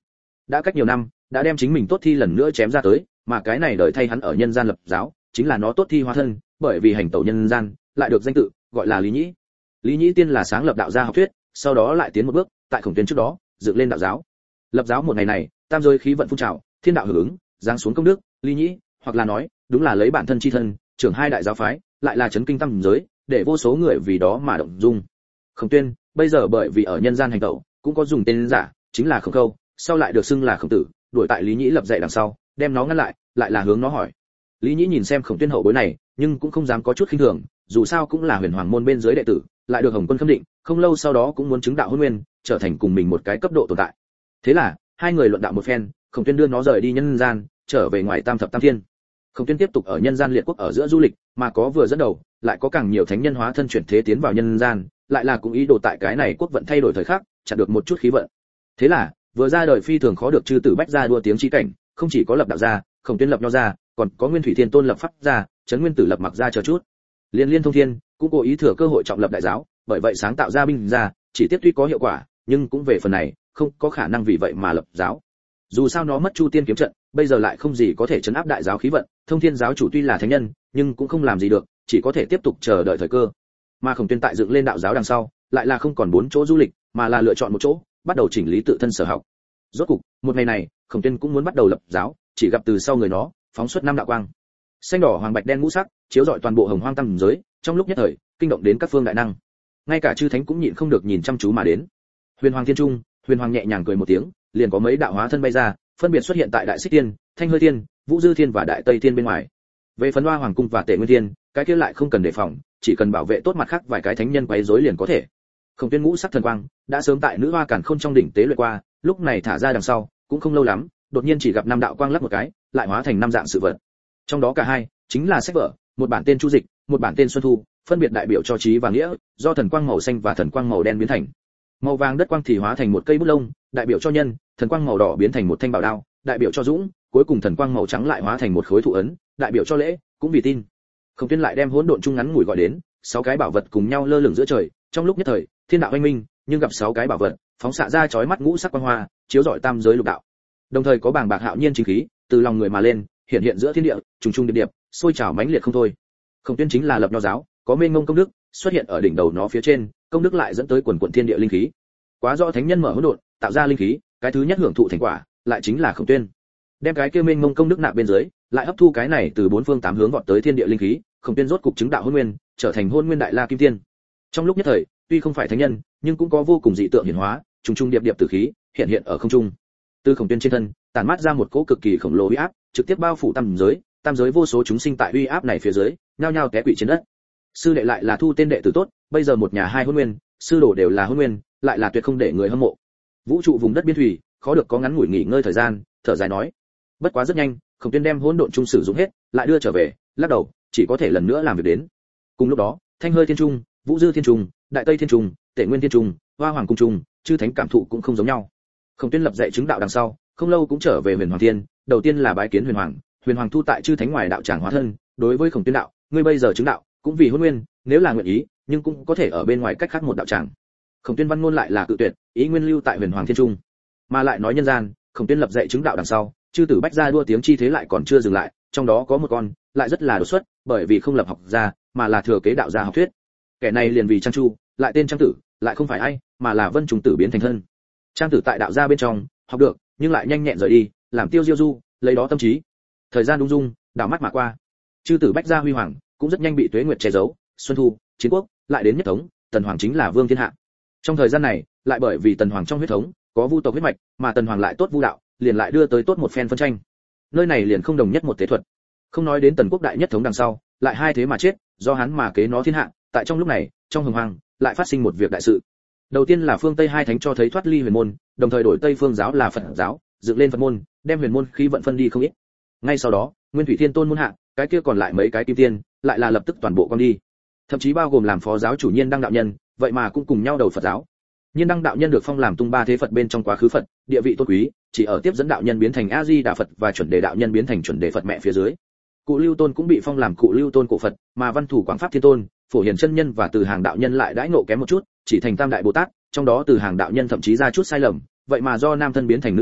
đã cách nhiều năm, đã đem chính mình tốt thi lần nữa chém ra tới, mà cái này đợi thay hắn ở nhân gian lập giáo, chính là nó tốt thi hóa thân, bởi vì hành tẩu nhân gian, lại được danh tự gọi là Lý Nhĩ. Lý Nhĩ tiên là sáng lập đạo gia học thuyết, sau đó lại tiến một bước, tại Khổng Tuyên trước đó, dựng lên đạo giáo. Lập giáo một ngày này, tam giới khí vận phun trào, thiên đạo hưởng ứng, giáng xuống công đức, Lý Nhĩ, hoặc là nói, đúng là lấy bản thân chi thân, trưởng hai đại giáo phái, lại là chấn kinh tam giới, để vô số người vì đó mà động dung. Khổng Tuyên, bây giờ bởi vì ở nhân gian hành tẩu, cũng có dùng tên giả, chính là Khổng Khâu, sau lại được xưng là Khổng Tử, đuổi tại Lý Nhĩ lập dạy đằng sau, đem nó ngăn lại là hướng nó hỏi. Lý Nhĩ nhìn xem Khổng Tuyên hậu bối này, nhưng cũng không dám có chút khinh thường, dù sao cũng là Huyền Hoàng môn bên dưới đệ tử, lại được Hồng Quân khâm định, không lâu sau đó cũng muốn chứng đạo hôn nguyên, trở thành cùng mình một cái cấp độ tồn tại. Thế là, hai người luận đạo một phen, Khổng Tuyên đưa nó rời đi nhân gian, trở về ngoài Tam thập tam thiên. Khổng Tuyên tiếp tục ở nhân gian liệt quốc ở giữa du lịch, mà có vừa dẫn đầu, lại có càng nhiều thánh nhân hóa thân chuyển thế tiến vào nhân gian, lại là cũng ý đồ tại cái này quốc vận thay đổi thời khắc, chặn được một chút khí vận. Thế là, vừa ra đời phi thường khó được chư tử bách gia đua tiếng chí cảnh, không chỉ có lập đạo gia, Khổng Tuyên lập nho gia, còn có Nguyên Thủy Thiên Tôn lập pháp gia, Trấn Nguyên Tử lập mặc gia chờ chút. Liên thông thiên, cũng cố ý thừa cơ hội trọng lập đại giáo, bởi vậy sáng tạo ra binh gia, chỉ tiếp tuy có hiệu quả, nhưng cũng về phần này, không có khả năng vì vậy mà lập giáo. Dù sao nó mất Chu Tiên kiếm trận, bây giờ lại không gì có thể trấn áp đại giáo khí vận, Thông Thiên giáo chủ tuy là thánh nhân, nhưng cũng không làm gì được, chỉ có thể tiếp tục chờ đợi thời cơ. Mà Khổng Tuyên tại dựng lên đạo giáo đằng sau, lại là không còn 4 chỗ du lịch, mà là lựa chọn một chỗ, bắt đầu chỉnh lý tự thân sở học. Rốt cục, một ngày này, Khổng Tuyên cũng muốn bắt đầu lập giáo, chỉ gặp từ sau người nó, phóng xuất năm đạo quang. Xanh đỏ hoàng bạch đen ngũ sắc, chiếu rọi toàn bộ hồng hoang tam giới, trong lúc nhất thời, kinh động đến các phương đại năng. Ngay cả chư thánh cũng nhịn không được nhìn chăm chú mà đến. Huyền Hoàng Thiên Trung, Huyền Hoàng nhẹ nhàng cười một tiếng, liền có mấy đạo hóa thân bay ra, phân biệt xuất hiện tại Đại Xích Thiên, Thanh Hơi Thiên, Vũ Dư Thiên và Đại Tây Thiên bên ngoài. Về Phấn Hoa Hoàng cung và Tề Nguyên Thiên, cái kia lại không cần đề phòng, chỉ cần bảo vệ tốt mặt khác vài cái thánh nhân quấy rối liền có thể. Khổng Tuyên ngũ sắc thần quang đã sớm tại nữ hoa càn khôn trong đỉnh tế luyện qua, lúc này thả ra đằng sau, cũng không lâu lắm, đột nhiên chỉ gặp năm đạo quang lắc một cái, lại hóa thành năm dạng sự vật. Trong đó cả hai chính là sách vở, một bản tên Chu Dịch, một bản tên Xuân Thu, phân biệt đại biểu cho trí và nghĩa, do thần quang màu xanh và thần quang màu đen biến thành. Màu vàng đất quang thì hóa thành một cây bút lông, đại biểu cho nhân, thần quang màu đỏ biến thành một thanh bảo đao, đại biểu cho dũng, cuối cùng thần quang màu trắng lại hóa thành một khối thụ ấn, đại biểu cho lễ, cũng vì tin. Khổng Tuyên lại đem hỗn độn chung ngắn ngủi gọi đến, 6 cái bảo vật cùng nhau lơ lửng giữa trời, trong lúc nhất thời, thiên đạo anh minh, nhưng gặp 6 cái bảo vật, phóng xạ ra chói mắt ngũ sắc quang hoa, chiếu rọi tam giới lục đạo. Đồng thời có bàng bạc hạo nhiên chính khí, từ lòng người mà lên, hiện hiện giữa thiên địa, trùng trùng điệp điệp, sôi trào mãnh liệt không thôi. Khổng Tuyên chính là lập nho giáo, có mênh mông công đức, xuất hiện ở đỉnh đầu nó phía trên, công đức lại dẫn tới quần quần thiên địa linh khí. Quá rõ thánh nhân mở hỗn độn, tạo ra linh khí, cái thứ nhất hưởng thụ thành quả, lại chính là Khổng Tuyên. Đem cái kia mênh mông công đức nạp bên dưới, lại hấp thu cái này từ 4 phương 8 hướng vọt tới thiên địa linh khí, Khổng Tuyên rốt cục chứng đạo hôn nguyên, trở thành hôn nguyên đại la kim tiên. Trong lúc nhất thời, tuy không phải thánh nhân, nhưng cũng có vô cùng dị tượng hiển hóa, trùng trùng điệp điệp tử khí hiện hiện ở không trung. Từ Khổng Tuyên trên thân, tản mát ra một cỗ cực kỳ khổng lồ uy áp, trực tiếp bao phủ tam giới vô số chúng sinh tại uy áp này phía dưới, nhao nhao té quỵ trên đất. Sư đệ lại là thu tên đệ tử tốt, bây giờ một nhà hai hôn nguyên, sư đồ đều là hôn nguyên, lại là tuyệt không để người hâm mộ. Vũ trụ vùng đất biên thủy, khó được có ngắn ngủi nghỉ ngơi thời gian, thở dài nói. Bất quá rất nhanh, Khổng Tuyên đem hỗn độn chung sử dụng hết, lại đưa trở về, lắc đầu, chỉ có thể lần nữa làm việc đến. Cùng lúc đó, Thanh Hơi Thiên Trung, Vũ Dư Thiên Trung, Đại Tây Thiên Trung, Tề Nguyên Thiên Trung, Hoa Hoàng cung Trung, chư thánh cảm thụ cũng không giống nhau. Khổng Tuyên lập dạy chứng đạo đằng sau, không lâu cũng trở về Huyền Hoàng Thiên, đầu tiên là bái kiến Huyền Hoàng thu tại chư thánh ngoài đạo tràng hóa thân, đối với Khổng Tuyên đạo, ngươi bây giờ chứng đạo, cũng vì hôn nguyên, nếu là nguyện ý, nhưng cũng có thể ở bên ngoài cách khác một đạo tràng. Khổng Tuyên văn ngôn lại là cự tuyệt, ý nguyên lưu tại Huyền Hoàng Thiên Trung. Mà lại nói nhân gian, Khổng Tuyên lập dạy chứng đạo đằng sau, chư tử bách gia đua tiếng chi thế lại còn chưa dừng lại, trong đó có một con lại rất là đột xuất, bởi vì không lập học gia, mà là thừa kế đạo gia học thuyết. Kẻ này liền vì Trang Chu, lại tên Trang Tử, lại không phải ai, mà là Vân Trùng Tử biến thành thân. Trang Tử tại đạo gia bên trong học được, nhưng lại nhanh nhẹn rời đi, làm tiêu diêu du, lấy đó tâm trí. Thời gian đung dung, đảo mắt mà qua. Chư tử bách gia huy hoàng, cũng rất nhanh bị tuế nguyệt che giấu, xuân thu, chiến quốc, lại đến nhất thống, Tần Hoàng chính là vương thiên hạ. Trong thời gian này, lại bởi vì Tần Hoàng trong huyết thống có vu tộc huyết mạch, mà Tần Hoàng lại tốt vu đạo, liền lại đưa tới tốt một phen phân tranh. Nơi này liền không đồng nhất một tế thuật. Không nói đến Tần quốc đại nhất thống đằng sau, lại hai thế mà chết, do hắn mà kế nó thiên hạ, tại trong lúc này, trong hồng hoang, lại phát sinh một việc đại sự. Đầu tiên là phương Tây hai thánh cho thấy thoát ly huyền môn, đồng thời đổi Tây phương giáo là Phật giáo, dựng lên Phật môn, đem huyền môn khí vận phân đi không ít. Ngay sau đó, Nguyên Thủy Thiên Tôn môn hạ, cái kia còn lại mấy cái kim tiên, lại là lập tức toàn bộ con đi. Thậm chí bao gồm làm phó giáo chủ Nhiên Đăng đạo nhân, vậy mà cũng cùng nhau đầu Phật giáo. Nhiên Đăng đạo nhân được phong làm tung ba thế Phật bên trong quá khứ Phật, địa vị tôn quý, chỉ ở tiếp dẫn đạo nhân biến thành A Di Đà Phật và chuẩn đề đạo nhân biến thành chuẩn đề Phật mẹ phía dưới. Cụ Lưu Tôn cũng bị phong làm Cụ Lưu Tôn cổ Phật, mà Văn Thủ Quảng Pháp Thiên Tôn, Phổ Hiền chân nhân và Từ Hàng đạo nhân lại đãi ngộ kém một chút, chỉ thành Tam đại Bồ Tát, trong đó Từ Hàng đạo nhân thậm chí ra chút sai lầm, vậy mà do nam thân biến thành nữ thân,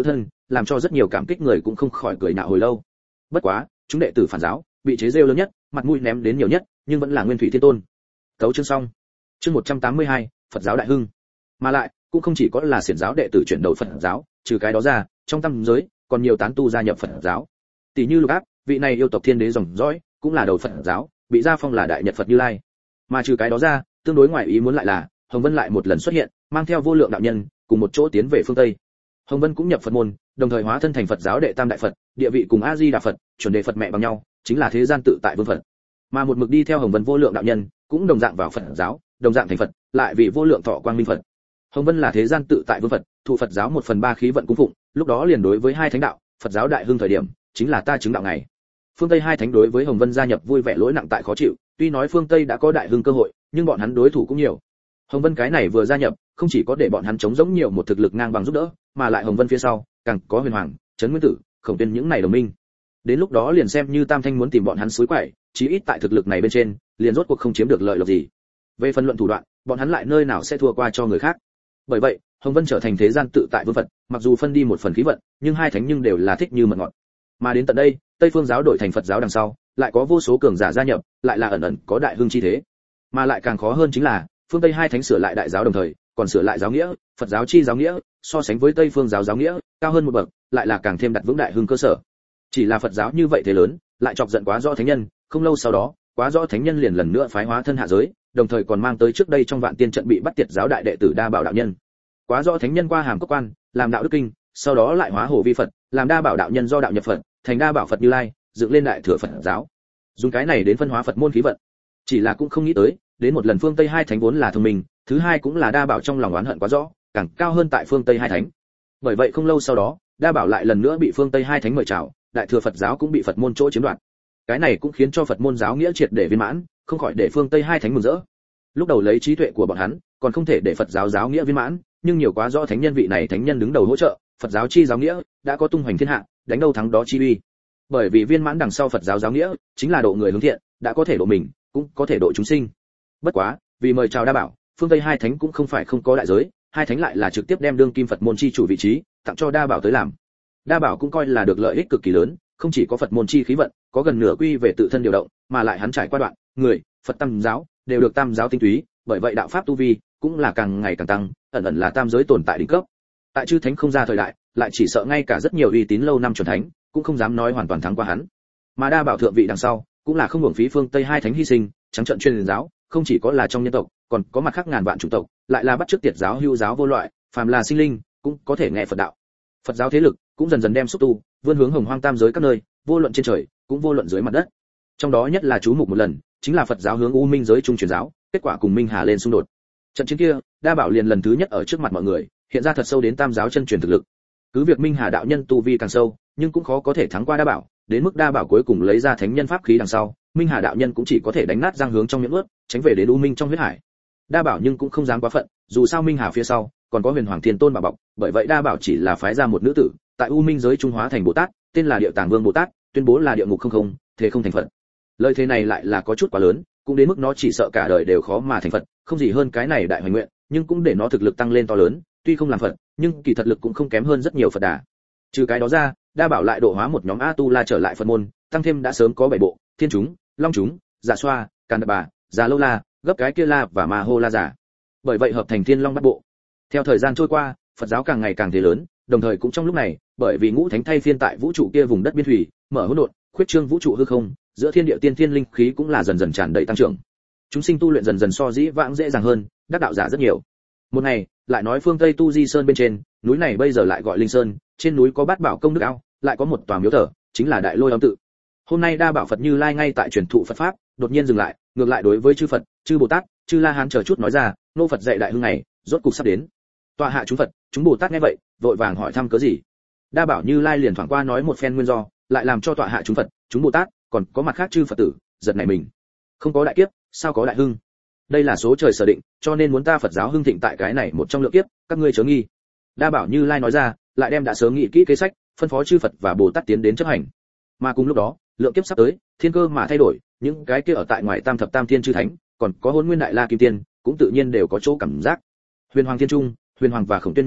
làm cho rất nhiều cảm kích người cũng không khỏi cười nhạo hồi lâu. Bất quá, chúng đệ tử phản giáo, bị chế giễu lớn nhất, mặt mũi ném đến nhiều nhất, nhưng vẫn là Nguyên Thủy Thiên Tôn. Tấu chương xong. Chương 182, Phật giáo đại hưng. Mà lại, cũng không chỉ có là xiển giáo đệ tử chuyển đầu Phật giáo, trừ cái đó ra, trong tam giới còn nhiều tán tu gia nhập Phật giáo. Tỷ như Lục Áp, vị này yêu tộc thiên đế dòng dõi, cũng là đầu Phật giáo, bị gia phong là đại nhật Phật Như Lai. Mà trừ cái đó ra, tương đối ngoài ý muốn lại là, Hồng Vân lại một lần xuất hiện, mang theo vô lượng đạo nhân, cùng một chỗ tiến về phương Tây. Hồng Vân cũng nhập Phật môn, đồng thời hóa thân thành Phật giáo đệ tam đại Phật, địa vị cùng A Di Đà Phật, chuẩn đề Phật mẹ bằng nhau, chính là thế gian tự tại vương Phật. Mà một mực đi theo Hồng Vân vô lượng đạo nhân, cũng đồng dạng vào Phật giáo, đồng dạng thành Phật, lại vì vô lượng thọ quang minh Phật. Hồng Vân là thế gian tự tại vương Phật, thụ Phật giáo 1/3 khí vận cung phụng, lúc đó liền đối với hai thánh đạo, Phật giáo đại hưng thời điểm, chính là ta chứng đạo ngày. Phương Tây hai thánh đối với Hồng Vân gia nhập vui vẻ lỗi nặng tại khó chịu, tuy nói phương Tây đã có đại hưng cơ hội, nhưng bọn hắn đối thủ cũng nhiều. Hồng Vân cái này vừa gia nhập, không chỉ có để bọn hắn chống giống nhiều một thực lực ngang bằng giúp đỡ, mà lại Hồng Vân phía sau, càng có Huyền Hoàng, Trấn Nguyên Tử, Khổng Tuyên những này đồng minh. Đến lúc đó liền xem như Tam Thanh muốn tìm bọn hắn suối quẩy, chí ít tại thực lực này bên trên, liền rốt cuộc không chiếm được lợi lộc gì. Về phần luận thủ đoạn, bọn hắn lại nơi nào sẽ thua qua cho người khác. Bởi vậy, Hồng Vân trở thành thế gian tự tại vương Phật, mặc dù phân đi một phần khí vận, nhưng hai thánh nhưng đều là thích như mật ngọt. Mà đến tận đây, Tây Phương giáo đổi thành Phật giáo đằng sau, lại có vô số cường giả gia nhập, lại là ẩn ẩn có đại hưng chi thế. Mà lại càng khó hơn chính là, phương Tây hai thánh sửa lại đại giáo đồng thời, còn sửa lại giáo nghĩa, Phật giáo chi giáo nghĩa, so sánh với Tây Phương giáo giáo nghĩa, cao hơn một bậc, lại là càng thêm đặt vững đại hưng cơ sở. Chỉ là Phật giáo như vậy thế lớn, lại chọc giận Quá Rõ thánh nhân, không lâu sau đó, Quá Rõ thánh nhân liền lần nữa phái hóa thân hạ giới, đồng thời còn mang tới trước đây trong Vạn Tiên trận bị bắt tiệt giáo đại đệ tử Đa Bảo đạo nhân. Quá Rõ thánh nhân qua hàm cốc quan, làm đạo đức kinh, sau đó lại hóa hồ vi Phật, làm Đa Bảo đạo nhân do đạo nhập Phật, thành Đa Bảo Phật Như Lai, dựng lên đại thừa Phật giáo. Dùng cái này đến phân hóa Phật môn khí vận. Chỉ là cũng không nghĩ tới, đến một lần phương Tây hai thánh vốn là thông minh, thứ hai cũng là Đa Bảo trong lòng oán hận quá rõ, càng cao hơn tại phương Tây hai thánh. Bởi vậy không lâu sau đó, Đa Bảo lại lần nữa bị phương Tây hai thánh mời chào, đại thừa Phật giáo cũng bị Phật môn chỗ chiếm đoạt. Cái này cũng khiến cho Phật môn giáo nghĩa triệt để viên mãn, không khỏi để phương Tây hai thánh mừng rỡ. Lúc đầu lấy trí tuệ của bọn hắn, còn không thể để Phật giáo giáo nghĩa viên mãn, nhưng nhiều Quá Rõ thánh nhân vị này thánh nhân đứng đầu hỗ trợ, Phật giáo chi giáo nghĩa đã có tung hoành thiên hạ, đánh đâu thắng đó chi uy. Bởi vì viên mãn đằng sau Phật giáo giáo nghĩa chính là độ người hướng thiện, đã có thể độ mình, cũng có thể độ chúng sinh. Bất quá, vì mời chào Đa Bảo, phương Tây hai thánh cũng không phải không có đại giới, hai thánh lại là trực tiếp đem đương kim Phật môn chi chủ vị trí tặng cho Đa Bảo tới làm. Đa Bảo cũng coi là được lợi ích cực kỳ lớn, không chỉ có Phật môn chi khí vận, có gần nửa quy về tự thân điều động, mà lại hắn trải qua đoạn, người, Phật tam giáo đều được tam giáo tinh túy, bởi vậy đạo pháp tu vi cũng là càng ngày càng tăng, ẩn ẩn là tam giới tồn tại đỉnh cấp. Tại chư thánh không ra thời đại, lại chỉ sợ ngay cả rất nhiều uy tín lâu năm chuẩn thánh cũng không dám nói hoàn toàn thắng qua hắn. Mà Đa Bảo thượng vị đằng sau, cũng là không hưởng phí phương Tây hai thánh hy sinh, trắng trợn truyền giáo, không chỉ có là trong nhân tộc, còn có mặt khác ngàn vạn chủng tộc, lại là bắt chước tiệt giáo hưu giáo vô loại, phàm là sinh linh cũng có thể nghe Phật đạo. Phật giáo thế lực cũng dần dần đem xúc tu vươn hướng hồng hoang tam giới các nơi, vô luận trên trời, cũng vô luận dưới mặt đất. Trong đó nhất là chú mục một lần, chính là Phật giáo hướng U Minh giới trung truyền giáo, kết quả cùng Minh Hà lên xung đột. Trận chiến kia, Đa Bảo liền lần thứ nhất ở trước mặt mọi người, hiện ra thật sâu đến tam giáo chân truyền thực lực. Cứ việc Minh Hà đạo nhân tu vi càng sâu, nhưng cũng khó có thể thắng qua Đa Bảo, đến mức Đa Bảo cuối cùng lấy ra thánh nhân pháp khí đằng sau, Minh Hà đạo nhân cũng chỉ có thể đánh nát răng hướng trong miệng nuốt, tránh về đến U Minh trong huyết hải. Đa Bảo nhưng cũng không dám quá phận, dù sao Minh Hà phía sau còn có Huyền Hoàng Thiên Tôn bảo bọc, bởi vậy Đa Bảo chỉ là phái ra một nữ tử, tại U Minh giới trung hóa thành Bồ Tát, tên là Địa Tàng Vương Bồ Tát, tuyên bố là địa ngục không, thế không thành Phật. Lời thế này lại là có chút quá lớn, cũng đến mức nó chỉ sợ cả đời đều khó mà thành Phật, không gì hơn cái này đại hoành nguyện, nhưng cũng để nó thực lực tăng lên to lớn, tuy không làm Phật, nhưng kỳ thật lực cũng không kém hơn rất nhiều Phật đà. Trừ cái đó ra, Đa Bảo lại độ hóa một nhóm A Tu La trở lại Phật môn, tăng thêm đã sớm có 7 bộ, Thiên chúng, Long chúng, Dạ Xoa, Càn Đập Bà, Già Lâu La, gấp cái kia La và Ma Hô La giả. Bởi vậy hợp thành Thiên Long Bát Bộ. Theo thời gian trôi qua, Phật giáo càng ngày càng thế lớn, đồng thời cũng trong lúc này, bởi vì ngũ thánh thay phiên tại vũ trụ kia vùng đất biên thủy, mở hỗn độn, khuyết trương vũ trụ hư không, giữa thiên địa tiên thiên linh khí cũng là dần dần tràn đầy tăng trưởng. Chúng sinh tu luyện dần dần so dĩ vãng dễ dàng hơn, đắc đạo giả rất nhiều. Một ngày, lại nói phương Tây Tu Di Sơn bên trên, núi này bây giờ lại gọi Linh Sơn, trên núi có Bát Bảo công đức ao, lại có một tòa miếu thờ, chính là Đại Lôi Âm tự. Hôm nay Đa Bảo Phật Như Lai ngay tại truyền thụ Phật pháp, đột nhiên dừng lại, ngược lại đối với chư Phật, chư Bồ Tát, chư La Hán chờ chút nói ra, nô Phật dạy đại hưng này, rốt cục sắp đến. Tọa hạ chúng Phật, chúng Bồ Tát nghe vậy, vội vàng hỏi thăm cớ gì. Đa Bảo Như Lai liền thoáng qua nói một phen nguyên do, lại làm cho tọa hạ chúng Phật, chúng Bồ Tát, còn có mặt khác chư Phật tử, giật nảy mình. Không có đại kiếp, sao có đại hưng? Đây là số trời sở định, cho nên muốn ta Phật giáo hưng thịnh tại cái này một trong lượng kiếp, các ngươi chớ nghi. Đa Bảo Như Lai nói ra, lại đem đã sớm nghĩ kỹ kế sách, phân phó chư Phật và Bồ Tát tiến đến chấp hành. Mà cùng lúc đó, lượng kiếp sắp tới, thiên cơ mà thay đổi, những cái kia ở tại ngoài Tam Thập Tam Thiên chư thánh, còn có Hỗn Nguyên Đại La Kim Tiên, cũng tự nhiên đều có chỗ cảm giác. Huyền Hoàng Thiên Trung, Huyền Hoàng và Khổng Tuyên nhìn nhau,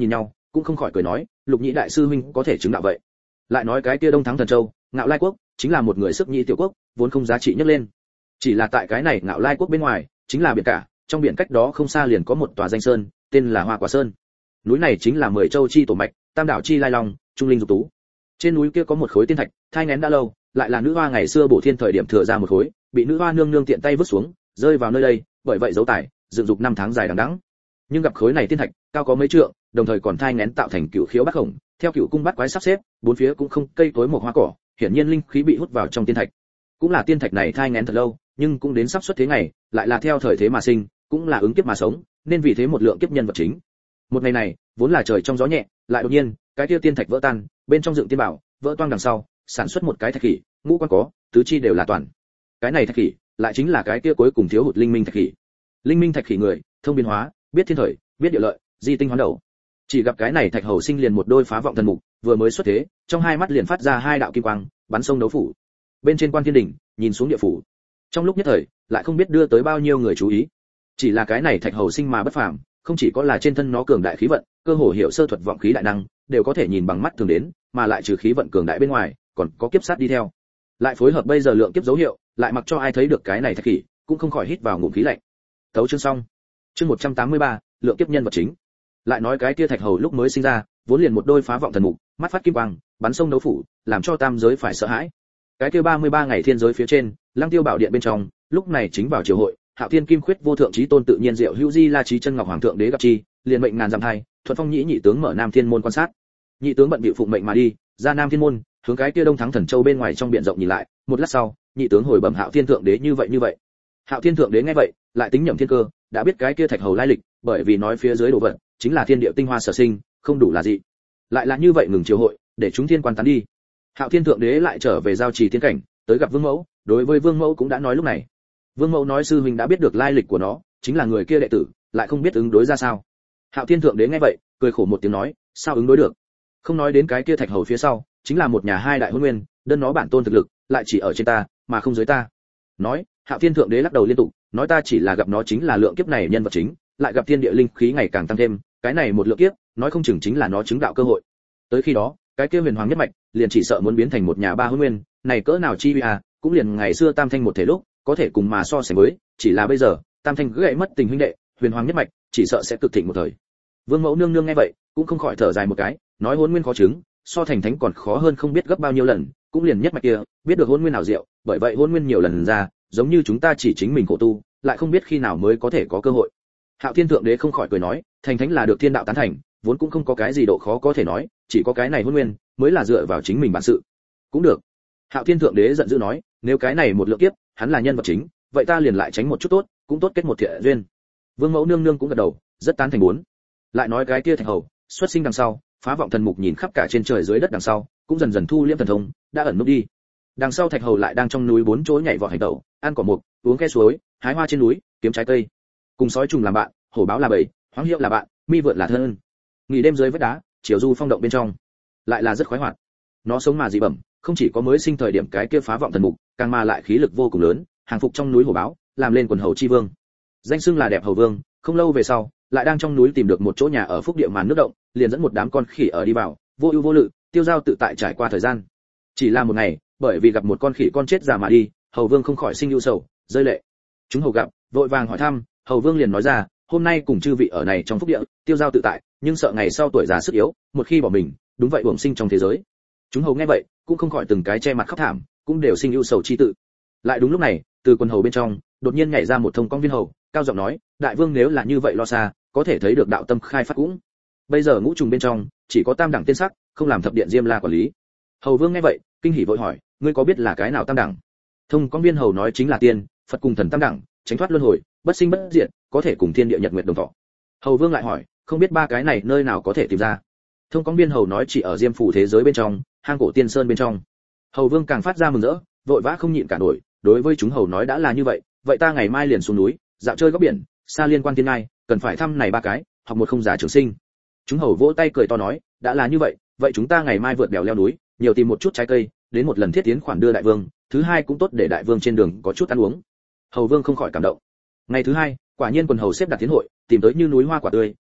cũng không khỏi cười nói, Lục Nhĩ đại sư huynh có thể chứng đạo vậy. Lại nói cái kia Đông Thắng Thần Châu, Ngạo Lai quốc, chính là một người sức nhĩ tiểu quốc, vốn không giá trị nhắc lên. Chỉ là tại cái này Ngạo Lai quốc bên ngoài, chính là biển cả, trong biển cách đó không xa liền có một tòa danh sơn, tên là Hoa Quả Sơn. Núi này chính là 10 châu chi tổ mạch, Tam đảo chi lai long, trung linh dục tú. Trên núi kia có một khối tiên thạch, thai nghén đã lâu, lại là nữ hoa ngày xưa bổ thiên thời điểm thừa ra một khối, bị nữ hoa nương nương tiện tay vứt xuống, rơi vào nơi đây, bởi vậy dấu tài, dựng dục năm tháng dài đằng đẵng. Nhưng gặp khối này tiên thạch, cao có mấy trượng, đồng thời còn thai nghén tạo thành cửu khiếu bát hồng, theo cửu cung bát quái sắp xếp, bốn phía cũng không cây cối một hoa cỏ, hiển nhiên linh khí bị hút vào trong tiên thạch. Cũng là tiên thạch này thai nghén thật lâu, nhưng cũng đến sắp xuất thế ngày, lại là theo thời thế mà sinh, cũng là ứng kiếp mà sống, nên vì thế một lượng kiếp nhân vật chính. Một ngày này, vốn là trời trong gió nhẹ, lại đột nhiên, cái kia tiên thạch vỡ tan, bên trong dựng tiên bảo, vỡ toang đằng sau, sản xuất một cái thạch khỉ, ngũ quan có, tứ chi đều là toàn. Cái này thạch khỉ, lại chính là cái kia cuối cùng thiếu hụt linh minh thạch khỉ. Linh minh thạch khỉ người, thông biến hóa, biết thiên thời, biết địa lợi, di tinh hoán đầu. Chỉ gặp cái này thạch hầu sinh liền một đôi phá vọng thần mục, vừa mới xuất thế, trong hai mắt liền phát ra hai đạo kim quang, bắn sông đấu phủ. Bên trên quan thiên đỉnh, nhìn xuống địa phủ. Trong lúc nhất thời, lại không biết đưa tới bao nhiêu người chú ý. Chỉ là cái này thạch hầu sinh mà bất phàm, không chỉ có là trên thân nó cường đại khí vận, cơ hồ hiểu sơ thuật vọng khí đại năng, đều có thể nhìn bằng mắt thường đến, mà lại trừ khí vận cường đại bên ngoài, còn có kiếp sát đi theo. Lại phối hợp bây giờ lượng kiếp dấu hiệu, lại mặc cho ai thấy được cái này thạch khỉ, cũng không khỏi hít vào ngụm khí lạnh. Tấu chương xong. Chương 183, lượng kiếp nhân vật chính. Lại nói cái kia thạch hầu lúc mới sinh ra, vốn liền một đôi phá vọng thần mục, mắt phát kim quang, bắn sông đấu phủ, làm cho tam giới phải sợ hãi. Cái kia 33 ngày thiên giới phía trên, Lăng Tiêu Bảo Điện bên trong, lúc này chính vào triều hội, Hạo Thiên Kim Khuyết vô thượng chí tôn tự nhiên diệu hữu di la chí chân ngọc hoàng thượng đế gặp chi, liền mệnh ngàn dặm hai, thuận phong nhĩ nhị tướng mở Nam Thiên môn quan sát. Nhị tướng bận bịu phụng mệnh mà đi, ra Nam Thiên môn, hướng cái kia Đông Thắng Thần Châu bên ngoài trong biển rộng nhìn lại, một lát sau, nhị tướng hồi bẩm Hạo Thiên thượng đế như vậy. Hạo Thiên thượng đế nghe vậy, lại tính nhẩm thiên cơ, đã biết cái kia thạch hầu lai lịch, bởi vì nói phía dưới đồ vật chính là thiên địa tinh hoa sở sinh, không đủ là gì. Lại là như vậy ngừng triều hội, để chúng thiên quan tán đi. Hạo Thiên thượng đế lại trở về giao trì tiên cảnh, tới gặp Vương Mẫu, đối với Vương Mẫu cũng đã nói lúc này. Vương Mẫu nói sư huynh đã biết được lai lịch của nó, chính là người kia đệ tử, lại không biết ứng đối ra sao. Hạo Thiên thượng đế nghe vậy, cười khổ một tiếng nói, sao ứng đối được? Không nói đến cái kia thạch hầu phía sau, chính là một nhà hai đại hôn nguyên, đơn nó bản tôn thực lực, lại chỉ ở trên ta, mà không dưới ta. Nói, Hạo Thiên thượng đế lắc đầu liên tục, nói ta chỉ là gặp nó chính là lượng kiếp này nhân vật chính, lại gặp thiên địa linh khí ngày càng tăng thêm, cái này một lượng kiếp, nói không chừng chính là nó chứng đạo cơ hội. Tới khi đó, cái kia huyền hoàng nhất mạch, liền chỉ sợ muốn biến thành một nhà ba hôn nguyên, này cỡ nào chi uy à, cũng liền ngày xưa tam thanh một thể lúc, có thể cùng mà so sánh với, chỉ là bây giờ, tam thanh gãy mất tình huynh đệ, huyền hoàng nhất mạch, chỉ sợ sẽ cực thịnh một thời. Vương Mẫu nương nương nghe vậy, cũng không khỏi thở dài một cái, nói hôn nguyên khó chứng, so thành thánh còn khó hơn không biết gấp bao nhiêu lần, cũng liền nhất mạch kia, biết được hôn nguyên nào diệu, bởi vậy hôn nguyên nhiều lần ra, giống như chúng ta chỉ chính mình khổ tu, lại không biết khi nào mới có thể có cơ hội. Hạo Thiên thượng đế không khỏi cười nói, thành thánh là được thiên đạo tán thành, vốn cũng không có cái gì độ khó có thể nói, chỉ có cái này hôn nguyên mới là dựa vào chính mình bản sự. Cũng được. Hạo Thiên thượng đế giận dữ nói, nếu cái này một lượng kiếp, hắn là nhân vật chính, vậy ta liền lại tránh một chút tốt, cũng tốt kết một thiện duyên. Vương Mẫu nương nương cũng gật đầu, rất tán thành muốn. Lại nói cái kia thạch hầu, xuất sinh đằng sau, phá vọng thần mục nhìn khắp cả trên trời dưới đất đằng sau, cũng dần dần thu liễm thần thông, đã ẩn núp đi. Đằng sau thạch hầu lại đang trong núi bốn chỗ nhảy vọt hành tẩu, ăn cỏ mục, uống khe suối, hái hoa trên núi, kiếm trái cây. Cùng sói trùng làm bạn, hổ báo là bầy, hoáng hiệu là bạn, mi vượn là thân. Nghỉ đêm dưới vách đá, chiều du phong động bên trong, lại là rất khoái hoạt. Nó sống mà dị bẩm, không chỉ có mới sinh thời điểm cái kia phá vọng thần mục, càng mà lại khí lực vô cùng lớn, hàng phục trong núi hổ báo, làm lên quần hầu chi vương. Danh xưng là đẹp hầu vương, không lâu về sau, lại đang trong núi tìm được một chỗ nhà ở phúc địa màn nước động, liền dẫn một đám con khỉ ở đi vào, vô ưu vô lự, tiêu dao tự tại trải qua thời gian. Chỉ là một ngày, bởi vì gặp một con khỉ con chết già mà đi, hầu vương không khỏi sinh ưu sầu, rơi lệ. Chúng hầu gặp, vội vàng hỏi thăm, hầu vương liền nói ra, hôm nay cùng chư vị ở này trong phúc địa, tiêu dao tự tại, nhưng sợ ngày sau tuổi già sức yếu, một khi bỏ mình, đúng vậy uổng sinh trong thế giới. Chúng hầu nghe vậy, cũng không khỏi từng cái che mặt khóc thảm, cũng đều sinh ưu sầu chi tự. Lại đúng lúc này, từ quần hầu bên trong, đột nhiên nhảy ra một thông công viên hầu, cao giọng nói, đại vương nếu là như vậy lo xa, có thể thấy được đạo tâm khai phát cũng. Bây giờ ngũ trùng bên trong, chỉ có tam đẳng tiên sắc, không làm thập điện diêm la quản lý. Hầu vương nghe vậy, kinh hỉ vội hỏi, ngươi có biết là cái nào tam đẳng? Thông công viên hầu nói chính là tiên, Phật cùng thần tam đẳng, tránh thoát luân hồi, bất sinh bất diệt, có thể cùng thiên địa nhật nguyệt đồng thọ. Hầu vương lại hỏi, không biết ba cái này nơi nào có thể tìm ra? Thông công viên hầu nói chỉ ở diêm phủ thế giới bên trong, hang cổ tiên sơn bên trong. Hầu vương càng phát ra mừng rỡ, vội vã không nhịn cả nổi, đối với chúng hầu nói đã là như vậy, vậy ta ngày mai liền xuống núi, dạo chơi góc biển, xa liên quan thiên ngai, cần phải thăm này ba cái, học một không giả trường sinh. Chúng hầu vỗ tay cười to nói, đã là như vậy, vậy chúng ta ngày mai vượt bèo leo núi, nhiều tìm một chút trái cây, đến một lần thiết tiến khoản đưa đại vương, thứ hai cũng tốt để đại vương trên đường có chút ăn uống. Hầu vương không khỏi cảm động. Ngày thứ hai, quả nhiên quần hầu xếp đặt tiến hội, tìm tới như núi hoa quả tươi,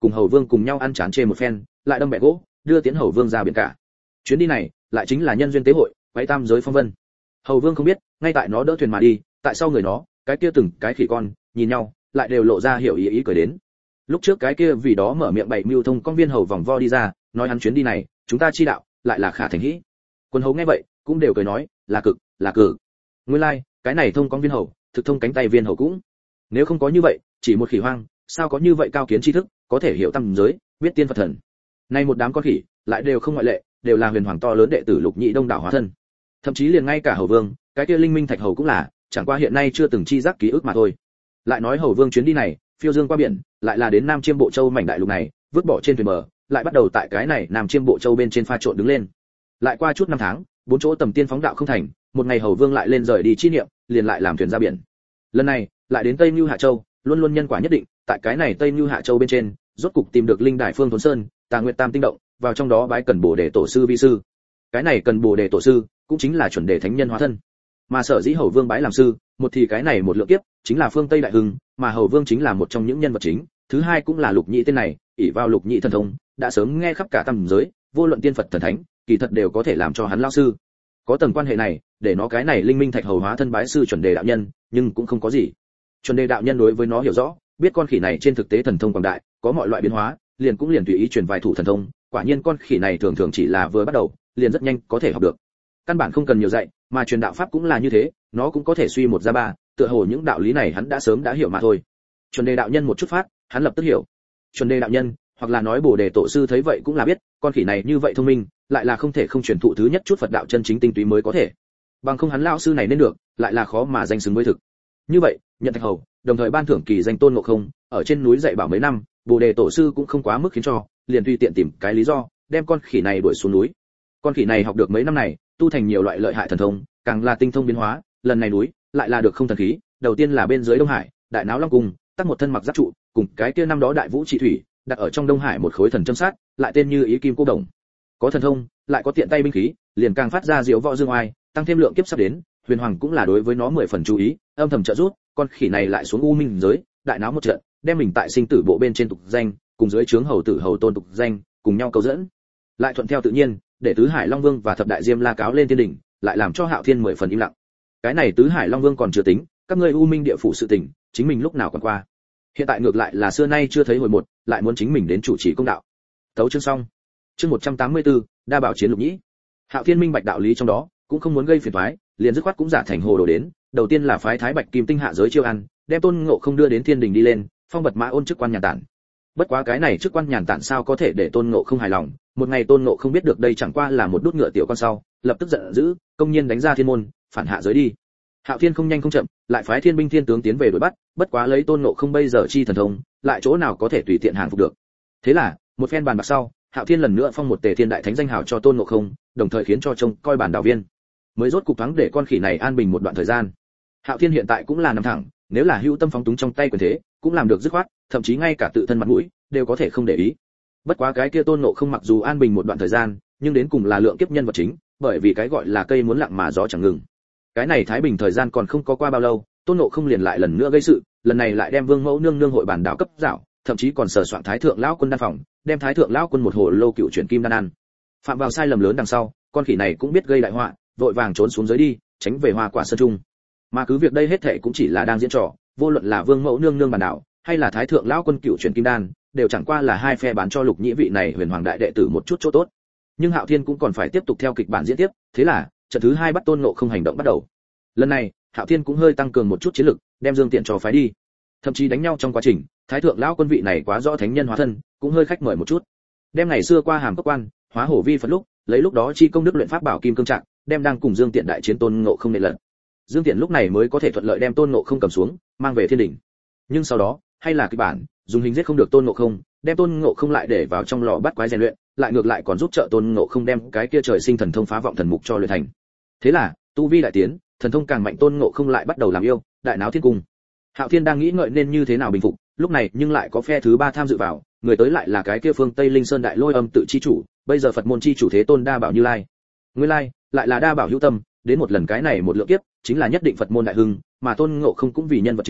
cùng hầu vương cùng nhau ăn chán chê một phen, lại đâm bẹ gỗ, đưa tiến hầu vương ra biển cả. Chuyến đi này lại chính là nhân duyên tế hội, quấy tam giới phong vân. Hầu vương không biết, ngay tại nó đỡ thuyền mà đi, tại sau người nó, cái kia từng cái khỉ con nhìn nhau, lại đều lộ ra hiểu ý cười đến. Lúc trước cái kia vì đó mở miệng bày mưu thông con viên hầu vòng vo đi ra, nói hắn chuyến đi này, chúng ta chi đạo, lại là khả thành hĩ. Quân hầu nghe vậy, cũng đều cười nói, là cực, là cử. Nguyên lai, cái này thông con viên hầu, thực thông cánh tay viên hầu cũng. Nếu không có như vậy, chỉ một khỉ hoang, sao có như vậy cao kiến tri thức, có thể hiểu tam giới, biết tiên Phật thần. Nay một đám con khỉ, lại đều không ngoại lệ, đều là huyền hoàng to lớn đệ tử Lục Nhĩ Đông đảo hóa thân. Thậm chí liền ngay cả hầu vương, cái kia linh minh thạch hầu cũng là, chẳng qua hiện nay chưa từng chi giác ký ức mà thôi. Lại nói hầu vương chuyến đi này, phiêu dương qua biển, lại là đến Nam Chiêm Bộ Châu mảnh đại lục này, vứt bỏ trên thuyền bờ, lại bắt đầu tại cái này Nam Chiêm Bộ Châu bên trên pha trộn đứng lên. Lại qua chút năm tháng, 4 chỗ tầm tiên phóng đạo không thành, một ngày hầu vương lại lên rời đi chi niệm, liền lại làm thuyền ra biển. Lần này, lại đến Tây Nưu Hạ Châu, luôn luôn nhân quả nhất định, tại cái này Tây Nưu Hạ Châu bên trên, rốt cục tìm được linh đài Phương Thốn Sơn, Tà Nguyệt Tam tinh động, vào trong đó bái Cần Bồ Đề tổ sư vi sư. Cái này Cần Bồ Đề tổ sư, cũng chính là chuẩn đề thánh nhân hóa thân. Mà sở dĩ hầu vương bái làm sư, một thì cái này một lượng kiếp, chính là phương Tây đại hưng, mà hầu vương chính là một trong những nhân vật chính, thứ hai cũng là Lục Nhĩ tên này, ỷ vào Lục Nhĩ thần thông, đã sớm nghe khắp cả tam giới, vô luận tiên Phật thần thánh, kỳ thật đều có thể làm cho hắn lao sư. Có tầng quan hệ này, để nó cái này linh minh thạch hầu hóa thân bái sư chuẩn đề đạo nhân, nhưng cũng không có gì. Chuẩn đề đạo nhân đối với nó hiểu rõ, biết con khỉ này trên thực tế thần thông quảng đại, có mọi loại biến hóa, liền tùy ý truyền vài thủ thần thông, quả nhiên con khỉ này thường thường chỉ là vừa bắt đầu, liền rất nhanh có thể học được. Căn bản không cần nhiều dạy, mà truyền đạo pháp cũng là như thế, nó cũng có thể suy một ra ba, tựa hồ những đạo lý này hắn đã sớm đã hiểu mà thôi. Chuẩn đề đạo nhân một chút phát, hắn lập tức hiểu. Chuẩn đề đạo nhân, hoặc là nói Bồ Đề tổ sư thấy vậy cũng là biết, con khỉ này như vậy thông minh, lại là không thể không truyền thụ thứ nhất chút Phật đạo chân chính tinh túy mới có thể. Bằng không hắn lão sư này nên được, lại là khó mà danh xứng với thực. Như vậy, nhận thạch hầu, đồng thời ban thưởng kỳ danh Tôn Ngộ Không, ở trên núi dạy bảo mấy năm, Bồ Đề tổ sư cũng không quá mức khiến cho, liền tùy tiện tìm cái lý do, đem con khỉ này đuổi xuống núi. Con khỉ này học được mấy năm này, tu thành nhiều loại lợi hại thần thông, càng là tinh thông biến hóa, lần này núi, lại là được không thần khí, đầu tiên là bên dưới Đông Hải, Đại Náo Long Cung, tác một thân mặc giáp trụ, cùng cái kia năm đó Đại Vũ Trị Thủy, đặt ở trong Đông Hải một khối thần châm sát, lại tên như ý kim cô đồng. Có thần thông, lại có tiện tay binh khí, liền càng phát ra diệu võ dương oai, tăng thêm lượng kiếp sắp đến, Huyền Hoàng cũng là đối với nó 10 phần chú ý, âm thầm trợ giúp, con khỉ này lại xuống U Minh giới, đại náo một trận, đem mình tại sinh tử bộ bên trên tục danh, cùng dưới trướng hầu tử hầu tôn tục danh, cùng nhau câu dẫn. Lại thuận theo tự nhiên, để Tứ Hải Long Vương và Thập Đại Diêm La cáo lên thiên đỉnh, lại làm cho Hạo Thiên 10 phần im lặng. Cái này Tứ Hải Long Vương còn chưa tính, các ngươi U Minh địa phủ sự tình, chính mình lúc nào còn qua. Hiện tại ngược lại là xưa nay chưa thấy hồi một, lại muốn chính mình đến chủ trì công đạo. Tấu chương xong. Chương 184, đa bảo chiến Lục Nhĩ. Hạo Thiên minh bạch đạo lý trong đó, cũng không muốn gây phiền toái, liền dứt khoát cũng giả thành hồ đồ đến, đầu tiên là phái Thái Bạch Kim Tinh hạ giới chiêu ăn, đem Tôn Ngộ Không đưa đến thiên đình đi lên, phong bật mã ôn chức quan nhàn tản. Bất quá cái này chức quan nhàn tản sao có thể để Tôn Ngộ Không hài lòng, một ngày Tôn Ngộ Không biết được đây chẳng qua là một đút ngựa tiểu con sau, lập tức giận dữ, công nhiên đánh ra thiên môn, phản hạ giới đi. Hạo Thiên không nhanh không chậm, lại phái thiên binh thiên tướng tiến về đuổi bắt, bất quá lấy Tôn Ngộ Không bây giờ chi thần thông, lại chỗ nào có thể tùy tiện hàng phục được. Thế là, một phen bàn bạc sau, Hạo Thiên lần nữa phong một Tề Thiên đại thánh danh hào cho Tôn Ngộ Không, đồng thời khiến cho trông coi bản đạo viên, mới rốt cục thoáng để con khỉ này an bình một đoạn thời gian. Hạo Thiên hiện tại cũng là nằm thẳng, nếu là hữu tâm phóng túng trong tay quyền thế, cũng làm được dứt khoát, thậm chí ngay cả tự thân mặt mũi đều có thể không để ý. Bất quá cái kia Tôn Ngộ Không mặc dù an bình một đoạn thời gian, nhưng đến cùng là lượng kiếp nhân vật chính, bởi vì cái gọi là cây muốn lặng mà gió chẳng ngừng. Cái này thái bình thời gian còn không có qua bao lâu, Tôn Ngộ Không liền lại lần nữa gây sự, lần này lại đem Vương Mẫu nương nương hội bản đạo cấp dạo, thậm chí còn sờ soạn Thái thượng lão quân đan phòng, đem Thái thượng lão quân một hồ lô cựu chuyển kim đan ăn. Phạm vào sai lầm lớn đằng sau, con khỉ này cũng biết gây đại họa, vội vàng trốn xuống dưới đi, tránh về Hoa Quả sơn trung. Mà cứ việc đây hết thảy cũng chỉ là đang diễn trò, vô luận là Vương Mẫu nương nương bản đạo, hay là Thái thượng lão quân cựu chuyển kim đan, đều chẳng qua là hai phe bán cho Lục Nhĩ vị này huyền hoàng đại đệ tử một chút chỗ tốt. Nhưng Hạo Thiên cũng còn phải tiếp tục theo kịch bản diễn tiếp, thế là trận thứ hai bắt Tôn Ngộ Không hành động bắt đầu. Lần này, Hạo Thiên cũng hơi tăng cường một chút chiến lực, đem Dương Tiện cho phái đi. Thậm chí đánh nhau trong quá trình, Thái thượng lão quân vị này quá rõ thánh nhân hóa thân, cũng hơi khách mời một chút. Đem ngày xưa qua hàm cấp quan, hóa hổ vi Phật lúc, lấy lúc đó chi công đức luyện pháp bảo kim cương trạng, đem đang cùng Dương Tiện đại chiến Tôn Ngộ Không nệ lần. Dương Tiện lúc này mới có thể thuận lợi đem Tôn Ngộ Không cầm xuống, mang về thiên đỉnh. Nhưng sau đó, hay là kịch bản, dùng hình giết không được Tôn Ngộ Không, đem Tôn Ngộ Không lại để vào trong lò bắt quái rèn luyện, lại ngược lại còn giúp trợ Tôn Ngộ Không đem cái kia trời sinh thần thông phá vọng thần mục cho luyện thành. Thế là, tu vi đại tiến, thần thông càng mạnh, Tôn Ngộ Không lại bắt đầu làm yêu, đại náo thiên cung. Hạo Thiên đang nghĩ ngợi nên như thế nào bình phục, lúc này nhưng lại có phe thứ ba tham dự vào, người tới lại là cái kia phương Tây Linh Sơn Đại Lôi Âm tự chi chủ, bây giờ Phật môn chi chủ Thế Tôn Đa Bảo Như Lai. Nguyên Lai, lại là Đa Bảo hữu tâm, đến một lần cái này một lượng kiếp, chính là nhất định Phật môn đại hưng, mà Tôn Ngộ Không cũng vì nhân vật chính,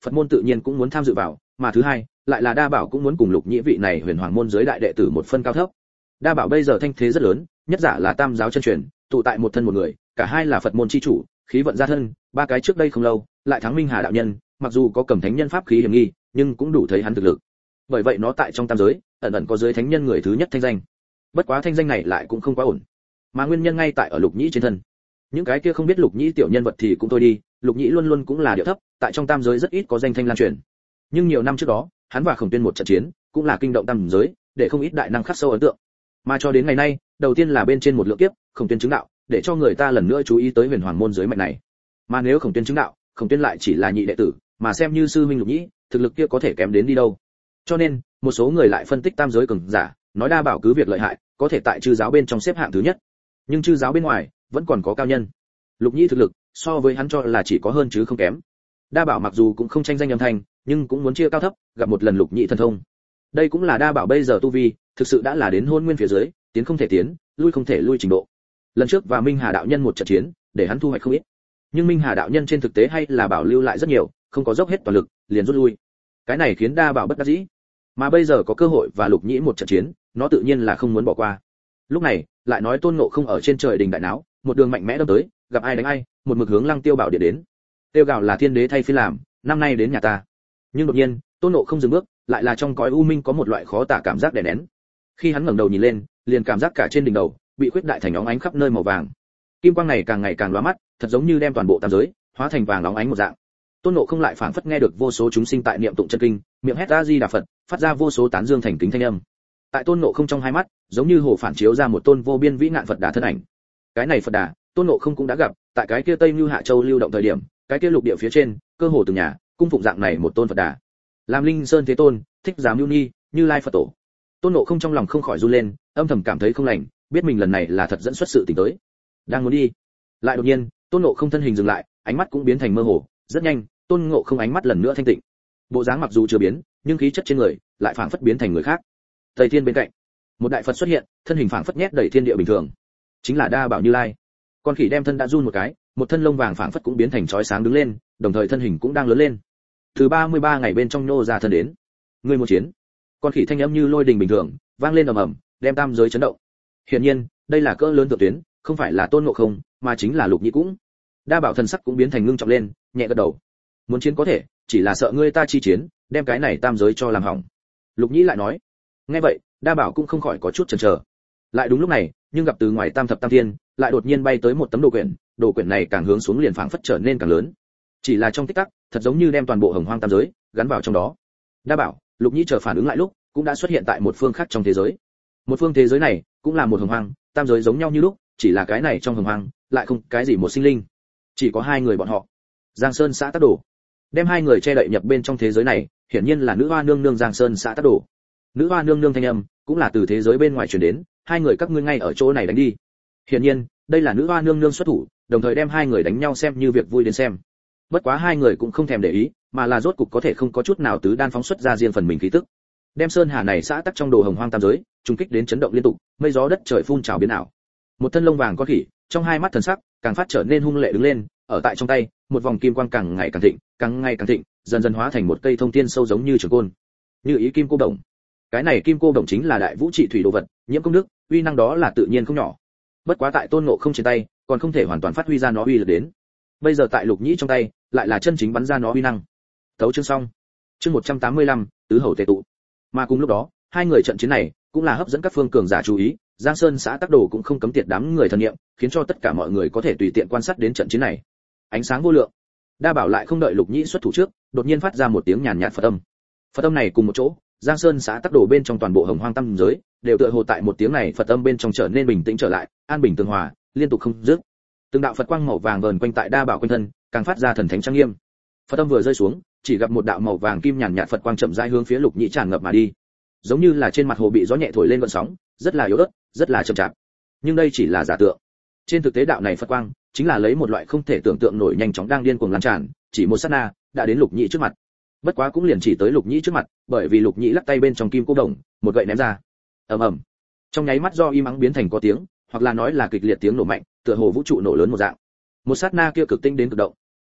Phật môn tự nhiên cũng muốn tham dự vào, mà thứ hai, lại là Đa Bảo cũng muốn cùng Lục Nhĩ vị này Huyền Hoàng môn giới đại đệ tử một phân cao thấp. Đa Bảo bây giờ thanh thế rất lớn, nhất giả là tam giáo chân truyền, tụ tại một thân một người, cả hai là Phật môn chi chủ, khí vận gia thân, ba cái trước đây không lâu, lại thắng Minh Hà đạo nhân, mặc dù có cầm thánh nhân pháp khí hiểm nghi, nhưng cũng đủ thấy hắn thực lực. Bởi vậy nó tại trong tam giới, ẩn ẩn có giới thánh nhân người thứ nhất thanh danh. Bất quá thanh danh này lại cũng không quá ổn, mà nguyên nhân ngay tại ở Lục Nhĩ trên thân. Những cái kia không biết Lục Nhĩ tiểu nhân vật thì cũng thôi đi, Lục Nhĩ luôn luôn cũng là điệu thấp, tại trong tam giới rất ít có danh thanh lan truyền. Nhưng nhiều năm trước đó, hắn và Khổng Tuyên một trận chiến, cũng là kinh động tam giới, để không ít đại năng khắc sâu ấn tượng. Mà cho đến ngày nay, đầu tiên là bên trên một lượng kiếp, Khổng Tuyên chứng đạo, để cho người ta lần nữa chú ý tới Huyền Hoàng môn giới mạnh này. Mà nếu Khổng Tuyên chứng đạo, Khổng Tuyên lại chỉ là nhị đệ tử, mà xem như sư huynh Lục Nhĩ, thực lực kia có thể kém đến đi đâu. Cho nên, một số người lại phân tích tam giới cường giả, nói Đa Bảo cứ việc lợi hại, có thể tại chư giáo bên trong xếp hạng thứ nhất. Nhưng chư giáo bên ngoài, vẫn còn có cao nhân. Lục Nhĩ thực lực, so với hắn cho là chỉ có hơn chứ không kém. Đa Bảo mặc dù cũng không tranh danh âm thanh, nhưng cũng muốn chia cao thấp, gặp một lần Lục Nhĩ thần thông. Đây cũng là Đa Bảo bây giờ tu vi, thực sự đã là đến hôn nguyên phía dưới, tiến không thể tiến, lui không thể lui trình độ. Lần trước và Minh Hà đạo nhân một trận chiến, để hắn thu hoạch không ít. Nhưng Minh Hà đạo nhân trên thực tế hay là bảo lưu lại rất nhiều, không có dốc hết toàn lực, liền rút lui. Cái này khiến Đa Bảo bất đắc dĩ. Mà bây giờ có cơ hội và Lục Nhĩ một trận chiến, nó tự nhiên là không muốn bỏ qua. Lúc này, lại nói Tôn Ngộ Không ở trên trời đình đại náo, một đường mạnh mẽ đâm tới, gặp ai đánh ai, một mực hướng Lăng Tiêu Bảo điện đến. Tiêu gào là thiên đế thay phiên làm, năm nay đến nhà ta. Nhưng đột nhiên, Tôn Ngộ Không dừng bước, lại là trong cõi u minh có một loại khó tả cảm giác đè nén. Khi hắn ngẩng đầu nhìn lên, liền cảm giác cả trên đỉnh đầu bị khuyết đại thành óng ánh khắp nơi màu vàng. Kim quang này càng ngày càng lóa mắt, thật giống như đem toàn bộ tam giới hóa thành vàng óng ánh một dạng. Tôn Ngộ Không lại phảng phất nghe được vô số chúng sinh tại niệm tụng chân kinh, miệng hét A Di Đà Phật, phát ra vô số tán dương thành kính thanh âm. Tại Tôn Ngộ Không trong hai mắt, giống như hồ phản chiếu ra một tôn vô biên vĩ ngạn Phật Đà thân ảnh. Cái này Phật Đà, Tôn Ngộ Không cũng đã gặp, tại cái kia Tây Như Hạ Châu lưu động thời điểm, cái kia lục địa phía trên, cơ hồ từng nhà, cung phụng dạng này một tôn Phật Đà. Làm Linh Sơn Thế Tôn, Thích Giám Lưu Ni, Như Lai Phật Tổ. Tôn Ngộ Không trong lòng không khỏi run lên, âm thầm cảm thấy không lành, biết mình lần này là thật dẫn xuất sự tình tới. Đang muốn đi, lại đột nhiên, Tôn Ngộ Không thân hình dừng lại, ánh mắt cũng biến thành mơ hồ, rất nhanh, Tôn Ngộ Không ánh mắt lần nữa thanh tịnh. Bộ dáng mặc dù chưa biến, nhưng khí chất trên người lại phảng phất biến thành người khác. Tây Thiên bên cạnh, một đại Phật xuất hiện, thân hình phảng phất nhét đầy thiên địa bình thường, chính là Đa Bảo Như Lai. Con khỉ đem thân đã run một cái, một thân lông vàng phảng phất cũng biến thành chói sáng đứng lên, đồng thời thân hình cũng đang lớn lên. Từ 33 ngày bên trong nô ra thân đến. Người một chiến. Con khỉ thanh âm như lôi đình bình thường, vang lên ầm ầm, đem tam giới chấn động. Hiển nhiên, đây là cỡ lớn thượng tuyến, không phải là Tôn Ngộ Không, mà chính là Lục Nhĩ cũng. Đa Bảo thần sắc cũng biến thành ngưng trọng lên, nhẹ gật đầu. Muốn chiến có thể, chỉ là sợ ngươi ta chi chiến, đem cái này tam giới cho làm hỏng. Lục Nhĩ lại nói. Nghe vậy, Đa Bảo cũng không khỏi có chút chần chờ. Lại đúng lúc này, nhưng gặp từ ngoài Tam Thập Tam Thiên, lại đột nhiên bay tới một tấm đồ quyển này càng hướng xuống liền phảng phất trở nên càng lớn. Chỉ là trong tích tắc, thật giống như đem toàn bộ Hồng Hoang tam giới gắn vào trong đó. Đa Bảo, Lục Nhĩ chờ phản ứng lại lúc, cũng đã xuất hiện tại một phương khác trong thế giới. Một phương thế giới này, cũng là một Hồng Hoang, tam giới giống nhau như lúc, chỉ là cái này trong Hồng Hoang, lại không cái gì một sinh linh. Chỉ có hai người bọn họ. Giang Sơn xã Tắc Đồ. Đem hai người che đậy nhập bên trong thế giới này, hiển nhiên là nữ hoa nương nương Giang Sơn xã Tắc Đồ. Nữ hoa nương nương thanh âm, cũng là từ thế giới bên ngoài truyền đến, hai người các ngươi ngay ở chỗ này đánh đi. Hiển nhiên, đây là nữ hoa nương nương xuất thủ, đồng thời đem hai người đánh nhau xem như việc vui đến xem. Bất quá hai người cũng không thèm để ý, mà là rốt cục có thể không có chút nào tứ đan phóng xuất ra riêng phần mình khí tức. Đem sơn hà này xã tắc trong đồ Hồng Hoang tam giới, trùng kích đến chấn động liên tục, mây gió đất trời phun trào biến ảo. Một thân lông vàng con khỉ, trong hai mắt thần sắc càng phát trở nên hung lệ đứng lên, ở tại trong tay, một vòng kim quang càng ngày càng thịnh, dần dần hóa thành một cây thông thiên sâu giống như trường côn. Như ý kim cô đồng. Cái này kim cô đồng chính là đại vũ trị thủy đồ vật, nhiễm công đức, uy năng đó là tự nhiên không nhỏ. Bất quá tại Tôn Ngộ Không trên tay, còn không thể hoàn toàn phát huy ra nó uy lực đến. Bây giờ tại Lục Nhĩ trong tay, lại là chân chính bắn ra nó uy năng. Tấu chương xong. Chương 185, tứ hầu tề tụ. Mà cùng lúc đó, hai người trận chiến này cũng là hấp dẫn các phương cường giả chú ý, Giang Sơn xã Tắc Đồ cũng không cấm tiệt đám người thần niệm, khiến cho tất cả mọi người có thể tùy tiện quan sát đến trận chiến này. Ánh sáng vô lượng. Đa Bảo lại không đợi Lục Nhĩ xuất thủ trước, đột nhiên phát ra một tiếng nhàn nhạt Phật âm. Phật âm này cùng một chỗ, Giang Sơn xã Tắc Đồ bên trong toàn bộ Hồng Hoang tam giới, đều tựa hồ tại một tiếng này Phật âm bên trong trở nên bình tĩnh trở lại, an bình tường hòa, liên tục không dứt. Từng đạo Phật quang màu vàng vờn quanh tại Đa Bảo quanh thân, càng phát ra thần thánh trang nghiêm. Phật âm vừa rơi xuống, chỉ gặp một đạo màu vàng kim nhàn nhạt Phật quang chậm rãi hướng phía Lục Nhĩ tràn ngập mà đi. Giống như là trên mặt hồ bị gió nhẹ thổi lên gợn sóng, rất là yếu ớt, rất là chậm chạp. Nhưng đây chỉ là giả tượng. Trên thực tế đạo này Phật quang, chính là lấy một loại không thể tưởng tượng nổi nhanh chóng đang điên cuồng lan tràn, chỉ một sát na, đã đến Lục Nhĩ trước mặt. Bất quá cũng liền chỉ tới Lục Nhĩ trước mặt, bởi vì Lục Nhĩ lắc tay bên trong kim cô đồng, một gậy ném ra. Ầm ầm. Trong nháy mắt do im ắng biến thành có tiếng, hoặc là nói là kịch liệt tiếng nổ mạnh, tựa hồ vũ trụ nổ lớn một dạng. Một sát na kia cực tinh đến cực động.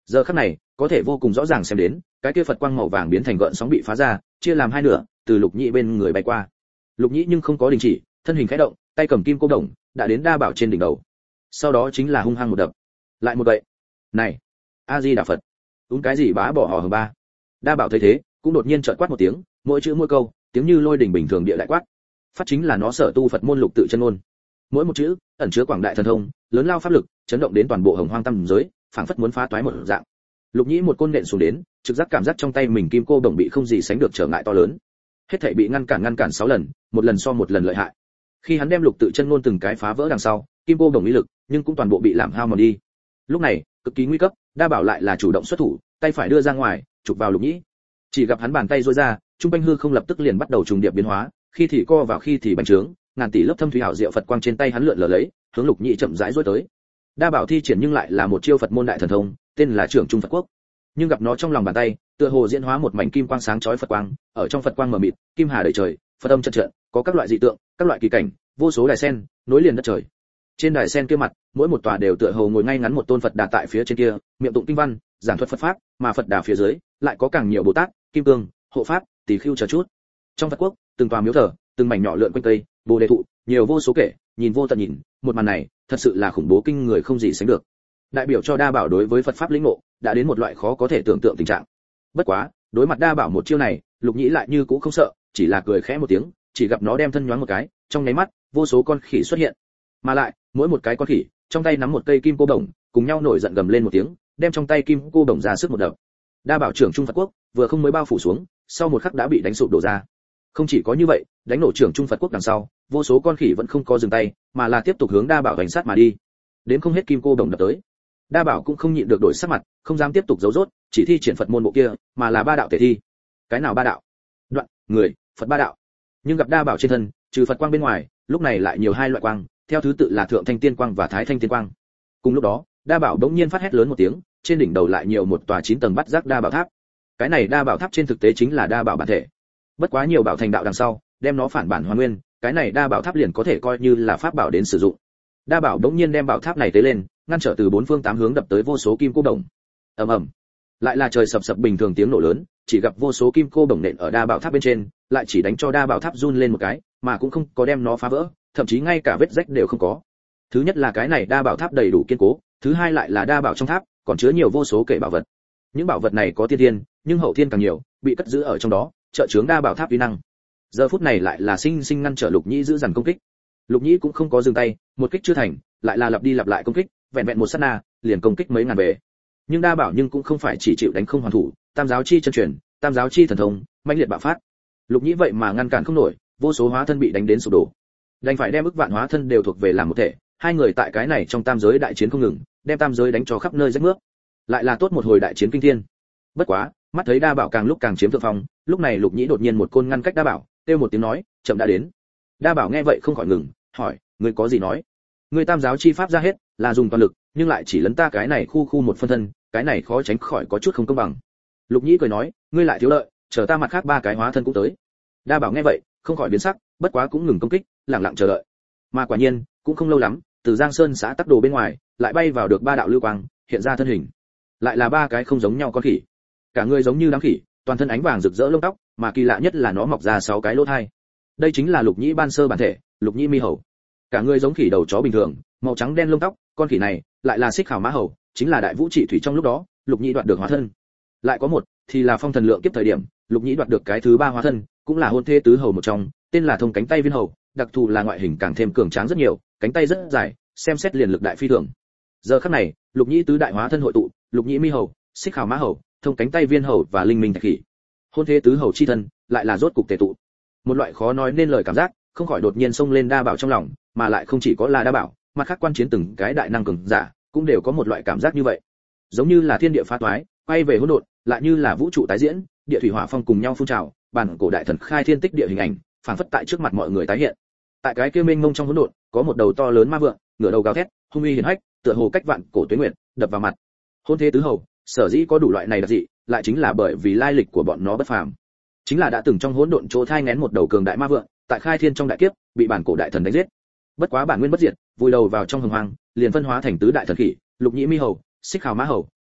Giờ khắc này, có thể vô cùng rõ ràng xem đến, cái kia Phật quang màu vàng biến thành gợn sóng bị phá ra, chia làm hai nửa, từ Lục Nhĩ bên người bay qua. Lục Nhĩ nhưng không có đình chỉ, thân hình khẽ động, tay cầm kim cô đồng, đã đến đa bảo trên đỉnh đầu. Sau đó chính là hung hăng một đập. Lại một vậy. Này, A Di Đà Phật. Cái gì bá bỏ hò hờ ba. Đa bảo thấy thế, cũng đột nhiên chợt quát một tiếng, mỗi chữ mỗi câu, tiếng như lôi đình bình thường địa đại quát. Phát chính là nó sở tu Phật môn lục tự chân ngôn. Mỗi một chữ ẩn chứa quảng đại thần thông, lớn lao pháp lực, chấn động đến toàn bộ hồng hoang tam giới, phảng phất muốn phá toái một dạng. Lục Nhĩ một côn nện xuống đến, trực giác cảm giác trong tay mình kim cô đồng bị không gì sánh được trở ngại to lớn. Hết thảy bị ngăn cản 6 lần, một lần so một lần lợi hại. Khi hắn đem lục tự chân ngôn từng cái phá vỡ đằng sau, kim cô đồng ý lực, nhưng cũng toàn bộ bị làm hao mòn đi. Lúc này, cực kỳ nguy cấp, Đa Bảo lại là chủ động xuất thủ, tay phải đưa ra ngoài, chụp vào Lục Nhĩ. Chỉ gặp hắn bàn tay duỗi ra, trung quanh hư không lập tức liền bắt đầu trùng điệp biến hóa, khi thì co vào khi thì bành trướng, ngàn tỷ lớp thâm thủy hảo diệu Phật quang trên tay hắn lượn lờ lấy, hướng Lục Nhĩ chậm rãi duỗi tới. Đa Bảo thi triển nhưng lại là một chiêu Phật môn đại thần thông, tên là Trưởng Trung Phật Quốc. Nhưng gặp nó trong lòng bàn tay, tựa hồ diễn hóa một mảnh kim quang sáng chói Phật quang, ở trong Phật quang mờ mịt, kim hà đầy trời, Phật âm trận trận, có các loại dị tượng, các loại kỳ cảnh, vô số đài sen, nối liền đất trời. Trên đài sen kia mặt, mỗi một tòa đều tựa hồ ngồi ngay ngắn một tôn Phật Đà tại phía trên kia, miệng tụng kinh văn, giảng thuật Phật pháp, mà Phật Đà phía dưới lại có càng nhiều Bồ Tát, Kim Cương, Hộ Pháp, Tỳ Khưu chờ chút. Trong Phật quốc, từng tòa miếu thờ, từng mảnh nhỏ lượn quanh cây, Bồ đề thụ, nhiều vô số kể, nhìn vô tận nhìn, một màn này, thật sự là khủng bố kinh người không gì sánh được. Đại biểu cho Đa Bảo đối với Phật pháp lĩnh ngộ, đã đến một loại khó có thể tưởng tượng tình trạng. Bất quá, đối mặt Đa Bảo một chiêu này, Lục Nhĩ lại như cũ không sợ, chỉ là cười khẽ một tiếng, chỉ gặp nó đem thân nhoáng một cái, trong nháy mắt, vô số con khỉ xuất hiện. Mà lại, mỗi một cái con khỉ, trong tay nắm một cây kim cô đồng, cùng nhau nổi giận gầm lên một tiếng, đem trong tay kim cô đồng ra sức một đập. Đa Bảo Trưởng Trung Phật Quốc, vừa không mới bao phủ xuống, sau một khắc đã bị đánh sụp đổ ra. Không chỉ có như vậy, đánh nổ Trưởng Trung Phật Quốc đằng sau, vô số con khỉ vẫn không có dừng tay, mà là tiếp tục hướng Đa Bảo đánh sát mà đi. Đến không hết kim cô đồng đập tới. Đa Bảo cũng không nhịn được đổi sắc mặt, không dám tiếp tục giấu rốt, chỉ thi triển Phật môn bộ kia, mà là ba đạo thể thi. Cái nào ba đạo? Đoạn, người, Phật ba đạo. Nhưng gặp Đa Bảo trên thân, trừ Phật quang bên ngoài, lúc này lại nhiều hai loại quang, theo thứ tự là Thượng Thanh Tiên Quang và Thái Thanh Tiên Quang. Cùng lúc đó, Đa Bảo đống nhiên phát hét lớn một tiếng, trên đỉnh đầu lại nhiều một tòa 9 tầng bắt giác Đa Bảo Tháp. Cái này Đa Bảo Tháp trên thực tế chính là Đa Bảo bản thể. Bất quá nhiều bảo thành đạo đằng sau, đem nó phản bản hoàn nguyên, cái này Đa Bảo Tháp liền có thể coi như là pháp bảo đến sử dụng. Đa Bảo đống nhiên đem bảo tháp này tế lên, ngăn trở từ bốn phương tám hướng đập tới vô số kim cô đồng. Ầm ầm. Lại là trời sập sập bình thường tiếng nổ lớn, chỉ gặp vô số kim cô đồng nện ở Đa Bảo Tháp bên trên, lại chỉ đánh cho Đa Bảo Tháp run lên một cái, mà cũng không có đem nó phá vỡ, thậm chí ngay cả vết rách đều không có. Thứ nhất là cái này Đa Bảo Tháp đầy đủ kiên cố, thứ hai lại là Đa Bảo trong tháp còn chứa nhiều vô số kể bảo vật. Những bảo vật này có tiên thiên, nhưng hậu thiên càng nhiều, bị cất giữ ở trong đó, trợ chướng Đa Bảo Tháp uy năng. Giờ phút này lại là sinh sinh ngăn trở Lục Nhĩ giữ dằn công kích. Lục Nhĩ cũng không có dừng tay, một kích chưa thành, lại là lặp đi lặp lại công kích, vẹn vẹn một sát na, liền công kích mấy ngàn bề. Nhưng Đa Bảo nhưng cũng không phải chỉ chịu đánh không hoàn thủ, tam giáo chi chân truyền, tam giáo chi thần thông, mãnh liệt bạo phát. Lục Nhĩ vậy mà ngăn cản không nổi, vô số hóa thân bị đánh đến sụp đổ. Đành phải đem ức vạn hóa thân đều thuộc về làm một thể, hai người tại cái này trong tam giới đại chiến không ngừng, đem tam giới đánh cho khắp nơi rách mướp. Lại là tốt một hồi đại chiến kinh thiên. Bất quá, mắt thấy Đa Bảo càng lúc càng chiếm thượng phong, lúc này Lục Nhĩ đột nhiên một côn ngăn cách Đa Bảo, kêu một tiếng nói, chậm đã đến. Đa Bảo nghe vậy không khỏi ngừng, hỏi, ngươi có gì nói? Ngươi tam giáo chi pháp ra hết, là dùng toàn lực, nhưng lại chỉ lấn ta cái này khu một phân thân, cái này khó tránh khỏi có chút không công bằng. Lục Nhĩ cười nói, ngươi lại thiếu lợi, chờ ta mặt khác ba cái hóa thân cũng tới. Đa Bảo nghe vậy, không khỏi biến sắc, bất quá cũng ngừng công kích, lặng lặng chờ đợi. Mà quả nhiên, cũng không lâu lắm, từ Giang Sơn xã Tắc Đồ bên ngoài, lại bay vào được ba đạo lưu quang, hiện ra thân hình. Lại là ba cái không giống nhau con khỉ. Cả người giống như đám khỉ, toàn thân ánh vàng rực rỡ lông tóc, mà kỳ lạ nhất là nó mọc ra 6 cái lỗ tai. Đây chính là Lục Nhĩ ban sơ bản thể, Lục Nhĩ Mi Hầu. Cả người giống khỉ đầu chó bình thường, màu trắng đen lông tóc, con khỉ này lại là Xích Khảo Mã Hầu, chính là Đại Vũ Trị Thủy trong lúc đó, Lục Nhĩ đoạt được hóa thân. Lại có một, thì là Phong Thần Lượng Kiếp thời điểm, Lục Nhĩ đoạt được cái thứ ba hóa thân, cũng là Hôn Thê Tứ Hầu một trong, tên là Thông Cánh Tay Viên Hầu, đặc thù là ngoại hình càng thêm cường tráng rất nhiều, cánh tay rất dài, xem xét liền lực đại phi thường. Giờ khắc này, Lục Nhĩ tứ đại hóa thân hội tụ, Lục Nhĩ Mi Hầu, Xích Khảo Mã Hầu, Thông Cánh Tay Viên Hầu và Linh Minh Thạch Khỉ. Hôn Thê Tứ Hầu chi thân, lại là rốt cục tề tụ. Một loại khó nói nên lời cảm giác, không khỏi đột nhiên xông lên Đa Bảo trong lòng, mà lại không chỉ có là Đa Bảo, mà khác quan chiến từng cái đại năng cường giả, cũng đều có một loại cảm giác như vậy. Giống như là thiên địa phá toái, quay về hỗn độn, lại như là vũ trụ tái diễn, địa thủy hỏa phong cùng nhau phun trào, bản cổ đại thần khai thiên tích địa hình ảnh, phảng phất tại trước mặt mọi người tái hiện. Tại cái kia mênh mông trong hỗn độn, có một đầu to lớn ma vượn, ngửa đầu gào thét, hung uy hiển hách, tựa hồ cách vạn cổ tuế nguyệt, đập vào mặt. Hôn Thế Tứ Hầu, sở dĩ có đủ loại này đặc dị, lại chính là bởi vì lai lịch của bọn nó bất phàm. Chính là đã từng trong hỗn độn chỗ thai nghén một đầu cường đại ma vượn, tại khai thiên trong đại kiếp, bị bản cổ đại thần đánh giết. Bất quá bản nguyên bất diệt, vùi đầu vào trong hồng hoang, liền phân hóa thành tứ đại thần khỉ, Lục Nhĩ Mi Hầu, Xích Khảo Mã Hầu,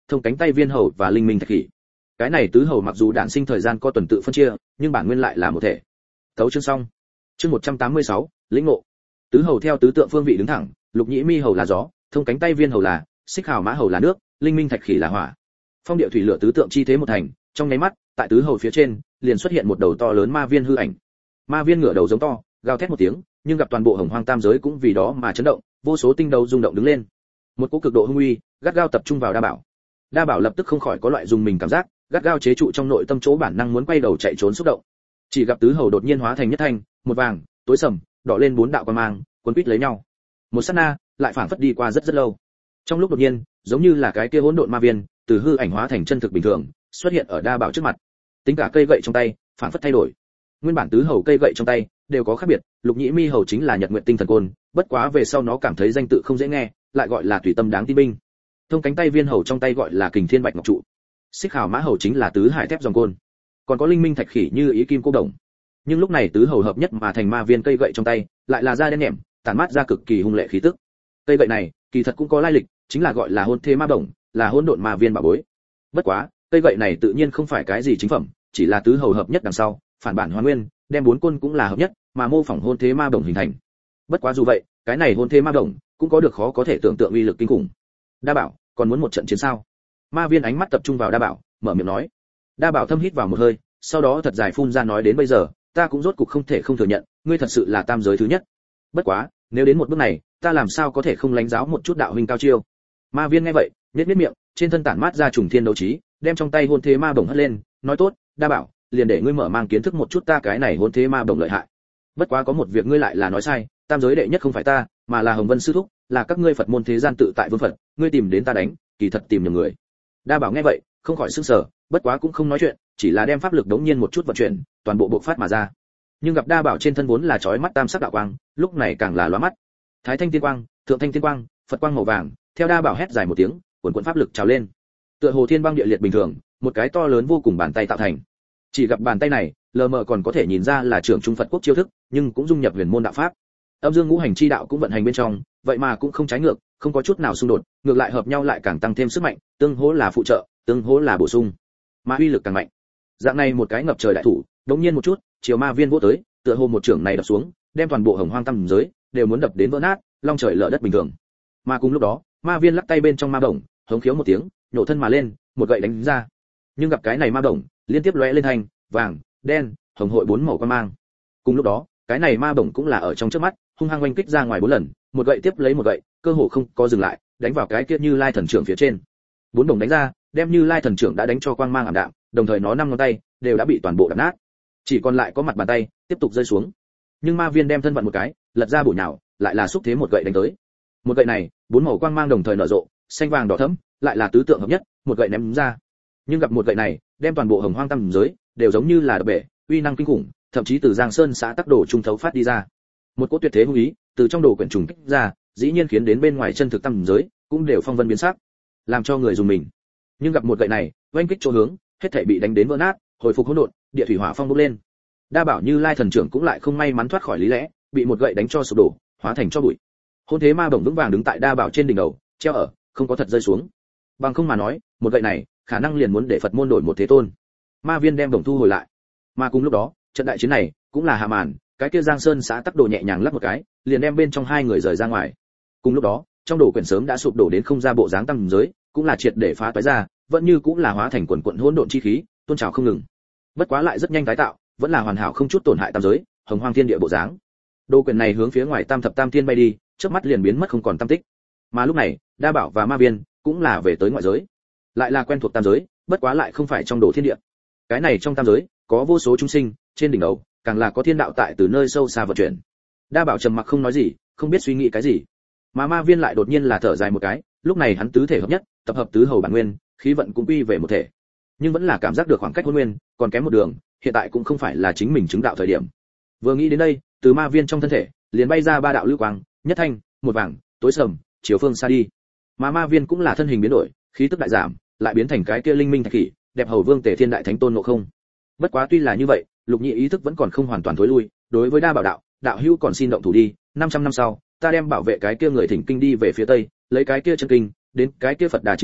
thông cánh tay viên hầu và linh minh thạch khỉ. Cái này tứ hầu mặc dù đản sinh thời gian có tuần tự phân chia, nhưng bản nguyên lại là một thể. Tấu chương xong. Chương 186, lĩnh ngộ. Tứ hầu theo tứ tượng phương vị đứng thẳng, lục nhĩ mi hầu là gió, thông cánh tay viên hầu là, xích hào mã hầu là nước, linh minh thạch khỉ là hỏa. Phong địa thủy lửa tứ tượng chi thế một thành, trong nháy mắt, tại tứ hầu phía trên, liền xuất hiện một đầu to lớn ma viên hư ảnh. Ma viên ngửa đầu giống to, gào thét một tiếng, nhưng gặp toàn bộ hồng hoang tam giới cũng vì đó mà chấn động, vô số tinh đấu rung động đứng lên. Một cỗ cực độ hung uy, gắt gao tập trung vào Đa Bảo. Đa Bảo lập tức không khỏi có loại dùng mình cảm giác, gắt gao chế trụ trong nội tâm chỗ bản năng muốn quay đầu chạy trốn xúc động. Chỉ gặp tứ hầu đột nhiên hóa thành nhất thanh, một vàng, tối sầm, đỏ lên bốn đạo quang mang, cuốn quýt lấy nhau. Một sát na, lại phảng phất đi qua rất rất lâu. Trong lúc đột nhiên, giống như là cái kia hỗn độn ma viên, từ hư ảnh hóa thành chân thực bình thường, xuất hiện ở Đa Bảo trước mặt. Tính cả cây gậy trong tay, phảng phất thay đổi. Nguyên bản tứ hầu cây gậy trong tay đều có khác biệt, lục nhĩ mi hầu chính là nhật nguyện tinh thần côn, bất quá về sau nó cảm thấy danh tự không dễ nghe, lại gọi là tùy tâm đáng tin binh. Thông cánh tay viên hầu trong tay gọi là kình thiên bạch ngọc trụ. Xích hào mã hầu chính là tứ hải thép giòn côn. Còn có linh minh thạch khỉ như ý kim cô đồng. Nhưng lúc này tứ hầu hợp nhất mà thành ma viên cây gậy trong tay, lại là da đen nhẹm, tản mát ra cực kỳ hung lệ khí tức. Cây gậy này, kỳ thật cũng có lai lịch, chính là gọi là hôn thế ma đồng, là hỗn độn ma viên bảo bối. Bất quá, cây gậy này tự nhiên không phải cái gì chính phẩm, chỉ là tứ hầu hợp nhất đằng sau, phản bản hoàn nguyên, đem bốn côn cũng là hợp nhất, mà mô phỏng hôn thế ma đồng hình thành. Bất quá dù vậy, cái này hôn thế ma đồng cũng có được khó có thể tưởng tượng uy lực kinh khủng. Đa Bảo, còn muốn một trận chiến sao? Ma viên ánh mắt tập trung vào Đa Bảo, mở miệng nói. Đa Bảo thâm hít vào một hơi, sau đó thật dài phun ra nói đến bây giờ, ta cũng rốt cục không thể không thừa nhận, ngươi thật sự là tam giới thứ nhất. Bất quá, nếu đến một bước này, ta làm sao có thể không lãnh giáo một chút đạo huynh cao chiêu. Ma viên nghe vậy, nhếch miệng, trên thân tản mát ra trùng thiên đấu trí, đem trong tay hôn thế ma bổng hất lên, nói tốt, Đa Bảo, liền để ngươi mở mang kiến thức một chút ta cái này hôn thế ma bổng lợi hại. Bất quá có một việc ngươi lại là nói sai, tam giới đệ nhất không phải ta, mà là Hồng Vân sư thúc, là các ngươi Phật môn thế gian tự tại vương Phật, ngươi tìm đến ta đánh, kỳ thật tìm nhầm người. Đa Bảo nghe vậy, không khỏi sửng sở, bất quá cũng không nói chuyện, chỉ là đem pháp lực đống nhiên một chút vận chuyển, toàn bộ bộc phát mà ra. Nhưng gặp Đa Bảo trên thân vốn là chói mắt tam sắc đạo quang, lúc này càng là lóa mắt. Thái thanh tiên quang, thượng thanh tiên quang, Phật quang màu vàng, theo Đa Bảo hét dài một tiếng, cuồn cuộn pháp lực trào lên. Tựa hồ thiên băng địa liệt bình thường, một cái to lớn vô cùng bàn tay tạo thành. Chỉ gặp bàn tay này, lờ mờ còn có thể nhìn ra là trưởng trung Phật quốc chiêu thức, nhưng cũng dung nhập huyền môn đạo pháp. Âm dương ngũ hành chi đạo cũng vận hành bên trong, vậy mà cũng không trái ngược, không có chút nào xung đột, ngược lại hợp nhau lại càng tăng thêm sức mạnh, tương hỗ là phụ trợ, tương hỗ là bổ sung, mà uy lực càng mạnh. Dạng này một cái ngập trời đại thủ, đống nhiên một chút, chiều ma viên vỗ tới, tựa hồ một trưởng này đập xuống, đem toàn bộ hồng hoang tam giới đều muốn đập đến vỡ nát, long trời lở đất bình thường. Mà cùng lúc đó, ma viên lắc tay bên trong ma bổng, hống khiếu một tiếng, nhổ thân mà lên, một gậy đánh ra. Nhưng gặp cái này ma bổng, liên tiếp lóe lên thành vàng, đen, hồng hội bốn màu quang mang. Cùng lúc đó, cái này ma bổng cũng là ở trong trước mắt, hung hăng oanh kích ra ngoài bốn lần, một gậy tiếp lấy một gậy, cơ hồ không có dừng lại, đánh vào cái kia Như Lai thần trưởng phía trên. Bốn đồng đánh ra, đem Như Lai thần trưởng đã đánh cho quang mang ảm đạm, đồng thời nó năm ngón tay đều đã bị toàn bộ đập nát, chỉ còn lại có mặt bàn tay tiếp tục rơi xuống. Nhưng ma viên đem thân vận một cái, lật ra bổ nhào, lại là xúc thế một gậy đánh tới. Một gậy này, bốn màu quang mang đồng thời nở rộ, xanh vàng đỏ thẫm, lại là tứ tượng hợp nhất, một gậy ném ra. Nhưng gặp một gậy này, đem toàn bộ hồng hoang tam giới đều giống như là đập bể, uy năng kinh khủng, thậm chí từ Giang Sơn xã Tắc Đồ trung thấu phát đi ra. Một cỗ tuyệt thế hung ý từ trong đồ quyển trùng kích ra, dĩ nhiên khiến đến bên ngoài chân thực tam giới cũng đều phong vân biến sắc, làm cho người dùng mình. Nhưng gặp một gậy này, oanh kích chỗ hướng, hết thảy bị đánh đến vỡ nát, hồi phục hỗn độn, địa thủy hỏa phong bốc lên. Đa Bảo Như Lai thần trưởng cũng lại không may mắn thoát khỏi lý lẽ, bị một gậy đánh cho sụp đổ, hóa thành cho bụi. Hôn thế ma bổng vững vàng đứng tại Đa Bảo trên đỉnh đầu, treo ở, không có thật rơi xuống. Bằng không mà nói, một gậy này, khả năng liền muốn để Phật môn đổi một thế tôn. Ma viên đem bổng thu hồi lại. Mà cùng lúc đó, trận đại chiến này cũng là hạ màn, cái kia Giang Sơn xã Tắc Đồ nhẹ nhàng lắc một cái, liền đem bên trong hai người rời ra ngoài. Cùng lúc đó, trong đồ quyển sớm đã sụp đổ đến không ra bộ dáng tam giới, cũng là triệt để phá toái ra, vẫn như cũng là hóa thành quần quần hỗn độn chi khí, tôn trào không ngừng. Bất quá lại rất nhanh tái tạo, vẫn là hoàn hảo không chút tổn hại tam giới, hồng hoang thiên địa bộ dáng. Đồ quyển này hướng phía ngoài Tam thập tam thiên bay đi, chớp mắt liền biến mất không còn tăm tích. Mà lúc này, Đa Bảo và Ma Viên cũng là về tới ngoại giới, lại là quen thuộc tam giới, bất quá lại không phải trong đồ thiên địa. Cái này trong tam giới có vô số chúng sinh, trên đỉnh đầu càng là có thiên đạo tại từ nơi sâu xa vận chuyển. Đa Bảo trầm mặc không nói gì, không biết suy nghĩ cái gì. Mà Ma Viên lại đột nhiên là thở dài một cái, lúc này hắn tứ thể hợp nhất, tập hợp tứ hầu bản nguyên, khí vận cũng quy về một thể. Nhưng vẫn là cảm giác được khoảng cách hôn nguyên, còn kém một đường, hiện tại cũng không phải là chính mình chứng đạo thời điểm. Vừa nghĩ đến đây, từ Ma Viên trong thân thể liền bay ra ba đạo lưu quang, nhất thanh, một vàng, tối sầm, chiều phương xa đi. Mà Ma Viên cũng là thân hình biến đổi, khí tức đại giảm, lại biến thành cái kia linh minh thạch khỉ, đẹp hầu vương Tề Thiên đại thánh tôn ngộ không. Bất quá tuy là như vậy, Lục Nhĩ ý thức vẫn còn không hoàn toàn thối lui, đối với Đa Bảo đạo, đạo hữu còn xin động thủ đi, 500 năm sau, ta đem bảo vệ cái kia người thỉnh kinh đi về phía tây, lấy cái kia chân kinh, đến cái kia Phật Đà chính quả,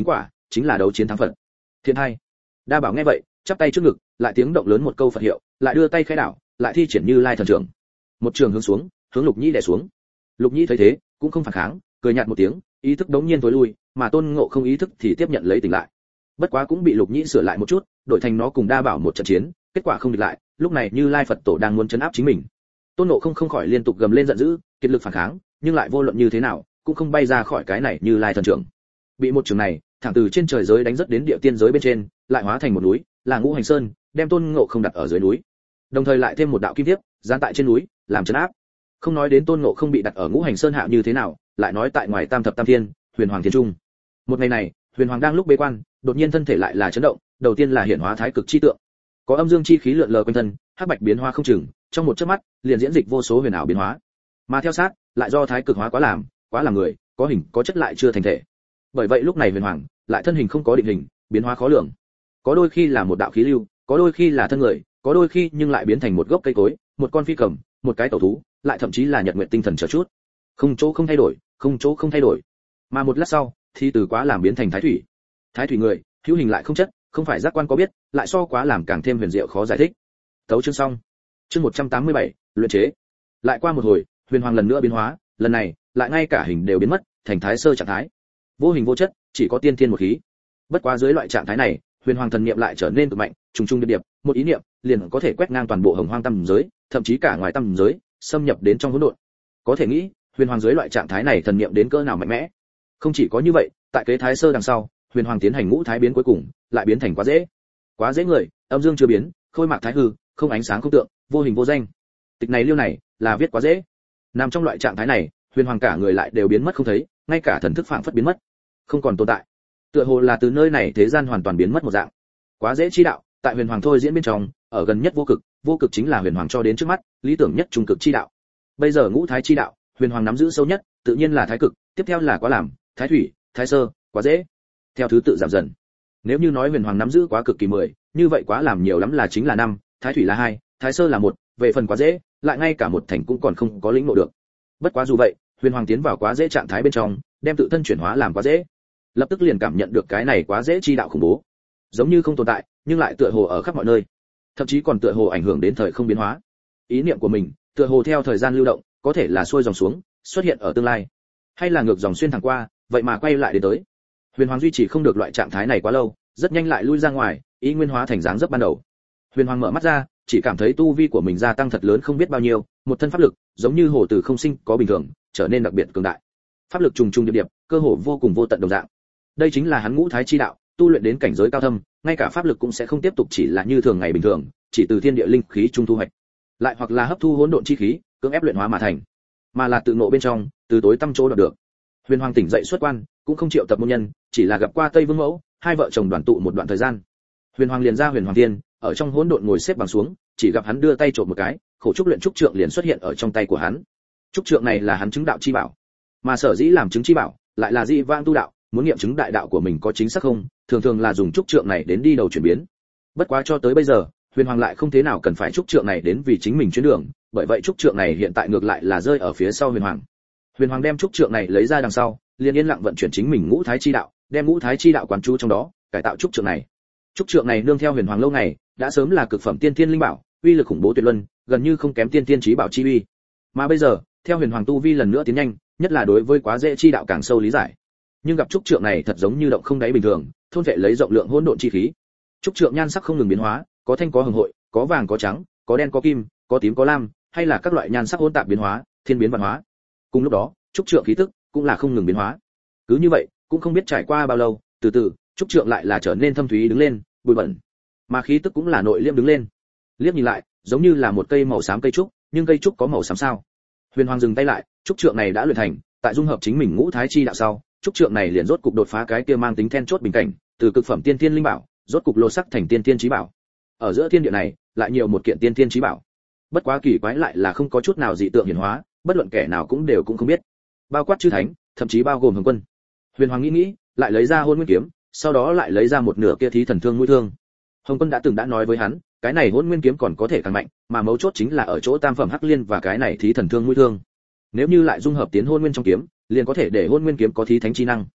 chính là đấu chiến thắng Phật. Thiện hai. Đa Bảo nghe vậy, chắp tay trước ngực, lại tiếng động lớn một câu Phật hiệu, lại đưa tay khẽ đảo, lại thi triển Như Lai thần trưởng. Một trường hướng xuống, hướng Lục Nhĩ đè xuống. Lục Nhĩ thấy thế, cũng không phản kháng, cười nhạt một tiếng, ý thức đống nhiên tối lui, mà Tôn Ngộ Không ý thức thì tiếp nhận lấy tỉnh lại. Bất quá cũng bị Lục Nhĩ sửa lại một chút, đổi thành nó cùng Đa Bảo một trận chiến, kết quả không địch lại, lúc này Như Lai Phật Tổ đang muốn trấn áp chính mình. Tôn Ngộ Không không khỏi liên tục gầm lên giận dữ, kiệt lực phản kháng, nhưng lại vô luận như thế nào, cũng không bay ra khỏi cái này Như Lai thần trưởng. Bị một trường này, thẳng từ trên trời giới đánh rất đến địa tiên giới bên trên, lại hóa thành một núi, là Ngũ Hành Sơn, đem Tôn Ngộ Không đặt ở dưới núi. Đồng thời lại thêm một đạo kim thiếp, dán tại trên núi, làm trấn áp. Không nói đến Tôn Ngộ Không bị đặt ở Ngũ Hành Sơn hạ như thế nào, lại nói tại ngoài Tam Thập Tam Thiên, Huyền Hoàng Thiên Trung. Một ngày này, Huyền Hoàng đang lúc bế quan, đột nhiên thân thể lại là chấn động, đầu tiên là hiển hóa thái cực chi tượng. Có âm dương chi khí lượn lờ quanh thân, hắc bạch biến hóa không chừng, trong một chớp mắt, liền diễn dịch vô số huyền ảo biến hóa. Mà theo sát, lại do thái cực hóa quá làm người, có hình, có chất lại chưa thành thể. Bởi vậy lúc này Huyền Hoàng, lại thân hình không có định hình, biến hóa khó lường. Có đôi khi là một đạo khí lưu, có đôi khi là thân người, có đôi khi nhưng lại biến thành một gốc cây cối, một con phi cầm, một cái tẩu thú, lại thậm chí là nhật nguyện tinh thần chờ chút. Không chỗ không thay đổi, không chỗ không thay đổi. Mà một lát sau, thì từ quá làm biến thành thái thủy. Thái thủy người, hữu hình lại không chất, không phải giác quan có biết, lại so quá làm càng thêm huyền diệu khó giải thích. Tấu chương xong. Chương 187, luyện chế. Lại qua một hồi, Huyền Hoàng lần nữa biến hóa, lần này, lại ngay cả hình đều biến mất, thành thái sơ trạng thái. Vô hình vô chất, chỉ có tiên thiên một khí. Bất quá dưới loại trạng thái này, Huyền Hoàng thần niệm lại trở nên cực mạnh, trùng trùng điệp điệp, một ý niệm liền có thể quét ngang toàn bộ Hồng Hoang tam giới, thậm chí cả ngoài tam giới, xâm nhập đến trong hỗn độn. Có thể nghĩ, Huyền Hoàng dưới loại trạng thái này thần niệm đến cỡ nào mạnh mẽ. Không chỉ có như vậy, tại kế thái sơ đằng sau, Huyền Hoàng tiến hành ngũ thái biến cuối cùng, lại biến thành quá dễ. Quá dễ người, âm dương chưa biến, khôi mạc thái hư, không ánh sáng không tượng, vô hình vô danh. Tịch này liêu này, là viết quá dễ. Nằm trong loại trạng thái này, Huyền Hoàng cả người lại đều biến mất không thấy, ngay cả thần thức phảng phất biến mất, không còn tồn tại. Tựa hồ là từ nơi này thế gian hoàn toàn biến mất một dạng. Quá dễ chi đạo, tại Huyền Hoàng thôi diễn bên trong, ở gần nhất vô cực chính là Huyền Hoàng cho đến trước mắt, lý tưởng nhất trung cực chi đạo. Bây giờ ngũ thái chi đạo, Huyền Hoàng nắm giữ sâu nhất, tự nhiên là thái cực, tiếp theo là quá làm, thái thủy, thái sơ, quá dễ. Theo thứ tự giảm dần. Nếu như nói Huyền Hoàng nắm giữ quá cực kỳ 10, như vậy quá làm nhiều lắm là chính là 5, thái thủy là 2, thái sơ là 1, về phần quá dễ, lại ngay cả một thành cũng còn không có lĩnh ngộ được. Bất quá dù vậy, Huyền Hoàng tiến vào quá dễ trạng thái bên trong, đem tự thân chuyển hóa làm quá dễ. Lập tức liền cảm nhận được cái này quá dễ chi đạo khủng bố. Giống như không tồn tại, nhưng lại tựa hồ ở khắp mọi nơi. Thậm chí còn tựa hồ ảnh hưởng đến thời không biến hóa. Ý niệm của mình, tựa hồ theo thời gian lưu động, có thể là xuôi dòng xuống, xuất hiện ở tương lai, hay là ngược dòng xuyên thẳng qua, vậy mà quay lại đến tới. Huyền Hoàng duy trì không được loại trạng thái này quá lâu, rất nhanh lại lui ra ngoài, ý nguyên hóa thành dáng dấp ban đầu. Huyền Hoàng mở mắt ra, chỉ cảm thấy tu vi của mình gia tăng thật lớn không biết bao nhiêu, một thân pháp lực, giống như hồ từ không sinh có bình thường, trở nên đặc biệt cường đại. Pháp lực trùng trùng điệp điệp, cơ hồ vô cùng vô tận đồng dạng. Đây chính là hắn ngũ thái chi đạo, tu luyện đến cảnh giới cao thâm, ngay cả pháp lực cũng sẽ không tiếp tục chỉ là như thường ngày bình thường, chỉ từ thiên địa linh khí trung thu hoạch, lại hoặc là hấp thu hỗn độn chi khí, cưỡng ép luyện hóa mà thành, mà là tự ngộ bên trong, từ tối tăm chỗ đoạt được. Huyền Hoàng tỉnh dậy xuất quan, cũng không triệu tập môn nhân, chỉ là gặp qua Tây Vương Mẫu, hai vợ chồng đoàn tụ một đoạn thời gian. Huyền Hoàng liền ra Huyền Hoàng Thiên, ở trong hỗn độn ngồi xếp bằng xuống, chỉ gặp hắn đưa tay chộp một cái, khổ trúc luyện trúc trượng liền xuất hiện ở trong tay của hắn. Trúc trượng này là hắn chứng đạo chi bảo, mà sở dĩ làm chứng chi bảo, lại là dị vãng tu đạo, muốn nghiệm chứng đại đạo của mình có chính xác không, thường thường là dùng trúc trượng này đến đi đầu chuyển biến. Bất quá cho tới bây giờ, Huyền Hoàng lại không thế nào cần phải trúc trượng này đến vì chính mình chuyến đường, bởi vậy trúc trượng này hiện tại ngược lại là rơi ở phía sau Huyền Hoàng. Huyền Hoàng đem trúc trượng này lấy ra đằng sau, liền yên lặng vận chuyển chính mình ngũ thái chi đạo, đem ngũ thái chi đạo quán chú trong đó, cải tạo trúc trượng này. Trúc trượng này nương theo Huyền Hoàng lâu ngày, đã sớm là cực phẩm tiên thiên linh bảo, uy lực khủng bố tuyệt luân, gần như không kém tiên thiên chí bảo chi uy. Mà bây giờ, theo Huyền Hoàng tu vi lần nữa tiến nhanh, nhất là đối với quá dễ chi đạo càng sâu lý giải. Nhưng gặp trúc trượng này thật giống như động không đáy bình thường, thôn vệ lấy rộng lượng hỗn độn chi khí. Trúc trượng nhan sắc không ngừng biến hóa, có thanh có hồng hội, có vàng có trắng, có đen có kim, có tím có lam, hay là các loại nhan sắc hỗn tạp biến hóa, thiên biến vạn hóa. Cùng lúc đó, trúc trượng khí tức cũng là không ngừng biến hóa. Cứ như vậy, cũng không biết trải qua bao lâu, từ từ, trúc trượng lại là trở nên thâm thúy đứng lên, bụi bẩn, mà khí tức cũng là nội liêm đứng lên. Liếc nhìn lại, giống như là một cây màu xám cây trúc, nhưng cây trúc có màu xám sao? Huyền Hoàng dừng tay lại, trúc trượng này đã luyện thành, tại dung hợp chính mình ngũ thái chi đạo sau, trúc trượng này liền rốt cục đột phá cái kia mang tính then chốt bình cảnh, từ cực phẩm tiên thiên linh bảo, rốt cục lột sắc thành tiên thiên chí bảo. Ở giữa thiên địa này, lại nhiều một kiện tiên thiên chí bảo. Bất quá kỳ quái lại là không có chút nào dị tượng hiển hóa, bất luận kẻ nào cũng đều cũng không biết. Bao quát chư thánh, thậm chí bao gồm Hồng Quân. Huyền Hoàng nghĩ, lại lấy ra Hôn Nguyên kiếm, sau đó lại lấy ra một nửa kia thí thần thương mũi thương. Hồng Quân đã từng đã nói với hắn, cái này Hôn Nguyên kiếm còn có thể càng mạnh, mà mấu chốt chính là ở chỗ tam phẩm hắc liên và cái này thí thần thương mũi thương. Nếu như lại dung hợp tiến Hôn Nguyên trong kiếm, liền có thể để Hôn Nguyên kiếm có thí thánh chi năng.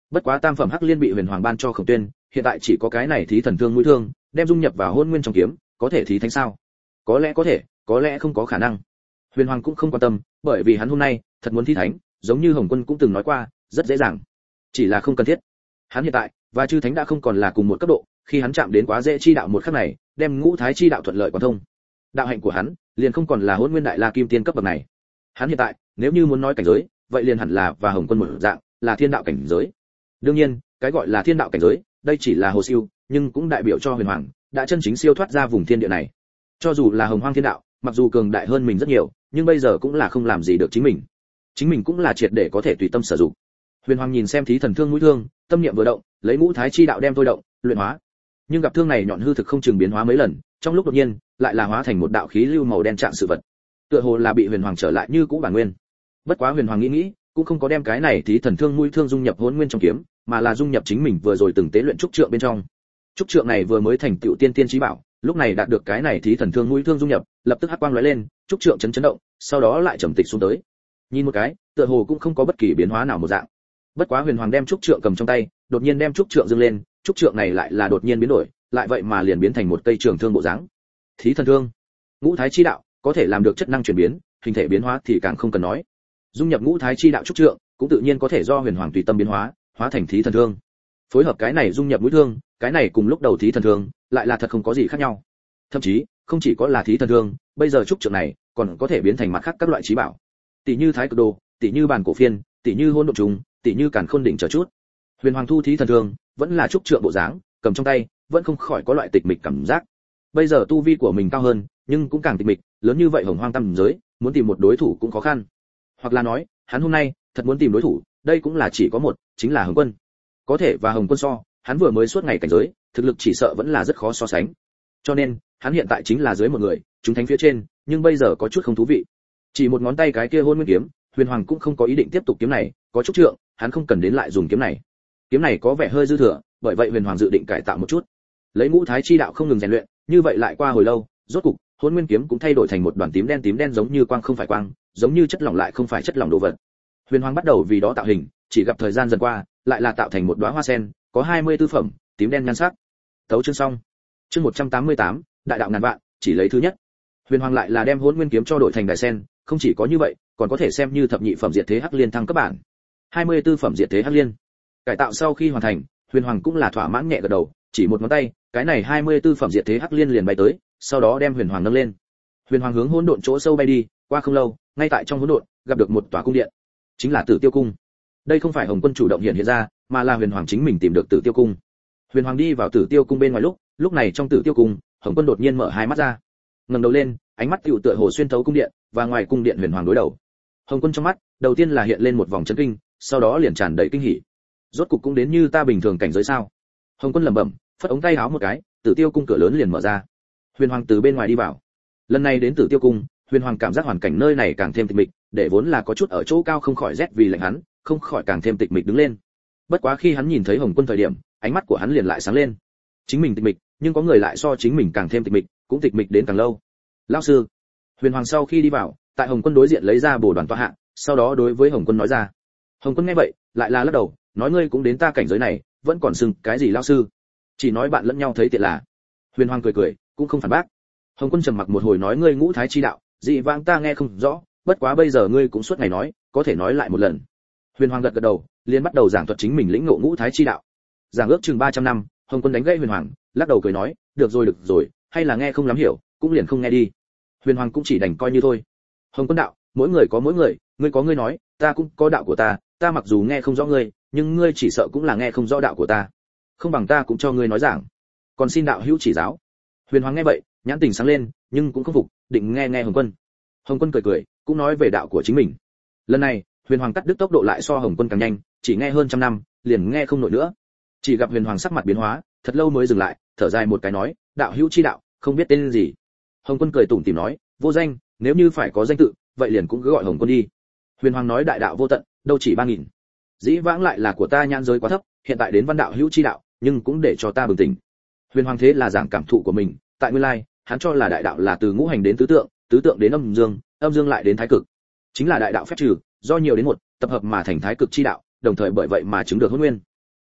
Bất quá tam phẩm hắc liên bị huyền hoàng ban cho Khổng Tuyên, hiện tại chỉ có cái này thí thần thương mũi thương, đem dung nhập vào hôn nguyên trong kiếm, có thể thí thánh sao? Có lẽ có thể, có lẽ không có khả năng. Huyền hoàng cũng không quan tâm, bởi vì hắn hôm nay thật muốn thí thánh, giống như Hồng Quân cũng từng nói qua, rất dễ dàng, chỉ là không cần thiết. Hắn hiện tại và chư thánh đã không còn là cùng một cấp độ, khi hắn chạm đến quá dễ chi đạo một khắc này, đem ngũ thái chi đạo thuận lợi quan thông. Đạo hạnh của hắn liền không còn là hôn nguyên đại la kim tiên cấp bậc này. Hắn hiện tại, nếu như muốn nói cảnh giới, vậy liền hẳn là và Hồng Quân một dạng, là thiên đạo cảnh giới. Đương nhiên, cái gọi là thiên đạo cảnh giới, đây chỉ là hồ siêu, nhưng cũng đại biểu cho huyền hoàng đã chân chính siêu thoát ra vùng thiên địa này. Cho dù là hồng hoang thiên đạo, mặc dù cường đại hơn mình rất nhiều, nhưng bây giờ cũng là không làm gì được chính mình cũng là triệt để có thể tùy tâm sử dụng. Huyền hoàng nhìn xem thí thần thương mũi thương, tâm niệm vừa động, lấy ngũ thái chi đạo đem thôi động, luyện hóa. Nhưng gặp thương này nhọn hư thực không chừng biến hóa mấy lần, trong lúc đột nhiên lại là hóa thành một đạo khí lưu màu đen trạng sự vật, tựa hồ là bị huyền hoàng trở lại như cũ bản nguyên. Bất quá huyền hoàng nghĩ cũng không có đem cái này thí thần thương mũi thương dung nhập hỗn nguyên trong kiếm, mà là dung nhập chính mình vừa rồi từng tế luyện trúc trượng bên trong. Trúc trượng này vừa mới thành tựu tiên chí bảo, lúc này đạt được cái này thí thần thương mũi thương dung nhập, lập tức hắc quang lóe lên, trúc trượng chấn động, sau đó lại trầm tịch xuống tới. Nhìn một cái, tựa hồ cũng không có bất kỳ biến hóa nào một dạng. Bất quá huyền hoàng đem trúc trượng cầm trong tay, đột nhiên đem trúc trượng dâng lên, trúc trượng này lại là đột nhiên biến đổi, lại vậy mà liền biến thành một cây trường thương bộ dáng. Thí thần thương, ngũ thái chi đạo, có thể làm được chất năng chuyển biến, hình thể biến hóa thì càng không cần nói. Dung nhập ngũ thái chi đạo trúc trượng, cũng tự nhiên có thể do huyền hoàng tùy tâm biến hóa, hóa thành thí thần thương. Phối hợp cái này dung nhập mũi thương, cái này cùng lúc đầu thí thần thương, lại là thật không có gì khác nhau. Thậm chí, không chỉ có là thí thần thương, bây giờ trúc trượng này còn có thể biến thành mặt khác các loại chí bảo. Tỷ như Thái Cực Đồ, tỷ như Bàn Cổ Phiên, tỷ như Hỗn Độn Trùng, tỷ như Càn Khôn Đỉnh chờ chút. Huyền hoàng thu thí thần thương, vẫn là trúc trượng bộ dáng, cầm trong tay, vẫn không khỏi có loại tịch mịch cảm giác. Bây giờ tu vi của mình cao hơn, nhưng cũng càng tịch mịch, lớn như vậy hồng hoang tam giới, muốn tìm một đối thủ cũng khó khăn. Hoặc là nói, hắn hôm nay thật muốn tìm đối thủ, đây cũng là chỉ có một, chính là Hồng Quân. Có thể và Hồng Quân so, hắn vừa mới suốt ngày cảnh giới, thực lực chỉ sợ vẫn là rất khó so sánh. Cho nên, hắn hiện tại chính là dưới một người, chúng thánh phía trên, nhưng bây giờ có chút không thú vị. Chỉ một ngón tay cái kia hôn nguyên kiếm, Huyền Hoàng cũng không có ý định tiếp tục kiếm này, có chút trượng, hắn không cần đến lại dùng kiếm này. Kiếm này có vẻ hơi dư thừa, bởi vậy Huyền Hoàng dự định cải tạo một chút. Lấy ngũ thái chi đạo không ngừng rèn luyện, như vậy lại qua hồi lâu, rốt cục, hôn nguyên kiếm cũng thay đổi thành một đoàn tím đen giống như quang không phải quang, giống như chất lỏng lại không phải chất lỏng đồ vật. Huyền Hoàng bắt đầu vì đó tạo hình, chỉ gặp thời gian dần qua, lại là tạo thành một đóa hoa sen, có 24 phẩm, tím đen nhan sắc. Tấu chương xong. Chương 188, đại đạo ngàn vạn, chỉ lấy thứ nhất. Huyền Hoàng lại là đem hỗn nguyên kiếm cho đổi thành đại sen, không chỉ có như vậy, còn có thể xem như thập nhị phẩm diệt thế hắc liên thăng cấp bản. 24 phẩm diệt thế hắc liên. Cải tạo sau khi hoàn thành, Huyền Hoàng cũng là thỏa mãn nhẹ gật đầu, chỉ một ngón tay, cái này 24 phẩm diệt thế hắc liên liền bay tới, sau đó đem Huyền Hoàng nâng lên. Huyền Hoàng hướng hỗn độn chỗ sâu bay đi, qua không lâu, ngay tại trong hỗn độn, gặp được một tòa cung điện, chính là Tử Tiêu cung. Đây không phải Hồng Quân chủ động hiện ra, mà là Huyền Hoàng chính mình tìm được Tử Tiêu cung. Huyền Hoàng đi vào Tử Tiêu cung bên ngoài lúc này trong Tử Tiêu cung, Hồng Quân đột nhiên mở hai mắt ra, ngẩng đầu lên, ánh mắt tựu tựa hồ xuyên thấu cung điện, và ngoài cung điện Huyền Hoàng đối đầu. Hồng Quân trong mắt, đầu tiên là hiện lên một vòng chấn kinh, sau đó liền tràn đầy kinh hỉ. Rốt cục cũng đến như ta bình thường cảnh giới sao? Hồng Quân lẩm bẩm, phất ống tay áo một cái, Tử Tiêu cung cửa lớn liền mở ra. Huyền Hoàng từ bên ngoài đi vào. Lần này đến Tử Tiêu cung, Huyền Hoàng cảm giác hoàn cảnh nơi này càng thêm tịch mịch, để vốn là có chút ở chỗ cao không khỏi rét vì lạnh hắn, không khỏi càng thêm tịch mịch đứng lên. Bất quá khi hắn nhìn thấy Hồng Quân thời điểm, ánh mắt của hắn liền lại sáng lên. Chính mình tịch mịch, nhưng có người lại so chính mình càng thêm tịch mịch, cũng tịch mịch đến càng lâu. Lão sư. Huyền Hoàng sau khi đi vào, tại Hồng Quân đối diện lấy ra bổ đoàn tọa hạ, sau đó đối với Hồng Quân nói ra. Hồng Quân nghe vậy, lại là lắc đầu, nói ngươi cũng đến ta cảnh giới này, vẫn còn xưng cái gì lão sư? Chỉ nói bạn lẫn nhau thấy tiện là. Huyền Hoàng cười, cũng không phản bác. Hồng Quân trầm mặc một hồi nói ngươi ngũ thái chi đạo, dị vãng ta nghe không rõ, bất quá bây giờ ngươi cũng suốt ngày nói, có thể nói lại một lần. Huyền Hoàng gật gật đầu, liền bắt đầu giảng thuật chính mình lĩnh ngộ ngũ thái chi đạo. Giảng ước chừng 300 năm, Hồng Quân đánh gãy Huyền Hoàng, lắc đầu cười nói, được rồi, hay là nghe không lắm hiểu, cũng liền không nghe đi. Huyền Hoàng cũng chỉ đành coi như thôi. Hồng Quân đạo, mỗi người có mỗi người, ngươi có ngươi nói, ta cũng có đạo của ta mặc dù nghe không rõ ngươi, nhưng ngươi chỉ sợ cũng là nghe không rõ đạo của ta. Không bằng ta cũng cho ngươi nói giảng. Còn xin đạo hữu chỉ giáo. Huyền Hoàng nghe vậy, nhãn tình sáng lên, nhưng cũng không phục, định nghe Hồng Quân. Hồng Quân cười, cũng nói về đạo của chính mình. Lần này, Huyền Hoàng cắt đứt tốc độ lại so Hồng Quân càng nhanh, chỉ nghe hơn trăm năm, liền nghe không nổi nữa. Chỉ gặp Huyền Hoàng sắc mặt biến hóa, thật lâu mới dừng lại, thở dài một cái nói, đạo hữu chi đạo, không biết tên gì. Hồng Quân cười tủm tỉm nói, vô danh, nếu như phải có danh tự, vậy liền cũng cứ gọi Hồng Quân đi. Huyền Hoàng nói đại đạo vô tận, đâu chỉ 3000. Dĩ vãng lại là của ta nhãn giới quá thấp, hiện tại đến văn đạo hữu chi đạo, nhưng cũng để cho ta bừng tỉnh. Huyền Hoàng thế là giảng cảm thụ của mình, tại nguyên lai, hắn cho là đại đạo là từ ngũ hành đến tứ tượng đến âm dương lại đến thái cực. Chính là đại đạo phép trừ, do nhiều đến một, tập hợp mà thành thái cực chi đạo, đồng thời bởi vậy mà chứng được hôn nguyên.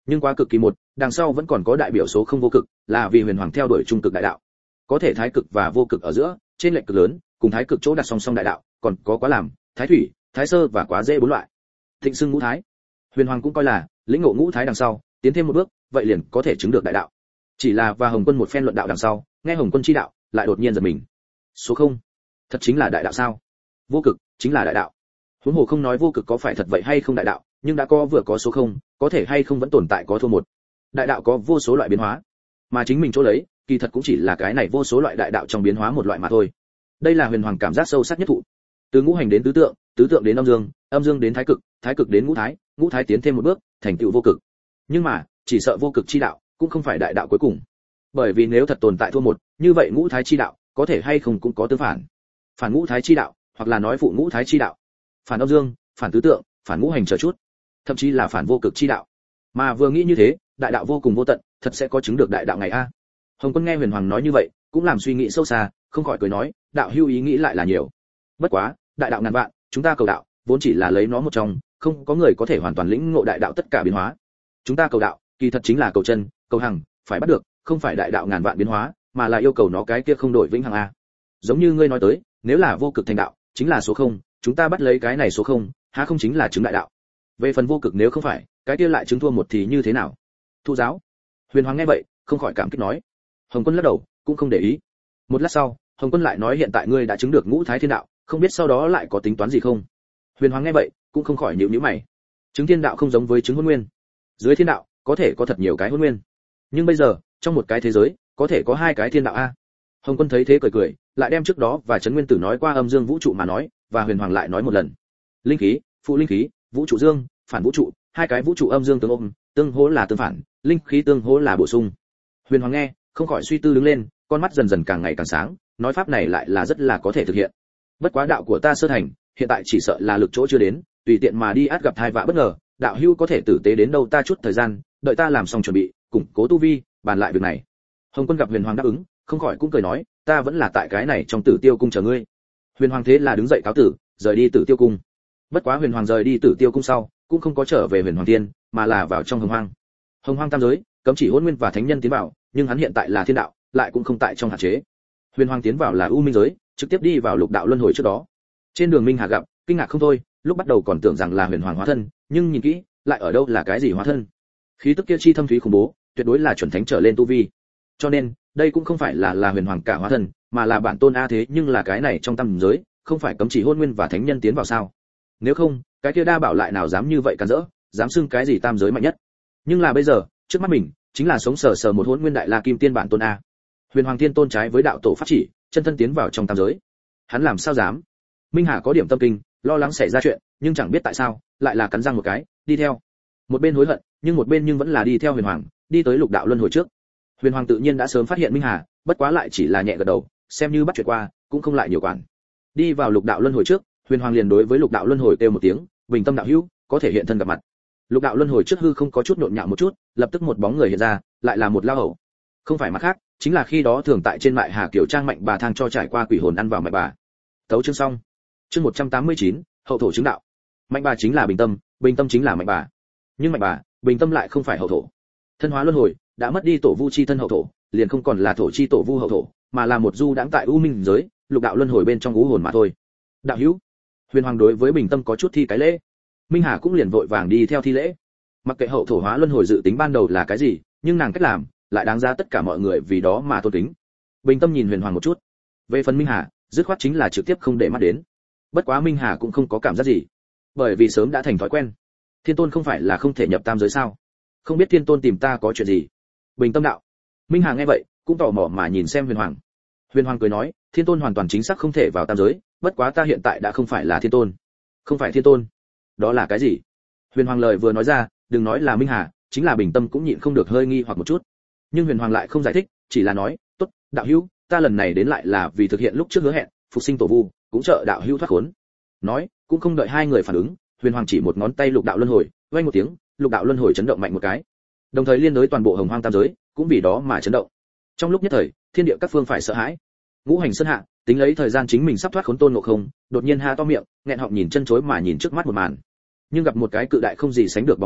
Nhưng quá cực kỳ một, đằng sau vẫn còn có đại biểu số không vô cực, là vì huyền hoàng theo đuổi trung cực đại đạo. Có thể thái cực và vô cực ở giữa, trên lệch cực lớn, cùng thái cực chỗ đặt song song đại đạo, còn có quá làm, thái thủy, thái sơ và quá dễ bốn loại. Thịnh xưng ngũ thái. Huyền hoàng cũng coi là lĩnh ngộ ngũ thái đằng sau, tiến thêm một bước, vậy liền có thể chứng được đại đạo. Chỉ là và Hồng Quân một phen luận đạo đằng sau, nghe Hồng Quân chi đạo, lại đột nhiên giật mình. Số không, thật chính là đại đạo sao? Vô cực chính là đại đạo. Huống hồ không nói vô cực có phải thật vậy hay không đại đạo, nhưng đã có vừa có số không, có thể hay không vẫn tồn tại có thua một. Đại đạo có vô số loại biến hóa, mà chính mình chỗ lấy, kỳ thật cũng chỉ là cái này vô số loại đại đạo trong biến hóa một loại mà thôi. Đây là huyền hoàng cảm giác sâu sắc nhất thụ. Từ ngũ hành đến tứ tượng, tứ tượng đến âm dương đến thái cực, thái cực đến ngũ thái tiến thêm một bước, thành tựu vô cực. Nhưng mà, chỉ sợ vô cực chi đạo cũng không phải đại đạo cuối cùng. Bởi vì nếu thật tồn tại thua một, như vậy ngũ thái chi đạo có thể hay không cũng có tương phản. Phản ngũ thái chi đạo, hoặc là nói phụ ngũ thái chi đạo. Phản âm dương, phản tứ tượng, phản ngũ hành chờ chút, thậm chí là phản vô cực chi đạo. Mà vừa nghĩ như thế, đại đạo vô cùng vô tận, thật sẽ có chứng được đại đạo ngày a. Hồng Quân nghe Huyền Hoàng nói như vậy, cũng làm suy nghĩ sâu xa, không khỏi cười nói, đạo hưu ý nghĩ lại là nhiều. Bất quá, đại đạo ngàn vạn, chúng ta cầu đạo, vốn chỉ là lấy nó một trong, không có người có thể hoàn toàn lĩnh ngộ đại đạo tất cả biến hóa. Chúng ta cầu đạo, kỳ thật chính là cầu chân, cầu hằng, phải bắt được, không phải đại đạo ngàn vạn biến hóa, mà là yêu cầu nó cái kia không đổi vĩnh hằng a. Giống như ngươi nói tới, nếu là vô cực thành đạo, chính là số không, chúng ta bắt lấy cái này số không, há không chính là chứng đại đạo. Về phần vô cực nếu không phải, cái kia lại chứng thua một thì như thế nào? Thụ giáo. Huyền Hoàng nghe vậy, không khỏi cảm kích nói. Hồng Quân lắc đầu, cũng không để ý. Một lát sau, Hồng Quân lại nói hiện tại ngươi đã chứng được ngũ thái thiên đạo, không biết sau đó lại có tính toán gì không? Huyền Hoàng nghe vậy, cũng không khỏi nhíu nhíu mày. Chứng thiên đạo không giống với chứng hôn nguyên. Dưới thiên đạo, có thể có thật nhiều cái hôn nguyên. Nhưng bây giờ, trong một cái thế giới, có thể có hai cái thiên đạo a. Hồng Quân thấy thế cười cười, lại đem trước đó và Trấn Nguyên Tử nói qua âm dương vũ trụ mà nói, và Huyền Hoàng lại nói một lần. Linh khí, phụ linh khí, vũ trụ dương, phản vũ trụ, hai cái vũ trụ âm dương tương ôm, tương hỗ là tương phản, linh khí tương hỗ là bổ sung. Huyền Hoàng nghe, không khỏi suy tư đứng lên, con mắt dần dần càng ngày càng sáng, nói pháp này lại là rất là có thể thực hiện. Bất quá đạo của ta sơ thành, hiện tại chỉ sợ là lực chỗ chưa đến, tùy tiện mà đi át gặp tai vạ bất ngờ, đạo hưu có thể tử tế đến đâu ta chút thời gian, đợi ta làm xong chuẩn bị, củng cố tu vi, bàn lại việc này. Hồng Quân gặp Huyền Hoàng đáp ứng, không khỏi cũng cười nói, ta vẫn là tại cái này trong Tử Tiêu cung chờ ngươi. Huyền Hoàng thế là đứng dậy cáo tử, rời đi Tử Tiêu cung. Bất quá Huyền Hoàng rời đi Tử Tiêu cung sau, cũng không có trở về Huyền Hoàng Thiên, mà là vào trong Hồng Hoang. Hồng Hoang tam giới, cấm chỉ hôn nguyên và thánh nhân tiến vào, nhưng hắn hiện tại là thiên đạo, lại cũng không tại trong hạn chế. Huyền Hoàng tiến vào là u minh giới, trực tiếp đi vào lục đạo luân hồi trước đó. Trên đường Minh Hà gặp, kinh ngạc không thôi, lúc bắt đầu còn tưởng rằng là Huyền Hoàng hóa thân, nhưng nhìn kỹ, lại ở đâu là cái gì hóa thân? Khí tức kia chi thâm thúy khủng bố, tuyệt đối là chuẩn thánh trở lên tu vi. Cho nên, đây cũng không phải là Huyền Hoàng cả hóa thân, mà là bản tôn a thế nhưng là cái này trong tam giới, không phải cấm chỉ hôn nguyên và thánh nhân tiến vào sao? Nếu không, cái kia đa bảo lại nào dám như vậy cản rỡ, dám xưng cái gì tam giới mạnh nhất? Nhưng là bây giờ, trước mắt mình, chính là sống sờ sờ một hôn nguyên đại la kim tiên bản tôn a. Huyền Hoàng Thiên tôn trái với đạo tổ pháp chỉ, chân thân tiến vào trong tam giới. Hắn làm sao dám? Minh Hà có điểm tâm kinh, lo lắng xảy ra chuyện, nhưng chẳng biết tại sao, lại là cắn răng một cái, đi theo. Một bên hối hận, nhưng một bên vẫn là đi theo Huyền Hoàng, đi tới lục đạo luân hồi trước. Huyền Hoàng tự nhiên đã sớm phát hiện Minh Hà, bất quá lại chỉ là nhẹ gật đầu, xem như bắt chuyện qua, cũng không lại nhiều quản. Đi vào lục đạo luân hồi trước, Huyền Hoàng liền đối với lục đạo luân hồi kêu một tiếng, "Bình tâm đạo hữu, có thể hiện thân gặp mặt." Lục đạo luân hồi trước hư không có chút nhộn nhạo một chút, lập tức một bóng người hiện ra, lại là một lao hầu. Không phải mặt khác, chính là khi đó thường tại trên mại Hà Kiều Trang mạnh bà thang cho trải qua quỷ hồn ăn vào mại bà. Tấu chương xong. Chương 189, hậu thổ chứng đạo. Mạnh bà chính là bình tâm chính là mạnh bà. Nhưng mạnh bà, bình tâm lại không phải hậu thổ. Thân hóa luân hồi, đã mất đi tổ vu chi thân hậu thổ, liền không còn là thổ chi tổ vu hậu thổ, mà là một du đãng tại u minh giới, lục đạo luân hồi bên trong u hồn mà thôi. Đạo hữu. Huyền Hoàng đối với bình tâm có chút thi cái lễ. Minh Hà cũng liền vội vàng đi theo thi lễ. Mặc kệ hậu thổ hóa luân hồi dự tính ban đầu là cái gì, nhưng nàng cách làm lại đáng giá tất cả mọi người vì đó mà tôn kính. Bình tâm nhìn Huyền Hoàng một chút. Về phần Minh Hà, dứt khoát chính là trực tiếp không để mắt đến. Bất quá Minh Hà cũng không có cảm giác gì, bởi vì sớm đã thành thói quen. Thiên tôn không phải là không thể nhập tam giới sao? Không biết Thiên tôn tìm ta có chuyện gì? Bình tâm đạo. Minh Hà nghe vậy, cũng tò mò mà nhìn xem Huyền Hoàng. Huyền Hoàng cười nói, Thiên tôn hoàn toàn chính xác không thể vào tam giới, bất quá ta hiện tại đã không phải là Thiên tôn. Không phải Thiên tôn? Đó là cái gì? Huyền Hoàng lời vừa nói ra, đừng nói là Minh Hà, chính là bình tâm cũng nhịn không được hơi nghi hoặc một chút. Nhưng Huyền Hoàng lại không giải thích, chỉ là nói, tốt, đạo hữu, ta lần này đến lại là vì thực hiện lúc trước hứa hẹn, phục sinh tổ vu, cũng trợ đạo hữu thoát khốn. Nói, cũng không đợi hai người phản ứng, Huyền Hoàng chỉ một ngón tay lục đạo luân hồi, vang một tiếng, lục đạo luân hồi chấn động mạnh một cái. Đồng thời liên đối toàn bộ Hồng Hoang tam giới, cũng vì đó mà chấn động. Trong lúc nhất thời, thiên địa các phương phải sợ hãi. Ngũ hành sơn hạ, tính lấy thời gian chính mình sắp thoát khốn Tôn Ngộ Không, đột nhiên ha to miệng, nghẹn họng nhìn chân chối mà nhìn trước mắt một màn. Nhưng gặp một cái cự đại không gì sánh được bóng ma,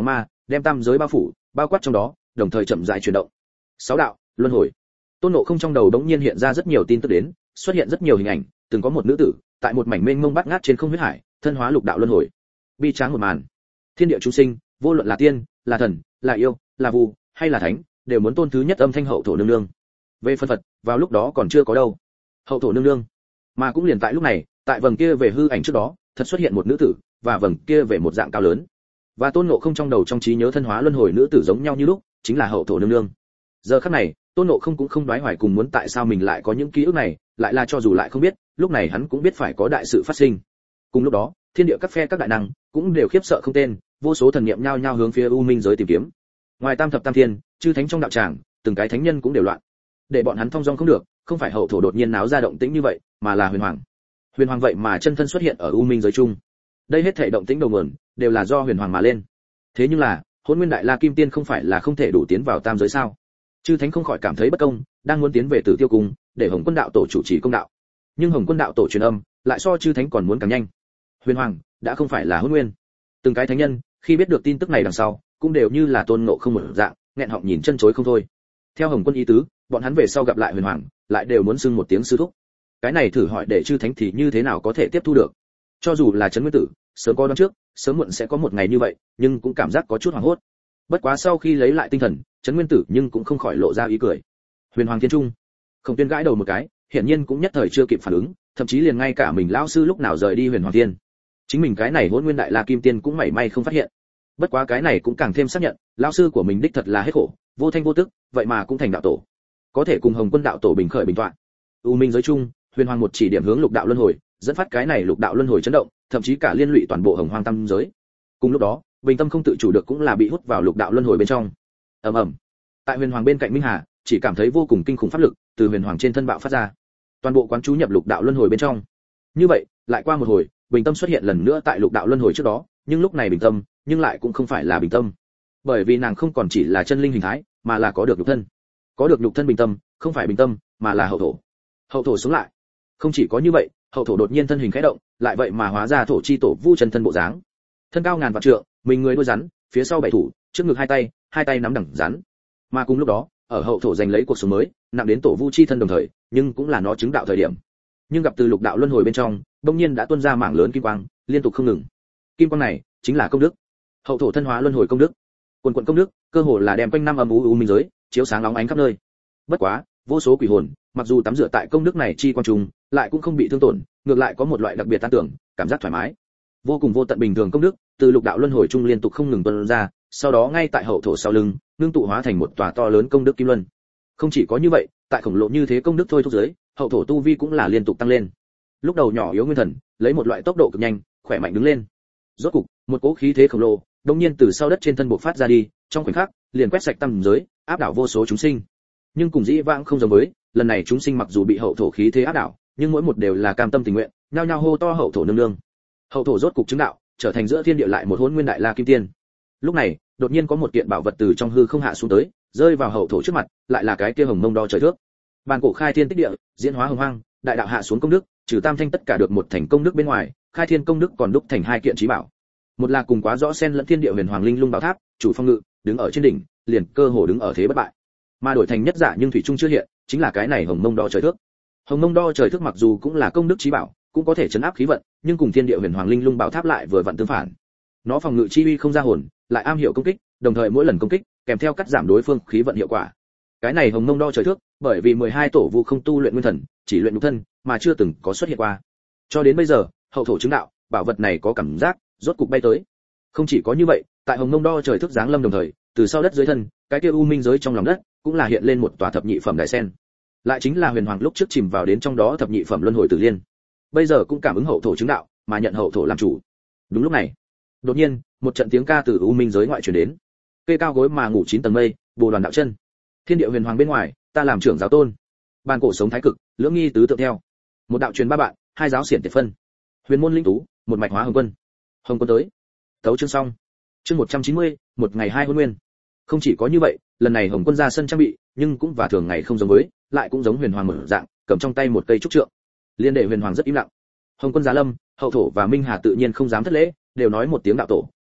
đem tam giới bao phủ, bao quát trong đó, đồng thời chậm rãi chuyển động. 6 đạo, luân hồi. Tôn Ngộ Không trong đầu đống nhiên hiện ra rất nhiều tin tức đến, xuất hiện rất nhiều hình ảnh, từng có một nữ tử, tại một mảnh mênh mông bát ngát trên không huyết hải, thân hóa lục đạo luân hồi. Bi tráng một màn. Thiên địa chúng sinh, vô luận là tiên, là thần, là yêu, là vu, hay là thánh, đều muốn tôn thứ nhất âm thanh hậu thổ nương nương. Về phân Phật, vào lúc đó còn chưa có đâu. Hậu thổ nương nương. Mà cũng liền tại lúc này, tại vầng kia về hư ảnh trước đó, thật xuất hiện một nữ tử, và vầng kia về một dạng cao lớn. Và Tôn Ngộ Không trong đầu trong trí nhớ thân hóa luân hồi nữ tử giống nhau như lúc, chính là hậu thổ nương nương. Giờ khắc này, Tôn Ngộ Không cũng không đoái hoài cùng muốn tại sao mình lại có những ký ức này, lại là cho dù lại không biết, lúc này hắn cũng biết phải có đại sự phát sinh. Cùng lúc đó, thiên địa các phe các đại năng cũng đều khiếp sợ không tên, vô số thần niệm nhao nhao hướng phía u minh giới tìm kiếm. Ngoài tam thập tam thiên, chư thánh trong đạo tràng, từng cái thánh nhân cũng đều loạn. Để bọn hắn thông dong không được, không phải hậu thổ đột nhiên náo ra động tĩnh như vậy, mà là Huyền Hoàng. Huyền Hoàng vậy mà chân thân xuất hiện ở u minh giới chung. Đây hết thảy động tĩnh đầu nguồn đều là do Huyền Hoàng mà lên. Thế nhưng là, Hỗn Nguyên Đại La Kim Tiên không phải là không thể đủ tiến vào tam giới sao? Chư thánh không khỏi cảm thấy bất công, đang muốn tiến về Tử Tiêu Cung, để Hồng Quân đạo tổ chủ trì công đạo. Nhưng Hồng Quân đạo tổ truyền âm, lại so chư thánh còn muốn càng nhanh. Huyền Hoàng đã không phải là Hỗn Nguyên. Từng cái thánh nhân, khi biết được tin tức này đằng sau, cũng đều như là Tôn Ngộ Không một dạng, nghẹn họng nhìn chân chối không thôi. Theo Hồng Quân ý tứ, bọn hắn về sau gặp lại Huyền Hoàng, lại đều muốn xưng một tiếng sư thúc. Cái này thử hỏi để chư thánh thì như thế nào có thể tiếp thu được? Cho dù là Trấn Nguyên Tử, sớm có đoán trước, sớm muộn sẽ có một ngày như vậy, nhưng cũng cảm giác có chút hoảng hốt. Bất quá sau khi lấy lại tinh thần, Trấn Nguyên Tử nhưng cũng không khỏi lộ ra ý cười. Huyền Hoàng Thiên Trung, Khổng Tuyên gãi đầu một cái, hiển nhiên cũng nhất thời chưa kịp phản ứng, thậm chí liền ngay cả mình lão sư lúc nào rời đi Huyền Hoàng Thiên, chính mình cái này Hỗn Nguyên Đại La Kim Tiên cũng mảy may không phát hiện. Bất quá cái này cũng càng thêm xác nhận, lão sư của mình đích thật là hết khổ, vô thanh vô tức, vậy mà cũng thành đạo tổ, có thể cùng Hồng Quân đạo tổ bình khởi bình tọa. U minh giới chung, Huyền Hoàng một chỉ điểm hướng lục đạo luân hồi, dẫn phát cái này lục đạo luân hồi chấn động, thậm chí cả liên lụy toàn bộ Hồng Hoang tam giới. Cùng lúc đó, Bình Tâm không tự chủ được cũng là bị hút vào lục đạo luân hồi bên trong. Ầm ầm. Tại Huyền Hoàng bên cạnh Minh Hà, chỉ cảm thấy vô cùng kinh khủng pháp lực từ Huyền Hoàng trên thân bạo phát ra, toàn bộ quán chú nhập lục đạo luân hồi bên trong. Như vậy, lại qua một hồi, Bình Tâm xuất hiện lần nữa tại lục đạo luân hồi trước đó, nhưng lúc này Bình Tâm, nhưng lại cũng không phải là Bình Tâm, bởi vì nàng không còn chỉ là chân linh hình thái, mà là có được nhục thân. Có được nhục thân Bình Tâm, không phải Bình Tâm, mà là hậu thổ. Hậu thổ sống lại. Không chỉ có như vậy, hậu thổ đột nhiên thân hình khẽ động, lại vậy mà hóa ra thổ chi tổ vu chân thân bộ dáng. Thân cao ngàn vạn trượng, mình người đuôi rắn, phía sau bảy thủ, trước ngực hai tay nắm đằng rắn. Mà cùng lúc đó, ở hậu thổ giành lấy cuộc sống mới, nặng đến tổ vu chi thân đồng thời, nhưng cũng là nó chứng đạo thời điểm. Nhưng gặp từ lục đạo luân hồi bên trong, đột nhiên đã tuôn ra mảng lớn kim quang, liên tục không ngừng. Kim quang này chính là công đức. Hậu thổ thân hóa luân hồi công đức. Quần quần công đức, cơ hồ là đem quanh năm âm u minh giới, chiếu sáng óng ánh khắp nơi. Bất quá, vô số quỷ hồn, mặc dù tắm rửa tại công đức này chi quang trùng, lại cũng không bị thương tổn, ngược lại có một loại đặc biệt tan tưởng, cảm giác thoải mái. Vô cùng vô tận bình thường công đức, từ lục đạo luân hồi trung liên tục không ngừng tuôn ra, sau đó ngay tại hậu thổ sau lưng, ngưng tụ hóa thành một tòa to lớn công đức kim luân. Không chỉ có như vậy, tại khổng lồ như thế công đức thôi thúc giới, hậu thổ tu vi cũng là liên tục tăng lên. Lúc đầu nhỏ yếu nguyên thần, lấy một loại tốc độ cực nhanh, khỏe mạnh đứng lên. Rốt cục, một cỗ khí thế khổng lồ, đột nhiên từ sau đất trên thân bộc phát ra đi, trong khoảnh khắc, liền quét sạch tam giới, áp đảo vô số chúng sinh. Nhưng cùng dĩ vãng không giống với, lần này chúng sinh mặc dù bị hậu thổ khí thế áp đảo, nhưng mỗi một đều là cam tâm tình nguyện, nhao nhao hô to hậu thổ nương nương. Hậu thổ rốt cục chứng đạo, trở thành giữa thiên địa lại một Hỗn Nguyên Đại La Kim Tiên. Lúc này, đột nhiên có một kiện bảo vật từ trong hư không hạ xuống tới, rơi vào hậu thổ trước mặt, lại là cái kia hồng mông đo trời thước. Bàn cổ khai thiên tích địa, diễn hóa hồng hoang, đại đạo hạ xuống công đức, trừ tam thanh tất cả được một thành công đức bên ngoài, khai thiên công đức còn đúc thành hai kiện chí bảo. Một là cùng quá rõ xen lẫn thiên địa huyền hoàng linh lung bảo tháp, chủ phong ngự, đứng ở trên đỉnh, liền cơ hồ đứng ở thế bất bại. Mà đổi thành nhất giả nhưng thủy trung chưa hiện, chính là cái này hồng mông đo trời thước. Hồng mông đo trời thước mặc dù cũng là công đức chí bảo, cũng có thể chấn áp khí vận, nhưng cùng thiên địa huyền hoàng linh lung bảo tháp lại vừa vặn tương phản. Nó phòng ngự chi uy không ra hồn, lại am hiểu công kích, đồng thời mỗi lần công kích kèm theo cắt giảm đối phương khí vận hiệu quả. Cái này hồng mông đo trời thước, bởi vì 12 tổ vu không tu luyện nguyên thần, chỉ luyện nhục thân, mà chưa từng có xuất hiện qua. Cho đến bây giờ, hậu thổ chứng đạo, bảo vật này có cảm giác rốt cục bay tới. Không chỉ có như vậy, tại hồng mông đo trời thước giáng lâm đồng thời, từ sau đất dưới thân, cái kia u minh giới trong lòng đất, cũng là hiện lên một tòa thập nhị phẩm đại sen. Lại chính là huyền hoàng lúc trước chìm vào đến trong đó thập nhị phẩm luân hồi tử liên. Bây giờ cũng cảm ứng hậu thổ chứng đạo, mà nhận hậu thổ làm chủ. Đúng lúc này, đột nhiên, một trận tiếng ca từ u minh giới ngoại truyền đến. Cây cao gối mà ngủ 9 tầng mây, bồ đoàn đạo chân. Thiên địa huyền hoàng bên ngoài, ta làm trưởng giáo tôn. Bàn cổ sống thái cực, lưỡng nghi tứ tượng theo. Một đạo truyền ba bạn, hai giáo xiển tiệt phân. Huyền môn linh tú, một mạch hóa hồng quân. Hồng quân tới. Tấu chương xong. Chương 190, một ngày hai hôn nguyên. Không chỉ có như vậy, lần này Hồng Quân ra sân trang bị, nhưng cũng và thường ngày không giống với, lại cũng giống Huyền Hoàng mở dạng, cầm trong tay một cây trúc trượng. Liên đệ Huyền Hoàng rất im lặng. Hồng Quân giá lâm, hậu thổ và Minh Hà tự nhiên không dám thất lễ, đều nói một tiếng đạo tổ,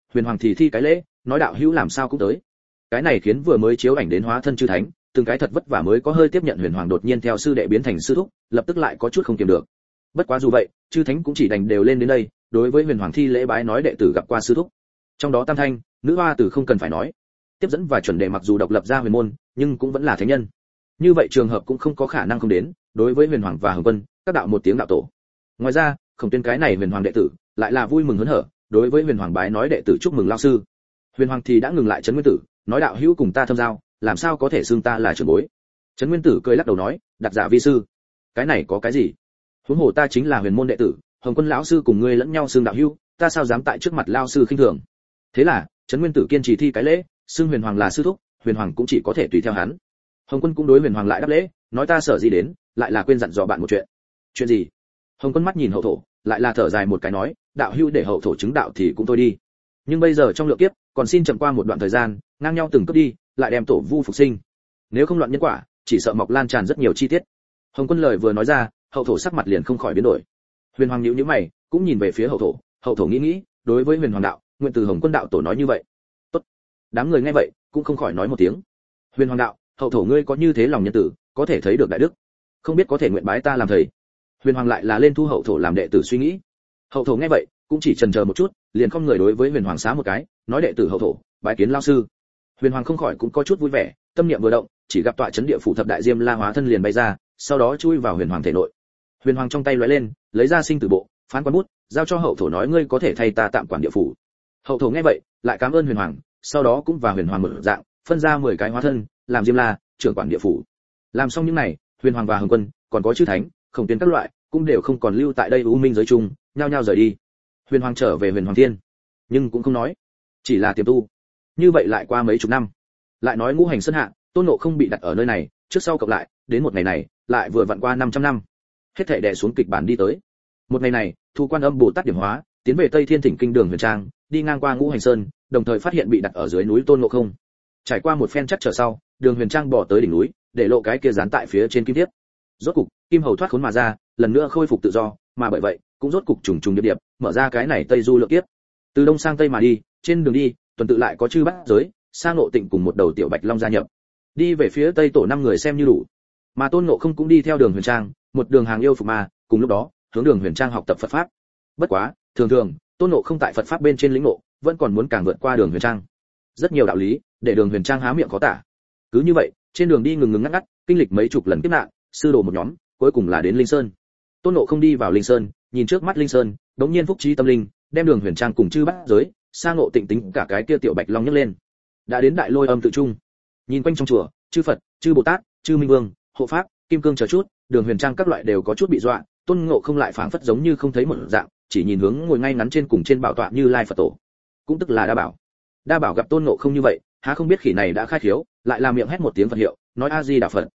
huyền hoàng thì thi cái lễ, nói đạo hữu làm sao cũng tới. Cái này khiến vừa mới chiếu ảnh đến hóa thân chư thánh, từng cái thật vất vả mới có hơi tiếp nhận huyền hoàng đột nhiên theo sư đệ biến thành sư thúc, lập tức lại có chút không kiềm được. Bất quá dù vậy, chư thánh cũng chỉ đành đều lên đến đây, đối với huyền hoàng thi lễ bái nói đệ tử gặp qua sư thúc. Trong đó tam thanh, nữ hoa tử không cần phải nói, tiếp dẫn và chuẩn đề mặc dù độc lập ra huyền môn, nhưng cũng vẫn là thánh nhân. Như vậy trường hợp cũng không có khả năng không đến, đối với huyền hoàng và hồng quân, các đạo một tiếng đạo tổ. Ngoài ra, Khổng Tuyên cái này huyền hoàng đệ tử, lại là vui mừng hớn hở, đối với huyền hoàng bái nói đệ tử chúc mừng lão sư. Huyền hoàng thì đã ngừng lại trấn nguyên tử, nói đạo hữu cùng ta thâm giao, làm sao có thể xưng ta là trưởng bối. Trấn nguyên tử cười lắc đầu nói, đặt giả vi sư, cái này có cái gì? Huống hồ ta chính là huyền môn đệ tử, hồng quân lão sư cùng ngươi lẫn nhau xưng đạo hữu, ta sao dám tại trước mặt lão sư khinh thường. Thế là trấn nguyên tử kiên trì thi cái lễ, xưng huyền hoàng là sư thúc, huyền hoàng cũng chỉ có thể tùy theo hắn. Hồng quân cũng đối huyền hoàng lại đáp lễ, nói ta sợ gì đến, lại là quên dặn dò bạn một chuyện. Chuyện gì? Hồng quân mắt nhìn hậu thổ, lại là thở dài một cái nói, đạo hữu để hậu thổ chứng đạo thì cũng thôi đi, nhưng bây giờ trong lượng kiếp còn xin chậm qua một đoạn thời gian, ngang nhau từng cấp đi, lại đem tổ vu phục sinh, nếu không loạn nhân quả, chỉ sợ mọc lan tràn rất nhiều chi tiết. Hồng quân lời vừa nói ra, hậu thổ sắc mặt liền không khỏi biến đổi. Huyền hoàng nhíu nhíu mày, cũng nhìn về phía hậu thổ nghĩ nghĩ, đối với huyền hoàng đạo, nguyện từ Hồng quân đạo tổ nói như vậy. Tốt. Đám người nghe vậy cũng không khỏi nói một tiếng. Huyền hoàng đạo, hậu thổ ngươi có như thế lòng nhân tử, có thể thấy được đại đức, không biết có thể nguyện bái ta làm thầy. Huyền hoàng lại là lên thu hậu thổ làm đệ tử suy nghĩ. Hậu thổ nghe vậy cũng chỉ chần chờ một chút, liền không người đối với huyền hoàng xá một cái, nói đệ tử hậu thổ bái kiến lão sư. Huyền hoàng không khỏi cũng có chút vui vẻ, tâm niệm vừa động, chỉ gặp tọa chấn địa phủ thập đại diêm la hóa thân liền bay ra, sau đó chui vào huyền hoàng thể nội. Huyền hoàng trong tay lóe lên, lấy ra sinh tử bộ, phán quan bút, giao cho hậu thổ nói ngươi có thể thay ta tạm quản địa phủ. Hậu thổ nghe vậy lại cảm ơn huyền hoàng, sau đó cũng vào huyền hoàng mở dạng, phân ra 10 cái hóa thân, làm diêm la, trưởng quản địa phủ. Làm xong những này, huyền hoàng và hồng quân, còn có chư thánh, Khổng Tuyên các loại, cũng đều không còn lưu tại đây u minh giới chung, nhao nhao rời đi. Huyền hoàng trở về huyền hoàng thiên, nhưng cũng không nói, chỉ là tiềm tu. Như vậy lại qua mấy chục năm, lại nói ngũ hành sơn hạ, Tôn Ngộ không bị đặt ở nơi này, trước sau cộng lại, đến một ngày này, lại vừa vặn qua 500 năm. Hết thảy đè xuống kịch bản đi tới. Một ngày này, Thu Quan Âm Bồ Tát điểm hóa, tiến về Tây Thiên Thỉnh Kinh Đường Huyền Trang, đi ngang qua Ngũ Hành Sơn, đồng thời phát hiện bị đặt ở dưới núi Tôn Ngộ không. Trải qua một phen chắc trở sau, Đường Huyền Trang bỏ tới đỉnh núi, để lộ cái kia dán tại phía trên kim thiếp. Rốt cục, kim hầu thoát khốn mà ra, lần nữa khôi phục tự do, mà bởi vậy, cũng rốt cục trùng trùng điệp điệp, mở ra cái này Tây Du lượng kiếp. Từ đông sang tây mà đi, trên đường đi, tuần tự lại có chư bát giới, Sa Ngộ Tịnh cùng một đầu tiểu bạch long gia nhập. Đi về phía tây tổ 5 người xem như đủ. Mà Tôn Ngộ không cũng đi theo Đường Huyền Trang, một đường hàng yêu phục ma, cùng lúc đó, hướng Đường Huyền Trang học tập Phật pháp. Bất quá, thường thường, Tôn Ngộ không tại Phật pháp bên trên lĩnh ngộ, vẫn còn muốn càng vượt qua Đường Huyền Trang. Rất nhiều đạo lý, để Đường Huyền Trang há miệng khó tả. Cứ như vậy, trên đường đi ngừng ngừng ngắt ngắt, kinh lịch mấy chục lần kiếp nạn, sư đồ một nhóm, cuối cùng là đến Linh Sơn. Tôn Ngộ không đi vào Linh Sơn, nhìn trước mắt Linh Sơn, đống nhiên phúc trí tâm linh, đem Đường Huyền Trang cùng chư bát giới, Sa Ngộ Tịnh tính cả cái kia tiểu bạch long nhấc lên. Đã đến Đại Lôi Âm tự trung. Nhìn quanh trong chùa, chư Phật, chư Bồ Tát, chư Minh Vương, hộ pháp, kim cương chờ chút, Đường Huyền Trang các loại đều có chút bị dọa, Tôn Ngộ không lại phảng phất giống như không thấy một dạng, chỉ nhìn hướng ngồi ngay ngắn trên cùng trên bảo tọa Như Lai Phật tổ, cũng tức là Đa Bảo. Đa Bảo gặp Tôn Ngộ không như vậy, há không biết khỉ này đã khai khiếu, lại làm miệng hét một tiếng Phật hiệu, nói A Di Đà Phật.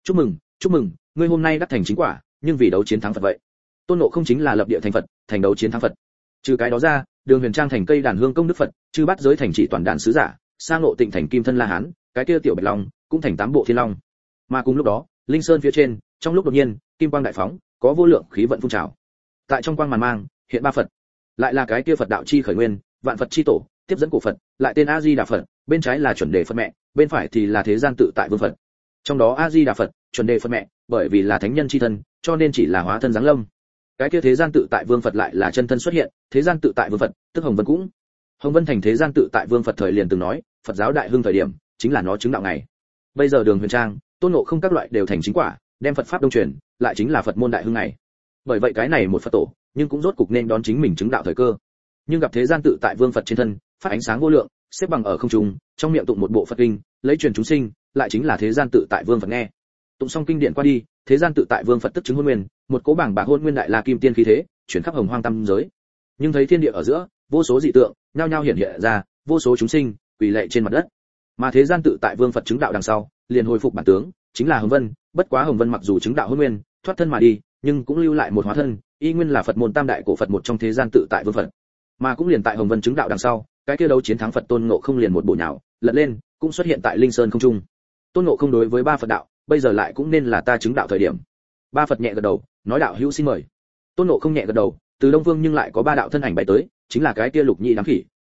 Chúc mừng, ngươi hôm nay đắc thành chính quả, nhưng vì đấu chiến thắng Phật vậy. Tôn Ngộ không chính là lập địa thành Phật, thành đấu chiến thắng Phật. Trừ cái đó ra, Đường Huyền Trang thành cây đàn hương công đức Phật, chư bát giới thành chỉ toàn đàn sứ giả, Sa Ngộ Tịnh thành kim thân La Hán, cái kia tiểu bạch long cũng thành 8 bộ thiên long. Mà cùng lúc đó, Linh Sơn phía trên, trong lúc đột nhiên, kim quang đại phóng, có vô lượng khí vận phun trào. Tại trong quang màn mang, hiện 3 Phật, lại là cái kia Phật đạo chi khởi nguyên, vạn Phật chi tổ, tiếp dẫn cổ Phật, lại tên A Di Đà Phật, bên trái là chuẩn đề Phật mẹ, bên phải thì là thế gian tự tại vương Phật. Trong đó A Di Đà Phật, chuẩn đề Phật mẹ, bởi vì là thánh nhân chi thân, cho nên chỉ là hóa thân giáng lâm. Cái kia thế gian tự tại vương Phật lại là chân thân xuất hiện, thế gian tự tại vương Phật, tức Hồng Vân cũng. Hồng Vân thành thế gian tự tại vương Phật thời liền từng nói, Phật giáo đại hưng thời điểm, chính là nó chứng đạo ngày. Bây giờ Đường Huyền Trang, Tôn Ngộ không các loại đều thành chính quả, đem Phật pháp đông truyền, lại chính là Phật môn đại hưng ngày. Bởi vậy cái này một Phật tổ, nhưng cũng rốt cục nên đón chính mình chứng đạo thời cơ. Nhưng gặp thế gian tự tại vương Phật trên thân, phát ánh sáng vô lượng, xếp bằng ở không trung, trong miệng tụng một bộ Phật kinh, lấy truyền chúng sinh, lại chính là thế gian tự tại vương Phật nghe. Tụng xong kinh điển qua đi, thế gian tự tại vương Phật tức chứng hôn nguyên, một cỗ bảng bạc hôn nguyên đại la kim tiên khí thế, chuyển khắp hồng hoang tam giới. Nhưng thấy thiên địa ở giữa, vô số dị tượng, nhao nhao hiện hiện ra, vô số chúng sinh quỳ lạy trên mặt đất. Mà thế gian tự tại vương Phật chứng đạo đằng sau, liền hồi phục bản tướng, chính là Hồng Vân, bất quá Hồng Vân mặc dù chứng đạo hôn nguyên, thoát thân mà đi, nhưng cũng lưu lại một hóa thân, y nguyên là Phật môn tam đại cổ Phật một trong thế gian tự tại vương Phật. Mà cũng liền tại Hồng Vân chứng đạo đằng sau, cái kia đấu chiến thắng Phật Tôn Ngộ không liền một bộ nhào, lật lên, cũng xuất hiện tại Linh Sơn không trung. Tôn Ngộ không đối với 3 Phật đạo, bây giờ lại cũng nên là ta chứng đạo thời điểm. 3 Phật nhẹ gật đầu, nói đạo hữu xin mời. Tôn Ngộ không nhẹ gật đầu, từ Đông Vương nhưng lại có 3 đạo thân ảnh bay tới, chính là cái kia Lục Nhĩ đám khỉ,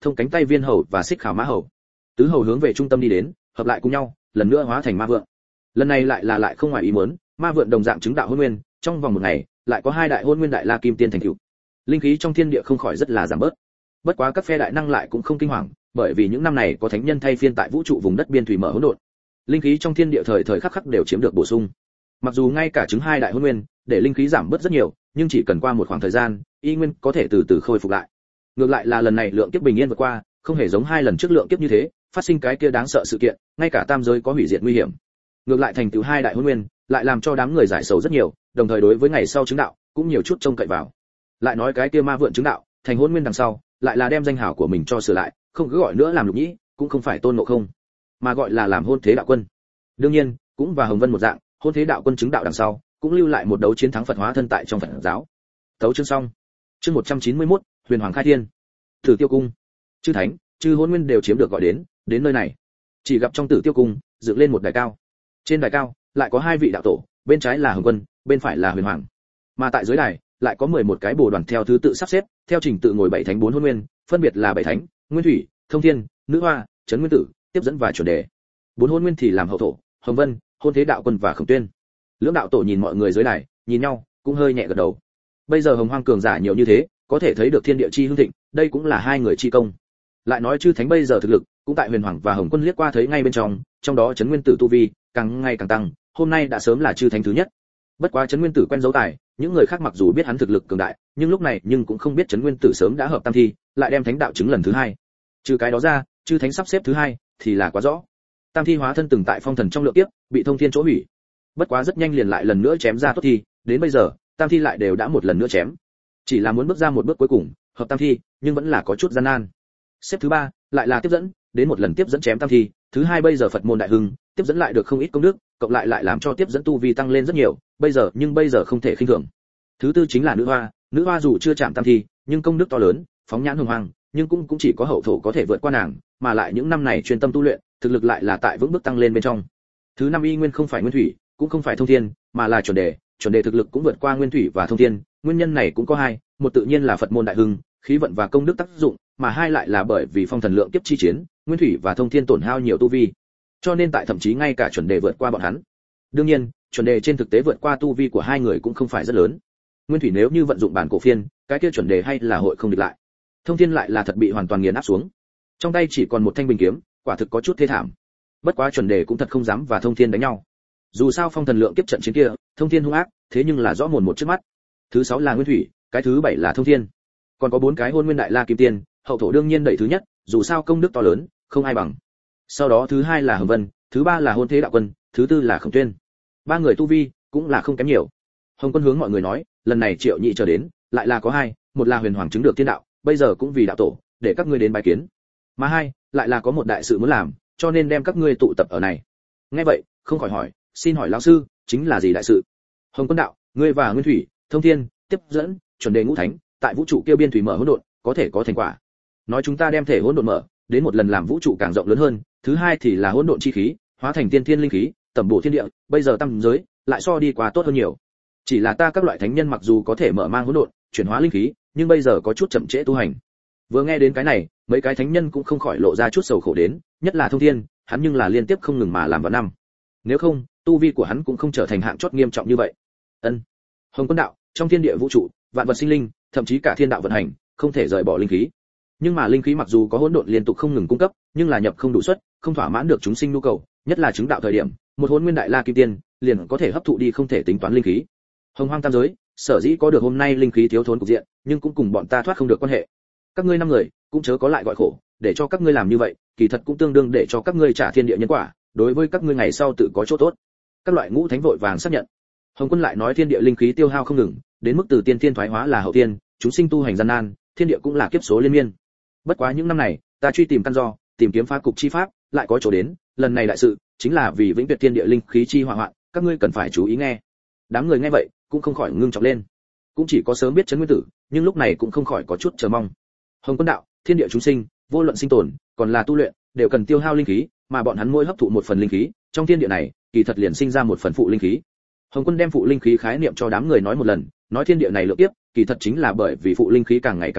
thông cánh tay viên hầu và xích khảo mã hầu. Tứ hầu hướng về trung tâm đi đến, hợp lại cùng nhau, lần nữa hóa thành ma vượn. Lần này lại không ngoài ý muốn, ma vượn đồng dạng chứng đạo hôn nguyên, trong vòng một ngày, lại có 2 đại hôn nguyên đại la kim tiên thành tựu. Linh khí trong thiên địa không khỏi rất là giảm bớt. Bất quá các phe đại năng lại cũng không kinh hoàng, bởi vì những năm này có thánh nhân thay phiên tại vũ trụ vùng đất biên thủy mở hỗn độn. Linh khí trong thiên địa thời thời khắc khắc đều chiếm được bổ sung. Mặc dù ngay cả chứng 2 đại hôn nguyên, để linh khí giảm bớt rất nhiều, nhưng chỉ cần qua một khoảng thời gian, y nguyên có thể từ từ khôi phục lại. Ngược lại là lần này lượng kiếp bình yên vượt qua, không hề giống 2 lần trước lượng kiếp như thế, phát sinh cái kia đáng sợ sự kiện, ngay cả tam giới có hủy diệt nguy hiểm. Ngược lại thành tựu 2 đại hôn nguyên, lại làm cho đám người giải sầu rất nhiều, đồng thời đối với ngày sau chứng đạo, cũng nhiều chút trông cậy vào. Lại nói cái kia ma vượn chứng đạo, thành hôn nguyên đằng sau, lại là đem danh hào của mình cho sửa lại, không cứ gọi nữa làm Lục Nhĩ, cũng không phải Tôn Ngộ Không, mà gọi là làm Hôn Thế Đạo Quân. Đương nhiên, cũng và Hồng Vân một dạng, Hôn Thế Đạo Quân chứng đạo đằng sau, cũng lưu lại một đấu chiến thắng Phật hóa thân tại trong Phật giáo. Tấu chương xong. Chương 191, Huyền Hoàng khai thiên. Tử Tiêu cung. Chư thánh, chư hôn nguyên đều chiếm được gọi đến nơi này. Chỉ gặp trong Tử Tiêu cung, dựng lên một đài cao. Trên đài cao, lại có 2 vị đạo tổ, bên trái là Hồng Quân, bên phải là Huyền Hoàng. Mà tại dưới đài, lại có 11 cái bồ đoàn theo thứ tự sắp xếp, theo trình tự ngồi 7 thánh 4 hôn nguyên, phân biệt là 7 thánh, Nguyên Thủy, Thông Thiên, Nữ Hoa, Trấn Nguyên Tử, tiếp dẫn và chuẩn đề. 4 hôn nguyên thì làm hậu thổ, Hồng Vân, Hôn Thế Đạo Quân và Khổng Tuyên. Lưỡng đạo tổ nhìn mọi người dưới đài, nhìn nhau, cũng hơi nhẹ gật đầu. Bây giờ Hồng Hoang cường giả nhiều như thế, có thể thấy được thiên địa chi hưng thịnh, đây cũng là 2 người chi công. Lại nói chư thánh bây giờ thực lực, cũng tại Huyền Hoàng và Hồng Quân liếc qua thấy ngay bên trong đó Trấn Nguyên Tử tu vi càng ngày càng tăng, hôm nay đã sớm là chư thánh thứ nhất. Bất quá Trấn Nguyên Tử quen giấu tài, những người khác mặc dù biết hắn thực lực cường đại, nhưng lúc này cũng không biết Trấn Nguyên Tử sớm đã hợp tam thi, lại đem thánh đạo chứng lần thứ 2. Trừ cái đó ra, chư thánh sắp xếp thứ 2 thì là quá rõ. Tam thi hóa thân từng tại phong thần trong lượng kiếp, bị thông thiên chỗ hủy. Bất quá rất nhanh liền lại lần nữa chém ra tốt thi, đến bây giờ, tam thi lại đều đã một lần nữa chém. Chỉ là muốn bước ra một bước cuối cùng, hợp tam thi, nhưng vẫn là có chút gian nan. Xếp thứ 3 lại là tiếp dẫn, đến một lần tiếp dẫn chém tam thi, thứ 2 bây giờ Phật môn đại hưng, tiếp dẫn lại được không ít công đức, cộng lại làm cho tiếp dẫn tu vi tăng lên rất nhiều, bây giờ không thể khinh thường. Thứ 4 chính là nữ hoa dù chưa chạm tam thi, nhưng công đức to lớn, phóng nhãn hồng hoang, nhưng cũng chỉ có hậu thổ có thể vượt qua nàng, mà lại những năm này chuyên tâm tu luyện, thực lực lại là tại vững bước tăng lên bên trong. Thứ 5 y nguyên không phải Nguyên Thủy, cũng không phải Thông Thiên, mà là chuẩn đề thực lực cũng vượt qua Nguyên Thủy và Thông Thiên, nguyên nhân này cũng có 2, một tự nhiên là Phật môn đại hưng, khí vận và công đức tác dụng, mà 2 lại là bởi vì phong thần lượng kiếp chi chiến, Nguyên Thủy và Thông Thiên tổn hao nhiều tu vi, cho nên tại thậm chí ngay cả chuẩn đề vượt qua bọn hắn. Đương nhiên, chuẩn đề trên thực tế vượt qua tu vi của 2 người cũng không phải rất lớn. Nguyên Thủy nếu như vận dụng bản cổ phiên, cái kia chuẩn đề hay là hội không địch lại. Thông Thiên lại là thật bị hoàn toàn nghiền áp xuống, trong tay chỉ còn một thanh bình kiếm, quả thực có chút thê thảm. Bất quá chuẩn đề cũng thật không dám và Thông Thiên đánh nhau. Dù sao phong thần lượng kiếp trận chiến kia, Thông Thiên hung ác, thế nhưng là rõ mồn một trước mắt. Thứ 6 là Nguyên Thủy, cái thứ 7 là Thông Thiên. Còn có 4 cái hôn nguyên đại la kim tiên, hậu thổ đương nhiên đẩy thứ nhất, dù sao công đức to lớn, không ai bằng. Sau đó thứ 2 là Hồng Vân, thứ 3 là Hôn Thế Đạo Quân, thứ 4 là Khổng Tuyên. 3 người tu vi cũng là không kém nhiều. Hồng Quân hướng mọi người nói, lần này Triệu Nhị chờ đến, lại là có 2, một là Huyền Hoàng chứng được tiên đạo, bây giờ cũng vì đạo tổ, để các ngươi đến bái kiến. Mà 2, lại là có một đại sự muốn làm, cho nên đem các ngươi tụ tập ở này. Nghe vậy, không khỏi hỏi, xin hỏi lão sư, chính là gì đại sự? Hồng Quân đạo, ngươi và Nguyên Thủy, Thông Thiên, tiếp dẫn, chuẩn đề ngũ thánh, tại vũ trụ kia biên thủy mở hỗn độn, có thể có thành quả. Nói chúng ta đem thể hỗn độn mở, đến một lần làm vũ trụ càng rộng lớn hơn, thứ 2 thì là hỗn độn chi khí, hóa thành tiên thiên linh khí, tẩm bổ thiên địa, bây giờ tam giới lại so đi qua tốt hơn nhiều. Chỉ là ta các loại thánh nhân mặc dù có thể mở mang hỗn độn, chuyển hóa linh khí, nhưng bây giờ có chút chậm trễ tu hành. Vừa nghe đến cái này, mấy cái thánh nhân cũng không khỏi lộ ra chút sầu khổ đến, nhất là Thông Thiên, hắn nhưng là liên tiếp không ngừng mà làm vào năm. Nếu không, tu vi của hắn cũng không trở thành hạng chót nghiêm trọng như vậy. Ân. Hồng Quân đạo, trong thiên địa vũ trụ, vạn vật sinh linh, thậm chí cả thiên đạo vận hành, không thể rời bỏ linh khí. Nhưng mà linh khí mặc dù có hỗn độn liên tục không ngừng cung cấp, nhưng là nhập không đủ suất, không thỏa mãn được chúng sinh nhu cầu, nhất là chứng đạo thời điểm, một hỗn nguyên đại la kim tiên, liền có thể hấp thụ đi không thể tính toán linh khí. Hồng Hoang tam giới, sở dĩ có được hôm nay linh khí thiếu thốn cục diện, nhưng cũng cùng bọn ta thoát không được quan hệ. Các ngươi 5 người, cũng chớ có lại gọi khổ, để cho các ngươi làm như vậy, kỳ thật cũng tương đương để cho các ngươi trả thiên địa nhân quả, đối với các ngươi ngày sau tự có chỗ tốt. Các loại ngũ thánh vội vàng xác nhận. Hồng Quân lại nói thiên địa linh khí tiêu hao không ngừng, đến mức từ tiên thiên thoái hóa là hậu tiên, chúng sinh tu hành gian nan, thiên địa cũng là kiếp số liên miên. Bất quá những năm này, ta truy tìm căn do, tìm kiếm phá cục chi pháp, lại có chỗ đến, lần này đại sự, chính là vì vĩnh tuyệt thiên địa linh khí chi hỏa hoạn, các ngươi cần phải chú ý nghe. Đám người nghe vậy, cũng không khỏi ngưng trọng lên. Cũng chỉ có sớm biết Trấn Nguyên Tử, nhưng lúc này cũng không khỏi có chút chờ mong. Hồng Quân đạo, thiên địa chúng sinh, vô luận sinh tồn, còn là tu luyện, đều cần tiêu hao linh khí, mà bọn hắn mỗi hấp thụ một phần linh khí, trong thiên địa này, kỳ thật liền sinh ra một phần phụ linh khí. Hồng Quân đem phụ linh khí khái niệm cho đám người nói một lần, nói thiên địa này lượng tiếp, kỳ thật chính là bởi vì phụ linh khí càng ngày càng nhiều,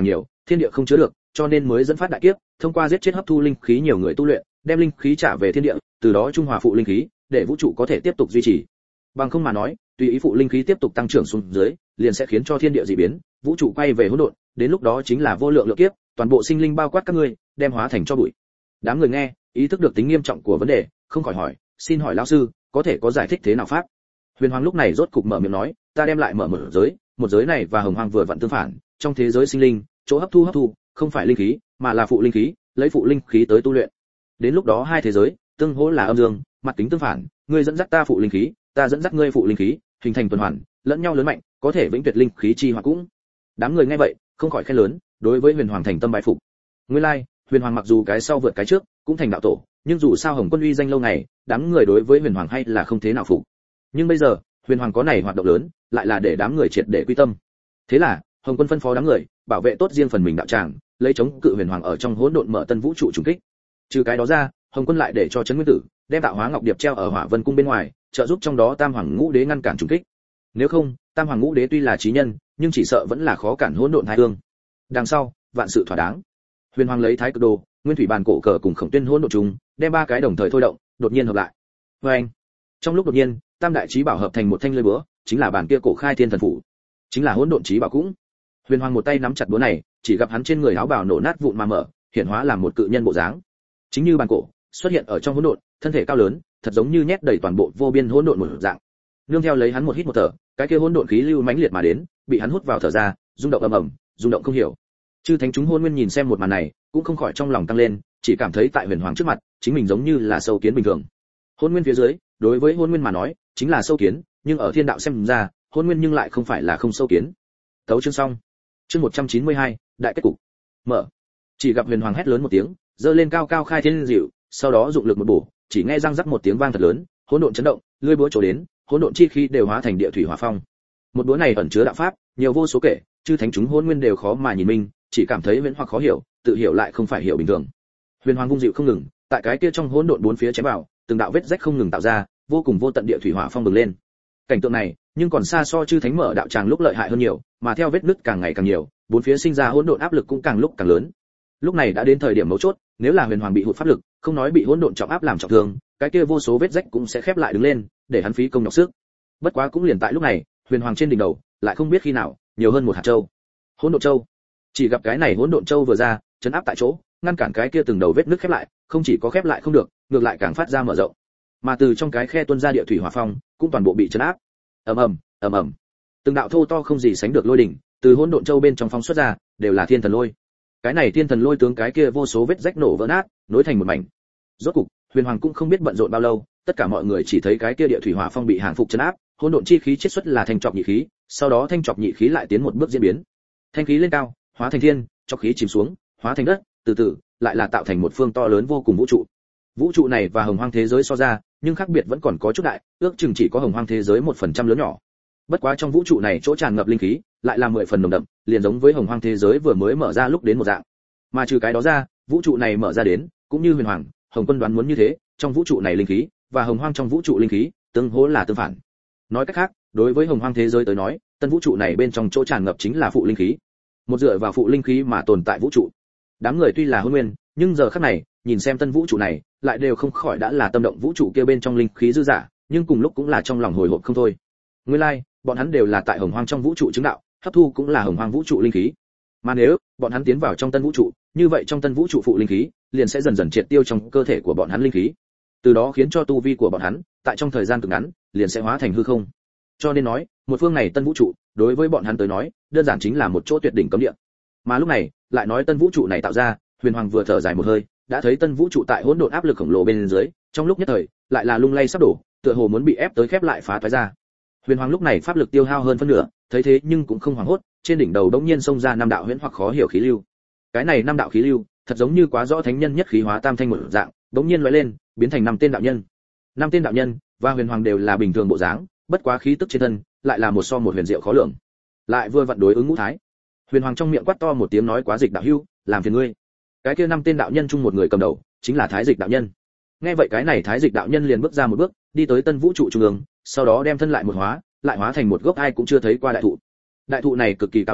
thiên địa không chứa được, cho nên mới dẫn phát đại kiếp, thông qua giết chết hấp thu linh khí nhiều người tu luyện, đem linh khí trả về thiên địa, từ đó trung hòa phụ linh khí, để vũ trụ có thể tiếp tục duy trì. Bằng không mà nói, tùy ý phụ linh khí tiếp tục tăng trưởng xuống dưới, liền sẽ khiến cho thiên địa dị biến, vũ trụ quay về hỗn độn, đến lúc đó chính là vô lượng lượng kiếp, toàn bộ sinh linh bao quát các ngươi, đem hóa thành cho bụi. Đám người nghe, ý thức được tính nghiêm trọng của vấn đề, không khỏi hỏi, xin hỏi lão sư, có thể có giải thích thế nào pháp? Huyền Hoàng lúc này rốt cục mở miệng nói, ta đem lại mở một giới, một giới này và Hồng Hoàng vừa vặn tương phản, trong thế giới sinh linh, chỗ hấp thu, không phải linh khí, mà là phụ linh khí, lấy phụ linh khí tới tu luyện. Đến lúc đó hai thế giới, tương hỗ là âm dương, mặt kính tương phản, ngươi dẫn dắt ta phụ linh khí, ta dẫn dắt ngươi phụ linh khí, hình thành tuần hoàn, lẫn nhau lớn mạnh, có thể vĩnh tuyệt linh khí chi hòa cũng. Đám người nghe vậy, không khỏi khen lớn, đối với Huyền Hoàng thành tâm bái phục. Nguyên lai, Huyền Hoàng mặc dù cái sau vượt cái trước, cũng thành đạo tổ, nhưng dù sao Hồng Quân uy danh lâu ngày, đám người đối với Huyền Hoàng hay là không thế nào phục. Nhưng bây giờ, Huyền Hoàng có này hoạt động lớn, lại là để đám người triệt để quy tâm. Thế là, Hồng Quân phân phó đám người, bảo vệ tốt riêng phần mình đạo tràng, lấy chống cự Huyền Hoàng ở trong hỗn độn mở tân vũ trụ trùng kích. Trừ cái đó ra, Hồng Quân lại để cho Trấn Nguyên Tử đem tạo hóa ngọc điệp treo ở Hỏa Vân cung bên ngoài, trợ giúp trong đó Tam Hoàng Ngũ Đế ngăn cản trùng kích. Nếu không, Tam Hoàng Ngũ Đế tuy là chí nhân, nhưng chỉ sợ vẫn là khó cản hỗn độn hai hương. Đằng sau, vạn sự thỏa đáng. Huyền Hoàng lấy Thái Cực Đồ, Nguyên Thủy Bàn cổ cờ cùng Khổng Tuyên hỗn độn trùng, đem ba cái đồng thời thôi động, đột nhiên hợp lại. Oeng! Trong lúc đột nhiên, tam đại chí bảo hợp thành một thanh lưỡi búa, chính là bản kia cổ khai thiên thần phủ, chính là hỗn độn chí bảo cũng. Huyền Hoàng một tay nắm chặt búa này, chỉ gặp hắn trên người áo bào nổ nát vụn mà mở, hiện hóa làm một cự nhân bộ dáng. Chính như bàn cổ, xuất hiện ở trong hỗn độn, thân thể cao lớn, thật giống như nhét đầy toàn bộ vô biên hỗn độn một dạng. Nương theo lấy hắn một hít một thở, cái kia hỗn độn khí lưu mãnh liệt mà đến, bị hắn hút vào thở ra, rung động ầm ầm, rung động không hiểu. Chư thánh chúng hôn nguyên nhìn xem một màn này, cũng không khỏi trong lòng tăng lên, chỉ cảm thấy tại Huyền Hoàng trước mặt, chính mình giống như là sâu kiến bình thường. Hôn nguyên phía dưới, đối với hôn nguyên mà nói, chính là sâu kiến, nhưng ở thiên đạo xem ra, hôn nguyên nhưng lại không phải là không sâu kiến. Tấu chương xong. Chương 192, đại kết cục. Mở. Chỉ gặp Huyền Hoàng hét lớn một tiếng, giơ lên cao cao khai thiên diệu, sau đó dụng lực một bổ, chỉ nghe răng rắc một tiếng vang thật lớn, hỗn độn chấn động, lưỡi búa trổ đến, hỗn độn chi khí đều hóa thành địa thủy hỏa phong. Một búa này ẩn chứa đạo pháp, nhiều vô số kể, chư thánh chúng hôn nguyên đều khó mà nhìn minh, chỉ cảm thấy viễn hoặc khó hiểu, tự hiểu lại không phải hiểu bình thường. Huyền Hoàng vung dịu không ngừng, tại cái kia trong hỗn độn bốn phía chém vào, từng đạo vết rách không ngừng tạo ra, vô cùng vô tận địa thủy hỏa phong bừng lên. Cảnh tượng này, nhưng còn xa so chư thánh mở đạo tràng lúc lợi hại hơn nhiều, mà theo vết nứt càng ngày càng nhiều, bốn phía sinh ra hỗn độn áp lực cũng càng lúc càng lớn. Lúc này đã đến thời điểm mấu chốt, nếu là Huyền Hoàng bị hụt pháp lực, không nói bị hỗn độn trọng áp làm trọng thương, cái kia vô số vết rách cũng sẽ khép lại đứng lên, để hắn phí công nhọc sức. Bất quá cũng liền tại lúc này, Huyền Hoàng trên đỉnh đầu, lại không biết khi nào, nhiều hơn một hạt châu. Hỗn độn châu. Chỉ gặp cái này hỗn độn châu vừa ra, chấn áp tại chỗ, ngăn cản cái kia từng đầu vết nứt khép lại, không chỉ có khép lại không được, ngược lại càng phát ra mở rộng. Mà từ trong cái khe tuôn ra địa thủy hỏa phong, cũng toàn bộ bị chấn áp. Ầm ầm, ầm ầm. Từng đạo thô to không gì sánh được lôi đỉnh, từ hỗn độn châu bên trong phong xuất ra, đều là thiên thần lôi. Cái này thiên thần lôi tướng cái kia vô số vết rách nổ vỡ nát, nối thành một mảnh. Rốt cục, Huyền Hoàng cũng không biết bận rộn bao lâu, tất cả mọi người chỉ thấy cái kia địa thủy hỏa phong bị hàng phục chấn áp, hỗn độn chi khí chiết xuất là thanh trọc nhị khí, sau đó thanh trọc nhị khí lại tiến một bước diễn biến. Thanh khí lên cao, hóa thành thiên, trọc khí chìm xuống, hóa thành đất, từ từ lại là tạo thành một phương to lớn vô cùng vũ trụ. Vũ trụ này và Hồng Hoang thế giới so ra, nhưng khác biệt vẫn còn có chút đại, ước chừng chỉ có Hồng Hoang thế giới 1% lớn nhỏ. Bất quá trong vũ trụ này chỗ tràn ngập linh khí, lại là 10 phần nồng đậm, liền giống với Hồng Hoang thế giới vừa mới mở ra lúc đến một dạng. Mà trừ cái đó ra, vũ trụ này mở ra đến, cũng như Huyền Hoàng, Hồng Quân đoán muốn như thế, trong vũ trụ này linh khí và Hồng Hoang trong vũ trụ linh khí, tương hỗ là tương phản. Nói cách khác, đối với Hồng Hoang thế giới tới nói, tân vũ trụ này bên trong chỗ tràn ngập chính là phụ linh khí. Một dựa vào phụ linh khí mà tồn tại vũ trụ. Đám người tuy là hôn nguyên, nhưng giờ khắc này, nhìn xem tân vũ trụ này, lại đều không khỏi đã là tâm động vũ trụ kia bên trong linh khí dư dả, nhưng cùng lúc cũng là trong lòng hồi hộp không thôi. Nguyên lai, bọn hắn đều là tại Hồng Hoang trong vũ trụ chứng đạo, hấp thu cũng là Hồng Hoang vũ trụ linh khí. Mà nếu bọn hắn tiến vào trong tân vũ trụ, như vậy trong tân vũ trụ phụ linh khí liền sẽ dần dần triệt tiêu trong cơ thể của bọn hắn linh khí. Từ đó khiến cho tu vi của bọn hắn tại trong thời gian cực ngắn liền sẽ hóa thành hư không. Cho nên nói, một phương này tân vũ trụ, đối với bọn hắn tới nói, đơn giản chính là một chỗ tuyệt đỉnh cấm địa. Mà lúc này, lại nói tân vũ trụ này tạo ra, Huyền Hoàng vừa thở dài một hơi, đã thấy tân vũ trụ tại hỗn độn áp lực khổng lồ bên dưới, trong lúc nhất thời, lại là lung lay sắp đổ, tựa hồ muốn bị ép tới khép lại phá toái ra. Huyền Hoàng lúc này pháp lực tiêu hao hơn phân nửa, thấy thế nhưng cũng không hoảng hốt, trên đỉnh đầu đống nhiên xông ra năm đạo huyễn hoặc khó hiểu khí lưu. Cái này năm đạo khí lưu, thật giống như quá rõ thánh nhân nhất khí hóa tam thanh một dạng, đống nhiên lóe lên, biến thành năm tên đạo nhân. Năm tên đạo nhân và Huyền Hoàng đều là bình thường bộ dáng, bất quá khí tức trên thân lại là một so một huyền diệu khó lường. Lại vừa vặn đối ứng ngũ thái. Huyền Hoàng trong miệng quát to một tiếng nói quá dịch đạo hữu, làm phiền ngươi. Cái kia năm tên đạo nhân chung một người cầm đầu, chính là Thái Dịch đạo nhân. Nghe vậy cái này Thái Dịch đạo nhân liền bước ra một bước, đi tới tân vũ trụ trung ương, sau đó đem thân lại một hóa, lại hóa thành một gốc ai cũng chưa thấy qua đại thụ. Đại thụ này cực kỳ cao lớn,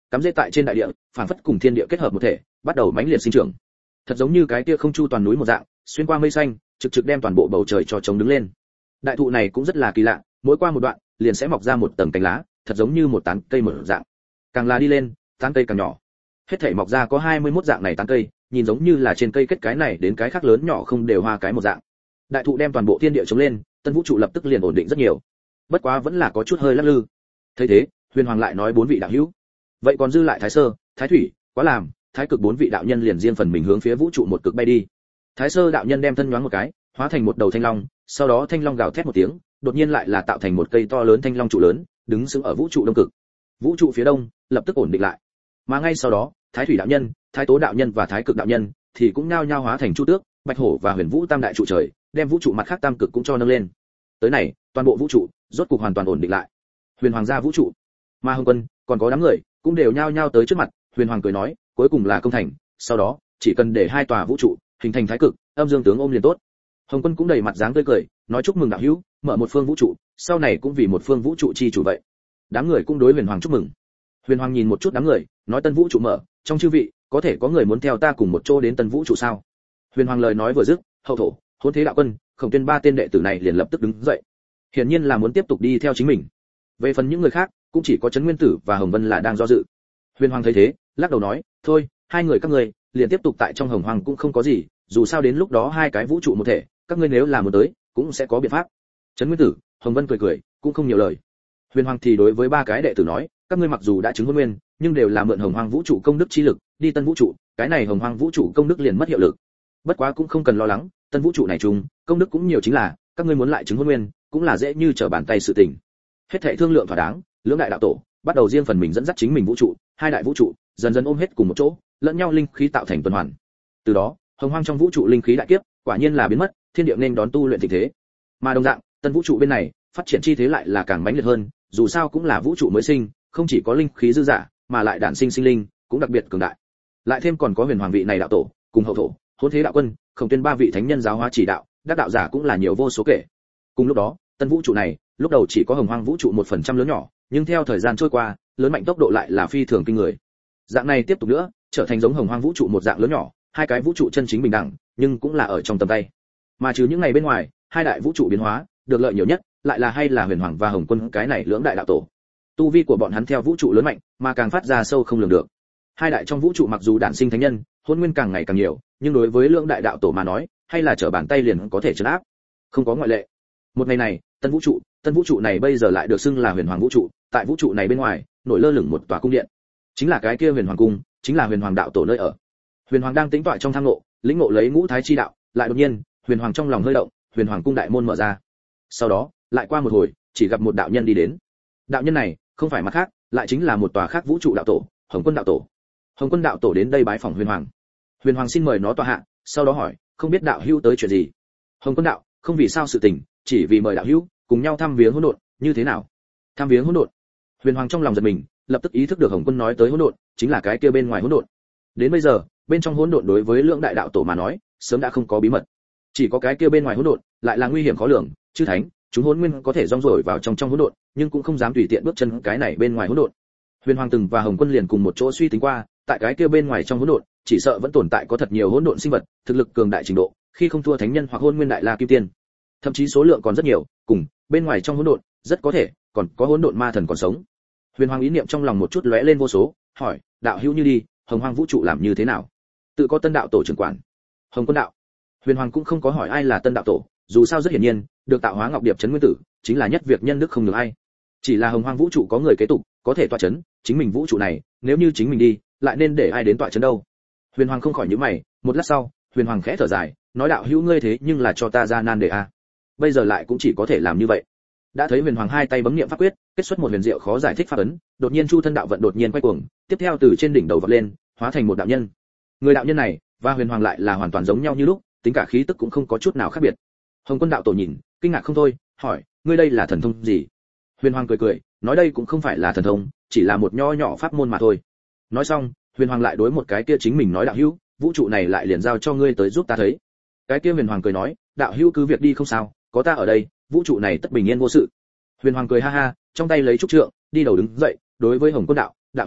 cắm rễ tại trên đại địa, phản phất cùng thiên địa kết hợp một thể, bắt đầu mãnh liệt sinh trưởng. Thật giống như cái kia không chu toàn núi một dạng, xuyên qua mây xanh, trực trực đem toàn bộ bầu trời cho chống đứng lên. Đại thụ này cũng rất là kỳ lạ, mỗi qua một đoạn, liền sẽ mọc ra một tầng cánh lá, thật giống như một tán cây mở dạng. Càng là đi lên, tán cây càng nhỏ. Hết thảy mọc ra có 21 dạng này tán cây, nhìn giống như là trên cây kết cái này đến cái khác lớn nhỏ không đều hoa cái một dạng. Đại thụ đem toàn bộ thiên địa chống lên, tân vũ trụ lập tức liền ổn định rất nhiều. Bất quá vẫn là có chút hơi lắc lư. Thấy thế, Huyền Hoàng lại nói 4 vị đạo hữu. Vậy còn dư lại Thái Sơ, Thái Thủy, Quá Làm, Thái Cực 4 vị đạo nhân liền riêng phần mình hướng phía vũ trụ một cực bay đi. Thái Sơ đạo nhân đem thân nhoáng một cái, hóa thành một đầu thanh long, sau đó thanh long gào thét một tiếng, đột nhiên lại là tạo thành một cây to lớn thanh long trụ lớn, đứng sững ở vũ trụ đông cực. Vũ trụ phía đông lập tức ổn định lại. Mà ngay sau đó, Thái Thủy đạo nhân, Thái Tố đạo nhân và Thái Cực đạo nhân thì cũng nhao nhao hóa thành Chu Tước, Bạch Hổ và Huyền Vũ tam đại trụ trời, đem vũ trụ mặt khác tam cực cũng cho nâng lên. Tới này, toàn bộ vũ trụ rốt cục hoàn toàn ổn định lại. Huyền Hoàng gia vũ trụ, Ma Hồng Quân, còn có đám người cũng đều nhao nhao tới trước mặt. Huyền Hoàng cười nói, cuối cùng là công thành, sau đó chỉ cần để 2 tòa vũ trụ hình thành thái cực, âm dương tướng ôm liền tốt. Hồng Quân cũng đầy mặt dáng tươi cười, nói chúc mừng đạo hữu, mở một phương vũ trụ, sau này cũng vì một phương vũ trụ chi chủ vậy. Đám người cũng đối Huyền Hoàng chúc mừng. Huyền Hoàng nhìn một chút đám người, nói tân vũ trụ mở, trong chư vị, có thể có người muốn theo ta cùng một chỗ đến tân vũ trụ sao? Huyền Hoàng lời nói vừa dứt, Hậu Thổ, Hỗn Thế đạo quân, Khổng Tuyên 3 tên đệ tử này liền lập tức đứng dậy. Hiển nhiên là muốn tiếp tục đi theo chính mình. Về phần những người khác, cũng chỉ có Trấn Nguyên Tử và Hồng Vân là đang do dự. Huyền Hoàng thấy thế, lắc đầu nói, thôi, 2 người các ngươi liền tiếp tục tại trong Hồng Hoàng cũng không có gì, dù sao đến lúc đó 2 cái vũ trụ một thể, các ngươi nếu là muốn tới, cũng sẽ có biện pháp. Trấn Nguyên Tử, Hồng Vân cười cười, cũng không nhiều lời. Huyền Hoàng thì đối với 3 cái đệ tử nói, các ngươi mặc dù đã chứng hôn nguyên, nhưng đều là mượn Hồng Hoàng vũ trụ công đức chi lực, đi tân vũ trụ, cái này Hồng Hoàng vũ trụ công đức liền mất hiệu lực. Bất quá cũng không cần lo lắng, tân vũ trụ này chung, công đức cũng nhiều chính là, các ngươi muốn lại chứng hôn nguyên, cũng là dễ như trở bàn tay sự tình. Hết thảy thương lượng thỏa đáng, lưỡng đại đạo tổ bắt đầu riêng phần mình dẫn dắt chính mình vũ trụ, 2 đại vũ trụ dần dần ôm hết cùng một chỗ, lẫn nhau linh khí tạo thành tuần hoàn. Từ đó, Hồng Hoang trong vũ trụ linh khí đại kiếp, quả nhiên là biến mất, thiên địa nên đón tu luyện thịnh thế. Mà đồng dạng, tân vũ trụ bên này, phát triển chi thế lại là càng mãnh liệt hơn, dù sao cũng là vũ trụ mới sinh, không chỉ có linh khí dư dả, mà lại đản sinh sinh linh, cũng đặc biệt cường đại. Lại thêm còn có Huyền Hoàng vị này đạo tổ, cùng Hậu Thổ, Hỗn Thế đạo quân, Khổng Tuyên 3 vị thánh nhân giáo hóa chỉ đạo, đắc đạo giả cũng là nhiều vô số kể. Cùng lúc đó, tân vũ trụ này, lúc đầu chỉ có Hồng Hoang vũ trụ 1% lớn nhỏ, nhưng theo thời gian trôi qua, lớn mạnh tốc độ lại là phi thường kinh người. Dạng này tiếp tục nữa, trở thành giống Hồng Hoang vũ trụ một dạng lớn nhỏ, 2 cái vũ trụ chân chính bình đẳng, nhưng cũng là ở trong tầm tay. Mà trừ những ngày bên ngoài, 2 đại vũ trụ biến hóa, được lợi nhiều nhất, lại là hay là Huyền Hoàng và Hồng Quân cái này lưỡng đại đạo tổ. Tu vi của bọn hắn theo vũ trụ lớn mạnh, mà càng phát ra sâu không lường được. 2 đại trong vũ trụ mặc dù đản sinh thánh nhân, hôn nguyên càng ngày càng nhiều, nhưng đối với lưỡng đại đạo tổ mà nói, hay là trở bàn tay liền có thể trấn áp. Không có ngoại lệ. Một ngày này, tân vũ trụ này bây giờ lại được xưng là Huyền Hoàng vũ trụ, tại vũ trụ này bên ngoài, nổi lơ lửng một tòa cung điện. Chính là cái kia Huyền Hoàng cung, chính là Huyền Hoàng đạo tổ nơi ở. Huyền Hoàng đang tĩnh tọa trong tham ngộ, lĩnh ngộ lấy ngũ thái chi đạo, lại đột nhiên, Huyền Hoàng trong lòng hơi động, Huyền Hoàng cung đại môn mở ra. Sau đó, lại qua một hồi, chỉ gặp một đạo nhân đi đến. Đạo nhân này, không phải mặt khác, lại chính là một tòa khác vũ trụ đạo tổ, Hồng Quân đạo tổ. Hồng Quân đạo tổ đến đây bái phỏng Huyền Hoàng. Huyền Hoàng xin mời nó tọa hạ, sau đó hỏi, không biết đạo hữu tới chuyện gì? Hồng Quân đạo, không vì sao sự tình, chỉ vì mời đạo hữu cùng nhau thăm viếng hỗn độn, như thế nào? Thăm viếng hỗn độn? Huyền Hoàng trong lòng giật mình, lập tức ý thức được Hồng Quân nói tới hỗn độn, chính là cái kia bên ngoài hỗn độn. Đến bây giờ, bên trong hỗn độn đối với lưỡng đại đạo tổ mà nói, sớm đã không có bí mật. Chỉ có cái kia bên ngoài hỗn độn, lại là nguy hiểm khó lường, chư thánh, chúng hỗn nguyên có thể rong ruổi vào trong hỗn độn, nhưng cũng không dám tùy tiện bước chân cái này bên ngoài hỗn độn. Huyền Hoàng từng và Hồng Quân liền cùng một chỗ suy tính qua, tại cái kia bên ngoài trong hỗn độn, chỉ sợ vẫn tồn tại có thật nhiều hỗn độn sinh vật, thực lực cường đại trình độ, khi không thua thánh nhân hoặc hôn nguyên đại la kim tiên. Thậm chí số lượng còn rất nhiều, cùng bên ngoài trong hỗn độn, rất có thể còn có hỗn độn ma thần còn sống. Huyền Hoàng ý niệm trong lòng một chút lóe lên vô số, hỏi, đạo hữu như đi, Hồng Hoang vũ trụ làm như thế nào? Tự có tân đạo tổ trưởng quản. Hồng Quân đạo. Huyền Hoàng cũng không có hỏi ai là tân đạo tổ, dù sao rất hiển nhiên, được tạo hóa ngọc điệp trấn nguyên tử, chính là nhất việc nhân đức không nhường ai. Chỉ là Hồng Hoang vũ trụ có người kế tục, có thể tọa trấn, chính mình vũ trụ này, nếu như chính mình đi, lại nên để ai đến tọa trấn đâu? Huyền Hoàng không khỏi nhíu mày, một lát sau, Huyền Hoàng khẽ thở dài, nói đạo hữu ngươi thế nhưng là cho ta ra nan đề a. Bây giờ lại cũng chỉ có thể làm như vậy. Đã thấy Huyền Hoàng hai tay bấm niệm pháp quyết, kết xuất một huyền diệu khó giải thích pháp ấn, đột nhiên chu thân đạo vận đột nhiên quay cuồng, tiếp theo từ trên đỉnh đầu vọt lên, hóa thành một đạo nhân. Người đạo nhân này và Huyền Hoàng lại là hoàn toàn giống nhau như lúc, tính cả khí tức cũng không có chút nào khác biệt. Hồng Quân đạo tổ nhìn, kinh ngạc không thôi, hỏi, ngươi đây là thần thông gì? Huyền Hoàng cười cười, nói đây cũng không phải là thần thông, chỉ là một nho nhỏ pháp môn mà thôi. Nói xong, Huyền Hoàng lại đối một cái kia chính mình nói đạo hữu, vũ trụ này lại liền giao cho ngươi tới giúp ta thấy. Cái kia Huyền Hoàng cười nói, đạo hữu cứ việc đi không sao, có ta ở đây, vũ trụ này tất bình yên vô sự. Huyền Hoàng cười ha ha, trong tay lấy trúc trượng, đi đầu đứng dậy, đối với Hồng Quân đạo, đạo hữu,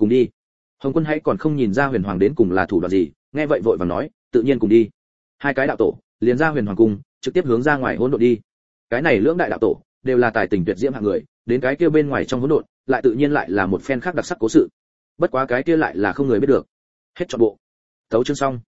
cùng đi. Hồng Quân hãy còn không nhìn ra Huyền Hoàng đến cùng là thủ đoạn gì, nghe vậy vội vàng nói, tự nhiên cùng đi. Hai cái đạo tổ liền ra Huyền Hoàng cung, trực tiếp hướng ra ngoài hỗn độn đi. Cái này lưỡng đại đạo tổ đều là tài tình tuyệt diễm hạng người, đến cái kia bên ngoài trong hỗn độn, lại tự nhiên lại là một phen khác đặc sắc cố sự. Bất quá cái kia lại là không người biết được. Hết trọn bộ. Tấu chương xong.